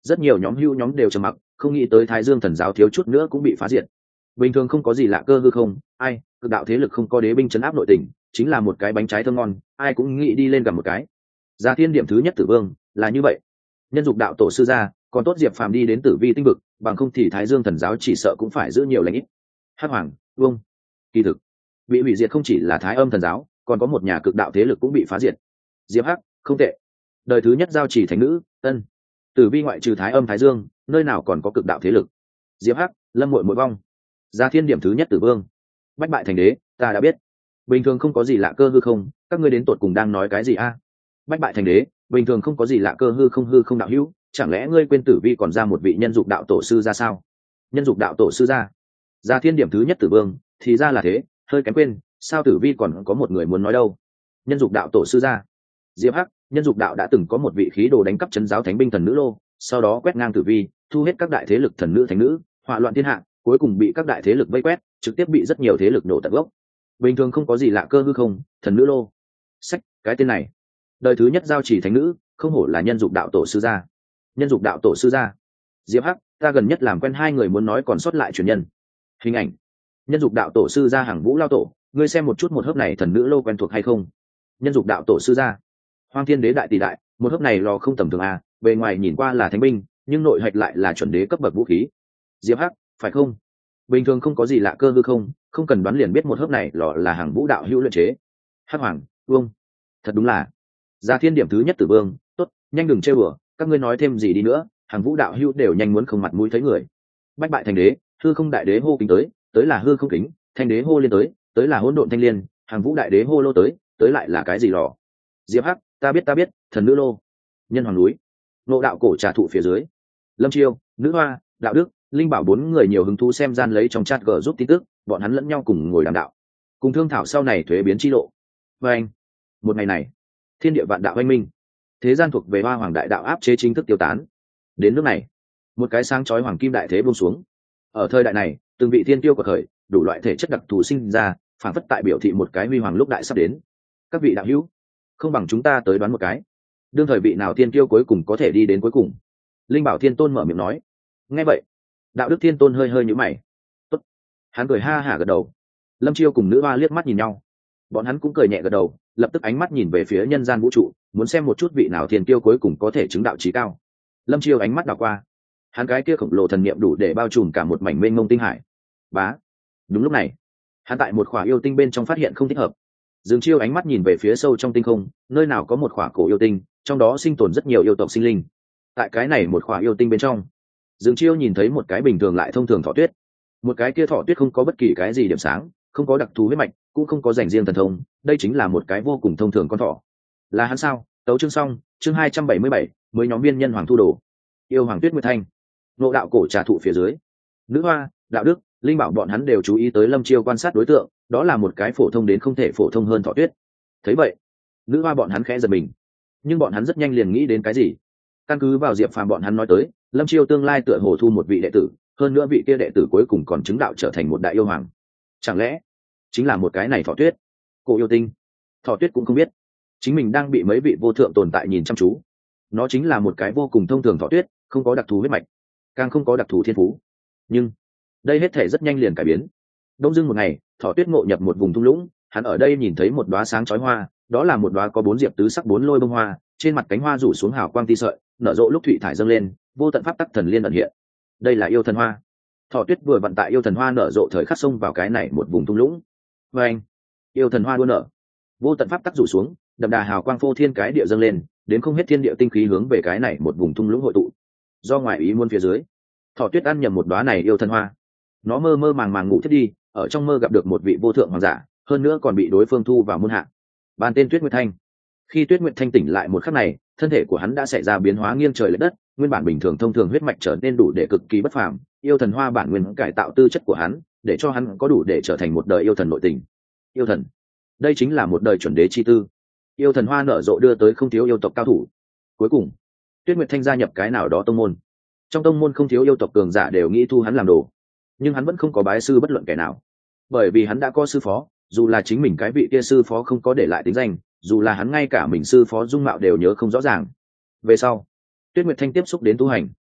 Speaker 1: rất nhiều nhóm hưu nhóm đều trầm mặc, không nghĩ tới Thái Dương Thần giáo thiếu chút nữa cũng bị phá diệt. Bình thường không có gì lạ cơ hư không, ai, cực đạo thế lực không có đế binh chấn áp nội tình, chính là một cái bánh trái thơm ngon, ai cũng nghĩ đi lên gặp một cái. Gia Thiên điểm thứ nhất Tử Vương, là như vậy. Nhân dục đạo tổ sư gia, còn tốt Diệp Phàm đi đến Tử Vi tinh vực, bằng không thì Thái Dương Thần giáo chỉ sợ cũng phải giữ nhiều lãnh ít. Hắc Hoàng, Vương. Kỳ thực, bị hủy diệt không chỉ là Thái Âm Thần giáo, còn có một nhà cực đạo thế lực cũng bị phá diệt. Diệp Hắc, không tệ. Đời thứ nhất giao chỉ thánh nữ, ân. Tử Vi ngoại trừ Thái Âm Thái Dương, nơi nào còn có cực đạo thế lực. Diệp Hắc, Lâm Muội Muội vong. Gia Thiên điểm thứ nhất Tử Vương. Bách bại thành đế, ta đã biết. Bình thường không có gì lạ cơ hư không, các ngươi đến tụt cùng đang nói cái gì a? Bách bại thành đế, bình thường không có gì lạ cơ hư không đạo hữu, chẳng lẽ ngươi quên Tử Vi còn ra một vị nhân dục đạo tổ sư ra sao? Nhân dục đạo tổ sư ra. Gia Thiên điểm thứ nhất Tử Vương, thì ra là thế, hơi kém quên, sao Tử Vi còn có một người muốn nói đâu? Nhân dục đạo tổ sư ra. Diệp Hắc, nhân dục đạo đã từng có một vị khí đồ đánh cắp trấn giáo thánh binh thần nữ lô, sau đó quét ngang Tử Vi, thu hết các đại thế lực thần nữ thánh nữ, hỏa loạn thiên hạ, cuối cùng bị các đại thế lực vây quét, trực tiếp bị rất nhiều thế lực nổ tận gốc. Bình thường không có gì lạ cơ hư không, thần nữ lô. Sách, cái tên này. Đời thứ nhất giao chỉ thánh nữ, không hổ là nhân dục đạo tổ sư gia. Nhân dục đạo tổ sư gia. Diệp Hắc, ta gần nhất làm quen hai người muốn nói còn sót lại truyền nhân. Hình ảnh. Nhân dục đạo tổ sư gia Hàng Vũ lao tổ, ngươi xem một chút một hớp này thần nữ lô quen thuộc hay không? Nhân dục đạo tổ sư gia. Hoang Thiên Đế đại tỷ đại, một hớp này lò không tầm thường à, bề ngoài nhìn qua là thánh binh, nhưng nội hạch lại là chuẩn đế cấp bậc vũ khí. Diệp Hắc, phải không? Bình thường không có gì lạ cơ hư không cần đoán liền biết một hớp này lò là Hàng Vũ đạo hữu luyện chế. Hắc Hoàng, Vương. Thật đúng là. Gia Thiên điểm thứ nhất Tử Vương, tốt, nhanh đừng trêu bừa, các ngươi nói thêm gì đi nữa, Hàng Vũ đạo hữu đều nhanh muốn không mặt mũi thấy người. Bách bại thành đế, hư không đại đế hô kính tới là hư không kính, thanh đế hô liên tới là hỗn độn thanh liên, Hàng Vũ đại đế hô lô tới lại là cái gì lò? Diệp Hắc, ta biết, thần nữ lô. Nhân hoàng núi, nộ đạo cổ trà thụ phía dưới. Lâm Chiêu, Nữ Hoa, Đạo Đức, Linh Bảo bốn người nhiều hứng thú xem gian lấy trong chat gờ giúp tin tức, bọn hắn lẫn nhau cùng ngồi đàm đạo, cùng thương thảo sau này thuế biến chi lộ. Và anh, một ngày này, thiên địa vạn đạo oanh minh, thế gian thuộc về Hoa Hoàng đại đạo áp chế chính thức tiêu tán. Đến nước này, một cái sáng chói hoàng kim đại thế buông xuống. Ở thời đại này, từng vị thiên tiêu của khởi, đủ loại thể chất đặc thù sinh ra, phản phất tại biểu thị một cái huy hoàng lúc đại sắp đến. Các vị đạo hữu, không bằng chúng ta tới đoán một cái, đương thời vị nào thiên tiêu cuối cùng có thể đi đến cuối cùng? Linh Bảo Thiên Tôn mở miệng nói. Nghe vậy, Đạo Đức Thiên Tôn hơi nhíu mày. Tốt. Hắn cười ha hả gật đầu. Lâm Chiêu cùng Nữ Hoa liếc mắt nhìn nhau, bọn hắn cũng cười nhẹ gật đầu, lập tức ánh mắt nhìn về phía nhân gian vũ trụ, muốn xem một chút vị nào thiên tiêu cuối cùng có thể chứng đạo chí cao. Lâm Chiêu ánh mắt đảo qua, hắn cái kia khổng lồ thần niệm đủ để bao trùm cả một mảnh mênh mông tinh hải. Bá. Đúng lúc này, hắn tại một khỏa yêu tinh bên trong phát hiện không thích hợp. Dương Chiêu ánh mắt nhìn về phía sâu trong tinh không, nơi nào có một khỏa cổ yêu tinh, trong đó sinh tồn rất nhiều yêu tộc sinh linh. Tại cái này một khỏa yêu tinh bên trong, Dương Chiêu nhìn thấy một cái bình thường lại thông thường thỏ tuyết. Một cái kia thỏ tuyết không có bất kỳ cái gì điểm sáng, không có đặc thù huyết mạch, cũng không có dành riêng thần thông, đây chính là một cái vô cùng thông thường con thỏ. Là hắn sao? Tấu chương xong, chương 277, mới nhóm viên nhân hoàng thu đồ. Yêu Hoàng Tuyết Nguyệt Thanh, nộ đạo cổ trà thụ phía dưới. Nữ Hoa, Đạo Đức, Linh Bảo bọn hắn đều chú ý tới Lâm Chiêu quan sát đối tượng, đó là một cái phổ thông đến không thể phổ thông hơn thỏ tuyết. Thấy vậy, Nữ Hoa bọn hắn khẽ giật mình, nhưng bọn hắn rất nhanh liền nghĩ đến cái gì. Căn cứ vào Diệp Phàm bọn hắn nói tới, Lâm Chiêu tương lai tựa hồ thu một vị đệ tử, hơn nữa vị kia đệ tử cuối cùng còn chứng đạo trở thành một đại yêu hoàng. Chẳng lẽ chính là một cái này thỏ tuyết? Cổ yêu tinh. Thỏ tuyết cũng không biết, chính mình đang bị mấy vị vô thượng tồn tại nhìn chăm chú. Nó chính là một cái vô cùng thông thường thỏ tuyết, không có đặc thù huyết mạch, càng không có đặc thù thiên phú. Nhưng đây hết thể rất nhanh liền cải biến. Đông dưng một ngày, thỏ tuyết ngộ nhập một vùng thung lũng, hắn ở đây nhìn thấy một đóa sáng chói hoa, đó là một đóa có 4 diệp tứ sắc 4 lôi bông hoa, trên mặt cánh hoa rủ xuống hào quang ti sợi, nở rộ lúc thủy thải dâng lên, vô tận pháp tắc thần liên ẩn hiện. Đây là yêu thần hoa. Thỏ tuyết vừa vận tại yêu thần hoa nở rộ thời khắc xông vào cái này một vùng thung lũng. Và anh, yêu thần hoa đua nở, vô tận pháp tắc rủ xuống, đậm đà hào quang phô thiên cái địa dâng lên, đến không hết thiên địa tinh khí hướng về cái này một vùng thung lũng hội tụ. Do ngoại ý muốn phía dưới, thỏ tuyết ăn nhầm một đóa này yêu thần hoa, nó mơ mơ màng màng ngủ thiết đi, ở trong mơ gặp được một vị vô thượng hoàng giả, hơn nữa còn bị đối phương thu vào môn hạ, ban tên Tuyết Nguyệt Thanh. Khi Tuyết Nguyệt Thanh tỉnh lại một khắc này, thân thể của hắn đã xảy ra biến hóa nghiêng trời lệch đất, nguyên bản bình thường thông thường huyết mạch trở nên đủ để cực kỳ bất phàm, yêu thần hoa bản nguyên cải tạo tư chất của hắn, để cho hắn có đủ để trở thành một đời yêu thần nội tình. Yêu thần, đây chính là một đời chuẩn đế chi tư. Yêu thần hoa nở rộ đưa tới không thiếu yêu tộc cao thủ. Cuối cùng, Tuyết Nguyệt Thanh gia nhập cái nào đó tông môn. Trong tông môn không thiếu yêu tộc cường giả đều nghĩ thu hắn làm đồ, nhưng hắn vẫn không có bái sư bất luận kẻ nào, bởi vì hắn đã có sư phó, dù là chính mình cái vị kia sư phó không có để lại tính danh, dù là hắn ngay cả mình sư phó dung mạo đều nhớ không rõ ràng. Về sau, Tuyết Nguyệt Thanh tiếp xúc đến tu hành,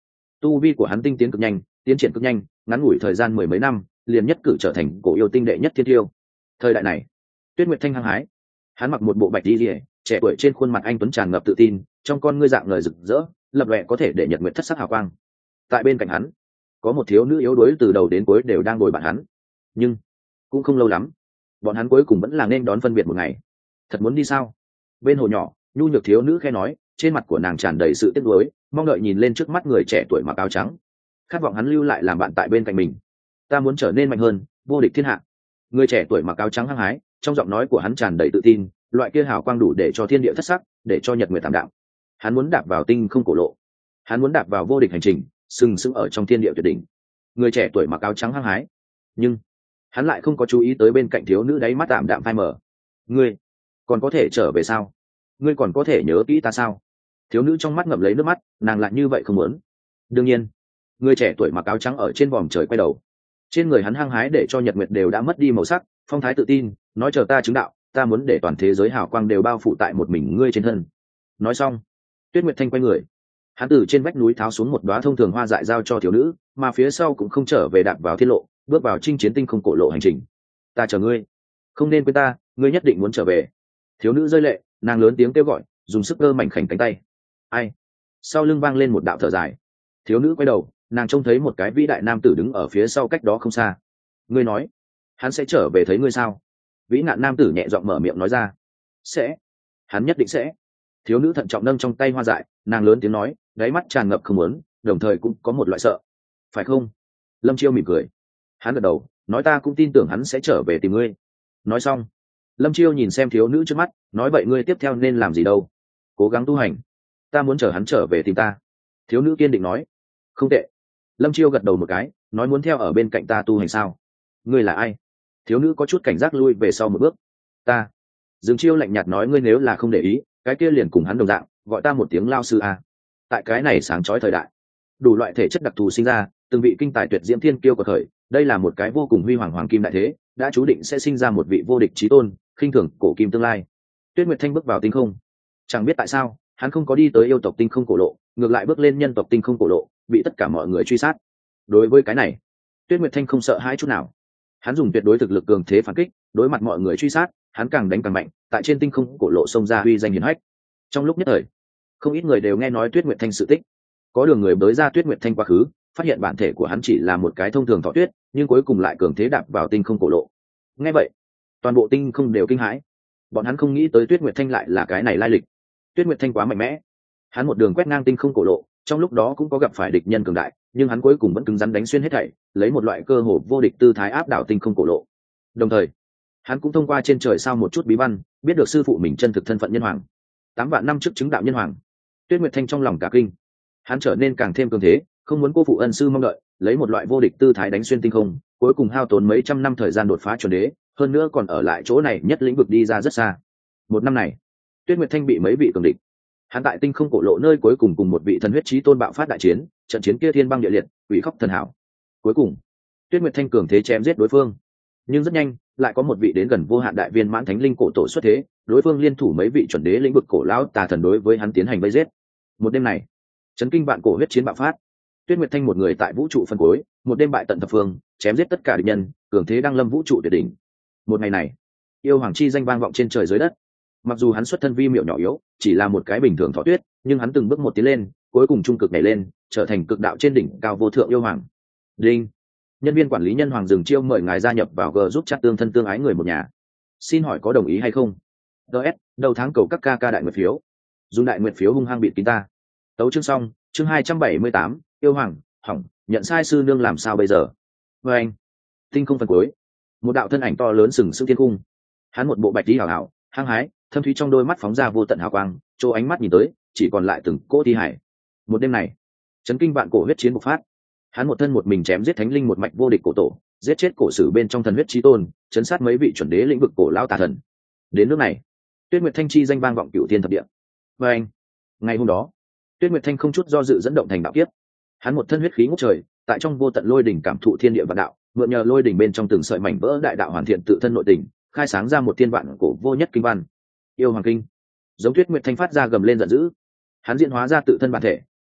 Speaker 1: Tu vi của hắn tinh tiến cực nhanh, tiến triển cực nhanh, ngắn ngủi thời gian mười mấy năm liền nhất cử trở thành cổ yêu tinh đệ nhất thiên tiêu. Thời đại này Tuyết Nguyệt Thanh hăng hái, hắn mặc một bộ bạch y liễu, trẻ tuổi trên khuôn mặt anh tuấn tràn ngập tự tin, trong con ngươi dạng ngời rực rỡ, lập lòe có thể để nhật nguyệt thất sắc hào quang. Tại bên cạnh hắn có một thiếu nữ yếu đuối từ đầu đến cuối đều đang ngồi bạn hắn, nhưng cũng không lâu lắm bọn hắn cuối cùng vẫn là nên đón phân biệt một ngày. Thật muốn đi sao? Bên hồ nhỏ nhu nhược thiếu nữ khẽ nói, trên mặt của nàng tràn đầy sự tiếc nuối, mong đợi nhìn lên trước mắt người trẻ tuổi mặc áo trắng, khát vọng hắn lưu lại làm bạn tại bên cạnh mình. Ta muốn trở nên mạnh hơn, vô địch thiên hạ. Người trẻ tuổi mặc áo trắng hăng hái, trong giọng nói của hắn tràn đầy tự tin, loại kia hào quang đủ để cho thiên địa thất sắc, để cho nhật nguyệt tạm đạm. Hắn muốn đạp vào tinh không cổ lộ, hắn muốn đạp vào vô địch hành trình, sừng sững ở trong thiên địa tuyệt đỉnh. Người trẻ tuổi mặc áo trắng hăng hái, nhưng hắn lại không có chú ý tới bên cạnh thiếu nữ đáy mắt tạm đạm phai mờ. Ngươi còn có thể trở về sao? Ngươi còn có thể nhớ kỹ ta sao? Thiếu nữ trong mắt ngậm lấy nước mắt, nàng lại như vậy không muốn. Đương nhiên, người trẻ tuổi mặc áo trắng ở trên vòm trời quay đầu, trên người hắn hăng hái để cho nhật nguyệt đều đã mất đi màu sắc, phong thái tự tin nói, chờ ta chứng đạo, ta muốn để toàn thế giới hào quang đều bao phủ tại một mình ngươi trên thân. Nói xong, Tuyết Nguyệt Thanh quay người, hắn từ trên vách núi tháo xuống một đóa thông thường hoa dại giao cho thiếu nữ, mà phía sau cũng không trở về, đạp vào thiên lộ, bước vào chinh chiến tinh không cổ lộ hành trình. Ta chờ ngươi, không nên quên ta, ngươi nhất định muốn trở về. Thiếu nữ rơi lệ, nàng lớn tiếng kêu gọi, dùng sức cơ mảnh khảnh cánh tay. Ai? Sau lưng vang lên một đạo thở dài. Thiếu nữ quay đầu, nàng trông thấy một cái vĩ đại nam tử đứng ở phía sau cách đó không xa. Ngươi nói hắn sẽ trở về thấy ngươi sao? Vĩ nạn nam tử nhẹ giọng mở miệng nói ra. Sẽ, hắn nhất định sẽ. Thiếu nữ thận trọng nâng trong tay hoa dại, nàng lớn tiếng nói, đáy mắt tràn ngập không muốn, đồng thời cũng có một loại sợ. Phải không? Lâm Chiêu mỉm cười, hắn gật đầu nói, ta cũng tin tưởng hắn sẽ trở về tìm ngươi. Nói xong, Lâm Chiêu nhìn xem thiếu nữ trước mắt, nói, vậy ngươi tiếp theo nên làm gì đâu? Cố gắng tu hành. Ta muốn chờ hắn trở về tìm ta. Thiếu nữ kiên định nói. Không tệ. Lâm Chiêu gật đầu một cái, nói, muốn theo ở bên cạnh ta tu hành sao? Ngươi là ai? Thiếu nữ có chút cảnh giác lui về sau một bước. Ta. Dương Chiêu lạnh nhạt nói, ngươi nếu là không để ý, cái kia liền cùng hắn đồng dạng, gọi ta một tiếng lao sư a. Tại cái này sáng chói thời đại, đủ loại thể chất đặc thù sinh ra, từng vị kinh tài tuyệt diễm thiên kiêu quật khởi, đây là một cái vô cùng huy hoàng hoàng kim đại thế, đã chú định sẽ sinh ra một vị vô địch chí tôn, khinh thường cổ kim tương lai. Tuyết Nguyệt Thanh bước vào tinh không, chẳng biết tại sao hắn không có đi tới yêu tộc tinh không cổ lộ, ngược lại bước lên nhân tộc tinh không cổ lộ, bị tất cả mọi người truy sát. Đối với cái này, Tuyết Nguyệt Thanh không sợ hãi chút nào. Hắn dùng tuyệt đối thực lực cường thế phản kích, đối mặt mọi người truy sát, hắn càng đánh càng mạnh, tại trên tinh không cổ lộ xông ra uy danh hiển hách. Trong lúc nhất thời, không ít người đều nghe nói Tuyết Nguyệt Thanh sự tích. Có đường người bới ra Tuyết Nguyệt Thanh quá khứ, phát hiện bản thể của hắn chỉ là một cái thông thường thọ tuyết, nhưng cuối cùng lại cường thế đạp vào tinh không cổ lộ. Nghe vậy, toàn bộ tinh không đều kinh hãi. Bọn hắn không nghĩ tới Tuyết Nguyệt Thanh lại là cái này lai lịch. Tuyết Nguyệt Thanh quá mạnh mẽ. Hắn một đường quét ngang tinh không cổ lộ, trong lúc đó cũng có gặp phải địch nhân cường đại, nhưng hắn cuối cùng vẫn cứng rắn đánh xuyên hết thảy, lấy một loại cơ hồ vô địch tư thái áp đảo tinh không cổ lộ. Đồng thời, hắn cũng thông qua trên trời sao một chút bí văn, biết được sư phụ mình chân thực thân phận nhân hoàng. 8 vạn năm trước chứng đạo nhân hoàng. Tuyết Nguyệt Thanh trong lòng cả kinh, hắn trở nên càng thêm cường thế, không muốn cô phụ ân sư mong đợi, lấy một loại vô địch tư thái đánh xuyên tinh không, cuối cùng hao tốn mấy trăm năm thời gian đột phá chuẩn đế, hơn nữa còn ở lại chỗ này nhất lĩnh vực đi ra rất xa. Một năm này, Tuyết Nguyệt Thanh bị mấy vị cường địch, hắn tại tinh không cổ lộ nơi cuối cùng cùng một vị thần huyết chí tôn bạo phát đại chiến, trận chiến kia thiên băng địa liệt, quỷ khóc thần hảo. Cuối cùng, Tuyết Nguyệt Thanh cường thế chém giết đối phương, nhưng rất nhanh lại có một vị đến gần vô hạn đại viên mãn thánh linh cổ tổ xuất thế, đối phương liên thủ mấy vị chuẩn đế lĩnh vực cổ lão tà thần đối với hắn tiến hành vây giết. Một đêm này, chấn kinh vạn cổ huyết chiến bạo phát. Tuyết Nguyệt Thanh một người tại vũ trụ phân cuối, một đêm bại tận thập phương, chém giết tất cả địch nhân, cường thế đăng lâm vũ trụ tuyệt đỉnh. Một ngày này, yêu hoàng chi danh vang vọng trên trời dưới đất. Mặc dù hắn xuất thân vi miệu nhỏ yếu, chỉ là một cái bình thường thọ tuyết, nhưng hắn từng bước một tiến lên, cuối cùng trung cực nhảy lên, trở thành cực đạo trên đỉnh cao vô thượng yêu hoàng. Đinh, nhân viên quản lý nhân hoàng dừng chiêu mời ngài gia nhập vào G giúp chat tương thân tương ái người một nhà. Xin hỏi có đồng ý hay không? DS, đầu tháng cầu các ca đại nguyệt phiếu. Dùng đại nguyệt phiếu hung hăng bị kín ta. Tấu chương xong, chương 278, yêu hoàng, hỏng, nhận sai sư nương làm sao bây giờ? Và anh, tinh không phần cuối, một đạo thân ảnh to lớn sừng sững thiên cung. Hắn một bộ bạch tí hảo hảo, hăng hái, thâm thúy trong đôi mắt phóng ra vô tận hào quang, chỗ ánh mắt nhìn tới, chỉ còn lại từng cỗ thi hải. Một đêm này, chấn kinh vạn cổ huyết chiến bộc phát. Hắn một thân một mình chém giết thánh linh một mạch vô địch cổ tổ, giết chết cổ sử bên trong thần huyết chí tôn, chấn sát mấy vị chuẩn đế lĩnh vực cổ lão tà thần. Đến nước này, Tuyết Nguyệt Thanh chi danh vang vọng cửu thiên thập địa. Và anh, ngày hôm đó, Tuyết Nguyệt Thanh không chút do dự dẫn động thành đạo kiếp. Hắn một thân huyết khí ngút trời, tại trong vô tận lôi đỉnh cảm thụ thiên địa vạn đạo, mượn nhờ lôi đỉnh bên trong từng sợi mảnh vỡ đại đạo hoàn thiện tự thân nội tình, khai sáng ra một thiên vạn cổ vô nhất kinh văn. Yêu hoàng kinh. Giống Tuyết Nguyệt Thanh phát ra gầm lên giận dữ. Hắn diễn hóa ra tự thân bản thể,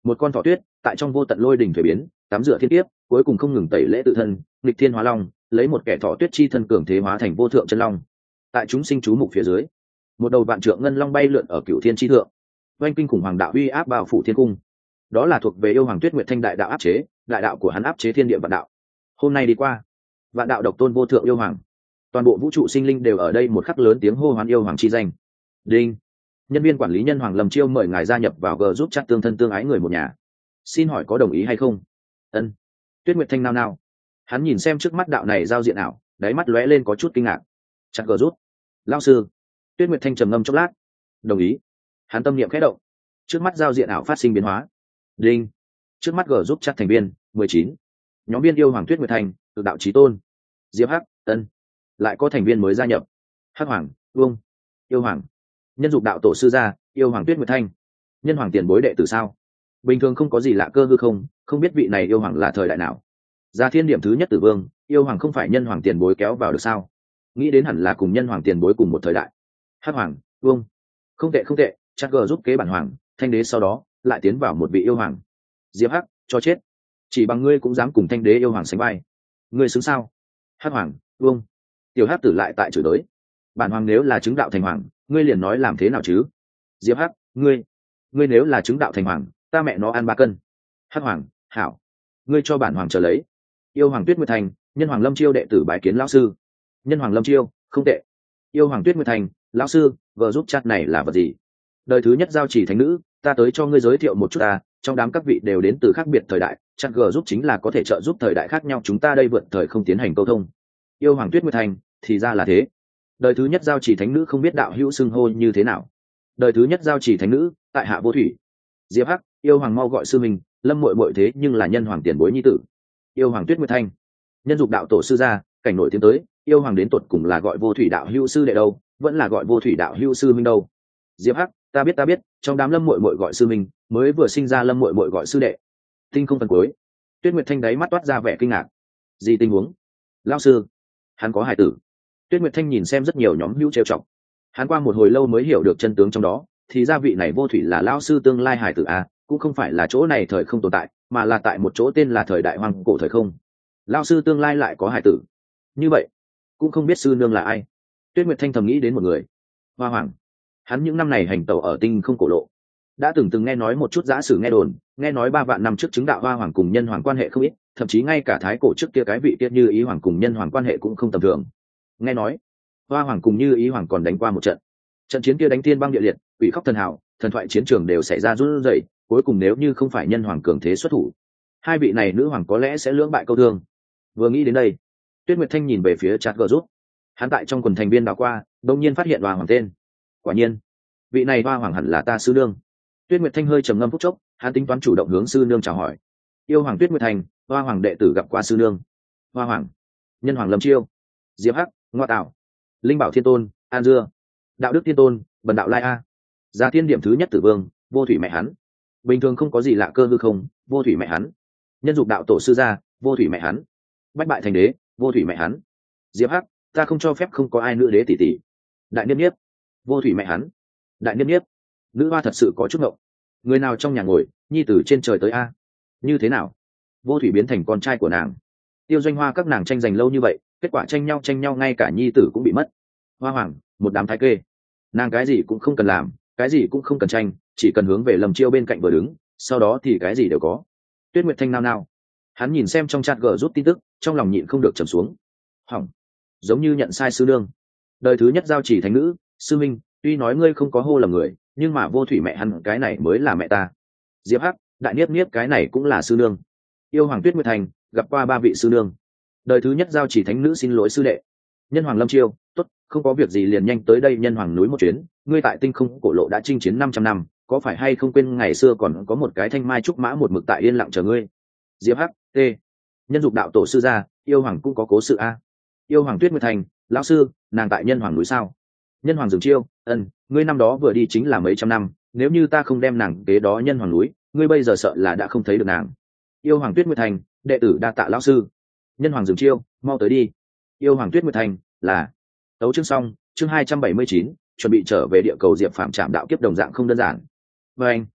Speaker 1: một con thỏ tuyết tại trong vô tận lôi đỉnh thuế biến, tắm rửa thiên kiếp, cuối cùng không ngừng tẩy lễ tự thân, nghịch thiên hóa long, lấy một kẻ thỏ tuyết chi thân cường thế hóa thành vô thượng chân long. Tại chúng sinh chú mục phía dưới, một đầu vạn trượng ngân long bay lượn ở cửu thiên chi thượng, oanh kinh khủng hoàng đạo uy áp bao phủ thiên cung. Đó là thuộc về yêu hoàng Tuyết Nguyệt Thanh đại đạo áp chế, đại đạo của hắn áp chế thiên địa vạn đạo. Hôm nay đi qua, vạn đạo độc tôn vô thượng yêu hoàng, toàn bộ vũ trụ sinh linh đều ở đây một khắc lớn tiếng hô hoán yêu hoàng chi danh. Đinh, nhân viên quản lý Nhân Hoàng Lâm Chiêu mời ngài gia nhập vào G giúp chat tương thân tương ái người một nhà. Xin hỏi có đồng ý hay không? Ân. Tuyết Nguyệt Thanh nao nao, hắn nhìn xem trước mắt đạo này giao diện ảo, đáy mắt lóe lên có chút kinh ngạc. Chặt G giúp. Lão sư. Tuyết Nguyệt Thanh trầm ngâm chốc lát, đồng ý. Hắn tâm niệm khẽ động, trước mắt giao diện ảo phát sinh biến hóa. Đinh, trước mắt G giúp chat thành viên 19. Nhóm viên yêu hoàng Tuyết Nguyệt Thanh, Cực đạo chí tôn, Diệp Hắc, Ân. Lại có thành viên mới gia nhập. Hắc Hoàng, Vương, yêu hoàng, Nhân Dục đạo tổ sư gia, yêu hoàng Tuyết Nguyệt Thanh, Nhân Hoàng tiền bối đệ tử sao? Bình thường không có gì lạ cơ hư không biết vị này yêu hoàng là thời đại nào. Gia Thiên điểm thứ nhất Tử Vương, yêu hoàng không phải Nhân Hoàng tiền bối kéo vào được sao? Nghĩ đến hẳn là cùng Nhân Hoàng tiền bối cùng một thời đại. Hắc Hoàng, Vương, không tệ, chắc G giúp kế bản hoàng, Thanh đế sau đó lại tiến vào một vị yêu hoàng. Diệp Hắc, cho chết, chỉ bằng ngươi cũng dám cùng Thanh đế yêu hoàng sánh vai, ngươi xứng sao? Hắc Hoàng, Vương, tiểu Hắc tử lại tại chửi đới. Bản hoàng nếu là chứng đạo thành hoàng, ngươi liền nói làm thế nào chứ? Diệp Hắc, ngươi nếu là chứng đạo thành hoàng, ta mẹ nó ăn 3 cân. Hắc Hoàng, hảo, ngươi cho bản hoàng chờ lấy. Yêu hoàng Tuyết Nguyệt Thành, Nhân Hoàng Lâm Chiêu đệ tử bái kiến lão sư. Nhân Hoàng Lâm Chiêu, không tệ. Yêu hoàng Tuyết Nguyệt Thành, lão sư, vợ giúp chat này là vật gì? Đời thứ nhất giao chỉ thánh nữ, ta tới cho ngươi giới thiệu một chút ta, trong đám các vị đều đến từ khác biệt thời đại, chat G giúp chính là có thể trợ giúp thời đại khác nhau chúng ta đây vượt thời không tiến hành câu thông. Yêu hoàng Tuyết Nguyệt Thành, thì ra là thế. Đời thứ nhất giao chỉ thánh nữ không biết đạo hữu xưng hô như thế nào. Đời thứ nhất giao chỉ thánh nữ, tại hạ vô thủy. Diệp Hắc, yêu hoàng mau gọi sư mình, Lâm muội muội thế nhưng là Nhân Hoàng tiền bối nhi tử. Yêu hoàng Tuyết Nguyệt Thanh, Nhân Dục đạo tổ sư gia, cảnh nổi tiếng tới, yêu hoàng đến tuột cùng là gọi vô thủy đạo hữu sư đệ đâu, vẫn là gọi vô thủy đạo hữu sư minh đâu? Diệp Hắc, ta biết, trong đám Lâm muội muội gọi sư minh, mới vừa sinh ra Lâm muội muội gọi sư đệ. Tinh không phần cuối. Tuyết Nguyệt Thanh đáy mắt toát ra vẻ kinh ngạc. Gì tình huống? Lão sư, hắn có hài tử. Tuyết Nguyệt Thanh nhìn xem rất nhiều nhóm hữu trêu chọc, hắn qua một hồi lâu mới hiểu được chân tướng trong đó, thì ra vị này vô thủy là lão sư tương lai hài tử a, cũng không phải là chỗ này thời không tồn tại, mà là tại một chỗ tên là thời đại hoang cổ thời không. Lão sư tương lai lại có hài tử, như vậy cũng không biết sư nương là ai. Tuyết Nguyệt Thanh thầm nghĩ đến một người, Hoa Hoàng. Hắn những năm này hành tẩu ở tinh không cổ lộ, đã từng nghe nói một chút giả sử nghe đồn, nghe nói 3 vạn năm trước chứng đạo Hoa Hoàng cùng Nhân Hoàng quan hệ không ít, thậm chí ngay cả thái cổ trước kia cái vị kia Như Ý Hoàng cùng Nhân Hoàng quan hệ cũng không tầm thường. Nghe nói Hoa Hoàng cùng Như Ý Hoàng còn đánh qua một trận chiến kia đánh thiên băng địa liệt, quỷ khóc thần hào, thần thoại chiến trường đều xảy ra run rẩy, cuối cùng nếu như không phải Nhân Hoàng cường thế xuất thủ, hai vị này nữ hoàng có lẽ sẽ lưỡng bại câu thương. Vừa nghĩ đến đây, Tuyết Nguyệt Thanh nhìn về phía chat gờ rút, hắn tại trong quần thành viên đảo qua, đột nhiên phát hiện Hoa Hoàng tên. Quả nhiên, vị này Hoa Hoàng hẳn là ta sư nương. Tuyết Nguyệt Thanh hơi trầm ngâm phút chốc, hắn tính toán chủ động hướng sư nương chào hỏi. Yêu hoàng Tuyết Nguyệt Thanh, Hoa Hoàng đệ tử gặp qua sư nương. Hoa Hoàng, Nhân Hoàng Lâm Chiêu, Diệp Hắc, Ngoa Tạo, Linh Bảo Thiên Tôn, An Dưa, Đạo Đức Thiên Tôn, Bần Đạo Lai A. Gia Thiên điểm thứ nhất Tử Vương, vô thủy mẹ hắn. Bình thường không có gì lạ cơ hư không, vô thủy mẹ hắn. Nhân Dục đạo tổ sư gia, vô thủy mẹ hắn. Bách bại thành đế, vô thủy mẹ hắn. Diệp Hắc, ta không cho phép không có ai nữ đế tỷ tỷ. Đại Niếp Niếp, vô thủy mẹ hắn. Đại Niếp Niếp, nữ hoa thật sự có chút ngộng. Người nào trong nhà ngồi, nhi tử trên trời tới a? Như thế nào? Vô thủy biến thành con trai của nàng. Tiêu Doanh Hoa các nàng tranh giành lâu như vậy, kết quả tranh nhau ngay cả nhi tử cũng bị mất. Hoa Hoàng, một đám thái kê. Nàng cái gì cũng không cần làm, cái gì cũng không cần tranh, chỉ cần hướng về Lâm Chiêu bên cạnh vừa đứng, sau đó thì cái gì đều có. Tuyết Nguyệt Thanh nao nao, hắn nhìn xem trong chat gờ rút tin tức, trong lòng nhịn không được trầm xuống. Hỏng, giống như nhận sai sư nương. Đời thứ nhất giao chỉ thánh nữ, sư minh, tuy nói ngươi không có hô lầm người, nhưng mà vô thủy mẹ hắn cái này mới là mẹ ta. Diệp Hắc, Đại Niếp Niếp cái này cũng là sư nương. Yêu hoàng Tuyết Nguyệt Thành, gặp qua 3 vị sư nương. Đời thứ nhất giao chỉ thánh nữ xin lỗi sư đệ. Nhân Hoàng Lâm Chiêu, tốt, không có việc gì liền nhanh tới đây Nhân Hoàng núi một chuyến, ngươi tại tinh không cổ lộ đã chinh chiến 500 năm, có phải hay không quên ngày xưa còn có một cái thanh mai trúc mã một mực tại yên lặng chờ ngươi. Diệp Hắc, T. Nhân Dục đạo tổ sư gia, yêu hoàng cũng có cố sự a. Yêu hoàng Tuyết Nguyệt Thành, lão sư, nàng tại Nhân Hoàng núi sao? Nhân Hoàng Dừng Chiêu, ngươi năm đó vừa đi chính là mấy trăm năm, nếu như ta không đem nàng kế đó Nhân Hoàng núi, ngươi bây giờ sợ là đã không thấy được nàng. Yêu hoàng Tuyết Nguyệt Thành, đệ tử đa tạ lão sư. Nhân Hoàng Dừng Chiêu, mau tới đi. Yêu hoàng Tuyết Nguyệt Thành, là tấu chương xong, chương 279, chuẩn bị trở về địa cầu Diệp Phạm trạm đạo kiếp đồng dạng không đơn giản. Và anh,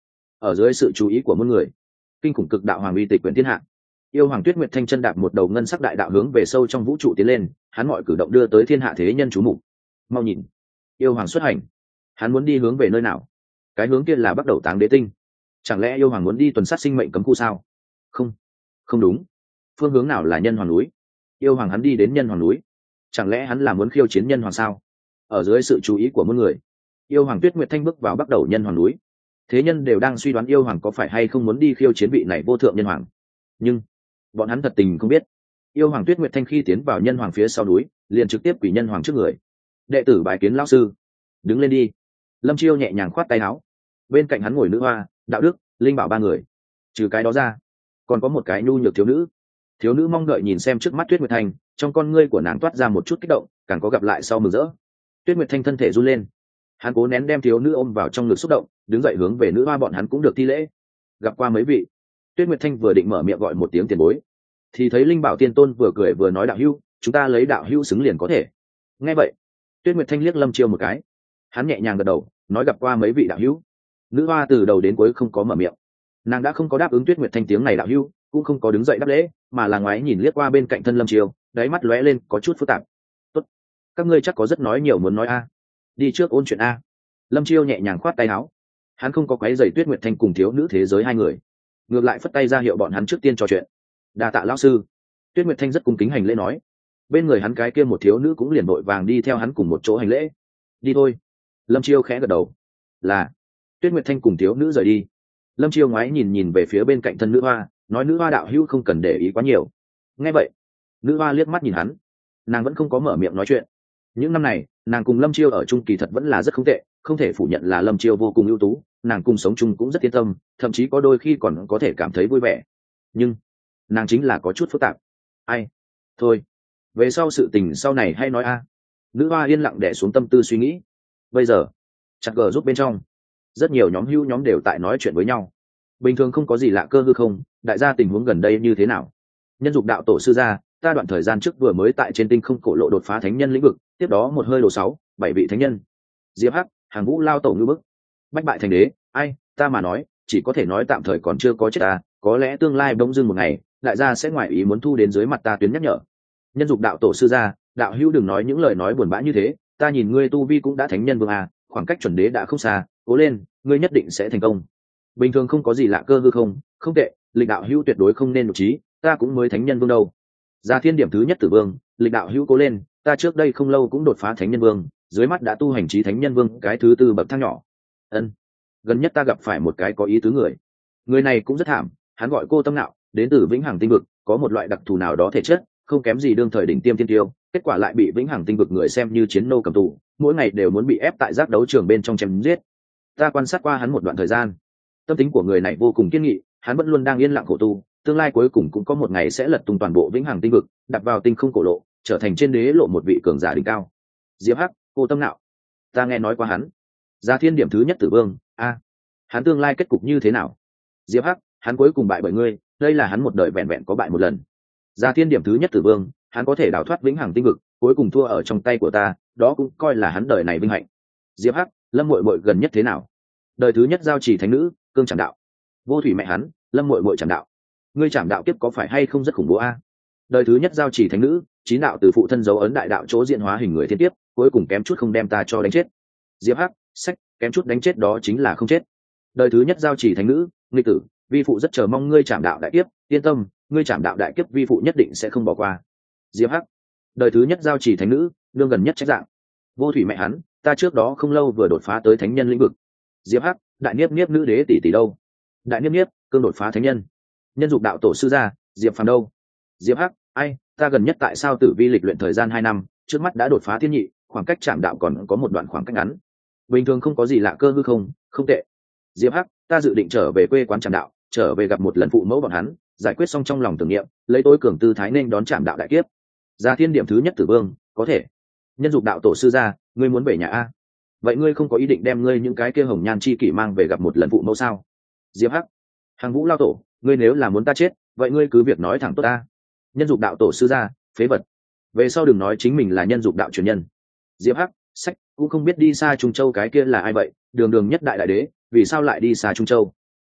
Speaker 1: ở dưới sự chú ý của muôn người, kinh khủng cực đạo hoàng uy tịch quyển thiên hạ. Yêu hoàng Tuyết Nguyệt Thanh chân đạp một đầu ngân sắc đại đạo hướng về sâu trong vũ trụ tiến lên, hắn mọi cử động đưa tới thiên hạ thế nhân chú mục. Mau nhìn, yêu hoàng xuất hành, hắn muốn đi hướng về nơi nào? Cái hướng kia là bắt đầu Táng Đế Tinh. Chẳng lẽ yêu hoàng muốn đi tuần sát sinh mệnh cấm khu sao? Không, không đúng. Phương hướng nào là Nhân Hoàng núi? Yêu hoàng hắn đi đến Nhân Hoàng núi, chẳng lẽ hắn là muốn khiêu chiến Nhân Hoàng sao? Ở dưới sự chú ý của muôn người, yêu hoàng Tuyết Nguyệt Thanh bước vào bắt đầu Nhân Hoàng núi. Thế nhân đều đang suy đoán yêu hoàng có phải hay không muốn đi khiêu chiến vị này vô thượng nhân hoàng, nhưng bọn hắn thật tình không biết, yêu hoàng Tuyết Nguyệt Thanh khi tiến vào Nhân Hoàng phía sau núi, liền trực tiếp quỳ Nhân Hoàng trước người. Đệ tử bái kiến lão sư. Đứng lên đi. Lâm Chiêu nhẹ nhàng khoát tay áo. Bên cạnh hắn ngồi Nữ Hoa, Đạo Đức, Linh Bảo ba người. Trừ cái đó ra, còn có một cái nhu nhược thiếu nữ. Thiếu nữ mong đợi nhìn xem trước mắt Tuyết Nguyệt Thanh, trong con ngươi của nàng toát ra một chút kích động, càng có gặp lại sau mừng rỡ. Tuyết Nguyệt Thanh thân thể run lên, hắn cố nén đem thiếu nữ ôm vào trong ngực xúc động, đứng dậy hướng về Nữ Hoa bọn hắn cũng được thi lễ. Gặp qua mấy vị. Tuyết Nguyệt Thanh vừa định mở miệng gọi một tiếng tiền bối, thì thấy Linh Bảo Tiên Tôn vừa cười vừa nói: đạo hữu, chúng ta lấy đạo hữu xứng liền có thể. Nghe vậy, Tuyết Nguyệt Thanh liếc Lâm Chiêu một cái, hắn nhẹ nhàng gật đầu, nói: gặp qua mấy vị đạo hữu. Nữ Hoa từ đầu đến cuối không có mở miệng, nàng đã không có đáp ứng Tuyết Nguyệt Thanh tiếng này đạo hữu, cũng không có đứng dậy đáp lễ, mà là ngoái nhìn liếc qua bên cạnh thân Lâm Chiêu, đáy mắt lóe lên có chút phức tạp. Tốt, các ngươi chắc có rất nói nhiều muốn nói a, đi trước ôn chuyện a. Lâm Chiêu nhẹ nhàng khoát tay áo, hắn không có quấy rầy Tuyết Nguyệt Thanh cùng thiếu nữ thế giới hai người, ngược lại phất tay ra hiệu bọn hắn trước tiên trò chuyện. Đa tạ lão sư. Tuyết Nguyệt Thanh rất cung kính hành lễ nói. Bên người hắn cái kia một thiếu nữ cũng liền vội vàng đi theo hắn cùng một chỗ hành lễ. Đi thôi. Lâm Chiêu khẽ gật đầu. Là. Tuyết Nguyệt Thanh cùng thiếu nữ rời đi. Lâm Chiêu ngoái nhìn nhìn về phía bên cạnh thân Nữ Hoa, nói: Nữ Hoa đạo hữu không cần để ý quá nhiều. Nghe vậy, Nữ Hoa liếc mắt nhìn hắn, nàng vẫn không có mở miệng nói chuyện. Những năm này, nàng cùng Lâm Chiêu ở chung kỳ thật vẫn là rất không tệ, không thể phủ nhận là Lâm Chiêu vô cùng ưu tú, nàng cùng sống chung cũng rất yên tâm, thậm chí có đôi khi còn có thể cảm thấy vui vẻ. Nhưng nàng chính là có chút phức tạp. Ai? Thôi, về sau sự tình sau này hay nói a. Nữ Hoa yên lặng đè xuống tâm tư suy nghĩ. Bây giờ, chặt gờ giúp bên trong, rất nhiều nhóm hữu nhóm đều tại nói chuyện với nhau. Bình thường không có gì lạ cơ hư không, đại gia tình huống gần đây như thế nào? Nhân dục đạo tổ sư gia, ta đoạn thời gian trước vừa mới tại trên tinh không cổ lộ đột phá thánh nhân lĩnh vực, tiếp đó một hơi đồ 6, 7 vị thánh nhân. Diệp Hắc, Hàng Vũ lao tổ ngư bức, bách bại thành đế, ai, ta mà nói, chỉ có thể nói tạm thời còn chưa có chết ta, có lẽ tương lai bỗng dưng một ngày, đại gia sẽ ngoại ý muốn thu đến dưới mặt ta tuyến nhắc nhở. Nhân dục đạo tổ sư gia, đạo hữu đừng nói những lời nói buồn bã như thế, ta nhìn ngươi tu vi cũng đã thánh nhân vương à, khoảng cách chuẩn đế đã không xa, cố lên, ngươi nhất định sẽ thành công. Bình thường không có gì lạ cơ hư không, không tệ, lịch đạo hữu tuyệt đối không nên nhục trí, ta cũng mới thánh nhân vương đâu. Gia Thiên điểm thứ nhất tử vương, lịch đạo hữu cố lên, ta trước đây không lâu cũng đột phá thánh nhân vương, dưới mắt đã tu hành trí thánh nhân vương cái thứ tư bậc thang nhỏ. Ân, gần nhất ta gặp phải một cái có ý tứ người này cũng rất thảm, hắn gọi Cô Tâm Nạo, đến từ Vĩnh Hằng Tinh vực, có một loại đặc thù nào đó thể chất, không kém gì đương thời đỉnh tiêm thiên tiêu, kết quả lại bị Vĩnh Hằng Tinh vực người xem như chiến nô cầm tù, mỗi ngày đều muốn bị ép tại giác đấu trường bên trong chém giết. Ta quan sát qua hắn một đoạn thời gian, tâm tính của người này vô cùng kiên nghị, hắn vẫn luôn đang yên lặng khổ tu, tương lai cuối cùng cũng có một ngày sẽ lật tung toàn bộ Vĩnh Hằng Tinh vực, đặt vào tinh không cổ lộ, trở thành trên đế lộ một vị cường giả đỉnh cao. Diệp Hắc, Cô Tâm Nạo, ta nghe nói qua hắn. Gia Thiên điểm thứ nhất tử vương, a, hắn tương lai kết cục như thế nào? Diệp Hắc, hắn cuối cùng bại bởi ngươi, đây là hắn một đời vẹn vẹn có bại một lần. Gia Thiên điểm thứ nhất tử vương, hắn có thể đào thoát Vĩnh Hằng Tinh vực, cuối cùng thua ở trong tay của ta, đó cũng coi là hắn đời này vinh hạnh. Diệp Hắc, Lâm Muội Muội gần nhất thế nào? Đời thứ nhất giao chỉ thánh nữ, cương trảm đạo. Vô thủy mẹ hắn, Lâm Muội Muội trảm đạo. Ngươi trảm đạo kiếp có phải hay không rất khủng bố a? Đời thứ nhất giao chỉ thánh nữ, chín đạo từ phụ thân dấu ấn đại đạo chỗ diện hóa hình người thiên tiếp, cuối cùng kém chút không đem ta cho đánh chết. Diệp Hắc, sách, kém chút đánh chết đó chính là không chết. Đời thứ nhất giao chỉ thánh nữ, nghịch tử, vi phụ rất chờ mong ngươi trảm đạo đại kiếp, yên tâm, ngươi trảm đạo đại kiếp vi phụ nhất định sẽ không bỏ qua. Diệp Hắc, đời thứ nhất giao chỉ thánh nữ, đương gần nhất trách dạng. Vô thủy mẹ hắn, ta trước đó không lâu vừa đột phá tới thánh nhân lĩnh vực. Diệp Hắc, đại niếp niếp nữ đế tỷ tỷ đâu? Đại niếp niếp, cương đột phá thánh nhân. Nhân dục đạo tổ sư gia, Diệp Phàm đâu? Diệp Hắc, ai, ta gần nhất tại sao tử vi lịch luyện thời gian 2 năm, trước mắt đã đột phá thiên nhị, khoảng cách chạm đạo còn có một đoạn khoảng cách ngắn. Bình thường không có gì lạ cơ hư không, không tệ. Diệp Hắc, ta dự định trở về quê quán chạm đạo, trở về gặp một lần phụ mẫu bọn hắn, giải quyết xong trong lòng tưởng niệm, lấy tối cường tư thái nên đón chạm đạo đại kiếp. Gia Thiên điểm thứ nhất tử vương, có thể. Nhân dục đạo tổ sư gia, ngươi muốn về nhà a? Vậy ngươi không có ý định đem ngươi những cái kia hồng nhan chi kỷ mang về gặp một lần phụ mẫu sao? Diệp Hắc, Hàng Vũ lao tổ, ngươi nếu là muốn ta chết, vậy ngươi cứ việc nói thẳng tốt ta. Nhân dục đạo tổ sư gia, phế vật, về sau đừng nói chính mình là nhân dục đạo truyền nhân. Diệp Hắc, sách, cũng không biết đi xa Trung Châu cái kia là ai vậy, đường đường nhất đại đại đế, vì sao lại đi xa Trung Châu?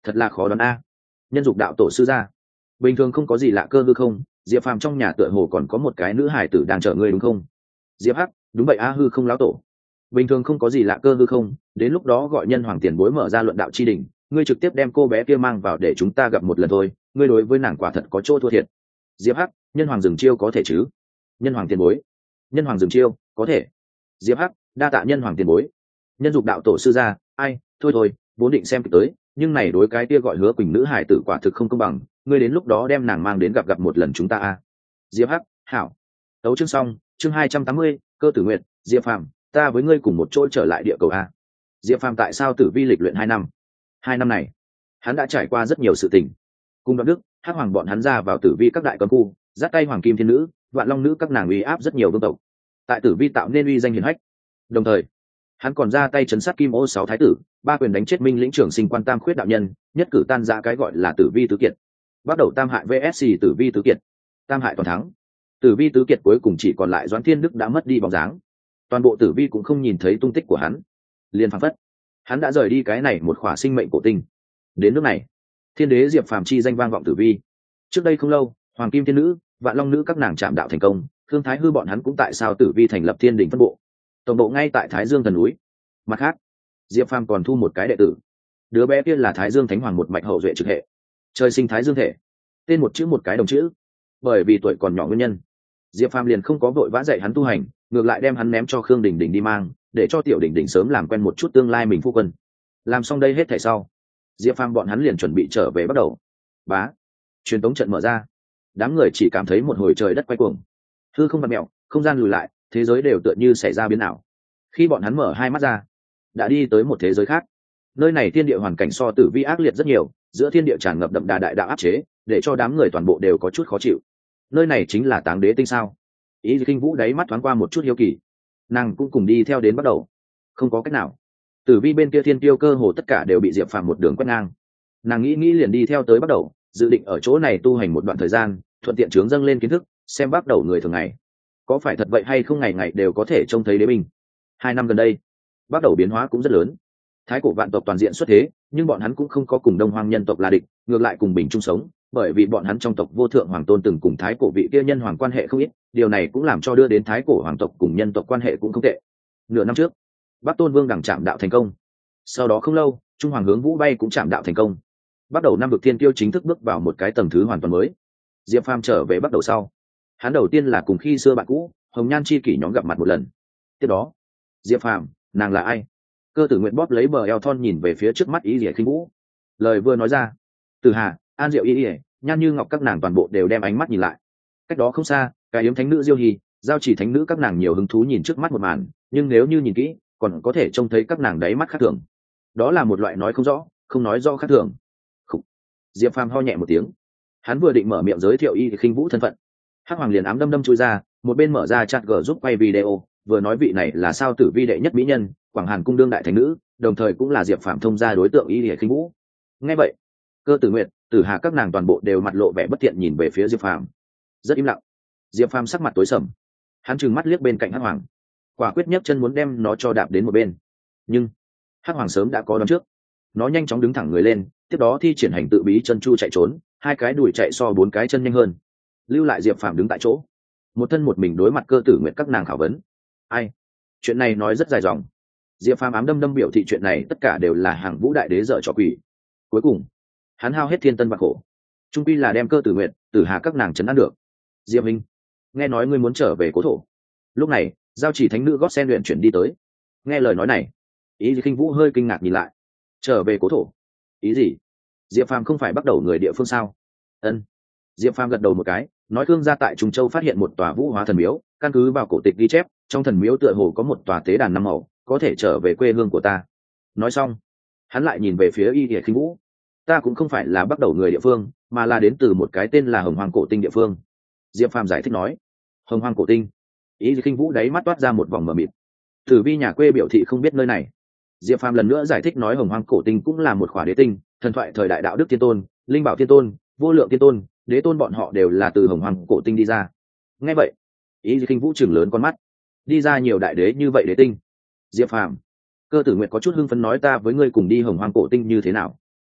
Speaker 1: thật là khó đoán a. Nhân dục đạo tổ sư gia, bình thường không có gì lạ cơ hư không? Diệp Phàm trong nhà tựa hồ còn có một cái nữ hài tử đang chờ ngươi đúng không? Diệp Hắc, đúng vậy a, hư không lão tổ. Bình thường không có gì lạ cơ hư không? Đến lúc đó gọi nhân hoàng tiền bối mở ra luận đạo chi đỉnh, ngươi trực tiếp đem cô bé kia mang vào để chúng ta gặp một lần thôi, ngươi đối với nàng quả thật có chỗ thua thiệt. Diệp Hắc, nhân hoàng dừng chiêu có thể chứ? Nhân hoàng tiền bối, nhân hoàng dừng chiêu có thể. Diệp Hắc, đa tạ nhân hoàng tiền bối. Nhân dục đạo tổ sư gia, ai, thôi thôi, vốn định xem kịch tới, nhưng này đối cái kia gọi Hứa Quỳnh nữ hải tử quả thực không công bằng, ngươi đến lúc đó đem nàng mang đến gặp một lần chúng ta a. Diệp Hắc, hảo. Tấu chương xong, chương 280, cơ tử nguyện, Diệp Phàm, ta với ngươi cùng một chỗ trở lại địa cầu a. Diệp Phàm tại sao tử vi lịch luyện 2 năm? 2 năm này, hắn đã trải qua rất nhiều sự tình. Cùng Đoạn Đức, Hắc Hoàng bọn hắn ra vào tử vi các đại cấm khu, dắt tay Hoàng Kim Thiên Nữ, Vạn Long Nữ các nàng uy áp rất nhiều vương tộc. Tại tử vi tạo nên uy danh hiển hách. Đồng thời, hắn còn ra tay chấn sát Kim Ô 6 thái tử, 3 quyền đánh chết Minh lĩnh trưởng sinh quan Tam Khuyết đạo nhân, nhất cử tan ra cái gọi là tử vi tứ kiệt. Bắt đầu tam hại VSC tử vi tứ kiệt. Tam hại toàn thắng. Tử vi tứ kiệt cuối cùng chỉ còn lại Doãn Thiên Đức đã mất đi bóng dáng. Toàn bộ tử vi cũng không nhìn thấy tung tích của hắn. Liên phảng phất, hắn đã rời đi cái này một khỏa sinh mệnh cổ tinh. Đến nước này, Thiên Đế Diệp Phàm chi danh vang vọng tử vi. Trước đây không lâu, Hoàng Kim Thiên Nữ, Vạn Long Nữ các nàng chạm đạo thành công, Thương Thái Hư bọn hắn cũng tại sao tử vi thành lập Thiên Đình phân bộ. Tổng bộ ngay tại Thái Dương thần núi. Mặt khác, Diệp Phàm còn thu một cái đệ tử. Đứa bé kia là Thái Dương Thánh Hoàng một mạch hậu duệ trực hệ, trời sinh Thái Dương thể, tên một chữ một cái đồng chữ. Bởi vì tuổi còn nhỏ nguyên nhân, Diệp Phàm liền không có vội vã dạy hắn tu hành, ngược lại đem hắn ném cho Khương Đình Đình đi mang, để cho Tiểu Đình Đình sớm làm quen một chút tương lai mình phu quân. Làm xong đây hết thảy sau, Diệp Phàm bọn hắn liền chuẩn bị trở về bắt đầu. Bá, truyền tống trận mở ra, đám người chỉ cảm thấy một hồi trời đất quay cuồng, hư không vặn mèo, không gian lùi lại, thế giới đều tựa như xảy ra biến ảo. Khi bọn hắn mở hai mắt ra, đã đi tới một thế giới khác. Nơi này thiên địa hoàn cảnh so tử vi ác liệt rất nhiều, giữa thiên địa tràn ngập đậm đà đại đạo áp chế, để cho đám người toàn bộ đều có chút khó chịu. Nơi này chính là Táng Đế tinh sao? Ý Kinh Vũ đáy mắt thoáng qua một chút hiếu kỳ, nàng cũng cùng đi theo đến bắt đầu. Không có cách nào, tử vi bên kia thiên tiêu cơ hồ tất cả đều bị Diệp Phàm một đường quét ngang. Nàng nghĩ liền đi theo tới bắt đầu, dự định ở chỗ này tu hành một đoạn thời gian, thuận tiện trướng dâng lên kiến thức, xem bắt đầu người thường ngày có phải thật vậy hay không, ngày ngày đều có thể trông thấy đế binh. 2 năm gần đây, bắt đầu biến hóa cũng rất lớn. Thái cổ vạn tộc toàn diện xuất thế, nhưng bọn hắn cũng không có cùng Đông Hoang nhân tộc là địch, ngược lại cùng bình chung sống, bởi vì bọn hắn trong tộc vô thượng hoàng tôn từng cùng thái cổ vị kia nhân hoàng quan hệ không ít, điều này cũng làm cho đưa đến thái cổ hoàng tộc cùng nhân tộc quan hệ cũng không tệ. Nửa năm trước, Bắc Tôn Vương đẳng chạm đạo thành công. Sau đó không lâu, Trung Hoàng Hướng Vũ bay cũng chạm đạo thành công. Bắt đầu năm vực thiên tiêu chính thức bước vào một cái tầng thứ hoàn toàn mới. Diệp Phàm trở về bắt đầu sau, hắn đầu tiên là cùng khi xưa bạn cũ Hồng Nhan chi kỷ nhóm gặp mặt một lần. Tiếp đó, Diệp Phàm, nàng là ai? Cơ tử nguyện bóp lấy bờ eo thon nhìn về phía trước mắt Ý Lìa Khinh Vũ. Lời vừa nói ra, Từ Hà, An Diệu, Ý Lìa, Nhan Như Ngọc các nàng toàn bộ đều đem ánh mắt nhìn lại. Cách đó không xa, cái yếm thánh nữ Diêu Hì, Giao Chỉ thánh nữ các nàng nhiều hứng thú nhìn trước mắt một màn, nhưng nếu như nhìn kỹ, còn có thể trông thấy các nàng đáy mắt khác thường. Đó là một loại nói không rõ, không nói rõ khác thường. Khủ. Diệp Phàm ho nhẹ một tiếng, hắn vừa định mở miệng giới thiệu Y Khinh Vũ thân phận, Hắc Hoàng liền ám đâm chui ra, một bên mở ra chat g giúp quay video, vừa nói vị này là sao tử vi đệ nhất mỹ nhân, Quảng Hàn cung đương đại thánh nữ, đồng thời cũng là Diệp Phàm thông gia đối tượng Y Khinh Vũ. Nghe vậy, Cơ Tử Nguyệt, Tử Hà các nàng toàn bộ đều mặt lộ vẻ bất thiện nhìn về phía Diệp Phàm. Rất im lặng. Diệp Phàm sắc mặt tối sầm, hắn trừng mắt liếc bên cạnh Hắc Hoàng, quả quyết nhấc chân muốn đem nó cho đạp đến một bên. Nhưng Hắc Hoàng sớm đã có đón trước, nó nhanh chóng đứng thẳng người lên, tiếp đó thi triển hành tự bí chân chu chạy trốn, 2 cái đùi chạy so 4 cái chân nhanh hơn, lưu lại Diệp Phàm đứng tại chỗ, một thân một mình đối mặt Cơ Tử Nguyệt các nàng khảo vấn. Ai? Chuyện này nói rất dài dòng. Diệp Phàm ám đâm biểu thị chuyện này tất cả đều là hàng Vũ đại đế dở trò quỷ. Cuối cùng, hắn hao hết thiên tân bạc khổ, trung quy là đem Cơ Tử Nguyệt, Tử Hà các nàng trấn an được. Diệp Minh, nghe nói ngươi muốn trở về cố thổ. Lúc này, Giao Chỉ thánh nữ gót sen luyện chuyển đi tới. Nghe lời nói này, Ý Khinh Vũ hơi kinh ngạc nhìn lại. Trở về cố thổ? Ý gì? Diệp Phàm không phải bắt đầu người địa phương sao? Ân. Diệp Phàm gật đầu một cái, nói Khương gia tại Trung Châu phát hiện một tòa Vũ Hóa thần miếu, căn cứ vào cổ tịch ghi chép, trong thần miếu tựa hồ có một tòa tế đàn 5 màu, có thể trở về quê hương của ta. Nói xong, hắn lại nhìn về phía Y Khinh Vũ. Ta cũng không phải là bắt đầu người địa phương, mà là đến từ một cái tên là Hồng Hoang cổ tinh địa phương. Diệp Phàm giải thích nói. Hồng Hoang cổ tinh? Y Khinh Vũ đáy mắt toát ra một vòng mờ mịt. Tử vi nhà quê biểu thị không biết nơi này. Diệp Phàm lần nữa giải thích nói Hồng Hoang cổ tinh cũng là một khỏa đế tinh, thần thoại thời đại đạo đức thiên tôn, linh bảo thiên tôn, vô lượng thiên tôn, đế tôn bọn họ đều là từ Hồng Hoang cổ tinh đi ra. Nghe vậy, Ý Khinh Vũ trừng lớn con mắt. Đi ra nhiều đại đế như vậy đế tinh? Diệp Phàm. Cơ Tử Nguyệt có chút hưng phấn nói ta với ngươi cùng đi Hồng Hoang cổ tinh như thế nào?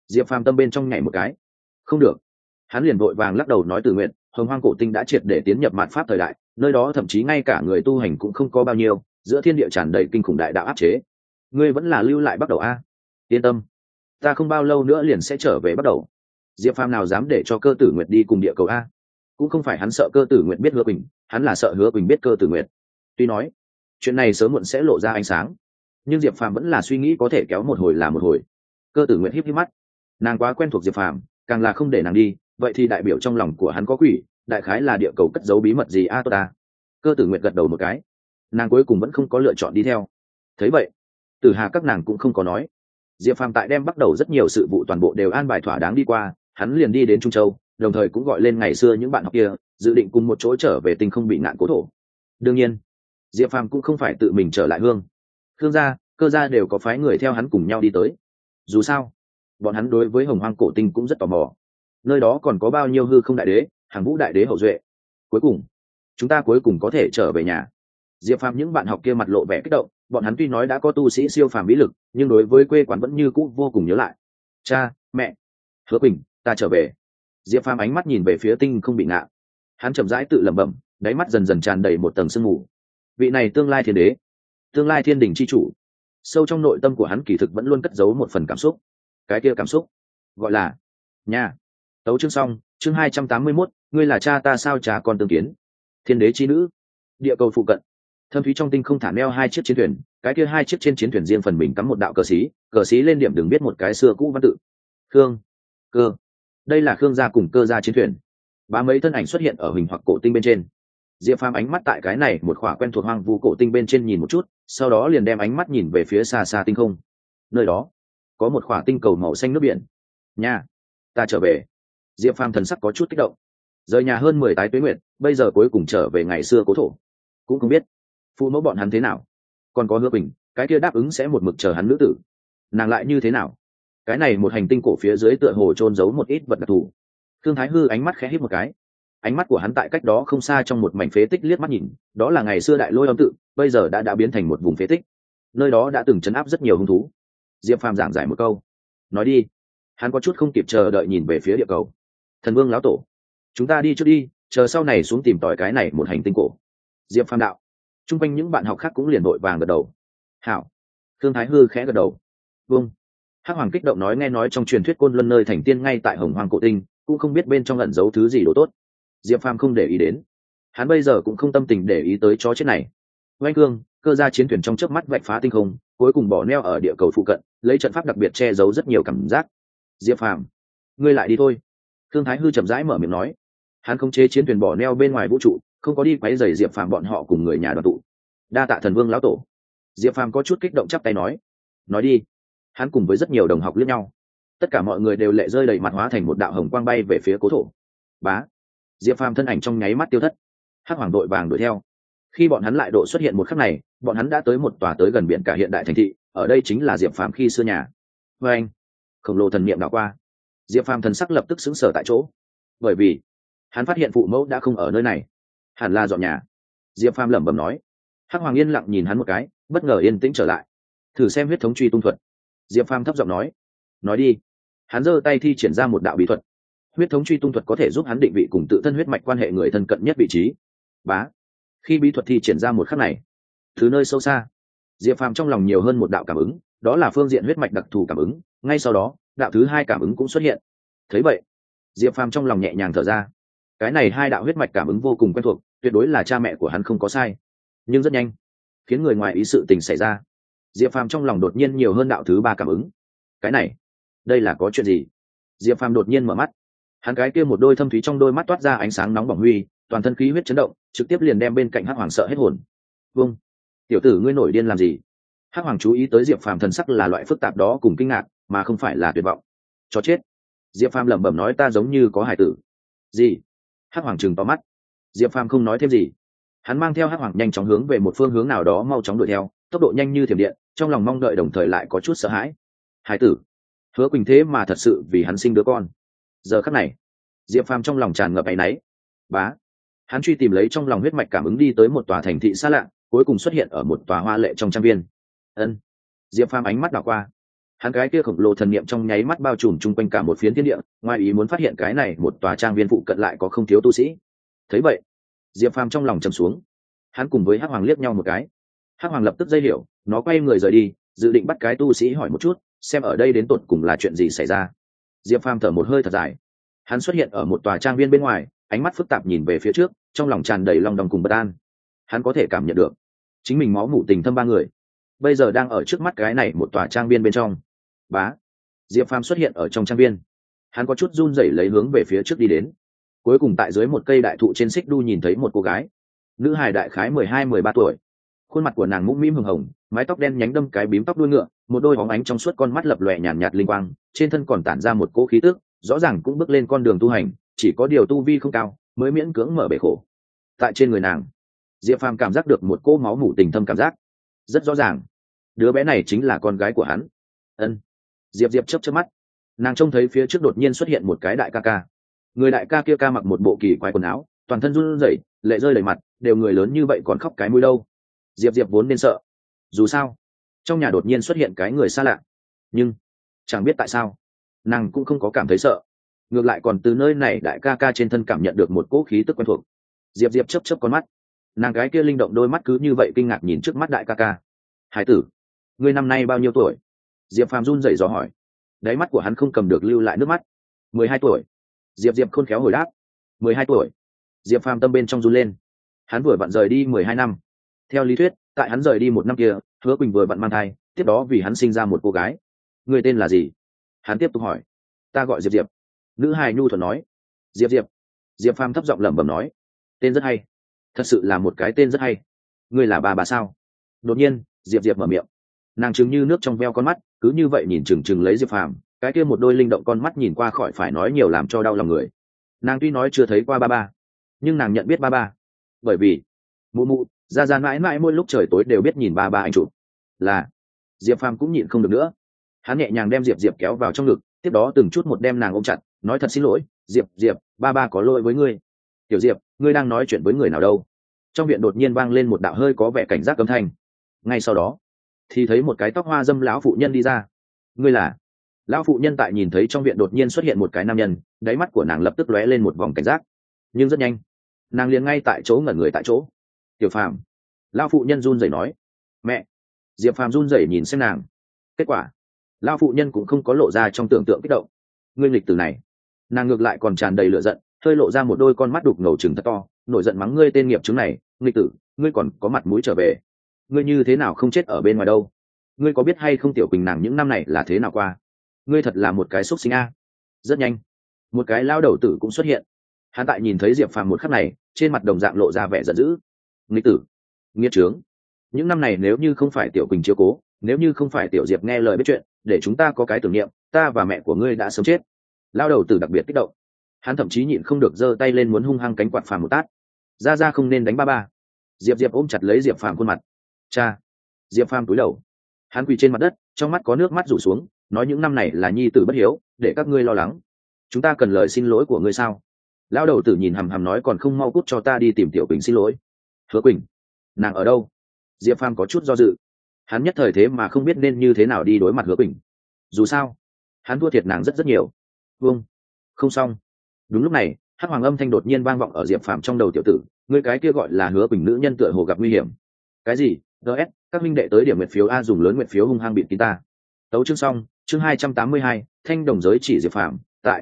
Speaker 1: Diệp Phàm tâm bên trong nhảy một cái. Không được. Hắn liền vội vàng lắc đầu nói Tử Nguyện, Hồng Hoang cổ tinh đã triệt để tiến nhập mạt pháp thời đại, nơi đó thậm chí ngay cả người tu hành cũng không có bao nhiêu, giữa thiên địa tràn đầy kinh khủng đại đạo áp chế. Ngươi vẫn là lưu lại bắt đầu a. Yên tâm, ta không bao lâu nữa liền sẽ trở về bắt đầu. Diệp Phàm nào dám để cho Cơ Tử Nguyệt đi cùng địa cầu a? Cũng không phải hắn sợ Cơ Tử Nguyệt biết Hứa Quỳnh, hắn là sợ Hứa Quỳnh biết Cơ Tử Nguyệt. Tuy nói chuyện này sớm muộn sẽ lộ ra ánh sáng, nhưng Diệp Phàm vẫn là suy nghĩ có thể kéo một hồi là một hồi. Cơ Tử Nguyệt híp híp mắt, nàng quá quen thuộc Diệp Phàm, càng là không để nàng đi, vậy thì đại biểu trong lòng của hắn có quỷ, đại khái là địa cầu cất giấu bí mật gì a tốt ta. Cơ Tử Nguyệt gật đầu một cái, nàng cuối cùng vẫn không có lựa chọn đi theo. Thấy vậy, Tử Hà các nàng cũng không có nói. Diệp Phàm tại đem bắt đầu rất nhiều sự vụ toàn bộ đều an bài thỏa đáng đi qua, hắn liền đi đến Trung Châu, đồng thời cũng gọi lên ngày xưa những bạn học kia, dự định cùng một chỗ trở về tinh không bị ngạn cố thổ. Đương nhiên, Diệp Phàm cũng không phải tự mình trở lại Khương gia, Cơ gia đều có phái người theo hắn cùng nhau đi tới. Dù sao, bọn hắn đối với Hồng Hoang cổ tinh cũng rất tò mò. Nơi đó còn có bao nhiêu hư không đại đế, hàng vũ đại đế hậu duệ. Cuối cùng, chúng ta cuối cùng có thể trở về nhà. Diệp Phàm những bạn học kia mặt lộ vẻ kích động, bọn hắn tuy nói đã có tu sĩ siêu phàm bí lực, nhưng đối với quê quán vẫn như cũ vô cùng nhớ lại. Cha, mẹ, Hứa Quỳnh, ta trở về. Diệp Phàm ánh mắt nhìn về phía tinh không bị ngạn, hắn chậm rãi tự lẩm bẩm, đáy mắt dần dần tràn đầy một tầng sương mù. Vị này tương lai thiên đế, tương lai thiên đình chi chủ, sâu trong nội tâm của hắn kỳ thực vẫn luôn cất giấu một phần cảm xúc. Cái kia cảm xúc gọi là nhà. Tấu chương xong, chương 281, ngươi là cha ta sao cha con tương kiến. Thiên đế chi nữ. Địa cầu phụ cận, thâm thúy trong tinh không thả neo hai chiếc chiến thuyền, cái kia hai chiếc trên chiến thuyền riêng phần mình cắm một đạo cờ xí lên điểm đừng biết một cái xưa cũ văn tự. Khương, Cơ. Đây là Khương gia cùng Cơ gia chiến thuyền. Ba mấy thân ảnh xuất hiện ở hình hoặc cổ tinh bên trên. Diệp Phàm ánh mắt tại cái này một khỏa quen thuộc hoang vu cổ tinh bên trên nhìn một chút, sau đó liền đem ánh mắt nhìn về phía xa xa tinh không. Nơi đó có một khỏa tinh cầu màu xanh nước biển. Nhà, ta trở về. Diệp Phàm thần sắc có chút kích động. Rời nhà hơn 10 tái tuế nguyệt, bây giờ cuối cùng trở về ngày xưa cố thổ. Cũng không biết phụ mẫu bọn hắn thế nào, còn có Hứa Bình, cái kia đáp ứng sẽ một mực chờ hắn nữ tử, nàng lại như thế nào. Cái này một hành tinh cổ phía dưới tựa hồ trôn giấu một ít vật đặc thù. Thương Thái Hư ánh mắt khẽ híp một cái, ánh mắt của hắn tại cách đó không xa trong một mảnh phế tích liếc mắt nhìn, đó là ngày xưa đại lôi âm tự, bây giờ đã biến thành một vùng phế tích, nơi đó đã từng trấn áp rất nhiều hung thú. Diệp Phàm giảng giải một câu, nói đi. Hắn có chút không kịp chờ đợi nhìn về phía địa cầu. Thần Vương lão tổ, chúng ta đi trước đi, chờ sau này xuống tìm tòi cái này một hành tinh cổ. Diệp Phàm đạo. Trung quanh những bạn học khác cũng liền đội vàng gật đầu. Hảo. Thương Thái Hư khẽ gật đầu. Vâng. Hắc Hoàng kích động nói, nghe nói trong truyền thuyết Côn Luân nơi thành tiên ngay tại Hồng Hoang cổ tinh, cũng không biết bên trong ẩn giấu thứ gì đồ tốt. Diệp Phàm không để ý đến, hắn bây giờ cũng không tâm tình để ý tới chó chết này. Oanh Cương, Cơ gia chiến thuyền trong chớp mắt vạch phá tinh không, cuối cùng bỏ neo ở địa cầu phụ cận, lấy trận pháp đặc biệt che giấu rất nhiều cảm giác. Diệp Phàm, ngươi lại đi thôi. Thương Thái Hư chậm rãi mở miệng nói. Hắn khống chế chiến thuyền bỏ neo bên ngoài vũ trụ, không có đi quấy rầy Diệp Phàm bọn họ cùng người nhà đoàn tụ. Đa tạ Thần Vương lão tổ. Diệp Phàm có chút kích động chắp tay nói đi. Hắn cùng với rất nhiều đồng học liếc nhau, tất cả mọi người đều lệ rơi đầy mặt, hóa thành một đạo hồng quang bay về phía cố thổ. Bá. Diệp Phàm thân ảnh trong nháy mắt tiêu thất. Hắc Hoàng đội vàng đuổi theo. Khi bọn hắn lại độ xuất hiện một khắc này, bọn hắn đã tới một tòa tới gần biển cả hiện đại thành thị, ở đây chính là Diệp Phàm khi xưa nhà. Và anh, khổng lồ thần niệm đảo qua, Diệp Phàm thần sắc lập tức sững sờ tại chỗ, bởi vì hắn phát hiện phụ mẫu đã không ở nơi này, hẳn là dọn nhà. Diệp Phàm lẩm bẩm nói. Hắc Hoàng yên lặng nhìn hắn một cái, bất ngờ yên tĩnh trở lại. Thử xem huyết thống truy tung thuật. Diệp Phàm thấp giọng nói đi. Hắn giơ tay thi triển ra một đạo bí thuật. Huyết thống truy tung thuật có thể giúp hắn định vị cùng tự thân huyết mạch quan hệ người thân cận nhất vị trí. Bá. Khi bí thuật thi triển ra một khắc này, từ nơi sâu xa, Diệp Phàm trong lòng nhiều hơn một đạo cảm ứng, đó là phương diện huyết mạch đặc thù cảm ứng. Ngay sau đó, đạo thứ hai cảm ứng cũng xuất hiện. Thấy vậy, Diệp Phàm trong lòng nhẹ nhàng thở ra. Cái này hai đạo huyết mạch cảm ứng vô cùng quen thuộc, tuyệt đối là cha mẹ của hắn không có sai. Nhưng rất nhanh, khiến người ngoài ý sự tình xảy ra. Diệp Phàm trong lòng đột nhiên nhiều hơn đạo thứ ba cảm ứng. Cái này, đây là có chuyện gì? Diệp Phàm đột nhiên mở mắt, hắn cái kia một đôi thâm thúy trong đôi mắt toát ra ánh sáng nóng bỏng huy, toàn thân khí huyết chấn động, trực tiếp liền đem bên cạnh Hắc Hoàng sợ hết hồn. Vâng, tiểu tử ngươi nổi điên làm gì? Hắc Hoàng chú ý tới Diệp Phàm thần sắc là loại phức tạp đó cùng kinh ngạc, mà không phải là tuyệt vọng. Cho chết. Diệp Phàm lẩm bẩm nói, ta giống như có hải tử. Gì? Hắc Hoàng trừng to mắt. Diệp Phàm không nói thêm gì, hắn mang theo Hắc Hoàng nhanh chóng hướng về một phương hướng nào đó mau chóng đuổi theo, tốc độ nhanh như thiểm điện, trong lòng mong đợi đồng thời lại có chút sợ hãi. Hải tử? Hứa Quỳnh thế mà thật sự vì hắn sinh đứa con. Giờ khắc này, Diệp Phàm trong lòng tràn ngập áy náy. Bá. Hắn truy tìm lấy trong lòng huyết mạch cảm ứng đi tới một tòa thành thị xa lạ, cuối cùng xuất hiện ở một tòa hoa lệ trong trang viên. Ân. Diệp Phàm ánh mắt đảo qua, Hắn cái kia khổng lồ thần niệm trong nháy mắt bao trùm chung quanh cả một phiến thiên địa, ngoài ý muốn phát hiện cái này một tòa trang viên phụ cận lại có không thiếu tu sĩ. Thấy vậy, Diệp Phàm trong lòng trầm xuống. Hắn cùng với Hắc Hoàng liếc nhau một cái. Hắc Hoàng lập tức dây hiểu, nó quay người rời đi, dự định bắt cái tu sĩ hỏi một chút, xem ở đây đến tột cùng là chuyện gì xảy ra. Diệp Phàm thở một hơi thật dài. Hắn xuất hiện ở một tòa trang viên bên ngoài, ánh mắt phức tạp nhìn về phía trước, trong lòng tràn đầy lòng đồng cùng bất an. Hắn có thể cảm nhận được chính mình máu mủ tình thâm ba người bây giờ đang ở trước mắt cái này một tòa trang viên bên trong. Bá, Diệp Phàm xuất hiện ở trong trang viên. Hắn có chút run rẩy lấy hướng về phía trước đi đến. Cuối cùng tại dưới một cây đại thụ trên xích đu nhìn thấy một cô gái, nữ hài đại khái 12-13 tuổi. Khuôn mặt của nàng mũm mĩm hồng hồng, mái tóc đen nhánh đâm cái bím tóc đuôi ngựa, một đôi bóng ánh trong suốt con mắt lập lòe nhàn nhạt linh quang, trên thân còn tản ra một cỗ khí tức, rõ ràng cũng bước lên con đường tu hành, chỉ có điều tu vi không cao, mới miễn cưỡng mở bể khổ. Tại trên người nàng, Diệp Phàm cảm giác được một cỗ máu mủ tình thâm cảm giác, rất rõ ràng, đứa bé này chính là con gái của hắn. Ân. Diệp chớp chớp mắt, nàng trông thấy phía trước đột nhiên xuất hiện một cái đại ca ca. Người đại ca kia ca mặc một bộ kỳ quái quần áo, toàn thân run rẩy, lệ rơi đầy mặt, đều người lớn như vậy còn khóc cái mũi đâu. Diệp vốn nên sợ, dù sao trong nhà đột nhiên xuất hiện cái người xa lạ, nhưng chẳng biết tại sao nàng cũng không có cảm thấy sợ, ngược lại còn từ nơi này đại ca ca trên thân cảm nhận được một cỗ khí tức quen thuộc. Diệp chớp chớp con mắt, nàng cái kia linh động đôi mắt cứ như vậy kinh ngạc nhìn trước mắt đại ca ca. Hải tử, ngươi năm nay bao nhiêu tuổi? Diệp Phàm run rẩy dò hỏi. Đáy mắt của hắn không cầm được lưu lại nước mắt. 12 tuổi. Diệp khôn khéo hồi đáp. 12 tuổi. Diệp Phàm tâm bên trong run lên. Hắn vừa vặn rời đi 12 năm. Theo lý thuyết, tại hắn rời đi một năm kia, Hứa Quỳnh vừa vặn mang thai, tiếp đó vì hắn sinh ra một cô gái. Người tên là gì? Hắn tiếp tục hỏi. Ta gọi Diệp. Nữ hài nhu thuận nói. Diệp Phàm thấp giọng lẩm bẩm nói. Tên rất hay. Thật sự là một cái tên rất hay. Ngươi là bà sao? Đột nhiên, Diệp mở miệng. Nàng trừng như nước trong veo con mắt, cứ như vậy nhìn chừng lấy Diệp Phàm, cái kia một đôi linh động con mắt nhìn qua khỏi phải nói nhiều làm cho đau lòng người. Nàng tuy nói chưa thấy qua ba, nhưng nàng nhận biết ba, bởi vì mụ ra mãi mãi mỗi lúc trời tối đều biết nhìn ba anh chụp. Là Diệp Phàm cũng nhịn không được nữa, hắn nhẹ nhàng đem Diệp kéo vào trong ngực, tiếp đó từng chút một đem nàng ôm chặt, nói thật xin lỗi, Diệp, ba có lỗi với ngươi. Tiểu Diệp, ngươi đang nói chuyện với người nào đâu? Trong viện đột nhiên vang lên một đạo hơi có vẻ cảnh giác âm thanh. Ngay sau đó thì thấy một cái tóc hoa dâm lão phụ nhân đi ra. Ngươi là? Lão phụ nhân tại nhìn thấy trong viện đột nhiên xuất hiện một cái nam nhân, đáy mắt của nàng lập tức lóe lên một vòng cảnh giác, nhưng rất nhanh nàng liền ngay tại chỗ ngẩn người tại chỗ. Tiểu Phàm. Lão phụ nhân run rẩy nói. Mẹ. Diệp Phàm run rẩy nhìn xem nàng. Kết quả lão phụ nhân cũng không có lộ ra trong tưởng tượng kích động. Ngươi nghịch tử này. Nàng ngược lại còn tràn đầy lửa giận, hơi lộ ra một đôi con mắt đục ngầu trừng thật to, nổi giận mắng ngươi tên nghiệp chứng này, nghịch tử, ngươi còn có mặt mũi trở về? Ngươi như thế nào không chết ở bên ngoài đâu? Ngươi có biết hay không Tiểu Quỳnh nàng những năm này là thế nào qua? Ngươi thật là một cái xúc sinh a. Rất nhanh, một cái lao đầu tử cũng xuất hiện. Hắn tại nhìn thấy Diệp Phàm một khắc này, trên mặt đồng dạng lộ ra vẻ giận dữ. Nghịch tử, nghiệt trướng, những năm này nếu như không phải Tiểu Quỳnh chiếu cố, nếu như không phải Tiểu Diệp nghe lời biết chuyện, để chúng ta có cái tưởng niệm, ta và mẹ của ngươi đã sớm chết. Lao đầu tử đặc biệt kích động, hắn thậm chí nhịn không được giơ tay lên muốn hung hăng cánh quạt Phàm một tát. Ra không nên đánh ba. Diệp ôm chặt lấy Diệp Phàm khuôn mặt. Cha. Diệp Phàm cúi đầu, hắn quỳ trên mặt đất, trong mắt có nước mắt rủ xuống, nói những năm này là nhi tử bất hiếu, để các ngươi lo lắng. Chúng ta cần lời xin lỗi của ngươi sao? Lão đầu tử nhìn hằm hằm nói, còn không mau cút cho ta đi tìm Tiểu Quỳnh xin lỗi. Hứa Quỳnh, nàng ở đâu? Diệp Phàm có chút do dự, hắn nhất thời thế mà không biết nên như thế nào đi đối mặt Hứa Quỳnh. Dù sao hắn thua thiệt nàng rất nhiều. Không xong. Đúng lúc này, Hắc Hoàng âm thanh đột nhiên vang vọng ở Diệp Phàm trong đầu. Tiểu tử, ngươi cái kia gọi là Hứa Quỳnh nữ nhân tựa hồ gặp nguy hiểm. Cái gì? DS, các minh đệ tới điểm nguyện phiếu a, dùng lớn nguyện phiếu hung hăng bịt kín ta. Tấu chương xong, chương 282, thanh đồng giới chỉ Diệp Phàm, tại.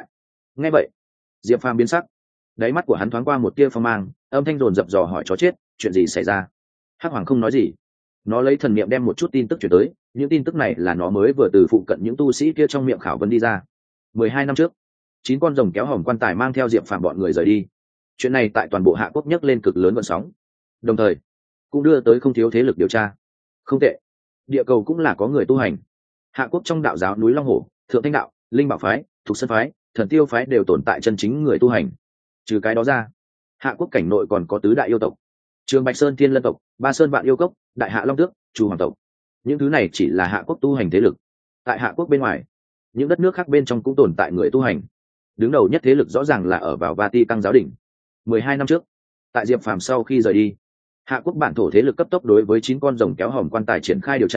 Speaker 1: Nghe vậy, Diệp Phàm biến sắc, đáy mắt của hắn thoáng qua một tia phong mang, âm thanh dồn dập dò hỏi chó chết, chuyện gì xảy ra? Hắc Hoàng không nói gì, nó lấy thần niệm đem một chút tin tức chuyển tới, những tin tức này là nó mới vừa từ phụ cận những tu sĩ kia trong miệng khảo vấn đi ra. 12 năm trước, 9 con rồng kéo hòm quan tài mang theo Diệp Phàm bọn người rời đi. Chuyện này tại toàn bộ Hạ Quốc nhấc lên cực lớn gợn sóng, đồng thời cũng đưa tới không thiếu thế lực điều tra. Không tệ, địa cầu cũng là có người tu hành. Hạ Quốc trong đạo giáo núi Long Hổ, Thượng Thanh đạo, Linh Bảo phái, Thục Sơn phái, Thần Tiêu phái đều tồn tại chân chính người tu hành. Trừ cái đó ra, Hạ Quốc cảnh nội còn có tứ đại yêu tộc: Trường Bạch Sơn Thiên Lân tộc, Ba Sơn Vạn yêu cốc, Đại Hạ Long Tước, Chu Hoàng tộc. Những thứ này chỉ là Hạ Quốc tu hành thế lực. Tại Hạ Quốc bên ngoài, những đất nước khác bên trong cũng tồn tại người tu hành. Đứng đầu nhất thế lực rõ ràng là ở vào Vatican giáo đỉnh. 12 năm trước, tại Diệp Phàm sau khi rời đi, Hạ Quốc bản thổ thế lực cấp tốc đối với 9 con rồng kéo hòm quan tài triển khai điều tra,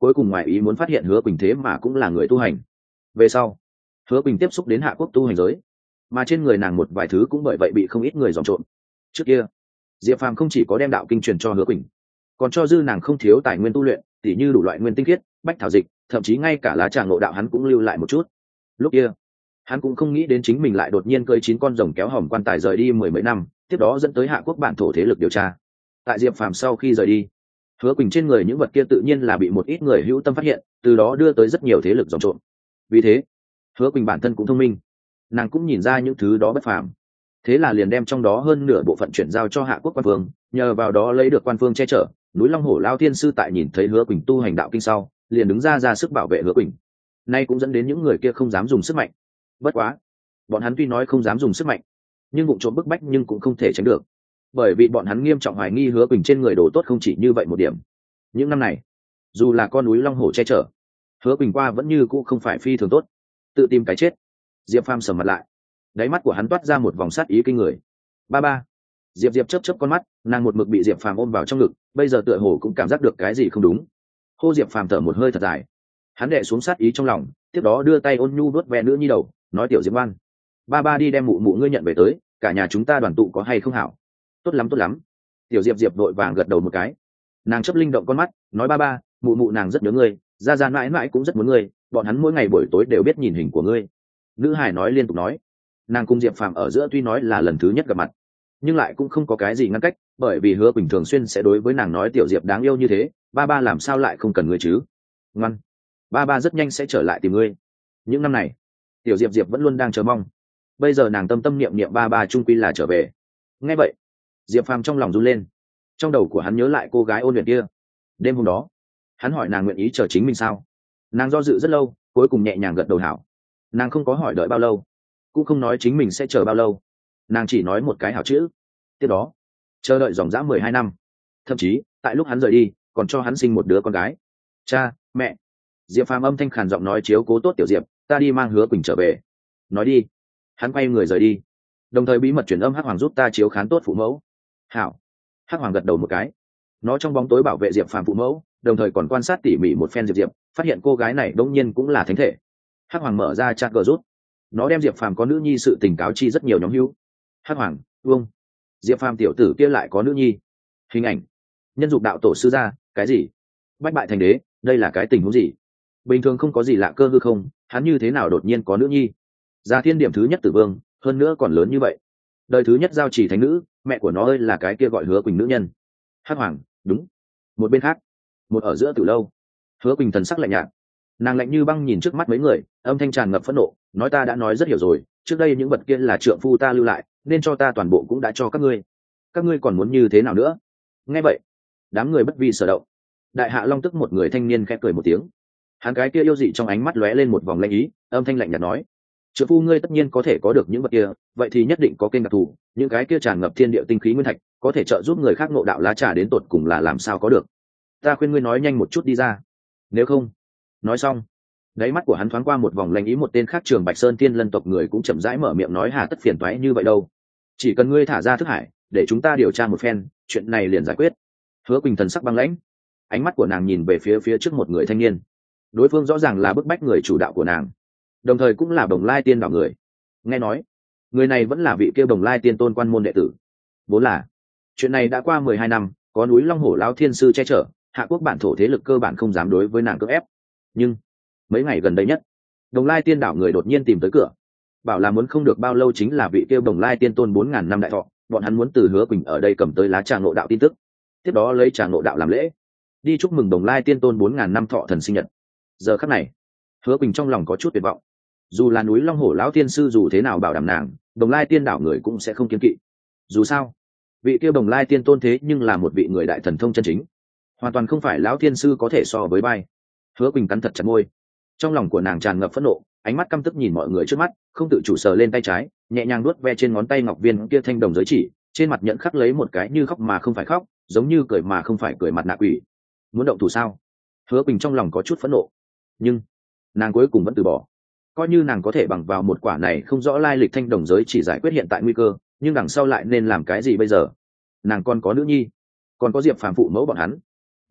Speaker 1: cuối cùng ngoài ý muốn phát hiện Hứa Quỳnh thế mà cũng là người tu hành. Về sau Hứa Quỳnh tiếp xúc đến hạ quốc tu hành giới, mà trên người nàng một vài thứ cũng bởi vậy bị không ít người dòm trộn. Trước kia Diệp Phàm không chỉ có đem đạo kinh truyền cho Hứa Quỳnh, còn cho dư nàng không thiếu tài nguyên tu luyện, tỉ như đủ loại nguyên tinh khiết, bách thảo dịch, thậm chí ngay cả lá trà ngộ đạo hắn cũng lưu lại một chút. Lúc kia hắn cũng không nghĩ đến chính mình lại đột nhiên cưỡi 9 con rồng kéo hòm quan tài rời đi 10 mấy năm, tiếp đó dẫn tới hạ quốc bản thổ thế lực điều tra. Tại Diệp Phàm sau khi rời đi, Hứa Quỳnh trên người những vật kia tự nhiên là bị một ít người hữu tâm phát hiện, từ đó đưa tới rất nhiều thế lực dòng trộn. Vì thế Hứa Quỳnh bản thân cũng thông minh, nàng cũng nhìn ra những thứ đó bất phàm, thế là liền đem trong đó hơn nửa bộ phận chuyển giao cho hạ quốc quan vương, nhờ vào đó lấy được quan vương che chở. Núi Long Hổ Lao Thiên sư tại nhìn thấy Hứa Quỳnh tu hành đạo kinh sau, liền đứng ra sức bảo vệ Hứa Quỳnh. Nay cũng dẫn đến những người kia không dám dùng sức mạnh. Bất quá bọn hắn tuy nói không dám dùng sức mạnh, nhưng vụ trộm bức bách nhưng cũng không thể tránh được, bởi vì bọn hắn nghiêm trọng hoài nghi Hứa Quỳnh trên người đồ tốt không chỉ như vậy một điểm. Những năm này dù là con núi Long Hổ che chở, Hứa Quỳnh qua vẫn như cũ không phải phi thường tốt, tự tìm cái chết. Diệp Phàm sầm mặt lại, đáy mắt của hắn toát ra một vòng sát ý kinh người. Ba Diệp chớp con mắt, nàng một mực bị Diệp Phàm ôm vào trong ngực, bây giờ tựa hồ cũng cảm giác được cái gì không đúng. Hô Diệp Phàm thở một hơi thật dài, hắn đè xuống sát ý trong lòng, tiếp đó đưa tay ôn nhu vuốt ve nữ nhi đầu, nói tiểu Diệp ngoan, ba đi đem mụ mụ ngươi nhận về tới, cả nhà chúng ta đoàn tụ có hay không hảo? Tốt lắm. Tiểu Diệp vội vàng gật đầu một cái, nàng chớp linh động con mắt, nói ba mụ mụ nàng rất nhớ ngươi, ra mãi mãi cũng rất muốn ngươi, bọn hắn mỗi ngày buổi tối đều biết nhìn hình của ngươi. Nữ hải nói liên tục nói, nàng cùng Diệp Phàm ở giữa tuy nói là lần thứ nhất gặp mặt, nhưng lại cũng không có cái gì ngăn cách, bởi vì Hứa Quỳnh thường xuyên sẽ đối với nàng nói tiểu Diệp đáng yêu như thế, ba làm sao lại không cần ngươi chứ? Ngoan, ba rất nhanh sẽ trở lại tìm ngươi. Những năm này tiểu Diệp vẫn luôn đang chờ mong, bây giờ nàng tâm niệm ba trung quy là trở về. Nghe vậy Diệp Phàm trong lòng run lên, trong đầu của hắn nhớ lại cô gái ôn luyện kia. Đêm hôm đó hắn hỏi nàng nguyện ý chờ chính mình sao, nàng do dự rất lâu, cuối cùng nhẹ nhàng gật đầu hảo. Nàng không có hỏi đợi bao lâu, cũng không nói chính mình sẽ chờ bao lâu, nàng chỉ nói một cái hảo chữ. tiếp đó chờ đợi dòng dã 12 năm, thậm chí tại lúc hắn rời đi còn cho hắn sinh một đứa con gái. Cha mẹ, Diệp Phàm âm thanh khàn giọng nói, chiếu cố tốt tiểu Diệp, ta đi mang Hứa Quỳnh trở về. Nói đi, hắn quay người rời đi, đồng thời bí mật chuyển âm Hắc Hoàng giúp ta chiếu khán tốt phụ mẫu. Hảo. Hắc Hoàng gật đầu một cái, nó trong bóng tối bảo vệ Diệp Phàm phụ mẫu, đồng thời còn quan sát tỉ mỉ một phen Diệp, phát hiện cô gái này đống nhiên cũng là thánh thể. Hắc Hoàng mở ra chat group, nó đem Diệp Phàm có nữ nhi sự tình cáo chi rất nhiều nhóm hữu. Hắc Hoàng, vương, Diệp Phàm tiểu tử kia lại có nữ nhi. Hình ảnh, nhân dục đạo tổ sư ra, cái gì? Bách bại thành đế, đây là cái tình huống gì? Bình thường không có gì lạ cơ hư không, hắn như thế nào đột nhiên có nữ nhi? Gia Thiên điểm thứ nhất tử vương, hơn nữa còn lớn như vậy. Đời thứ nhất giao chỉ thánh nữ, mẹ của nó ơi là cái kia gọi Hứa Quỳnh nữ nhân. Hắc Hoàng, đúng. Một bên khác, một ở giữa từ lâu, Hứa Quỳnh thần sắc lạnh nhạt, nàng lạnh như băng nhìn trước mắt mấy người, âm thanh tràn ngập phẫn nộ, nói ta đã nói rất hiểu rồi, trước đây những vật kia là trượng phu ta lưu lại, nên cho ta toàn bộ cũng đã cho các ngươi còn muốn như thế nào nữa? Nghe vậy đám người bất vi sở động. Đại Hạ Long tức một người thanh niên khẽ cười một tiếng, hắn cái kia yêu dị trong ánh mắt lóe lên một vòng lạnh ý, âm thanh lạnh nhạt nói, trượng phu ngươi tất nhiên có thể có được những vật kia, vậy thì nhất định có kênh đặc thù, những cái kia tràn ngập thiên địa tinh khí nguyên thạch, có thể trợ giúp người khác ngộ đạo lá trà đến tột cùng là làm sao có được. Ta khuyên ngươi nói nhanh một chút đi ra, nếu không. Nói xong, đáy mắt của hắn thoáng qua một vòng lạnh ý, một tên khác Trường Bạch Sơn Tiên Lân tộc người cũng chậm rãi mở miệng nói, hà tất phiền toái như vậy đâu, chỉ cần ngươi thả ra thức hải để chúng ta điều tra một phen, chuyện này liền giải quyết. Hứa Quỳnh thần sắc băng lãnh, ánh mắt của nàng nhìn về phía trước một người thanh niên, đối phương rõ ràng là bức bách người chủ đạo của nàng, đồng thời cũng là Bồng Lai Tiên đạo người. Nghe nói người này vẫn là vị kia Bồng Lai Tiên tôn quan môn đệ tử. Vốn là chuyện này đã qua 12 năm, có núi Long Hổ Lão Thiên sư che chở, hạ quốc bản thổ thế lực cơ bản không dám đối với nàng cưỡng ép. Nhưng mấy ngày gần đây nhất, Bồng Lai Tiên đảo người đột nhiên tìm tới cửa, bảo là muốn không được bao lâu chính là vị kia Bồng Lai Tiên tôn 4000 năm đại thọ, bọn hắn muốn từ Hứa Quỳnh ở đây cầm tới lá trà ngộ đạo tin tức, tiếp đó lấy trà ngộ đạo làm lễ, đi chúc mừng Bồng Lai Tiên tôn 4000 năm thọ thần sinh nhật. Giờ khắc này, Hứa Quỳnh trong lòng có chút tuyệt vọng. Dù là núi Long Hổ Lão Tiên sư dù thế nào bảo đảm nàng, Bồng Lai Tiên đảo người cũng sẽ không kiêng kỵ. Dù sao vị kia Bồng Lai Tiên tôn thế nhưng là một vị người đại thần thông chân chính, hoàn toàn không phải Lão Tiên sư có thể so với bay. Hứa Quỳnh cắn thật chặt môi, trong lòng của nàng tràn ngập phẫn nộ, ánh mắt căm tức nhìn mọi người trước mắt, không tự chủ sờ lên tay trái, nhẹ nhàng nuốt ve trên ngón tay ngọc viên kia thanh đồng giới chỉ, trên mặt nhận khắc lấy một cái như khóc mà không phải khóc, giống như cười mà không phải cười mặt nạ quỷ. Muốn động thủ sao? Hứa Quỳnh trong lòng có chút phẫn nộ, nhưng nàng cuối cùng vẫn từ bỏ. Coi như nàng có thể bằng vào một quả này không rõ lai lịch thanh đồng giới chỉ giải quyết hiện tại nguy cơ, nhưng đằng sau lại nên làm cái gì bây giờ? Nàng còn có nữ nhi, còn có Diệp Phàm phụ mẫu bọn hắn.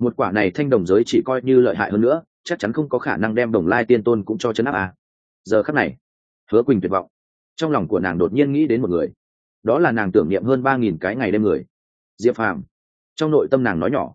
Speaker 1: Một quả này thanh đồng giới chỉ coi như lợi hại hơn nữa chắc chắn không có khả năng đem Đồng Lai Tiên Tôn cũng cho chấn áp à. Giờ khắc này Hứa Quỳnh tuyệt vọng, trong lòng của nàng đột nhiên nghĩ đến một người, đó là nàng tưởng niệm hơn 3.000 cái ngày đêm người, Diệp Phàm. Trong nội tâm nàng nói nhỏ,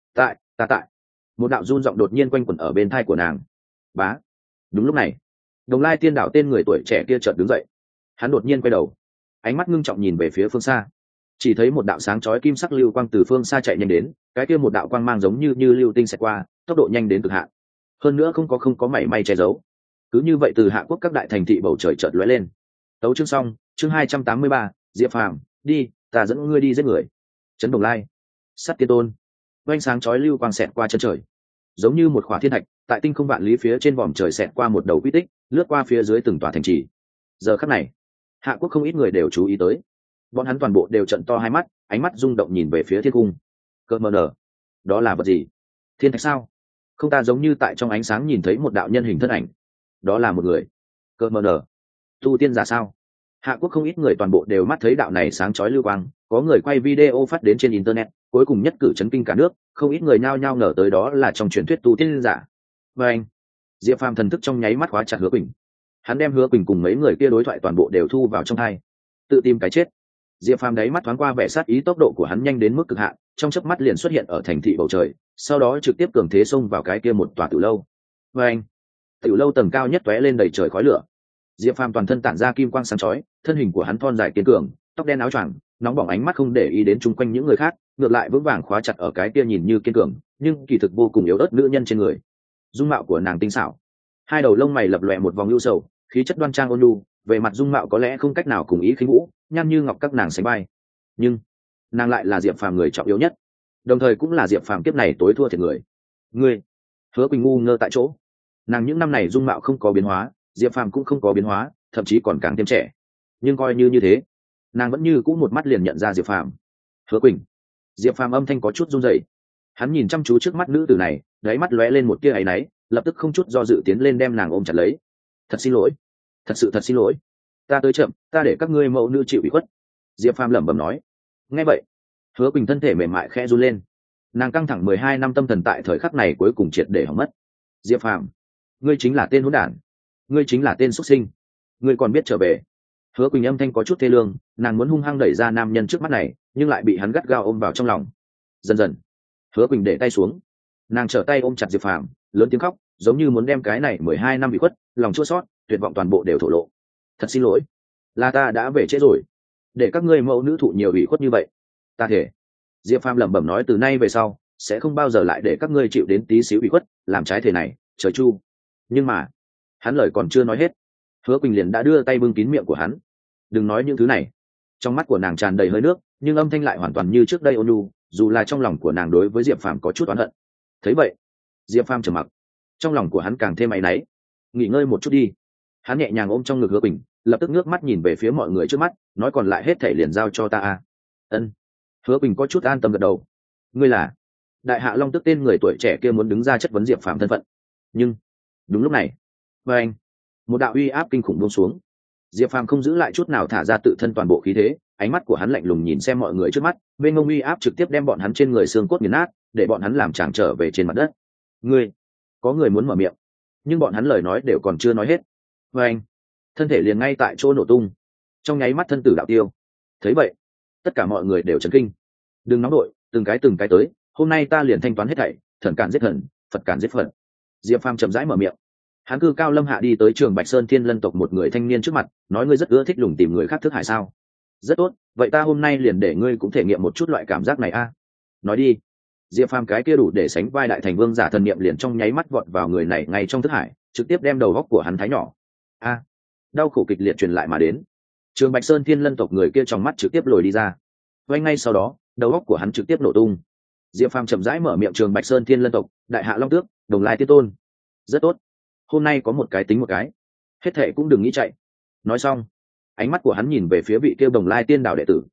Speaker 1: tại một đạo run giọng đột nhiên quanh quẩn ở bên tai của nàng. Bá. Đúng lúc này Đồng Lai Tiên Đạo tên người tuổi trẻ kia chợt đứng dậy, hắn đột nhiên quay đầu, ánh mắt ngưng trọng nhìn về phía phương xa, chỉ thấy một đạo sáng chói kim sắc lưu quang từ phương xa chạy nhanh đến, cái kia một đạo quang mang giống như lưu tinh xẹt qua, tốc độ nhanh đến cực hạn, hơn nữa không có mảy may che giấu. Cứ như vậy từ Hạ Quốc các đại thành thị bầu trời chợt lóe lên. Tấu chương xong, chương 283, Diệp Phàm, đi, ta dẫn ngươi đi giết người. Trấn Đồng Lai, Sắt Tiên Tôn. Ánh sáng chói lưu quang xẹt qua chân trời, giống như một khỏa thiên thạch, tại tinh không vạn lý phía trên vòm trời xẹt qua một đầu quy tích, lướt qua phía dưới từng tòa thành trì. Giờ khắc này, Hạ Quốc không ít người đều chú ý tới, bọn hắn toàn bộ đều trợn to hai mắt, ánh mắt rung động nhìn về phía thiên cung. Cơ mờ nở, đó là vật gì? Thiên thạch sao? Không, ta giống như tại trong ánh sáng nhìn thấy một đạo nhân hình thân ảnh, đó là một người. Cơ mờ nở, tu tiên giả sao? Hạ Quốc không ít người toàn bộ đều mắt thấy đạo này sáng chói lưu quang, có người quay video phát đến trên internet, cuối cùng nhất cử chấn kinh cả nước, không ít người nhao nhao ngờ tới đó là trong truyền thuyết tu tiên giả. Và anh, Diệp Phàm thần thức trong nháy mắt khóa chặt Hứa Quỳnh, hắn đem Hứa Quỳnh cùng mấy người kia đối thoại toàn bộ đều thu vào trong tai. Tự tìm cái chết. Diệp Phàm đáy mắt thoáng qua vẻ sát ý, tốc độ của hắn nhanh đến mức cực hạn, trong chớp mắt liền xuất hiện ở thành thị bầu trời, sau đó trực tiếp cường thế xông vào cái kia một tòa tiểu lâu. Và anh, tiểu lâu tầng cao nhất tóe lên đầy trời khói lửa. Diệp Phàm toàn thân tản ra kim quang sáng chói, thân hình của hắn thon dài kiên cường, tóc đen áo choàng, nóng bỏng ánh mắt không để ý đến chung quanh những người khác, ngược lại vững vàng khóa chặt ở cái kia nhìn như kiên cường, nhưng kỳ thực vô cùng yếu ớt nữ nhân trên người. Dung mạo của nàng tinh xảo, hai đầu lông mày lập lòe một vòng ưu sầu, khí chất đoan trang ôn nhu, về mặt dung mạo có lẽ không cách nào cùng ý khinh vũ, nhan như ngọc các nàng sánh vai, nhưng nàng lại là Diệp Phàm người trọng yếu nhất, đồng thời cũng là Diệp Phàm kiếp này tối thua thiệt người. Ngươi? Hứa Quỳnh ngu ngơ tại chỗ, nàng những năm này dung mạo không có biến hóa, Diệp Phàm cũng không có biến hóa, thậm chí còn càng thêm trẻ, nhưng coi như thế nàng vẫn như cũ một mắt liền nhận ra Diệp Phàm. Hứa Quỳnh. Diệp Phàm âm thanh có chút run rẩy, hắn nhìn chăm chú trước mắt nữ tử này, đáy mắt lóe lên một tia áy náy, lập tức không chút do dự tiến lên đem nàng ôm chặt lấy. Thật xin lỗi, thật xin lỗi, ta tới chậm, ta để các ngươi mẫu nữ chịu ủy khuất. Diệp Phàm lẩm bẩm nói. Nghe vậy, Hứa Quỳnh thân thể mềm mại khẽ run lên, nàng căng thẳng 12 năm tâm thần tại thời khắc này cuối cùng triệt để hỏng mất. Diệp Phàm, ngươi chính là tên hỗn đản, ngươi chính là tên xuất sinh, ngươi còn biết trở về. Hứa Quỳnh âm thanh có chút thê lương, nàng muốn hung hăng đẩy ra nam nhân trước mắt này, nhưng lại bị hắn gắt gao ôm vào trong lòng. Dần dần, Hứa Quỳnh để tay xuống, nàng trở tay ôm chặt Diệp Phàm, lớn tiếng khóc, giống như muốn đem cái này 12 năm bị khuất, lòng chua xót, tuyệt vọng toàn bộ đều thổ lộ. Thật xin lỗi, là ta đã về trễ rồi, để các ngươi mẫu nữ thụ nhiều ủy khuất như vậy. Ta thể. Diệp Phàm lẩm bẩm nói, từ nay về sau sẽ không bao giờ lại để các ngươi chịu đến tí xíu ủy khuất, làm trái thể này, trời chu. Nhưng mà, hắn lời còn chưa nói hết, Hứa Quỳnh liền đã đưa tay bưng kín miệng của hắn. Đừng nói những thứ này. Trong mắt của nàng tràn đầy hơi nước, nhưng âm thanh lại hoàn toàn như trước đây ôn nhu, dù là trong lòng của nàng đối với Diệp Phàm có chút oán hận. Thấy vậy, Diệp Phàm trầm mặc, trong lòng của hắn càng thêm áy náy. Nghỉ ngơi một chút đi. Hắn nhẹ nhàng ôm trong ngực Hứa Quỳnh, lập tức ngước mắt nhìn về phía mọi người trước mắt, nói còn lại hết thảy liền giao cho ta a. Ân. Hứa Quỳnh có chút an tâm gật đầu. Ngươi là? Đại Hạ Long Tức tên người tuổi trẻ kia muốn đứng ra chất vấn Diệp Phàm thân phận. Nhưng đúng lúc này, với anh, một đạo uy áp kinh khủng buông xuống. Diệp Phàm không giữ lại chút nào thả ra tự thân toàn bộ khí thế, ánh mắt của hắn lạnh lùng nhìn xem mọi người trước mắt, bên ngông uy áp trực tiếp đem bọn hắn trên người xương cốt nghiền nát, để bọn hắn làm tràng trở về trên mặt đất. Ngươi, có người muốn mở miệng, nhưng bọn hắn lời nói đều còn chưa nói hết. Với anh, thân thể liền ngay tại chỗ nổ tung, trong nháy mắt thân tử đạo tiêu. Thấy vậy, tất cả mọi người đều chấn kinh. Đừng nóng đội, từng cái tới, hôm nay ta liền thanh toán hết thảy, thần cản giết thần, Phật cản giết Phật. Diệp Phàm chậm rãi mở miệng, hắn cư cao lâm hạ đi tới Trường Bạch Sơn Thiên Lân tộc một người thanh niên trước mặt, nói ngươi rất ưa thích lùng tìm người khác thức hải sao? Rất tốt, vậy ta hôm nay liền để ngươi cũng thể nghiệm một chút loại cảm giác này a. Nói đi. Diệp Phàm cái kia đủ để sánh vai đại thành vương giả thần niệm liền trong nháy mắt vọt vào người này ngay trong thức hải, trực tiếp đem đầu góc của hắn thái nhỏ. A. Đau khổ kịch liệt truyền lại mà đến. Trường Bạch Sơn Thiên Lân tộc người kia trong mắt trực tiếp lồi đi ra. Ngay ngay sau đó, đầu óc của hắn trực tiếp nổ tung. Diệp Phàm chậm rãi mở miệng, Trường Bạch Sơn Thiên Lân tộc, Đại Hạ Long Tước, Đồng Lai Tiên Tôn. Rất tốt, hôm nay có một cái tính một cái, hết thệ cũng đừng nghĩ chạy. Nói xong, ánh mắt của hắn nhìn về phía vị kia Đồng Lai Tiên Đạo đệ tử.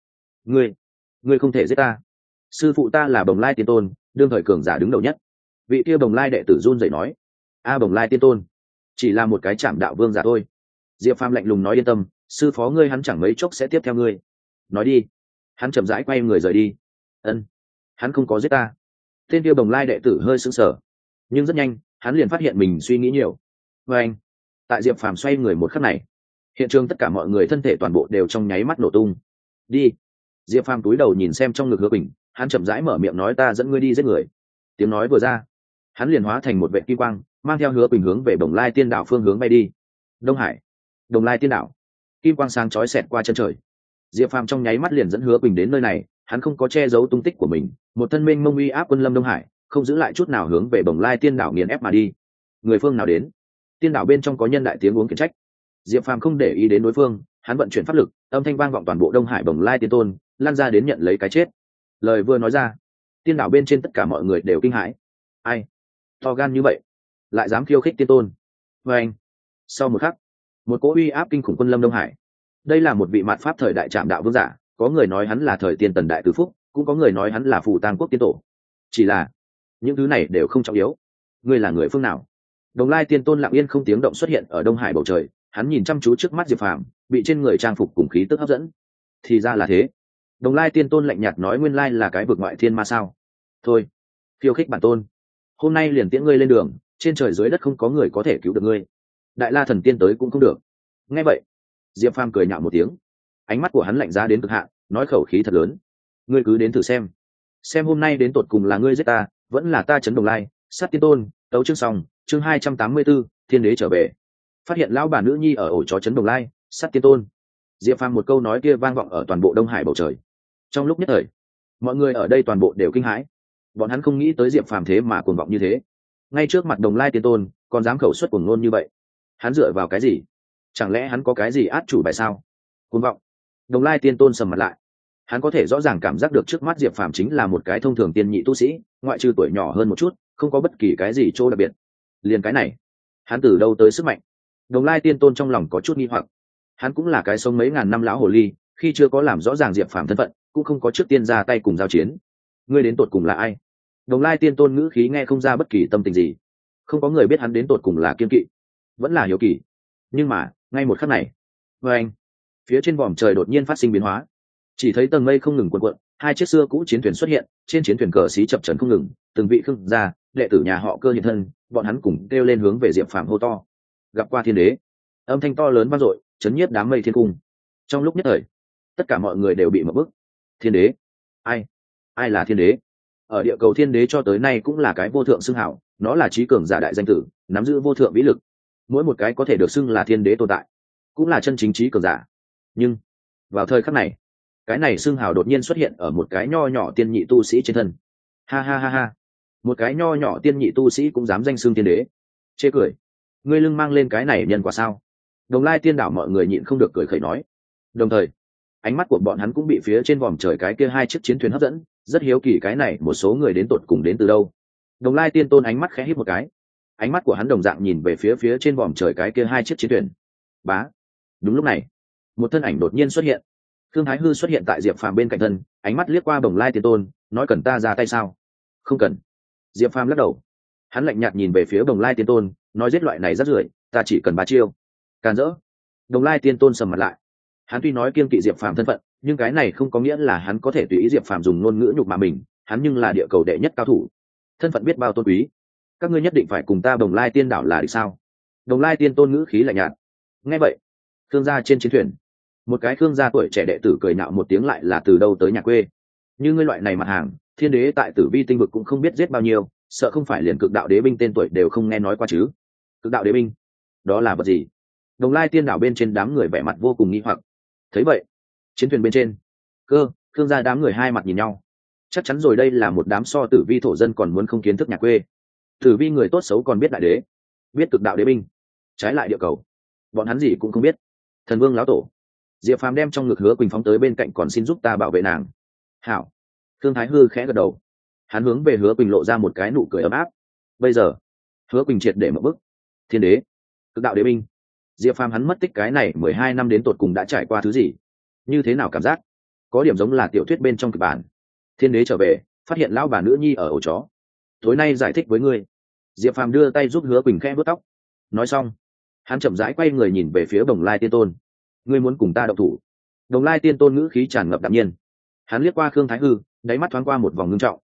Speaker 1: Ngươi không thể giết ta. Sư phụ ta là Đồng Lai Tiên Tôn, đương thời cường giả đứng đầu nhất. Vị kia Đồng Lai đệ tử run rẩy nói. A, Đồng Lai Tiên Tôn chỉ là một cái Trảm Đạo vương giả thôi. Diệp Phàm lạnh lùng nói, yên tâm, sư phó ngươi hắn chẳng mấy chốc sẽ tiếp theo ngươi. Nói đi. Hắn chậm rãi quay người rời đi. Ân, hắn không có giết ta. Tên kia bồng lai đệ tử hơi sững sờ, nhưng rất nhanh hắn liền phát hiện mình suy nghĩ nhiều. Và anh, tại Diệp Phàm xoay người một khắc này, hiện trường tất cả mọi người thân thể toàn bộ đều trong nháy mắt nổ tung. Đi. Diệp Phàm túi đầu nhìn xem trong ngực Hứa Bình, hắn chậm rãi mở miệng nói ta dẫn ngươi đi giết người. Tiếng nói vừa ra, hắn liền hóa thành một vệ kim quang, mang theo Hứa Bình hướng về Bồng Lai Tiên Đảo phương hướng bay đi. Đông Hải, Đồng Lai Tiên Đảo. Kim quang sáng chói xẹt qua chân trời. Diệp Phàm trong nháy mắt liền dẫn Hứa Bình đến nơi này, hắn không có che giấu tung tích của mình, một thân minh mông uy áp quân lâm Đông Hải, không giữ lại chút nào hướng về Bồng Lai Tiên Đảo nghiền ép mà đi. Người phương nào đến? Tiên đảo bên trong có nhân đại tiếng uống khiển trách. Diệp Phàm không để ý đến đối phương, hắn vận chuyển pháp lực, âm thanh vang vọng toàn bộ Đông Hải Bồng Lai Tiên Tôn, lan ra đến nhận lấy cái chết. Lời vừa nói ra, tiên đảo bên trên tất cả mọi người đều kinh hãi. Ai? To gan như vậy, lại dám khiêu khích tiên tôn? Và anh. Sau một khắc, một cỗ uy áp kinh khủng quân lâm Đông Hải. Đây là một vị mạt pháp thời đại trạm đạo vương giả, có người nói hắn là thời tiên tần đại tứ phúc, cũng có người nói hắn là phù tang quốc tiên tổ. Chỉ là những thứ này đều không trọng yếu. Ngươi là người phương nào? Đồng Lai Tiên Tôn lặng yên không tiếng động xuất hiện ở Đông Hải bầu trời, hắn nhìn chăm chú trước mắt Diệp Phàm, bị trên người trang phục cùng khí tức hấp dẫn. Thì ra là thế. Đồng Lai Tiên Tôn lạnh nhạt nói nguyên lai là cái vực ngoại thiên ma sao? Thôi, khiêu khích bản tôn. Hôm nay liền tiễn ngươi lên đường, trên trời dưới đất không có người có thể cứu được ngươi. Đại La thần tiên tới cũng không được. Nghe vậy, Diệp Phàm cười nhạo một tiếng. Ánh mắt của hắn lạnh giá đến cực hạn, nói khẩu khí thật lớn. Ngươi cứ đến thử xem. Xem hôm nay đến tột cùng là ngươi giết ta, vẫn là ta trấn Đồng Lai, sát tiên tôn, tấu chương xong, chương 284, thiên đế trở về. Phát hiện lão bà nữ nhi ở ổ chó trấn Đồng Lai, sát tiên tôn. Diệp Phàm một câu nói kia vang vọng ở toàn bộ Đông Hải bầu trời. Trong lúc nhất thời, mọi người ở đây toàn bộ đều kinh hãi. Bọn hắn không nghĩ tới Diệp Phàm thế mà cuồng vọng như thế. Ngay trước mặt Đồng Lai tiên tôn, còn dám khẩu xuất cuồng ngôn như vậy. Hắn dựa vào cái gì? Chẳng lẽ hắn có cái gì át chủ bài sao? Cuồng vọng. Đồng Lai tiên tôn sầm mặt lại. Hắn có thể rõ ràng cảm giác được trước mắt Diệp Phàm chính là một cái thông thường tiên nhị tu sĩ, ngoại trừ tuổi nhỏ hơn một chút, không có bất kỳ cái gì chỗ đặc biệt. Liền cái này, hắn từ đâu tới sức mạnh? Đồng Lai tiên tôn trong lòng có chút nghi hoặc. Hắn cũng là cái sống mấy ngàn năm lão hồ ly, khi chưa có làm rõ ràng Diệp Phàm thân phận, cũng không có trước tiên ra tay cùng giao chiến. Ngươi đến tột cùng là ai? Đồng Lai tiên tôn ngữ khí nghe không ra bất kỳ tâm tình gì. Không có người biết hắn đến tột cùng là kiên kỵ, vẫn là hiếu kỳ. Nhưng mà, ngay một khắc này, anh, phía trên vòm trời đột nhiên phát sinh biến hóa. Chỉ thấy tầng mây không ngừng cuộn cuộn, hai chiếc xưa cũ chiến thuyền xuất hiện, trên chiến thuyền cờ xí chập chờn không ngừng, từng vị khương gia đệ tử nhà họ Cơ hiện thân, bọn hắn cùng kêu lên hướng về Diệp Phàm hô to. Gặp qua thiên đế. Âm thanh to lớn vang dội, chấn nhiếp đám mây thiên cung. Trong lúc nhất thời, tất cả mọi người đều bị mở bức. Thiên đế? Ai? Ai là thiên đế? Ở địa cầu thiên đế cho tới nay cũng là cái vô thượng xưng hảo, nó là trí cường giả đại danh tử, nắm giữ vô thượng vĩ lực. Mỗi một cái có thể được xưng là thiên đế tồn tại, cũng là chân chính trí cường giả. Nhưng vào thời khắc này, cái này xưng hào đột nhiên xuất hiện ở một cái nho nhỏ tiên nhị tu sĩ trên thân. Ha ha ha ha, một cái nho nhỏ tiên nhị tu sĩ cũng dám danh xưng thiên đế? Chê cười. Ngươi lưng mang lên cái này nhân quả sao? Đồng Lai tiên đảo mọi người nhịn không được cười khẩy nói. Đồng thời, ánh mắt của bọn hắn cũng bị phía trên vòm trời cái kia hai chiếc chiến thuyền hấp dẫn, rất hiếu kỳ cái này một số người đến tột cùng đến từ đâu. Đồng Lai tiên tôn ánh mắt khẽ híp một cái, ánh mắt của hắn đồng dạng nhìn về phía trên vòm trời cái kia hai chiếc chiến thuyền. Bá. Đúng lúc này, một thân ảnh đột nhiên xuất hiện. Thương Thái Hư xuất hiện tại Diệp Phàm bên cạnh thân, ánh mắt liếc qua Đồng Lai tiên tôn, nói cần ta ra tay sao? Không cần. Diệp Phàm lắc đầu. Hắn lạnh nhạt nhìn về phía Đồng Lai tiên tôn, nói giết loại này rất rưởi, ta chỉ cần 3 chiêu. Càn rỡ. Đồng Lai tiên tôn sầm mặt lại. Hắn tuy nói kiêng kỵ Diệp Phàm thân phận, nhưng cái này không có nghĩa là hắn có thể tùy ý Diệp Phàm dùng ngôn ngữ nhục mạ mình, hắn nhưng là địa cầu đệ nhất cao thủ, thân phận biết bao tôn quý. Các ngươi nhất định phải cùng ta Đồng Lai tiên đảo là địch sao? Đồng Lai tiên tôn ngữ khí lạnh nhạt. Nghe vậy, thương gia trên chiến thuyền, một cái thương gia tuổi trẻ đệ tử cười nạo một tiếng, lại là từ đâu tới nhà quê? Như ngươi loại này mặt hàng, thiên đế tại Tử Vi tinh vực cũng không biết giết bao nhiêu, sợ không phải liền cực đạo đế binh tên tuổi đều không nghe nói qua chứ? Cực đạo đế binh? Đó là vật gì? Đồng Lai tiên đảo bên trên đám người vẻ mặt vô cùng nghi hoặc. Thấy vậy, chiến thuyền bên trên, thương gia đám người hai mặt nhìn nhau. Chắc chắn rồi, đây là một đám so Tử Vi thổ dân còn muốn không kiến thức nhà quê. Tử Vi người tốt xấu còn biết đại đế, biết cực đạo đế binh, trái lại địa cầu, bọn hắn gì cũng không biết. Thần vương lão tổ. Diệp Phàm đem trong ngực Hứa Quỳnh phóng tới bên cạnh, còn xin giúp ta bảo vệ nàng. Hảo. Thương Thái Hư khẽ gật đầu. Hắn hướng về Hứa Quỳnh lộ ra một cái nụ cười ấm áp. Bây giờ, Hứa Quỳnh triệt để mở bức. Thiên đế, cực đạo đế binh. Diệp Phàm hắn mất tích cái này 12 năm đến tột cùng đã trải qua thứ gì? Như thế nào cảm giác? Có điểm giống là tiểu thuyết bên trong kịch bản. Thiên đế trở về, phát hiện lão bà nữ nhi ở ổ chó. Tối nay giải thích với ngươi. Diệp Phàm đưa tay giúp Hứa Quỳnh khẽ vuốt tóc. Nói xong, hắn chậm rãi quay người nhìn về phía Đồng Lai tiên tôn. Ngươi muốn cùng ta động thủ? Đồng Lai tiên tôn ngữ khí tràn ngập đạm nhiên. Hắn liếc qua Khương Thái Hư, đáy mắt thoáng qua một vòng ngưng trọng.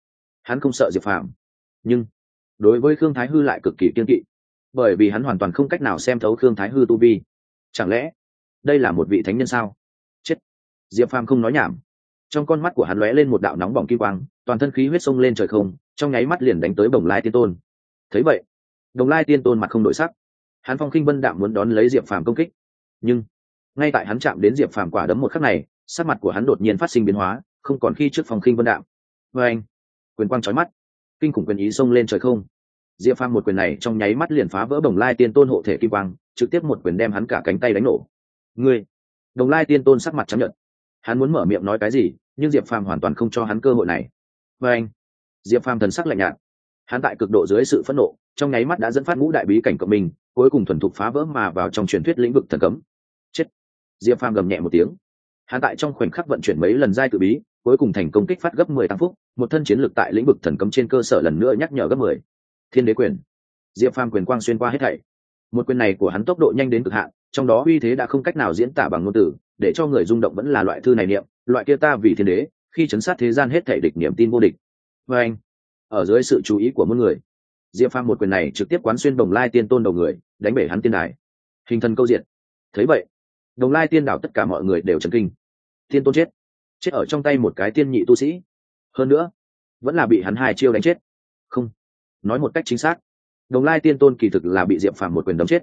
Speaker 1: hắn không sợ diệp phàm, nhưng đối với khương thái hư lại cực kỳ kiên kỵ, bởi vì hắn hoàn toàn không cách nào xem thấu khương thái hư tu vi. Chẳng lẽ đây là một vị thánh nhân sao? Chết! Diệp phàm không nói nhảm, trong con mắt của hắn lóe lên một đạo nóng bỏng kim quang, toàn thân khí huyết sông lên trời không, trong nháy mắt liền đánh tới Bồng Lai Tiên Tôn. Thấy vậy, Bồng Lai Tiên Tôn mặt không đổi sắc, hắn phong khinh vân đạm muốn đón lấy diệp phàm công kích, nhưng ngay tại hắn chạm đến diệp phàm quả đấm một khắc này, sắc mặt của hắn đột nhiên phát sinh biến hóa, không còn khi trước phong khinh vân đạm. Và anh, quyền quang chói mắt, kinh khủng quyền ý xông lên trời không. Diệp phàm một quyền này trong nháy mắt liền phá vỡ Bồng Lai Tiên Tôn hộ thể kim quang, trực tiếp một quyền đem hắn cả cánh tay đánh nổ. Ngươi! Bồng Lai Tiên Tôn sắc mặt trắng nhợt, hắn muốn mở miệng nói cái gì, nhưng diệp phàm hoàn toàn không cho hắn cơ hội này. Và anh, diệp phàm thần sắc lạnh nhạt, hắn tại cực độ dưới sự phẫn nộ, trong nháy mắt đã dẫn phát ngũ đại bí cảnh cộng mình, cuối cùng thuần thục phá vỡ mà vào trong truyền thuyết lĩnh vực thần cấm. Chết! Diệp phàm gầm nhẹ một tiếng, hắn tại trong khoảnh khắc vận chuyển mấy lần giai tự bí, cuối cùng thành công kích phát gấp 10 tăng phúc, một thân chiến lực tại lĩnh vực thần cấm trên cơ sở lần nữa nhắc nhở gấp 10. Thiên đế quyền. Diệp phàm quyền quang xuyên qua hết thảy, một quyền này của hắn tốc độ nhanh đến cực hạn, trong đó uy thế đã không cách nào diễn tả bằng ngôn từ, để cho người rung động vẫn là loại thư này niệm, loại kia ta vì thiên đế, khi chấn sát thế gian hết thảy địch niệm tin vô địch. Và anh, ở dưới sự chú ý của muôn người, diệp phàm một quyền này trực tiếp quán xuyên Bồng Lai Tiên Tôn đầu người, đánh bể hắn tiên đài, hình thần câu diệt. Thấy vậy, Bồng Lai Tiên đảo tất cả mọi người đều chấn kinh. Tiên Tôn chết, chết ở trong tay một cái tiên nhị tu sĩ, hơn nữa vẫn là bị hắn hai chiêu đánh chết. Không, nói một cách chính xác, Bồng Lai Tiên Tôn kỳ thực là bị diệp phàm một quyền đấm chết.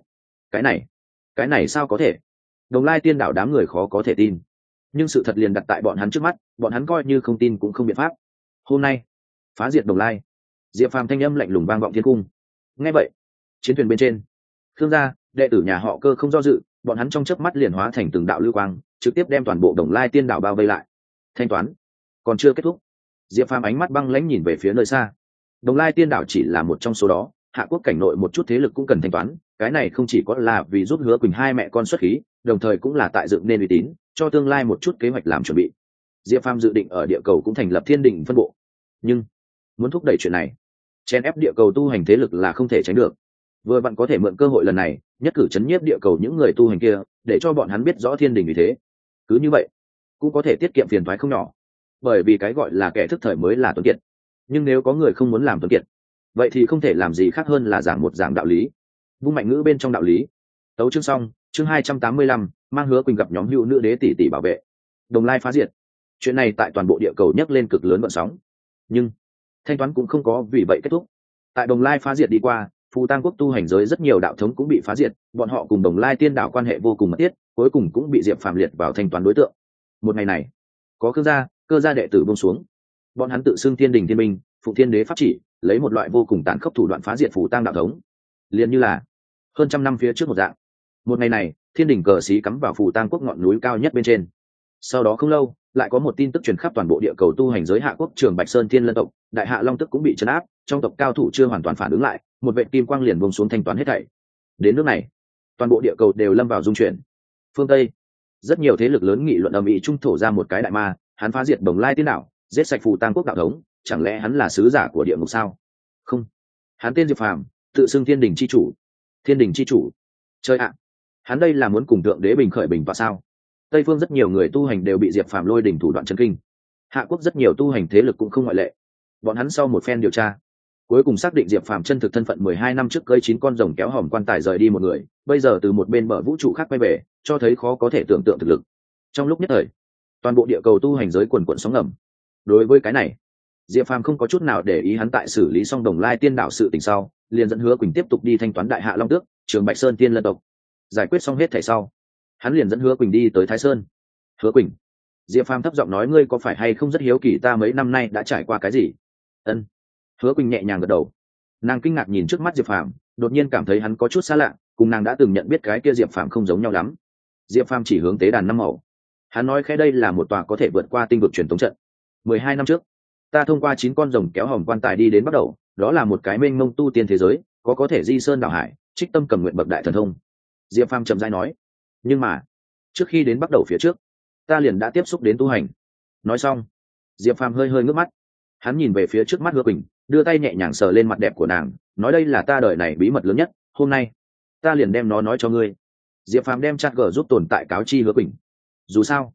Speaker 1: Cái này sao có thể? Bồng Lai Tiên đảo đám người khó có thể tin, nhưng sự thật liền đặt tại bọn hắn trước mắt, bọn hắn coi như không tin cũng không biện pháp. Hôm nay phá diệt Bồng Lai, diệp phàm thanh âm lạnh lùng vang vọng thiên cung. Nghe vậy, chiến thuyền bên trên, khương gia đệ tử nhà họ Cơ không do dự, bọn hắn trong chớp mắt liền hóa thành từng đạo lưu quang, trực tiếp đem toàn bộ Bồng Lai Tiên đảo bao vây lại. Thanh toán còn chưa kết thúc. Diệp phàm ánh mắt băng lãnh nhìn về phía nơi xa. Bồng Lai Tiên đảo chỉ là một trong số đó, hạ quốc cảnh nội một chút thế lực cũng cần thanh toán, cái này không chỉ có là vì giúp Hứa Quỳnh hai mẹ con xuất khí, đồng thời cũng là tại dựng nên uy tín, cho tương lai một chút kế hoạch làm chuẩn bị. Diệp phàm dự định ở địa cầu cũng thành lập thiên đình phân bộ, nhưng muốn thúc đẩy chuyện này, chen ép địa cầu tu hành thế lực là không thể tránh được. Vừa vặn có thể mượn cơ hội lần này, nhất cử chấn nhiếp địa cầu những người tu hành kia, để cho bọn hắn biết rõ thiên đình vì thế. Cứ như vậy, cũng có thể tiết kiệm phiền toái không nhỏ. Bởi vì cái gọi là kẻ thức thời mới là tuấn kiệt. Nhưng nếu có người không muốn làm tuấn kiệt, vậy thì không thể làm gì khác hơn là giảng một giảng đạo lý. Vung mạnh ngữ bên trong đạo lý. Tấu chương xong, chương 285, mang Hứa Quỳnh gặp nhóm hữu nữ đế tỷ tỷ bảo vệ. Đồng Lai phá diệt. Chuyện này tại toàn bộ địa cầu nhấc lên cực lớn gợn sóng. Nhưng thanh toán cũng không có vì vậy kết thúc. Tại Đồng Lai phá diệt đi qua, Phù Tang quốc tu hành giới rất nhiều đạo thống cũng bị phá diệt, bọn họ cùng Đồng Lai Tiên đảo quan hệ vô cùng mật thiết, cuối cùng cũng bị diệp phàm liệt vào thanh toán đối tượng. Một ngày này, có Cơ gia, Cơ gia đệ tử buông xuống, bọn hắn tự xưng thiên đình thiên minh, phụng thiên đế pháp chỉ, lấy một loại vô cùng tàn khốc thủ đoạn phá diệt Phù Tang đạo thống, liền như là hơn trăm năm phía trước một dạng. Một ngày này, thiên đình cờ xí cắm vào Phù Tang quốc ngọn núi cao nhất bên trên. Sau đó không lâu, lại có một tin tức truyền khắp toàn bộ địa cầu tu hành giới hạ quốc Trường Bạch Sơn Thiên Lân tộc, đại hạ Long Tức cũng bị trấn áp, trong tộc cao thủ chưa hoàn toàn phản ứng lại, một vệt kim quang liền buông xuống thanh toán hết thảy. Đến nước này, toàn bộ địa cầu đều lâm vào dung chuyển. Phương Tây, rất nhiều thế lực lớn nghị luận ầm ĩ trung thổ ra một cái đại ma, hắn phá diệt Bồng Lai Tiên đảo, giết sạch Phù Tang quốc đạo thống, chẳng lẽ hắn là sứ giả của địa ngục sao? Không, hắn tên Diệp Phàm, tự xưng thiên đình chi chủ. Thiên đình chi chủ? Chơi ạ, hắn đây là muốn cùng thượng đế bình khởi bình và sao? Tây phương rất nhiều người tu hành đều bị diệp phàm lôi đỉnh thủ đoạn chấn kinh, hạ quốc rất nhiều tu hành thế lực cũng không ngoại lệ. Bọn hắn sau một phen điều tra, cuối cùng xác định diệp phàm chân thực thân phận 12 năm trước cưỡi 9 con rồng kéo hòm quan tài rời đi một người, bây giờ từ một bên bờ vũ trụ khác quay về, cho thấy khó có thể tưởng tượng thực lực. Trong lúc nhất thời, toàn bộ địa cầu tu hành giới quần quận sóng ngầm. Đối với cái này, diệp phàm không có chút nào để ý, hắn tại xử lý xong Đồng Lai Tiên đảo sự tình sau, liền dẫn Hứa Quỳnh tiếp tục đi thanh toán đại hạ Long Tước, Trường Bạch Sơn Tiên Lân tộc. Giải quyết xong hết thảy sau, hắn liền dẫn Hứa Quỳnh đi tới Thái Sơn. Hứa Quỳnh, diệp phàm thấp giọng nói, ngươi có phải hay không rất hiếu kỳ ta mấy năm nay đã trải qua cái gì? Ân. Hứa Quỳnh nhẹ nhàng gật đầu. Nàng kinh ngạc nhìn trước mắt diệp phàm, đột nhiên cảm thấy hắn có chút xa lạ, cùng nàng đã từng nhận biết cái kia diệp phàm không giống nhau lắm. Diệp phàm chỉ hướng tế đàn năm màu, hắn nói khẽ, đây là một tòa có thể vượt qua tinh vực truyền thống trận. 12 năm trước, ta thông qua 9 con rồng kéo hòm quan tài đi đến bắt đầu, đó là một cái mênh mông tu tiên thế giới, có thể di sơn đảo hải, trích tâm cầm nguyện bậc đại thần thông. Diệp phàm chậm rãi nói, nhưng mà trước khi đến bắt đầu phía trước, ta liền đã tiếp xúc đến tu hành. Nói xong, diệp phàm hơi hơi ngước mắt, hắn nhìn về phía trước mắt Hứa Quỳnh, đưa tay nhẹ nhàng sờ lên mặt đẹp của nàng, nói đây là ta đời này bí mật lớn nhất, hôm nay ta liền đem nó nói cho ngươi. Diệp phàm đem chat gờ giúp tồn tại cáo chi Hứa Quỳnh. Dù sao,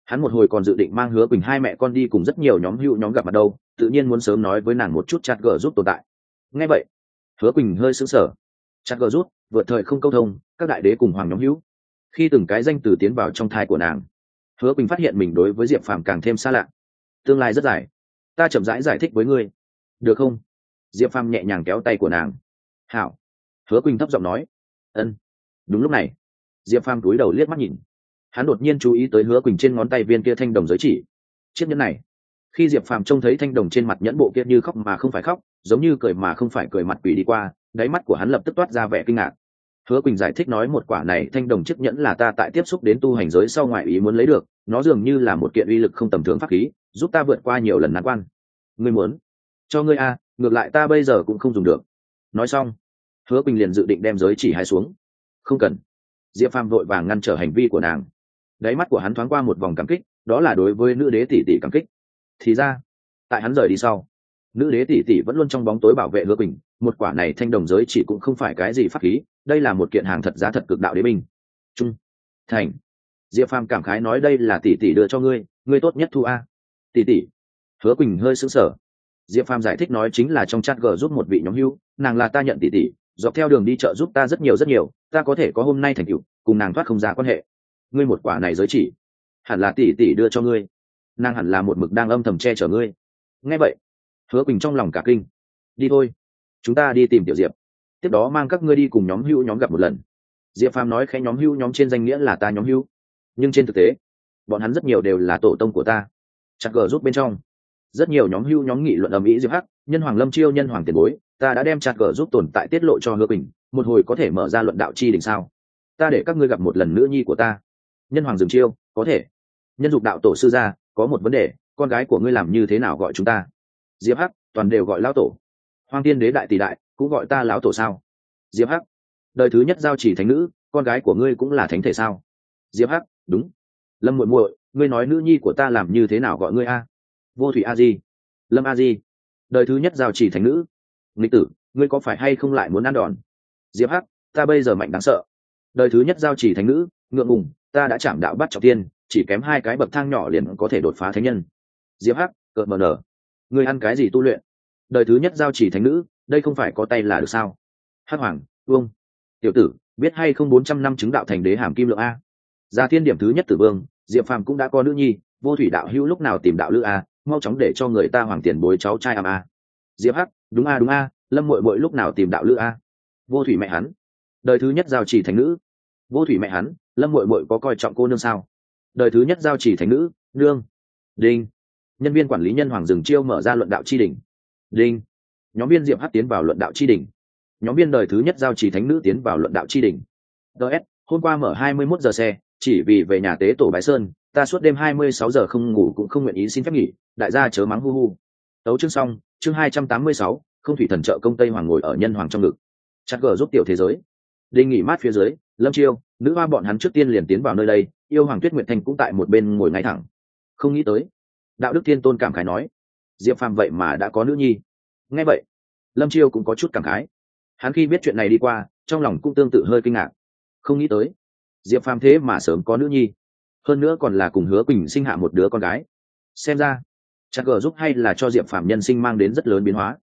Speaker 1: Hắn một hồi còn dự định mang Hứa Quỳnh hai mẹ con đi cùng rất nhiều nhóm hữu nhóm gặp mặt đâu, tự nhiên muốn sớm nói với nàng một chút chat gờ giúp tồn tại. Nghe vậy, Hứa Quỳnh hơi sững sờ. Chat gờ giúp, vượt thời không câu thông, các đại đế cùng hoàng nhóm hữu. Khi từng cái danh từ tiến vào trong thai của nàng, Hứa Quỳnh phát hiện mình đối với Diệp Phàm càng thêm xa lạ. Tương lai rất dài, ta chậm rãi giải thích với ngươi, được không? Diệp Phàm nhẹ nhàng kéo tay của nàng. Hảo. Hứa Quỳnh thấp giọng nói. Ân. Đúng lúc này, Diệp Phàm cúi đầu liếc mắt nhìn. Hắn đột nhiên chú ý tới Hứa Quỳnh trên ngón tay viên kia thanh đồng giới chỉ. Chiếc nhẫn này, khi Diệp Phàm trông thấy thanh đồng trên mặt nhẫn bộ kia như khóc mà không phải khóc, giống như cười mà không phải cười mặt quỷ đi qua, đáy mắt của hắn lập tức toát ra vẻ kinh ngạc. Hứa Quỳnh giải thích nói một quả này thanh đồng chiếc nhẫn là ta tại tiếp xúc đến tu hành giới sau ngoại ý muốn lấy được, nó dường như là một kiện uy lực không tầm thường pháp khí, giúp ta vượt qua nhiều lần nan quan. Ngươi muốn? Cho ngươi a, ngược lại ta bây giờ cũng không dùng được. Nói xong, Hứa Quỳnh liền dự định đem giới chỉ hai xuống. Không cần. Diệp Phàm vội vàng ngăn trở hành vi của nàng. Đáy mắt của hắn thoáng qua một vòng cảm kích, đó là đối với nữ đế tỷ tỷ cảm kích. Thì ra, tại hắn rời đi sau, nữ đế tỷ tỷ vẫn luôn trong bóng tối bảo vệ Hứa Quỳnh, một quả này thanh đồng giới chỉ cũng không phải cái gì pháp khí, đây là một kiện hàng thật giá thật cực đạo đế binh. Trung thành. Diệp Phàm cảm khái nói đây là tỷ tỷ đưa cho ngươi, ngươi tốt nhất thu a. Tỷ tỷ. Hứa Quỳnh hơi sững sờ. Diệp Phàm giải thích nói chính là trong chat g giúp một vị nhóm hữu, nàng là ta nhận tỷ tỷ, dọc theo đường đi chợ giúp ta rất nhiều, ta có thể có hôm nay thành tựu, cùng nàng thoát không ra quan hệ. Ngươi một quả này giới chỉ, hẳn là tỷ tỷ đưa cho ngươi, nàng hẳn là một mực đang âm thầm che chở ngươi. Nghe vậy, Hứa Quỳnh trong lòng cả kinh. Đi thôi, chúng ta đi tìm tiểu Diệp, tiếp đó mang các ngươi đi cùng nhóm hữu nhóm gặp một lần. Diệp Phàm nói khẽ nhóm hữu nhóm trên danh nghĩa là ta nhóm hữu, nhưng trên thực tế, bọn hắn rất nhiều đều là tổ tông của ta. Chặt gờ giúp bên trong, rất nhiều nhóm hữu nhóm nghị luận ầm ĩ Diệp Hắc, Nhân Hoàng Lâm Chiêu, Nhân Hoàng Tiền Bối, ta đã đem chặt gờ giúp tồn tại tiết lộ cho Hứa Quỳnh, một hồi có thể mở ra luận đạo chi đỉnh sao? Ta để các ngươi gặp một lần nữ nhi của ta. Nhân Hoàng Dừng Chiêu, có thể. Nhân Dục đạo tổ sư gia, có một vấn đề, con gái của ngươi làm như thế nào gọi chúng ta? Diệp Hắc, toàn đều gọi lão tổ. Hoang Tiên Đế đại tỷ đại, cũng gọi ta lão tổ sao? Diệp Hắc, đời thứ nhất giao chỉ thánh nữ, con gái của ngươi cũng là thánh thể sao? Diệp Hắc, đúng. Lâm muội muội, ngươi nói nữ nhi của ta làm như thế nào gọi ngươi a? Vô Thủy a di, Lâm a di, đời thứ nhất giao chỉ thánh nữ. Nghịch tử, ngươi có phải hay không lại muốn ăn đòn? Diệp Hắc, ta bây giờ mạnh đáng sợ. Đời thứ nhất giao chỉ thánh nữ, ngượng ngùng, ta đã chạm đạo bắt trọng tiên, chỉ kém 2 cái bậc thang nhỏ liền có thể đột phá thánh nhân. Diệp Hắc, cợt mờ nở, ngươi ăn cái gì tu luyện? Đời thứ nhất giao chỉ thánh nữ, đây không phải có tay là được sao? Hắc Hoàng, Vương, tiểu tử, biết hay không 400 năm chứng đạo thành đế hàm kim lượng a? Gia thiên điểm thứ nhất tử vương, Diệp Phàm cũng đã có nữ nhi, Vô Thủy đạo hữu lúc nào tìm đạo lữ a, mau chóng để cho người ta Hoàng Tiền Bối cháu trai a. Diệp Hắc, đúng a, Lâm muội muội lúc nào tìm đạo lữ a? Vô Thủy mẹ hắn, đời thứ nhất giao chỉ thánh nữ. Vô Thủy mẹ hắn, Lâm muội muội có coi trọng cô nương sao? Đời thứ nhất giao chỉ thánh nữ, nương. Đinh. Nhân viên quản lý Nhân Hoàng Dừng Chiêu mở ra luận đạo chi đỉnh. Đinh. Nhóm viên Diệp Hắc tiến vào luận đạo chi đỉnh. Nhóm viên đời thứ nhất giao chỉ thánh nữ tiến vào luận đạo chi đỉnh. DS, hôm qua mở 21 giờ xe, chỉ vì về nhà tế tổ Bái Sơn, ta suốt đêm 26 giờ không ngủ cũng không nguyện ý xin phép nghỉ, đại gia chớ mắng hu hu. Tấu chương xong, chương 286, không thủy thần trợ công Tây Hoàng ngồi ở Nhân Hoàng trong ngực. Chặt gờ giúp tiểu thế giới. Đinh nghỉ mát phía dưới, Lâm Chiêu, nữ hoa bọn hắn trước tiên liền tiến vào nơi đây, yêu Hoàng Tuyết Nguyệt Thành cũng tại một bên ngồi ngay thẳng. Không nghĩ tới, Đạo Đức Thiên Tôn cảm khái nói, Diệp Phàm vậy mà đã có nữ nhi. Nghe vậy, Lâm Chiêu cũng có chút cảm khái. Hắn khi biết chuyện này đi qua, trong lòng cũng tương tự hơi kinh ngạc. Không nghĩ tới, Diệp Phàm thế mà sớm có nữ nhi, hơn nữa còn là cùng Hứa Quỳnh sinh hạ một đứa con gái. Xem ra, chắc gờ giúp hay là cho Diệp Phàm nhân sinh mang đến rất lớn biến hóa.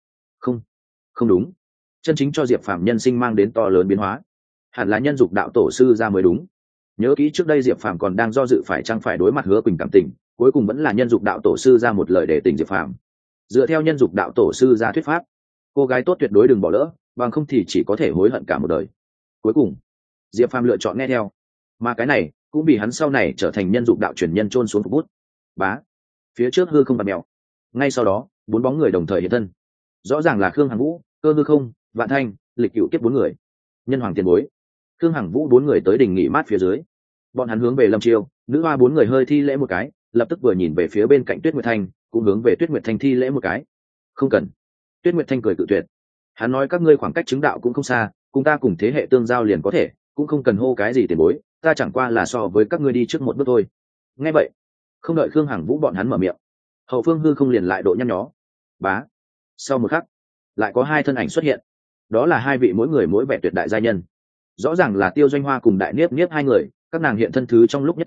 Speaker 1: Không đúng, chân chính cho Diệp Phàm nhân sinh mang đến to lớn biến hóa, hẳn là Nhân Dục đạo tổ sư ra mới đúng. Nhớ kỹ trước đây Diệp Phàm còn đang do dự phải chăng phải đối mặt Hứa Quỳnh cảm tình, cuối cùng vẫn là Nhân Dục đạo tổ sư ra một lời để tỉnh Diệp Phàm. Dựa theo Nhân Dục đạo tổ sư ra thuyết pháp, cô gái tốt tuyệt đối đừng bỏ lỡ, bằng không thì chỉ có thể hối hận cả một đời. Cuối cùng, Diệp Phàm lựa chọn nghe theo, mà cái này cũng vì hắn sau này trở thành Nhân Dục đạo truyền nhân chôn xuống phục bút. Bá, phía trước hư không bạt mèo, ngay sau đó 4 bóng người đồng thời hiện thân. Rõ ràng là Khương Hằng Vũ, Cơ Hư Không, Vạn Thanh, Lịch Cựu Kiếp 4 người. Nhân Hoàng Tiền Bối, Khương Hằng Vũ 4 người tới đỉnh nghỉ mát phía dưới. Bọn hắn hướng về Lâm Chiêu, nữ hoa 4 người hơi thi lễ một cái, lập tức vừa nhìn về phía bên cạnh Tuyết Nguyệt Thanh, cũng hướng về Tuyết Nguyệt Thanh thi lễ một cái. Không cần. Tuyết Nguyệt Thanh cười cự tuyệt. Hắn nói các ngươi khoảng cách chứng đạo cũng không xa, cùng ta cùng thế hệ tương giao liền có thể, cũng không cần hô cái gì tiền bối, ta chẳng qua là so với các ngươi đi trước một bước thôi. Nghe vậy, không đợi Khương Hằng Vũ bọn hắn mở miệng, hậu phương hư không liền lại độ nhăn nhó. Bá. Sau một khắc, lại có 2 thân ảnh xuất hiện. Đó là 2 vị mỗi người mỗi vẻ tuyệt đại gia nhân. Rõ ràng là Tiêu Doanh Hoa cùng Đại Niếp Niếp 2 người, các nàng hiện thân thứ trong lúc nhất thời,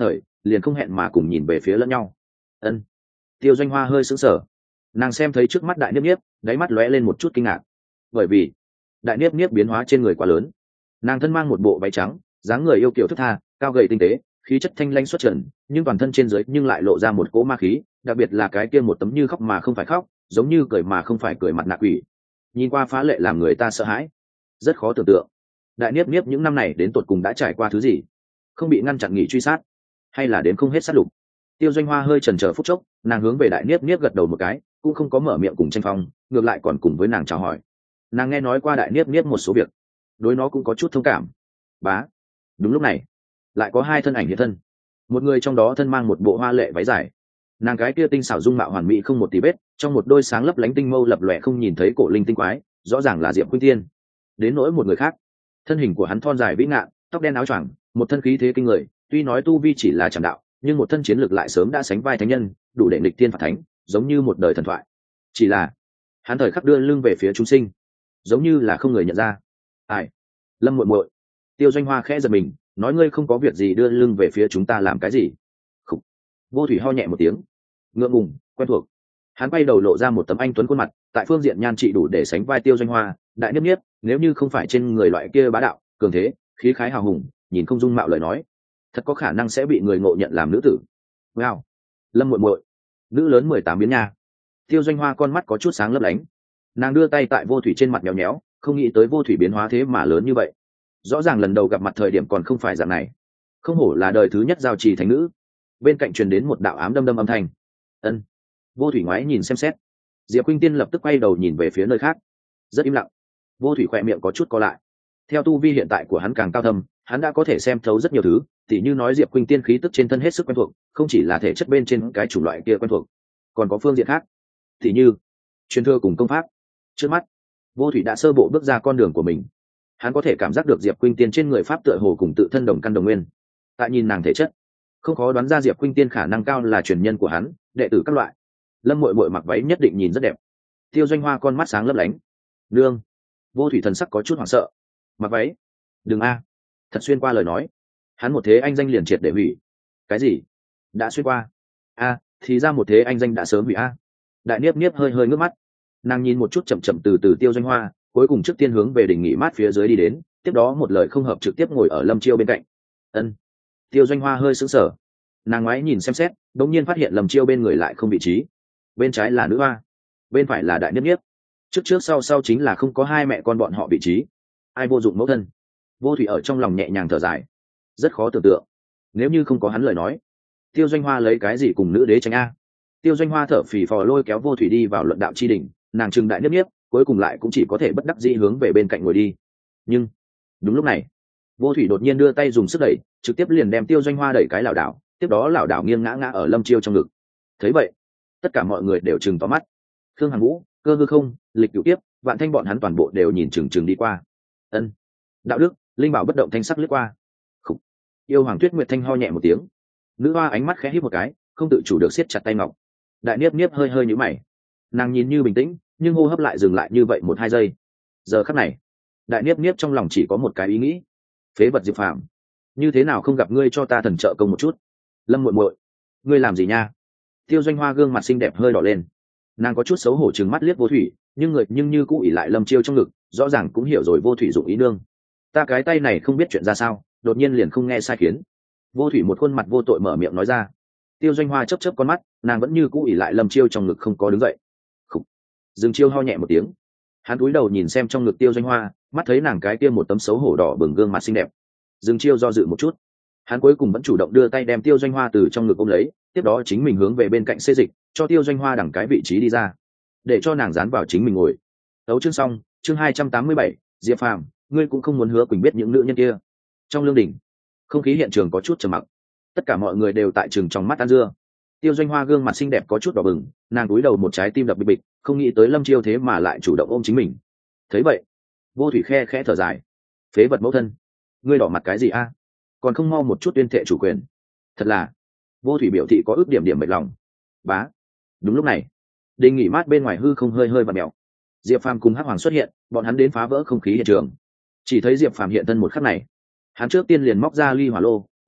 Speaker 1: liền không hẹn mà cùng nhìn về phía lẫn nhau. Ân. Tiêu Doanh Hoa hơi sững sờ, nàng xem thấy trước mắt đại niếp niếp, đáy mắt lóe lên một chút kinh ngạc, bởi vì đại niếp niếp biến hóa trên người quá lớn. Nàng thân mang một bộ váy trắng, dáng người yêu kiều thức tha, cao gầy tinh tế, khí chất thanh lãnh xuất trần, nhưng toàn thân trên dưới nhưng lại lộ ra một cỗ ma khí, đặc biệt là cái kia một tấm như khóc mà không phải khóc, giống như cười mà không phải cười mặt nạ quỷ, nhìn qua phá lệ làm người ta sợ hãi. Rất khó tưởng tượng đại niếp niếp những năm này đến tột cùng đã trải qua thứ gì, không bị ngăn chặn nghỉ truy sát, hay là đến không hết sát lục. Tiêu Doanh Hoa hơi chần chờ phút chốc, nàng hướng về đại niếp niếp gật đầu một cái, cũng không có mở miệng cùng tranh phong, ngược lại còn cùng với nàng chào hỏi. Nàng nghe nói qua đại niếp niếp một số việc, đối nó cũng có chút thông cảm. Bá. Đúng lúc này lại có hai thân ảnh hiện thân, một người trong đó thân mang một bộ hoa lệ váy dài, nàng cái kia tinh xảo dung mạo hoàn mỹ không một tí vết, trong một đôi sáng lấp lánh tinh mâu lập lòe không nhìn thấy cổ linh tinh quái, rõ ràng là Diệp Khuynh Tiên. Đến nỗi một người khác, thân hình của hắn thon dài vĩ ngạn, tóc đen áo choàng, một thân khí thế kinh người, tuy nói tu vi chỉ là trảm đạo, nhưng một thân chiến lược lại sớm đã sánh vai thánh nhân, đủ để nghịch tiên phạt thánh, giống như một đời thần thoại. Chỉ là hắn thời khắc đưa lưng về phía chúng sinh, giống như là không người nhận ra. Ai? Lâm muội muội. Tiêu Doanh Hoa khẽ giật mình, nói ngươi không có việc gì đưa lưng về phía chúng ta làm cái gì? Khủ. Vô Thủy ho nhẹ một tiếng, ngượng ngùng, quen thuộc. Hắn quay đầu lộ ra một tấm anh tuấn khuôn mặt, tại phương diện nhan trị đủ để sánh vai Tiêu Doanh Hoa, đại niếp niếp, nếu như không phải trên người loại kia bá đạo, cường thế, khí khái hào hùng, nhìn không dung mạo lời nói, thật có khả năng sẽ bị người ngộ nhận làm nữ tử. Wow. Lâm muội muội, nữ lớn 18 biến nha. Tiêu Doanh Hoa con mắt có chút sáng lấp lánh, nàng đưa tay tại Vô Thủy trên mặt nhéo nhéo, không nghĩ tới Vô Thủy biến hóa thế mà lớn như vậy. Rõ ràng lần đầu gặp mặt thời điểm còn không phải dạng này, không hổ là đời thứ nhất giao trì thành nữ. Bên cạnh truyền đến một đạo ám đâm đâm âm thanh. Ân. Vô Thủy ngoái nhìn xem xét, Diệp Khuynh Tiên lập tức quay đầu nhìn về phía nơi khác, rất im lặng. Vô Thủy khỏe miệng có chút co lại. Theo tu vi hiện tại của hắn càng cao thâm, hắn đã có thể xem thấu rất nhiều thứ, tỉ như nói Diệp Khuynh Tiên khí tức trên thân hết sức quen thuộc, không chỉ là thể chất bên trên cái chủng loại kia quen thuộc, còn có phương diện khác, tỉ như truyền thừa cùng công pháp. Trước mắt, Vô Thủy đã sơ bộ bước ra con đường của mình. Hắn có thể cảm giác được Diệp Khuynh Tiên trên người pháp tựa hồ cùng tự thân đồng căn đồng nguyên. Tại nhìn nàng thể chất, không khó đoán ra Diệp Khuynh Tiên khả năng cao là truyền nhân của hắn, đệ tử các loại. Lâm muội muội mặc váy nhất định nhìn rất đẹp. Tiêu Doanh Hoa con mắt sáng lấp lánh. Nương. Vô Thủy thần sắc có chút hoảng sợ. Mặc váy? Đừng a. Thật xuyên qua lời nói, hắn một thế anh danh liền triệt để hủy. Cái gì? Đã xuyên qua? A, thì ra một thế anh danh đã sớm hủy a. Đại niếp niếp hơi hơi ngước mắt, nàng nhìn một chút chậm chậm từ từ Tiêu Doanh Hoa, cuối cùng trước tiên hướng về đỉnh nghỉ mát phía dưới đi đến, tiếp đó một lời không hợp trực tiếp ngồi ở Lâm Chiêu bên cạnh. Ân. Tiêu Doanh Hoa hơi sững sờ, nàng ngoái nhìn xem xét, đột nhiên phát hiện Lâm Chiêu bên người lại không vị trí, bên trái là nữ hoa, bên phải là đại niếp niếp, trước trước sau sau chính là không có hai mẹ con bọn họ vị trí. Ai vô dụng mẫu thân? Vô Thủy ở trong lòng nhẹ nhàng thở dài, rất khó tưởng tượng, nếu như không có hắn lời nói, Tiêu Doanh Hoa lấy cái gì cùng nữ đế tranh a? Tiêu Doanh Hoa thở phì phò lôi kéo Vô Thủy đi vào luận đạo chi đỉnh, nàng trừng đại niếp niếp, cuối cùng lại cũng chỉ có thể bất đắc dĩ hướng về bên cạnh ngồi đi. Nhưng đúng lúc này, Vô Thủy đột nhiên đưa tay dùng sức đẩy, trực tiếp liền đem Tiêu Doanh Hoa đẩy cái lảo đảo, tiếp đó lảo đảo nghiêng ngã ngã ở Lâm Chiêu trong ngực. Thấy vậy, tất cả mọi người đều trừng to mắt. Khương Hàn Vũ, Cơ Hư Không, Lịch Cửu Tiếp, Vạn Thanh bọn hắn toàn bộ đều nhìn chừng đi qua. Ân. Đạo Đức, Linh Bảo bất động thanh sắc lướt qua. Khủ. Yêu Hoàng Tuyết Nguyệt thanh ho nhẹ một tiếng, nữ hoa ánh mắt khẽ híp một cái, không tự chủ được siết chặt tay ngọc. Đại niếp niếp hơi hơi nhíu mày, nàng nhìn như bình tĩnh, nhưng hô hấp lại dừng lại như vậy 1-2 giây. Giờ khắc này, đại niếp niếp trong lòng chỉ có một cái ý nghĩ: phế vật Diệp Phàm, như thế nào không gặp ngươi cho ta thần trợ công một chút? Lâm muội muội, ngươi làm gì nha? Tiêu Doanh Hoa gương mặt xinh đẹp hơi đỏ lên, nàng có chút xấu hổ trừng mắt liếc Vô Thủy, nhưng như cũ ỉ lại Lâm Chiêu trong ngực, rõ ràng cũng hiểu rồi Vô Thủy dụng ý nương. Ta cái tay này không biết chuyện ra sao, đột nhiên liền không nghe sai khiến. Vô Thủy một khuôn mặt vô tội mở miệng nói ra. Tiêu Doanh Hoa chớp chớp con mắt, nàng vẫn như cũ ỉ lại Lâm Chiêu trong ngực không có đứng dậy. Khủ. Dương Chiêu ho nhẹ một tiếng, hắn cúi đầu nhìn xem trong ngực Tiêu Doanh Hoa, mắt thấy nàng cái kia một tấm xấu hổ đỏ bừng gương mặt xinh đẹp. Dương Chiêu do dự một chút, hắn cuối cùng vẫn chủ động đưa tay đem Tiêu Doanh Hoa từ trong ngực ôm lấy, tiếp đó chính mình hướng về bên cạnh xê dịch, cho Tiêu Doanh Hoa đằng cái vị trí đi ra, để cho nàng dán vào chính mình ngồi. Tấu chương xong, chương 287, Diệp Phàm, ngươi cũng không muốn Hứa Quỳnh biết những nữ nhân kia. Trong lương đình, không khí hiện trường có chút trầm mặc, tất cả mọi người đều tại trường trong mắt ăn dưa. Tiêu Doanh Hoa gương mặt xinh đẹp có chút đỏ bừng, nàng cúi đầu một trái tim đập bịch bịch, không nghĩ tới Lâm Chiêu thế mà lại chủ động ôm chính mình. Thấy vậy, Vô Thủy khe khẽ thở dài, phế vật mẫu thân, ngươi đỏ mặt cái gì a? Còn không mau một chút tuyên thệ chủ quyền. Thật là, Vô Thủy biểu thị có ước điểm mệt lòng. Bá. Đúng lúc này, đình nghỉ mát bên ngoài hư không hơi hơi vặn mèo. Diệp Phàm cùng Hắc Hoàng xuất hiện, bọn hắn đến phá vỡ không khí hiện trường. Chỉ thấy Diệp Phàm hiện thân một khắc này, hắn trước tiên liền móc ra ly hỏa lô,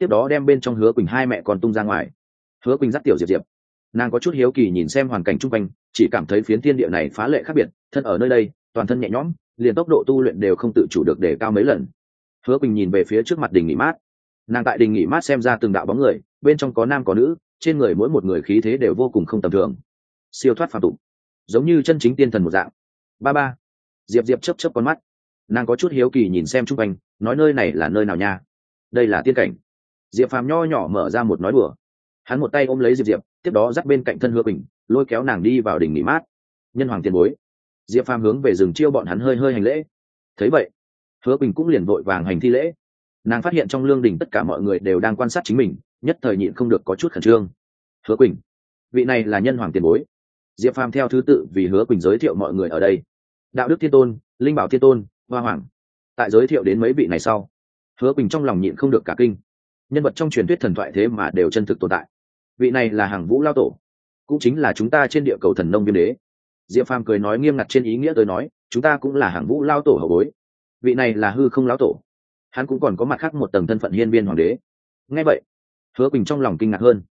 Speaker 1: tiếp đó đem bên trong Hứa Quỳnh hai mẹ con tung ra ngoài. Hứa Quỳnh dắt tiểu Diệp Diệp, nàng có chút hiếu kỳ nhìn xem hoàn cảnh chung quanh, chỉ cảm thấy phiến thiên địa này phá lệ khác biệt, thân ở nơi đây toàn thân nhẹ nhõm, liền tốc độ tu luyện đều không tự chủ được để cao mấy lần. Hứa Quỳnh nhìn về phía trước mặt đình nghỉ mát, nàng tại đình nghỉ mát xem ra từng đạo bóng người, bên trong có nam có nữ, trên người mỗi một người khí thế đều vô cùng không tầm thường, siêu thoát phàm tục, giống như chân chính tiên thần một dạng. Ba ba. Diệp Diệp chớp chớp con mắt, nàng có chút hiếu kỳ nhìn xem chung quanh, nói nơi này là nơi nào nha? Đây là tiên cảnh. Diệp Phàm nho nhỏ mở ra một nói đùa, hắn một tay ôm lấy Diệp Diệp, tiếp đó dắt bên cạnh thân Hứa Quỳnh, lôi kéo nàng đi vào đình nghỉ mát. Nhân hoàng tiền bối. Diệp Phàm hướng về rừng chiêu bọn hắn hơi hơi hành lễ. Thấy vậy, Hứa Quỳnh cũng liền vội vàng hành thi lễ. Nàng phát hiện trong lương đình tất cả mọi người đều đang quan sát chính mình, nhất thời nhịn không được có chút khẩn trương. Hứa Quỳnh, vị này là nhân hoàng tiền bối. Diệp Phàm theo thứ tự vì Hứa Quỳnh giới thiệu mọi người ở đây. Đạo đức thiên tôn, linh bảo thiên tôn, hoa hoàng. Tại giới thiệu đến mấy vị này sau, Hứa Quỳnh trong lòng nhịn không được cả kinh. Nhân vật trong truyền thuyết thần thoại thế mà đều chân thực tồn tại. Vị này là Hằng Vũ lao tổ, cũng chính là chúng ta trên địa cầu thần nông viêm đế. Diệp Phàm cười nói nghiêm ngặt trên ý nghĩa tôi nói, chúng ta cũng là Hằng Vũ lao tổ hậu bối. Vị này là hư không lão tổ, hắn cũng còn có mặt khác một tầng thân phận hiên viên hoàng đế. Nghe vậy, Hứa Quỳnh trong lòng kinh ngạc hơn.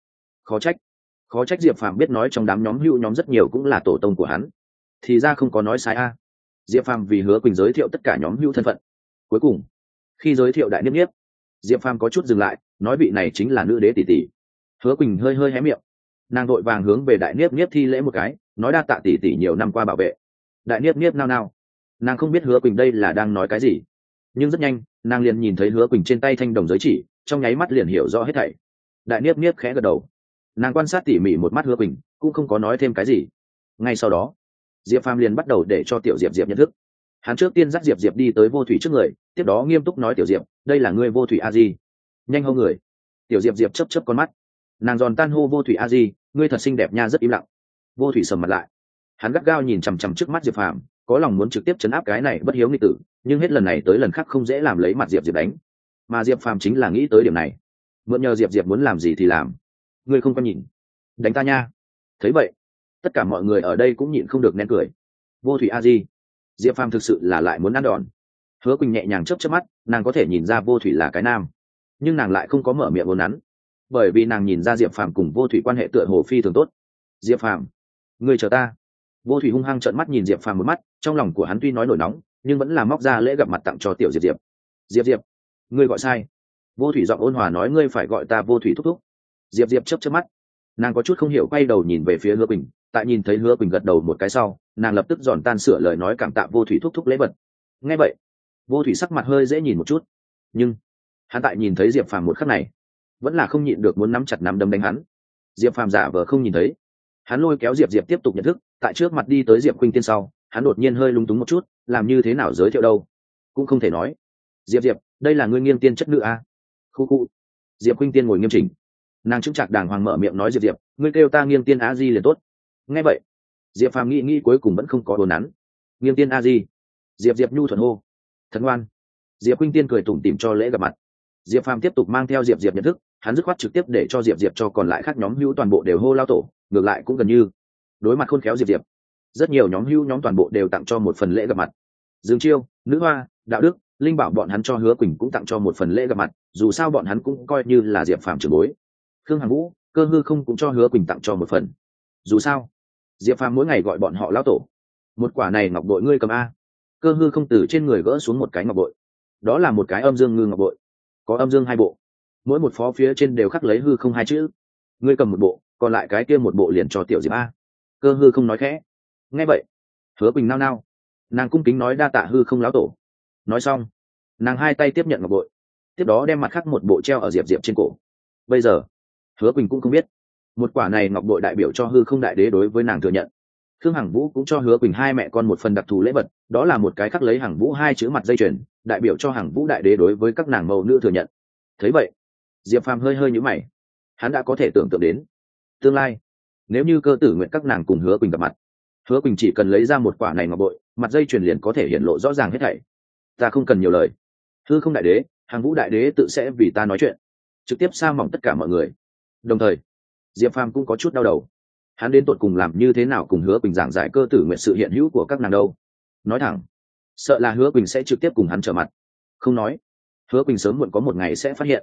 Speaker 1: Khó trách Diệp Phàm biết nói trong đám nhóm hữu nhóm rất nhiều cũng là tổ tông của hắn, thì ra không có nói sai a. Diệp Phàm vì Hứa Quỳnh giới thiệu tất cả nhóm hữu thân phận. Cuối cùng, khi giới thiệu đại niếp niếp, Diệp Phàm có chút dừng lại, nói vị này chính là nữ đế tỷ tỷ. Hứa Quỳnh hơi hơi hé miệng, nàng vội vàng hướng về đại niếp niếp thi lễ một cái, nói đa tạ tỷ tỷ nhiều năm qua bảo vệ. Đại niếp niếp nao nao, nàng không biết Hứa Quỳnh đây là đang nói cái gì, nhưng rất nhanh nàng liền nhìn thấy Hứa Quỳnh trên tay thanh đồng giới chỉ, trong nháy mắt liền hiểu rõ hết thảy. Đại niếp niếp khẽ gật đầu, nàng quan sát tỉ mỉ một mắt Hứa Quỳnh, cũng không có nói thêm cái gì. Ngay sau đó, Diệp Phàm liền bắt đầu để cho tiểu Diệp Diệp nhận thức. Hắn trước tiên dắt Diệp Diệp đi tới Vô Thủy trước người, tiếp đó nghiêm túc nói tiểu Diệp, đây là ngươi Vô Thủy a di. Nhanh hô người. Tiểu Diệp Diệp chớp chớp con mắt, nàng giòn tan hô Vô Thủy a di, ngươi thật xinh đẹp nha. Rất im lặng. Vô Thủy sầm mặt lại, hắn gắt gao nhìn chằm chằm trước mắt Diệp Phàm, có lòng muốn trực tiếp chấn áp cái này bất hiếu nghịch tử, nhưng hết lần này tới lần khác không dễ làm lấy mặt Diệp Diệp đánh. Mà Diệp Phàm chính là nghĩ tới điểm này, mượn nhờ Diệp Diệp muốn làm gì thì làm. Ngươi không có nhìn, đánh ta nha. Thấy vậy, tất cả mọi người ở đây cũng nhịn không được nén cười. Vô Thủy a di, Diệp Phàm thực sự là lại muốn ăn đòn. Hứa Quỳnh nhẹ nhàng chớp chớp mắt, nàng có thể nhìn ra Vô Thủy là cái nam, nhưng nàng lại không có mở miệng vốn nắn, bởi vì nàng nhìn ra Diệp Phàm cùng Vô Thủy quan hệ tựa hồ phi thường tốt. Diệp Phàm, ngươi chờ ta. Vô Thủy hung hăng trợn mắt nhìn Diệp Phàm một mắt, trong lòng của hắn tuy nói nổi nóng, nhưng vẫn là móc ra lễ gặp mặt tặng cho tiểu Diệp Diệp. Diệp Diệp, ngươi gọi sai. Vô Thủy giọng ôn hòa nói, ngươi phải gọi ta Vô Thủy thúc thúc. Diệp Diệp chớp chớp mắt, nàng có chút không hiểu, quay đầu nhìn về phía Hứa Quỳnh, tại nhìn thấy Hứa Quỳnh gật đầu một cái sau, nàng lập tức giòn tan sửa lời nói cảm tạ Vô Thủy thúc thúc lễ vật. Nghe vậy, Vô Thủy sắc mặt hơi dễ nhìn một chút, nhưng hắn tại nhìn thấy Diệp Phàm một khắc này, vẫn là không nhịn được muốn nắm chặt nắm đấm đánh hắn. Diệp Phàm giả vờ không nhìn thấy, hắn lôi kéo Diệp Diệp tiếp tục nhận thức, tại trước mặt đi tới Diệp Khuynh Tiên sau, hắn đột nhiên hơi lung túng một chút, làm như thế nào giới thiệu đâu, cũng không thể nói. Diệp Diệp, đây là ngươi Nghiêng Tiên chất nữ a. Khu khu. Diệp Khuynh Tiên ngồi nghiêm chỉnh, nàng chững chạc đàng hoàng mở miệng nói, Diệp Diệp, ngươi kêu ta Nghiêng Tiên a di liền tốt. Nghe vậy, Diệp Phàm nghĩ cuối cùng vẫn không có đồn nắn. Nghiêng Tiên a di. Diệp Diệp nhu thuận hô. Thật ngoan. Diệp Khuynh Tiên cười tủm tỉm cho lễ gặp mặt. Diệp Phàm tiếp tục mang theo Diệp Diệp nhận thức, hắn dứt khoát trực tiếp để cho Diệp Diệp cho còn lại khác nhóm hữu toàn bộ đều hô lao tổ, ngược lại cũng gần như đối mặt khôn khéo Diệp Diệp. Rất nhiều nhóm hữu nhóm toàn bộ đều tặng cho một phần lễ gặp mặt. Dương Chiêu, Nữ Hoa, Đạo Đức, Linh Bảo bọn hắn cho Hứa Quỳnh cũng tặng cho một phần lễ gặp mặt, dù sao bọn hắn cũng coi như là Diệp Phàm trưởng bối. Khương Hằng Vũ, Cơ Hư Không cũng cho Hứa Quỳnh tặng cho một phần. Dù sao, Diệp Phàm mỗi ngày gọi bọn họ lao tổ. Một quả này ngọc bội ngươi cầm a. Cơ Hư Không từ trên người gỡ xuống một cái ngọc bội. Đó là một cái âm dương ngư ngọc bội, có âm dương hai bộ, mỗi một phó phía trên đều khắc lấy hư không hai chữ. Ngươi cầm một bộ, còn lại cái kia một bộ liền cho tiểu Diệp a. Cơ Hư Không nói khẽ. Nghe vậy, Hứa Quỳnh nao nao, nàng cung kính nói đa tạ Hư Không lão tổ. Nói xong, nàng hai tay tiếp nhận ngọc bội, tiếp đó đem mặt khác một bộ treo ở Diệp Diệp trên cổ. Bây giờ Hứa Quỳnh cũng không biết, một quả này ngọc bội đại biểu cho Hư Không đại đế đối với nàng thừa nhận. Khương Hằng Vũ cũng cho Hứa Quỳnh hai mẹ con một phần đặc thù lễ vật, đó là một cái khắc lấy Hằng Vũ hai chữ mặt dây chuyền, đại biểu cho Hằng Vũ đại đế đối với các nàng mẫu nữ thừa nhận. Thấy vậy, Diệp Phàm hơi hơi nhíu mày, hắn đã có thể tưởng tượng đến tương lai, nếu như Cơ Tử Nguyện các nàng cùng Hứa Quỳnh gặp mặt, Hứa Quỳnh chỉ cần lấy ra một quả này ngọc bội, mặt dây chuyền liền có thể hiện lộ rõ ràng hết thảy. Ta không cần nhiều lời, Hư Không đại đế, Hằng Vũ đại đế tự sẽ vì ta nói chuyện, trực tiếp sa mỏng tất cả mọi người. Đồng thời, Diệp Phàm cũng có chút đau đầu, hắn đến tột cùng làm như thế nào cùng Hứa Quỳnh giảng giải Cơ Tử Nguyện sự hiện hữu của các nàng đâu. Nói thẳng, sợ là Hứa Quỳnh sẽ trực tiếp cùng hắn trở mặt. Không nói, Hứa Quỳnh sớm muộn có một ngày sẽ phát hiện.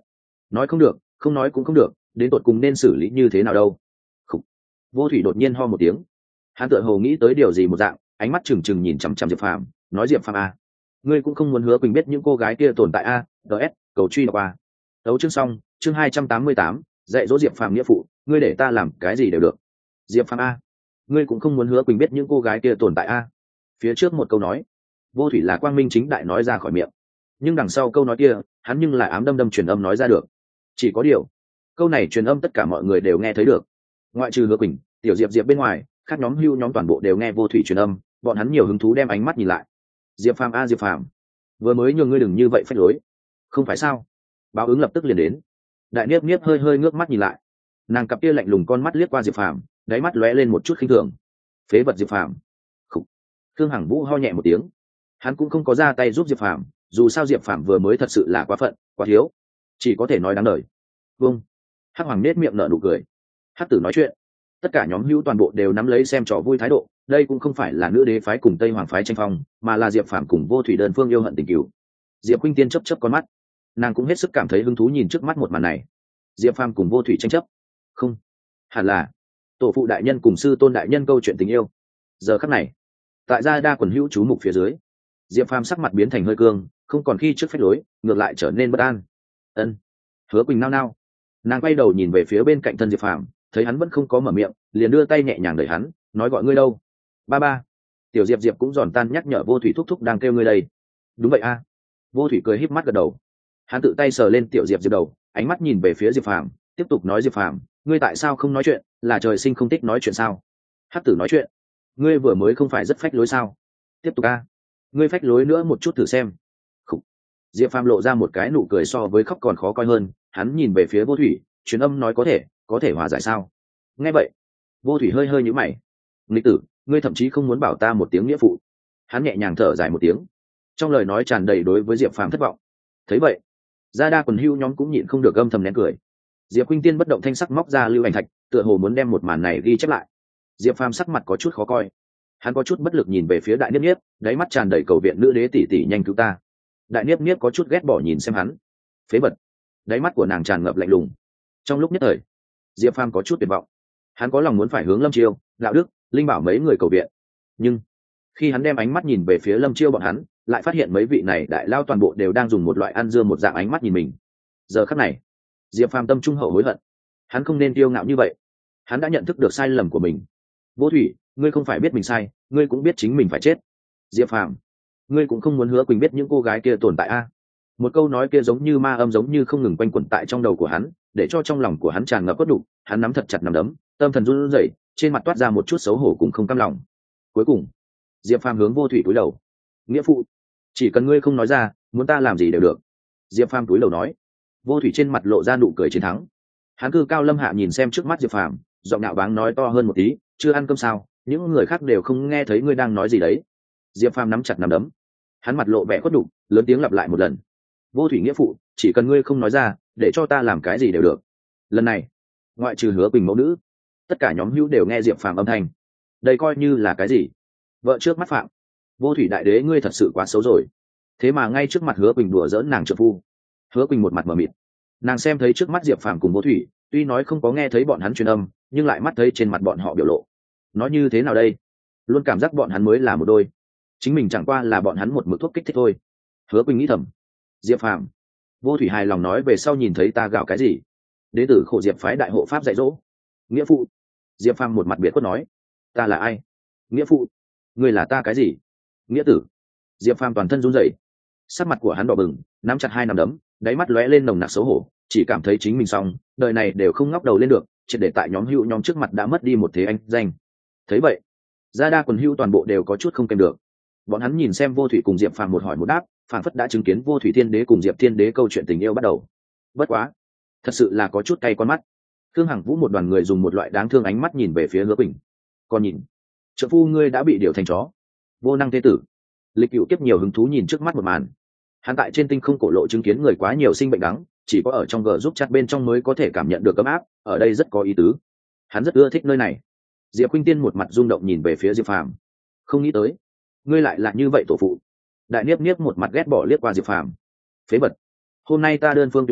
Speaker 1: nói không được, không nói cũng không được, đến tột cùng nên xử lý như thế nào đâu. Khủ. Vô thủy đột nhiên ho một tiếng. Hắn tựa hồ nghĩ tới điều gì một dạng, ánh mắt trừng trừng nhìn chằm chằm Diệp Phàm, nói Diệp Phàm à, ngươi cũng không muốn Hứa Quỳnh biết những cô gái kia tồn tại a? DS, cầu truy đọc a. Đấu chương xong, chương 288, dạy dỗ Diệp Phàm nghĩa phụ, ngươi để ta làm cái gì đều được. Diệp Phàm a, ngươi cũng không muốn Hứa Quỳnh biết những cô gái kia tồn tại a? Phía trước một câu nói, vô thủy là quang minh chính đại nói ra khỏi miệng, nhưng đằng sau câu nói kia, hắn nhưng lại ám đâm đâm truyền âm nói ra được. Chỉ có điều, câu này truyền âm tất cả mọi người đều nghe thấy được, ngoại trừ Hứa Quỳnh, tiểu Diệp Diệp bên ngoài, các nhóm hưu nhóm toàn bộ đều nghe vô thủy truyền âm, bọn hắn nhiều hứng thú đem ánh mắt nhìn lại. Diệp Phàm a Diệp Phàm, vừa mới nhường ngươi đừng như vậy phách lối, không phải sao? Báo ứng lập tức liền đến. Đại Niếp Niếp hơi hơi ngước mắt nhìn lại, nàng cặp kia lạnh lùng con mắt liếc qua Diệp Phàm, đáy mắt lóe lên một chút khinh thường. Phế vật Diệp Phàm. Khục. Thương Hằng Vũ ho nhẹ một tiếng, hắn cũng không có ra tay giúp Diệp Phàm, dù sao Diệp Phàm vừa mới thật sự là quá phận, quá thiếu, chỉ có thể nói đáng đời. Vâng. Hắc Hoàng nết miệng nở nụ cười. Hắc Tử nói chuyện, tất cả nhóm hữu toàn bộ đều nắm lấy xem trò vui thái độ, đây cũng không phải là nữ đế phái cùng tây hoàng phái tranh phong, mà là Diệp Phàm cùng vô thủy đơn phương yêu hận tình cửu. Diệp Khuynh Tiên chớp chớp con mắt, nàng cũng hết sức cảm thấy hứng thú nhìn trước mắt một màn này. Diệp Phàm cùng vô thủy tranh chấp, không, hẳn là tổ phụ đại nhân cùng sư tôn đại nhân câu chuyện tình yêu. Giờ khắc này, tại gia đa quần hữu chú mục phía dưới, Diệp Phàm sắc mặt biến thành hơi cương, không còn khi trước phách lối, ngược lại trở nên bất an. Ân. Hứa Quỳnh nao nao, nàng quay đầu nhìn về phía bên cạnh thân Diệp Phàm, thấy hắn vẫn không có mở miệng, liền đưa tay nhẹ nhàng đẩy hắn, nói gọi ngươi đâu. Ba ba. Tiểu Diệp Diệp cũng giòn tan nhắc nhở vô thủy thúc thúc đang kêu ngươi đây. Đúng vậy a. Vô thủy cười híp mắt gật đầu, hắn tự tay sờ lên tiểu Diệp Diệp đầu, ánh mắt nhìn về phía Diệp Phàm, tiếp tục nói Diệp Phàm, ngươi tại sao không nói chuyện, là trời sinh không thích nói chuyện sao? Hắc Tử nói chuyện, ngươi vừa mới không phải rất phách lối sao? Tiếp tục a, ngươi phách lối nữa một chút thử xem. Khủ. Diệp Phàm lộ ra một cái nụ cười so với khóc còn khó coi hơn, hắn nhìn về phía vô thủy, truyền âm nói có thể hòa giải sao? Nghe vậy, vô thủy hơi hơi nhíu mày. Nghịch tử, ngươi thậm chí không muốn bảo ta một tiếng nghĩa phụ. Hắn nhẹ nhàng thở dài một tiếng, trong lời nói tràn đầy đối với Diệp Phàm thất vọng. Thấy vậy, gia đa quần hưu nhóm cũng nhịn không được âm thầm nén cười. Diệp Khuynh Tiên bất động thanh sắc móc ra lưu ảnh thạch, tựa hồ muốn đem một màn này ghi chép lại. Diệp Phàm sắc mặt có chút khó coi, hắn có chút bất lực nhìn về phía Đại Niếp Niếp, đáy mắt tràn đầy cầu viện nữ đế tỷ tỷ nhanh cứu ta. Đại Niếp Niếp có chút ghét bỏ nhìn xem hắn, phế vật. Đáy mắt của nàng tràn ngập lạnh lùng. Trong lúc nhất thời, Diệp Phàm có chút tuyệt vọng, hắn có lòng muốn phải hướng Lâm Chiêu, Đạo Đức, Linh Bảo mấy người cầu viện, nhưng khi hắn đem ánh mắt nhìn về phía Lâm Chiêu bọn hắn, lại phát hiện mấy vị này đại lao toàn bộ đều đang dùng một loại ăn dưa một dạng ánh mắt nhìn mình. Giờ khắc này, Diệp Phàm tâm trung hậu hối hận, hắn không nên kiêu ngạo như vậy, hắn đã nhận thức được sai lầm của mình. Vô thủy, ngươi không phải biết mình sai, ngươi cũng biết chính mình phải chết. Diệp Phàm, ngươi cũng không muốn Hứa Quỳnh biết những cô gái kia tồn tại a? Một câu nói kia giống như ma âm giống như không ngừng quanh quẩn tại trong đầu của hắn, để cho trong lòng của hắn tràn ngập cốt đủ, hắn nắm thật chặt nắm đấm, tâm thần run rẩy, trên mặt toát ra một chút xấu hổ cùng không cam lòng. Cuối cùng, Diệp Phàm hướng vô thủy cúi đầu. Nghĩa phụ, chỉ cần ngươi không nói ra, muốn ta làm gì đều được. Diệp Phàm cúi đầu nói. Vô thủy trên mặt lộ ra nụ cười chiến thắng, hắn cư cao lâm hạ nhìn xem trước mắt Diệp Phàm, giọng nạo báng nói to hơn một tí, chưa ăn cơm sao, những người khác đều không nghe thấy ngươi đang nói gì đấy. Diệp Phàm nắm chặt nắm đấm, hắn mặt lộ vẻ khuất đục, lớn tiếng lặp lại một lần. Vô thủy nghĩa phụ, chỉ cần ngươi không nói ra, để cho ta làm cái gì đều được. Lần này, ngoại trừ Hứa Quỳnh mẫu nữ, tất cả nhóm hữu đều nghe Diệp Phàm âm thanh. Đây coi như là cái gì? Vợ trước mắt phạm. Vô thủy đại đế ngươi thật sự quá xấu rồi, thế mà ngay trước mặt Hứa Quỳnh đùa giỡn nàng trợ phu. Hứa Quỳnh một mặt mờ mịt, nàng xem thấy trước mắt Diệp Phàm cùng Vô thủy, tuy nói không có nghe thấy bọn hắn truyền âm, nhưng lại mắt thấy trên mặt bọn họ biểu lộ. Nói như thế nào đây? Luôn cảm giác bọn hắn mới là một đôi, chính mình chẳng qua là bọn hắn một mực thuốc kích thích thôi. Hứa Quỳnh nghĩ thầm. Diệp Phàm. Vô thủy hài lòng nói về sau nhìn thấy ta gào cái gì? Đế tử khổ Diệp phái đại hộ pháp dạy dỗ. Nghĩa phụ. Diệp Phàm một mặt biệt khuất nói. Ta là ai? Nghĩa phụ. Ngươi là ta cái gì? Nghĩa tử. Diệp Phàm toàn thân run rẩy, sắc mặt của hắn đỏ bừng, nắm chặt hai nắm đấm, đáy mắt lóe lên nồng nặc xấu hổ, chỉ cảm thấy chính mình xong, đời này đều không ngóc đầu lên được, chỉ để tại nhóm hữu nhóm trước mặt đã mất đi một thế anh danh. Thấy vậy, gia đa quần hữu toàn bộ đều có chút không kèm được. Bọn hắn nhìn xem Vô thủy cùng Diệp Phàm một hỏi một đáp, phản phất đã chứng kiến Vô thủy thiên đế cùng Diệp thiên đế câu chuyện tình yêu bắt đầu. Bất quá, thật sự là có chút cay con mắt. Thương Hằng Vũ một đoàn người dùng một loại đáng thương ánh mắt nhìn về phía Hứa Quỳnh. Còn nhìn, trợ phu ngươi đã bị điều thành chó. Vô năng thế tử. Lịch Cửu kiếp nhiều hứng thú nhìn trước mắt một màn. Hắn tại trên tinh không cổ lộ chứng kiến người quá nhiều sinh bệnh đắng, chỉ có ở trong gờ giúp chat bên trong mới có thể cảm nhận được ấm áp, ở đây rất có ý tứ. Hắn rất ưa thích nơi này. Diệp Khuynh Tiên một mặt rung động nhìn về phía Diệp Phàm. Không nghĩ tới, ngươi lại là như vậy tổ phụ. Đại Niếp Niếp một mặt ghét bỏ liếc qua Diệp Phàm. Phế vật. Hôm nay ta đơn phương tuyên bố,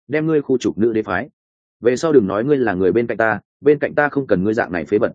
Speaker 1: đem ngươi khu trục nữ đế phái. Về sau đừng nói ngươi là người bên cạnh ta không cần ngươi dạng này phế vật.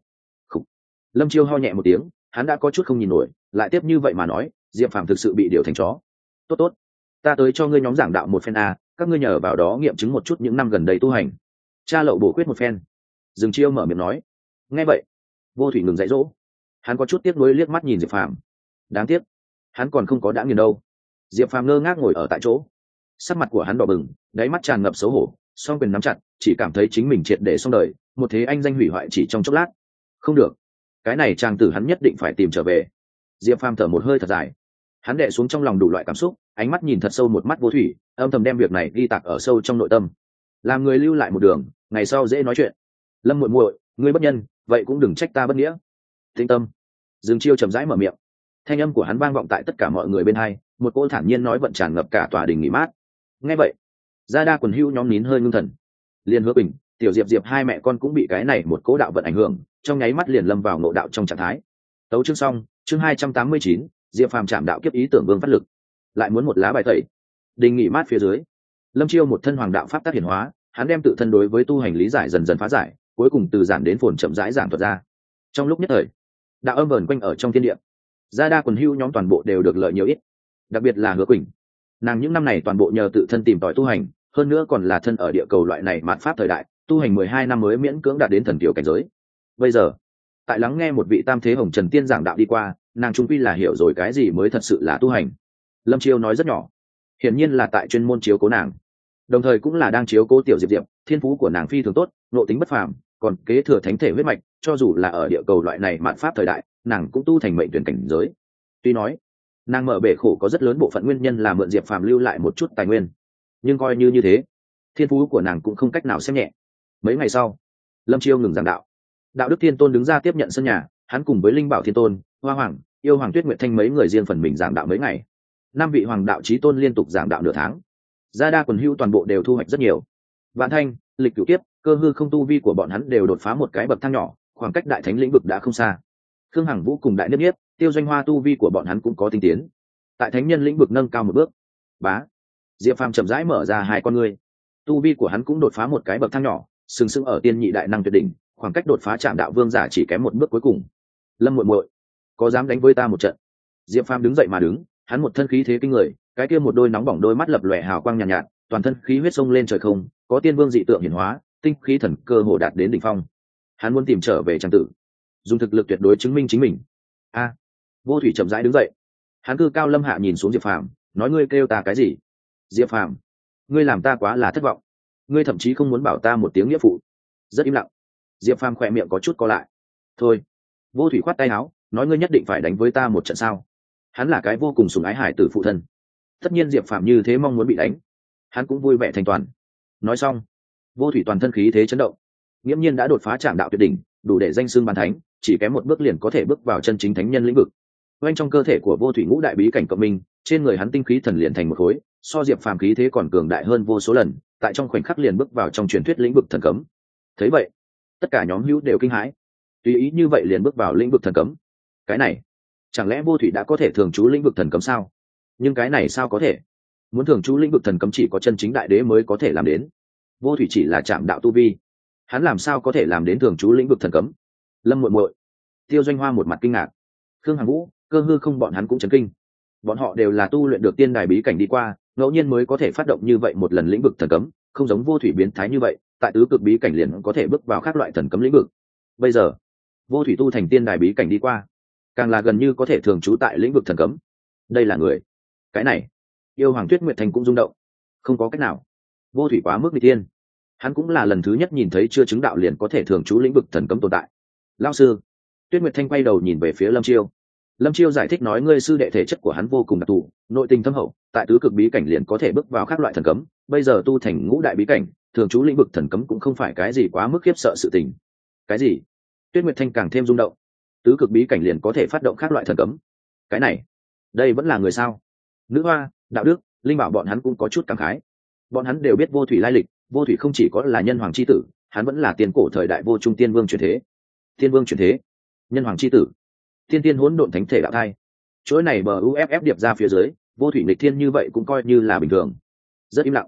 Speaker 1: Lâm Chiêu ho nhẹ một tiếng, hắn đã có chút không nhìn nổi, lại tiếp như vậy mà nói, Diệp Phàm thực sự bị điều thành chó. Tốt, ta tới cho ngươi nhóm giảng đạo một phen a, các ngươi nhờ vào đó nghiệm chứng một chút những năm gần đây tu hành. Cha lậu bổ quyết một phen. Dương Chiêu mở miệng nói. Nghe vậy, Vô Thủy ngừng dạy dỗ. Hắn có chút tiếc nuối liếc mắt nhìn Diệp Phàm. Đáng tiếc, hắn còn không có đã nghiền đâu. Diệp Phàm ngơ ngác ngồi ở tại chỗ, sắc mặt của hắn đỏ bừng, đáy mắt tràn ngập xấu hổ, song quyền nắm chặt, chỉ cảm thấy chính mình triệt để xong đời, một thế anh danh hủy hoại chỉ trong chốc lát. Không được, cái này trang tử hắn nhất định phải tìm trở về. Diệp Phàm thở một hơi thật dài, hắn đè xuống trong lòng đủ loại cảm xúc, ánh mắt nhìn thật sâu một mắt Vô Thủy, âm thầm đem việc này ghi tạc ở sâu trong nội tâm. Làm người lưu lại một đường, ngày sau dễ nói chuyện. Lâm muội muội, ngươi bất nhân, vậy cũng đừng trách ta bất nghĩa. Tĩnh tâm. Dương Chiêu chậm rãi mở miệng, thanh âm của hắn vang vọng tại tất cả mọi người bên hai, một cỗ thản nhiên nói vận tràn ngập cả tòa đình nghỉ mát. Nghe vậy, gia đa quần hưu nhóm nín hơi ngưng thần. Liên Hứa Bình, Tiểu Diệp Diệp hai mẹ con cũng bị cái này một cỗ đạo vận ảnh hưởng, trong nháy mắt liền lâm vào ngộ đạo trong trạng thái. Tấu chương xong, chương 289, Diệp Phàm chạm đạo kiếp ý tưởng vương phát lực. Lại muốn một lá bài tẩy. Đình nghỉ mát phía dưới, Lâm Chiêu một thân hoàng đạo pháp tác hiển hóa, hắn đem tự thân đối với tu hành lý giải dần dần phá giải, cuối cùng từ giản đến phồn chậm rãi giảng thuật ra. Trong lúc nhất thời, đạo âm vờn quanh ở trong thiên địa, gia đa quần hưu nhóm toàn bộ đều được lợi nhiều ít, đặc biệt là Hứa Quỳnh, nàng những năm này toàn bộ nhờ tự thân tìm tòi tu hành, hơn nữa còn là thân ở địa cầu loại này mạt pháp thời đại, tu hành 12 năm mới miễn cưỡng đạt đến thần tiểu cảnh giới. Bây giờ, tại lắng nghe một vị tam thế hồng trần tiên giảng đạo đi qua, nàng trung quy là hiểu rồi cái gì mới thật sự là tu hành. Lâm Chiêu nói rất nhỏ, hiển nhiên là tại chuyên môn chiếu cố nàng, đồng thời cũng là đang chiếu cố Tiểu Diệp Diệp. Thiên phú của nàng phi thường tốt, nội tính bất phàm, còn kế thừa thánh thể huyết mạch, cho dù là ở địa cầu loại này mạn pháp thời đại, nàng cũng tu thành mệnh tuyển cảnh giới. Tuy nói nàng mở bể khổ có rất lớn bộ phận nguyên nhân là mượn Diệp Phàm lưu lại một chút tài nguyên, nhưng coi như thế, thiên phú của nàng cũng không cách nào xem nhẹ. Mấy ngày sau, Lâm Chiêu ngừng giảng đạo, đạo đức thiên tôn đứng ra tiếp nhận sân nhà, hắn cùng với linh bảo thiên tôn, hoa hoàng, yêu hoàng Tuyết Nguyệt Thanh mấy người riêng phần mình giảng đạo mấy ngày. 5 vị hoàng đạo chí tôn liên tục giảng đạo nửa tháng, gia đa quần hưu toàn bộ đều thu hoạch rất nhiều. Vạn Thanh, Lịch Cửu Kiếp, Cơ Hư không tu vi của bọn hắn đều đột phá một cái bậc thang nhỏ, khoảng cách đại thánh lĩnh vực đã không xa. Khương Hằng Vũ cùng đại niếp niếp, Tiêu Doanh Hoa tu vi của bọn hắn cũng có tinh tiến, tại thánh nhân lĩnh vực nâng cao một bước. Bá, Diệp Phàm chậm rãi mở ra hai con ngươi, tu vi của hắn cũng đột phá một cái bậc thang nhỏ, sừng sững ở tiên nhị đại năng tuyệt đỉnh, khoảng cách đột phá Trạm đạo vương giả chỉ kém một bước cuối cùng. Lâm muội muội, có dám đánh với ta một trận? Diệp Phàm đứng dậy mà đứng, hắn một thân khí thế kinh người, cái kia một đôi nóng bỏng đôi mắt lập lòe hào quang nhàn nhạt, toàn thân khí huyết sông lên trời không, có tiên vương dị tượng hiển hóa, tinh khí thần cơ hồ đạt đến đỉnh phong. Hắn muốn tìm trở về trang tử, dùng thực lực tuyệt đối chứng minh chính mình. Vô Thủy chậm rãi đứng dậy, hắn cư cao lâm hạ nhìn xuống Diệp Phàm, nói: ngươi kêu ta cái gì? Diệp Phàm, ngươi làm ta quá là thất vọng, ngươi thậm chí không muốn bảo ta một tiếng nghĩa phụ. Rất im lặng. Diệp Phàm khỏe miệng có chút co lại. Thôi. Vô Thủy khoát tay áo, nói: ngươi nhất định phải đánh với ta một trận sao? Hắn là cái vô cùng sủng ái hải tử phụ thân, tất nhiên Diệp Phàm như thế mong muốn bị đánh, hắn cũng vui vẻ thành toàn. Nói xong, Vô Thủy toàn thân khí thế chấn động, nghiễm nhiên đã đột phá Trạm đạo tuyệt đỉnh, đủ để danh xưng bán thánh, chỉ kém một bước liền có thể bước vào chân chính thánh nhân lĩnh vực. Bên trong cơ thể của Vô Thủy ngũ đại bí cảnh cộng minh, trên người hắn tinh khí thần liền thành một khối, so Diệp Phàm khí thế còn cường đại hơn vô số lần, tại trong khoảnh khắc liền bước vào trong truyền thuyết lĩnh vực thần cấm. Thấy vậy, tất cả nhóm hữu đều kinh hãi, tùy ý như vậy liền bước vào lĩnh vực thần cấm. Cái này, chẳng lẽ Vô Thủy đã có thể thường trú lĩnh vực thần cấm sao? Nhưng cái này sao có thể? Muốn thường trú lĩnh vực thần cấm chỉ có chân chính đại đế mới có thể làm đến. Vô Thủy chỉ là Trạm đạo tu vi, hắn làm sao có thể làm đến thường trú lĩnh vực thần cấm? Lâm muội muội, Tiêu Doanh Hoa một mặt kinh ngạc, Khương Hằng Vũ, Cơ Hư không bọn hắn cũng chấn kinh. Bọn họ đều là tu luyện được tiên đài bí cảnh đi qua, ngẫu nhiên mới có thể phát động như vậy một lần lĩnh vực thần cấm, không giống Vô Thủy biến thái như vậy, tại tứ cực bí cảnh liền có thể bước vào các loại thần cấm lĩnh vực. Bây giờ, Vô Thủy tu thành tiên đài bí cảnh đi qua, càng là gần như có thể thường trú tại lĩnh vực thần cấm. Đây là người. Cái này, yêu hoàng Tuyết Nguyệt Thành cũng rung động. Không có cách nào, Vô Thủy quá mức nghịch tiên. Hắn cũng là lần thứ nhất nhìn thấy chưa chứng đạo liền có thể thường trú lĩnh vực thần cấm tồn tại. Lão sư. Tuyết Nguyệt Thanh quay đầu nhìn về phía Lâm Chiêu. Lâm Chiêu giải thích nói: ngươi sư đệ thể chất của hắn vô cùng đặc thù, nội tình thâm hậu, tại tứ cực bí cảnh liền có thể bước vào các loại thần cấm, bây giờ tu thành ngũ đại bí cảnh, thường trú lĩnh vực thần cấm cũng không phải cái gì quá mức khiếp sợ sự tình. Cái gì? Tuyết Nguyệt Thanh càng thêm rung động. Tứ cực bí cảnh liền có thể phát động các loại thần cấm. Cái này, đây vẫn là người sao? Nữ Hoa, Đạo Đức, Linh Bảo bọn hắn cũng có chút cảm khái. Bọn hắn đều biết Vô Thủy lai lịch, Vô Thủy không chỉ có là nhân hoàng chi tử, hắn vẫn là tiền cổ thời đại vô trung tiên vương truyền thế. Tiên vương truyền thế, nhân hoàng chi tử, tiên tiên hỗn độn thánh thể đạo thai. Chuỗi này bờ uff điệp ra phía dưới, Vô Thủy nghịch thiên như vậy cũng coi như là bình thường. Rất im lặng.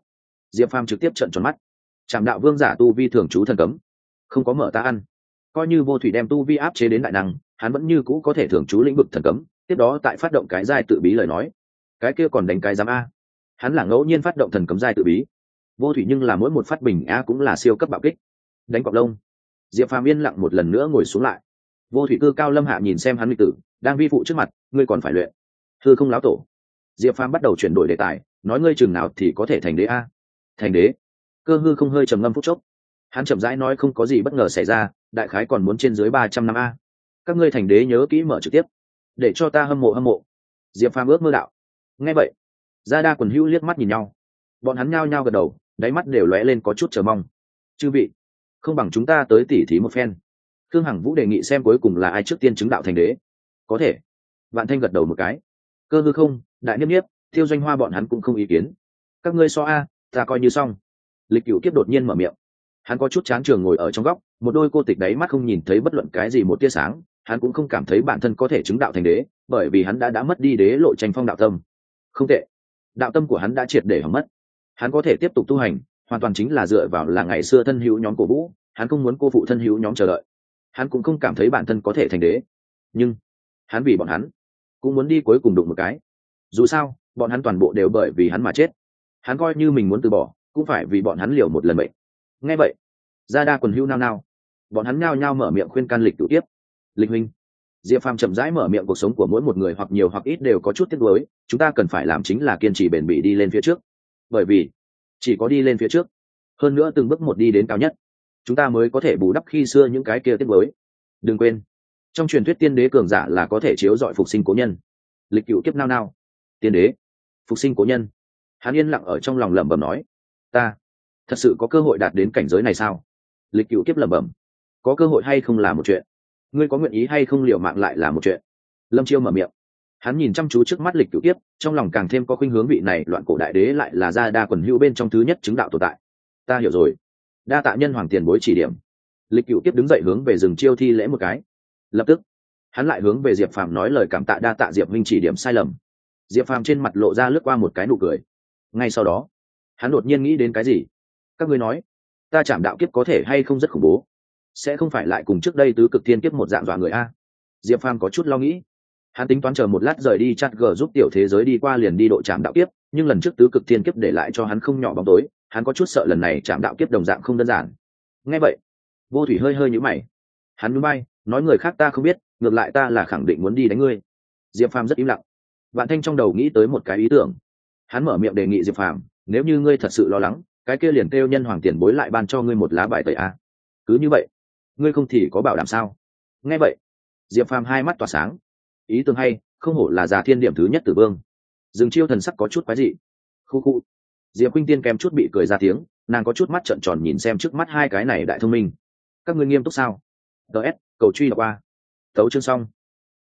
Speaker 1: Diệp Phàm trực tiếp trợn tròn mắt. Trảm đạo vương giả tu vi thường trú thần cấm, không có mở ta ăn. Coi như vô thủy đem tu vi áp chế đến đại năng, hắn vẫn như cũ có thể thường trú lĩnh vực thần cấm, tiếp đó tại phát động cái giai tự bí lời nói, cái kia còn đánh cái giám a. Hắn là ngẫu nhiên phát động thần cấm giai tự bí, vô thủy nhưng là mỗi một phát bình a cũng là siêu cấp bạo kích. Đánh cọp lông. Diệp Phàm yên lặng một lần nữa ngồi xuống lại. Vô thủy cư cao lâm hạ nhìn xem hắn nghịch tử đang vi phụ trước mặt, ngươi còn phải luyện. Hư không láo tổ. Diệp Phàm bắt đầu chuyển đổi đề tài, nói ngươi chừng nào thì có thể thành đế a. Thành đế. Cơ hư không hơi trầm ngâm phút chốc, hắn chậm rãi nói không có gì bất ngờ xảy ra, đại khái còn muốn trên dưới 300 năm a. Các ngươi thành đế nhớ kỹ mở trực tiếp, để cho ta hâm mộ. Diệp Phàm ước mơ đạo. Nghe vậy, gia đa quần hữu liếc mắt nhìn nhau, bọn hắn nhao nhao gật đầu, đáy mắt đều lóe lên có chút chờ mong. Chư vị, không bằng chúng ta tới tỉ thí một phen. Khương Hằng Vũ đề nghị xem cuối cùng là ai trước tiên chứng đạo thành đế. Có thể. Vạn Thanh gật đầu một cái. Cơ hư không, đại niếp niếp, Tiêu Doanh Hoa bọn hắn cũng không ý kiến. Các ngươi so a, ta coi như xong. Lịch Cửu Kiếp đột nhiên mở miệng. Hắn có chút chán trường ngồi ở trong góc, một đôi cô tịch đáy mắt không nhìn thấy bất luận cái gì một tia sáng. Hắn cũng không cảm thấy bản thân có thể chứng đạo thành đế, bởi vì hắn đã mất đi đế lộ tranh phong đạo tâm. Không tệ, đạo tâm của hắn đã triệt để hỏng mất. Hắn có thể tiếp tục tu hành, hoàn toàn chính là dựa vào là ngày xưa thân hữu nhóm cổ vũ. Hắn không muốn cô phụ thân hữu nhóm chờ đợi. Hắn cũng không cảm thấy bản thân có thể thành đế, nhưng hắn vì bọn hắn cũng muốn đi cuối cùng đụng một cái. Dù sao bọn hắn toàn bộ đều bởi vì hắn mà chết, hắn coi như mình muốn từ bỏ cũng phải vì bọn hắn liều một lần bệnh. Nghe vậy, gia đa quần hữu nao nao, bọn hắn nhao nhao mở miệng khuyên can Lịch Cửu Tiếp. Lịch huynh. Diệp Phàm chậm rãi mở miệng, cuộc sống của mỗi một người hoặc nhiều hoặc ít đều có chút tiếc nuối, chúng ta cần phải làm chính là kiên trì bền bỉ đi lên phía trước, bởi vì chỉ có đi lên phía trước, hơn nữa từng bước một đi đến cao nhất, chúng ta mới có thể bù đắp khi xưa những cái kia tiếc nuối. Đừng quên, trong truyền thuyết tiên đế cường giả là có thể chiếu dọi phục sinh cố nhân. Lịch Cửu Kiếp nao nao. Tiên đế phục sinh cố nhân. Hắn yên lặng ở trong lòng lẩm bẩm nói, ta thật sự có cơ hội đạt đến cảnh giới này sao? Lịch Cửu Kiếp lẩm bẩm, có cơ hội hay không là một chuyện, ngươi có nguyện ý hay không liều mạng lại là một chuyện. Lâm Chiêu mở miệng, hắn nhìn chăm chú trước mắt Lịch Cửu Kiếp, trong lòng càng thêm có khuynh hướng vị này loạn cổ đại đế lại là gia đa quần hữu bên trong thứ nhất chứng đạo tồn tại. Ta hiểu rồi, đa tạ nhân hoàng tiền bối chỉ điểm. Lịch Cửu Kiếp đứng dậy hướng về rừng chiêu thi lễ một cái, lập tức hắn lại hướng về Diệp Phàm nói lời cảm tạ, đa tạ Diệp minh chỉ điểm sai lầm. Diệp Phàm trên mặt lộ ra lướt qua một cái nụ cười, ngay sau đó hắn đột nhiên nghĩ đến cái gì. Các ngươi nói ta chạm đạo kiếp có thể hay không rất khủng bố, sẽ không phải lại cùng trước đây tứ cực thiên kiếp một dạng dọa người a? Diệp Phàm có chút lo nghĩ, hắn tính toán chờ một lát rời đi chat g giúp tiểu thế giới đi qua liền đi độ chạm đạo kiếp, nhưng lần trước tứ cực thiên kiếp để lại cho hắn không nhỏ bóng tối, hắn có chút sợ lần này chạm đạo kiếp đồng dạng không đơn giản. Nghe vậy, Vô Thủy hơi hơi nhíu mày, hắn nhún vai nói, người khác ta không biết, ngược lại ta là khẳng định muốn đi đánh ngươi. Diệp Phàm rất im lặng. Vạn Thanh trong đầu nghĩ tới một cái ý tưởng, hắn mở miệng đề nghị Diệp Phàm, nếu như ngươi thật sự lo lắng, cái kia liền kêu nhân hoàng tiền bối lại ban cho ngươi một lá bài tẩy a. Cứ như vậy ngươi không thì có bảo đảm sao? Nghe vậy, Diệp Phàm hai mắt tỏa sáng, ý tưởng hay, không hổ là già thiên điểm thứ nhất tử vương. Dương Chiêu thần sắc có chút quái dị. Khu khu. Diệp Khuynh Tiên kèm chút bị cười ra tiếng, nàng có chút mắt trợn tròn nhìn xem trước mắt hai cái này đại thông minh. Các ngươi nghiêm túc sao? DS, cầu truy đọc qua. Tấu chương xong.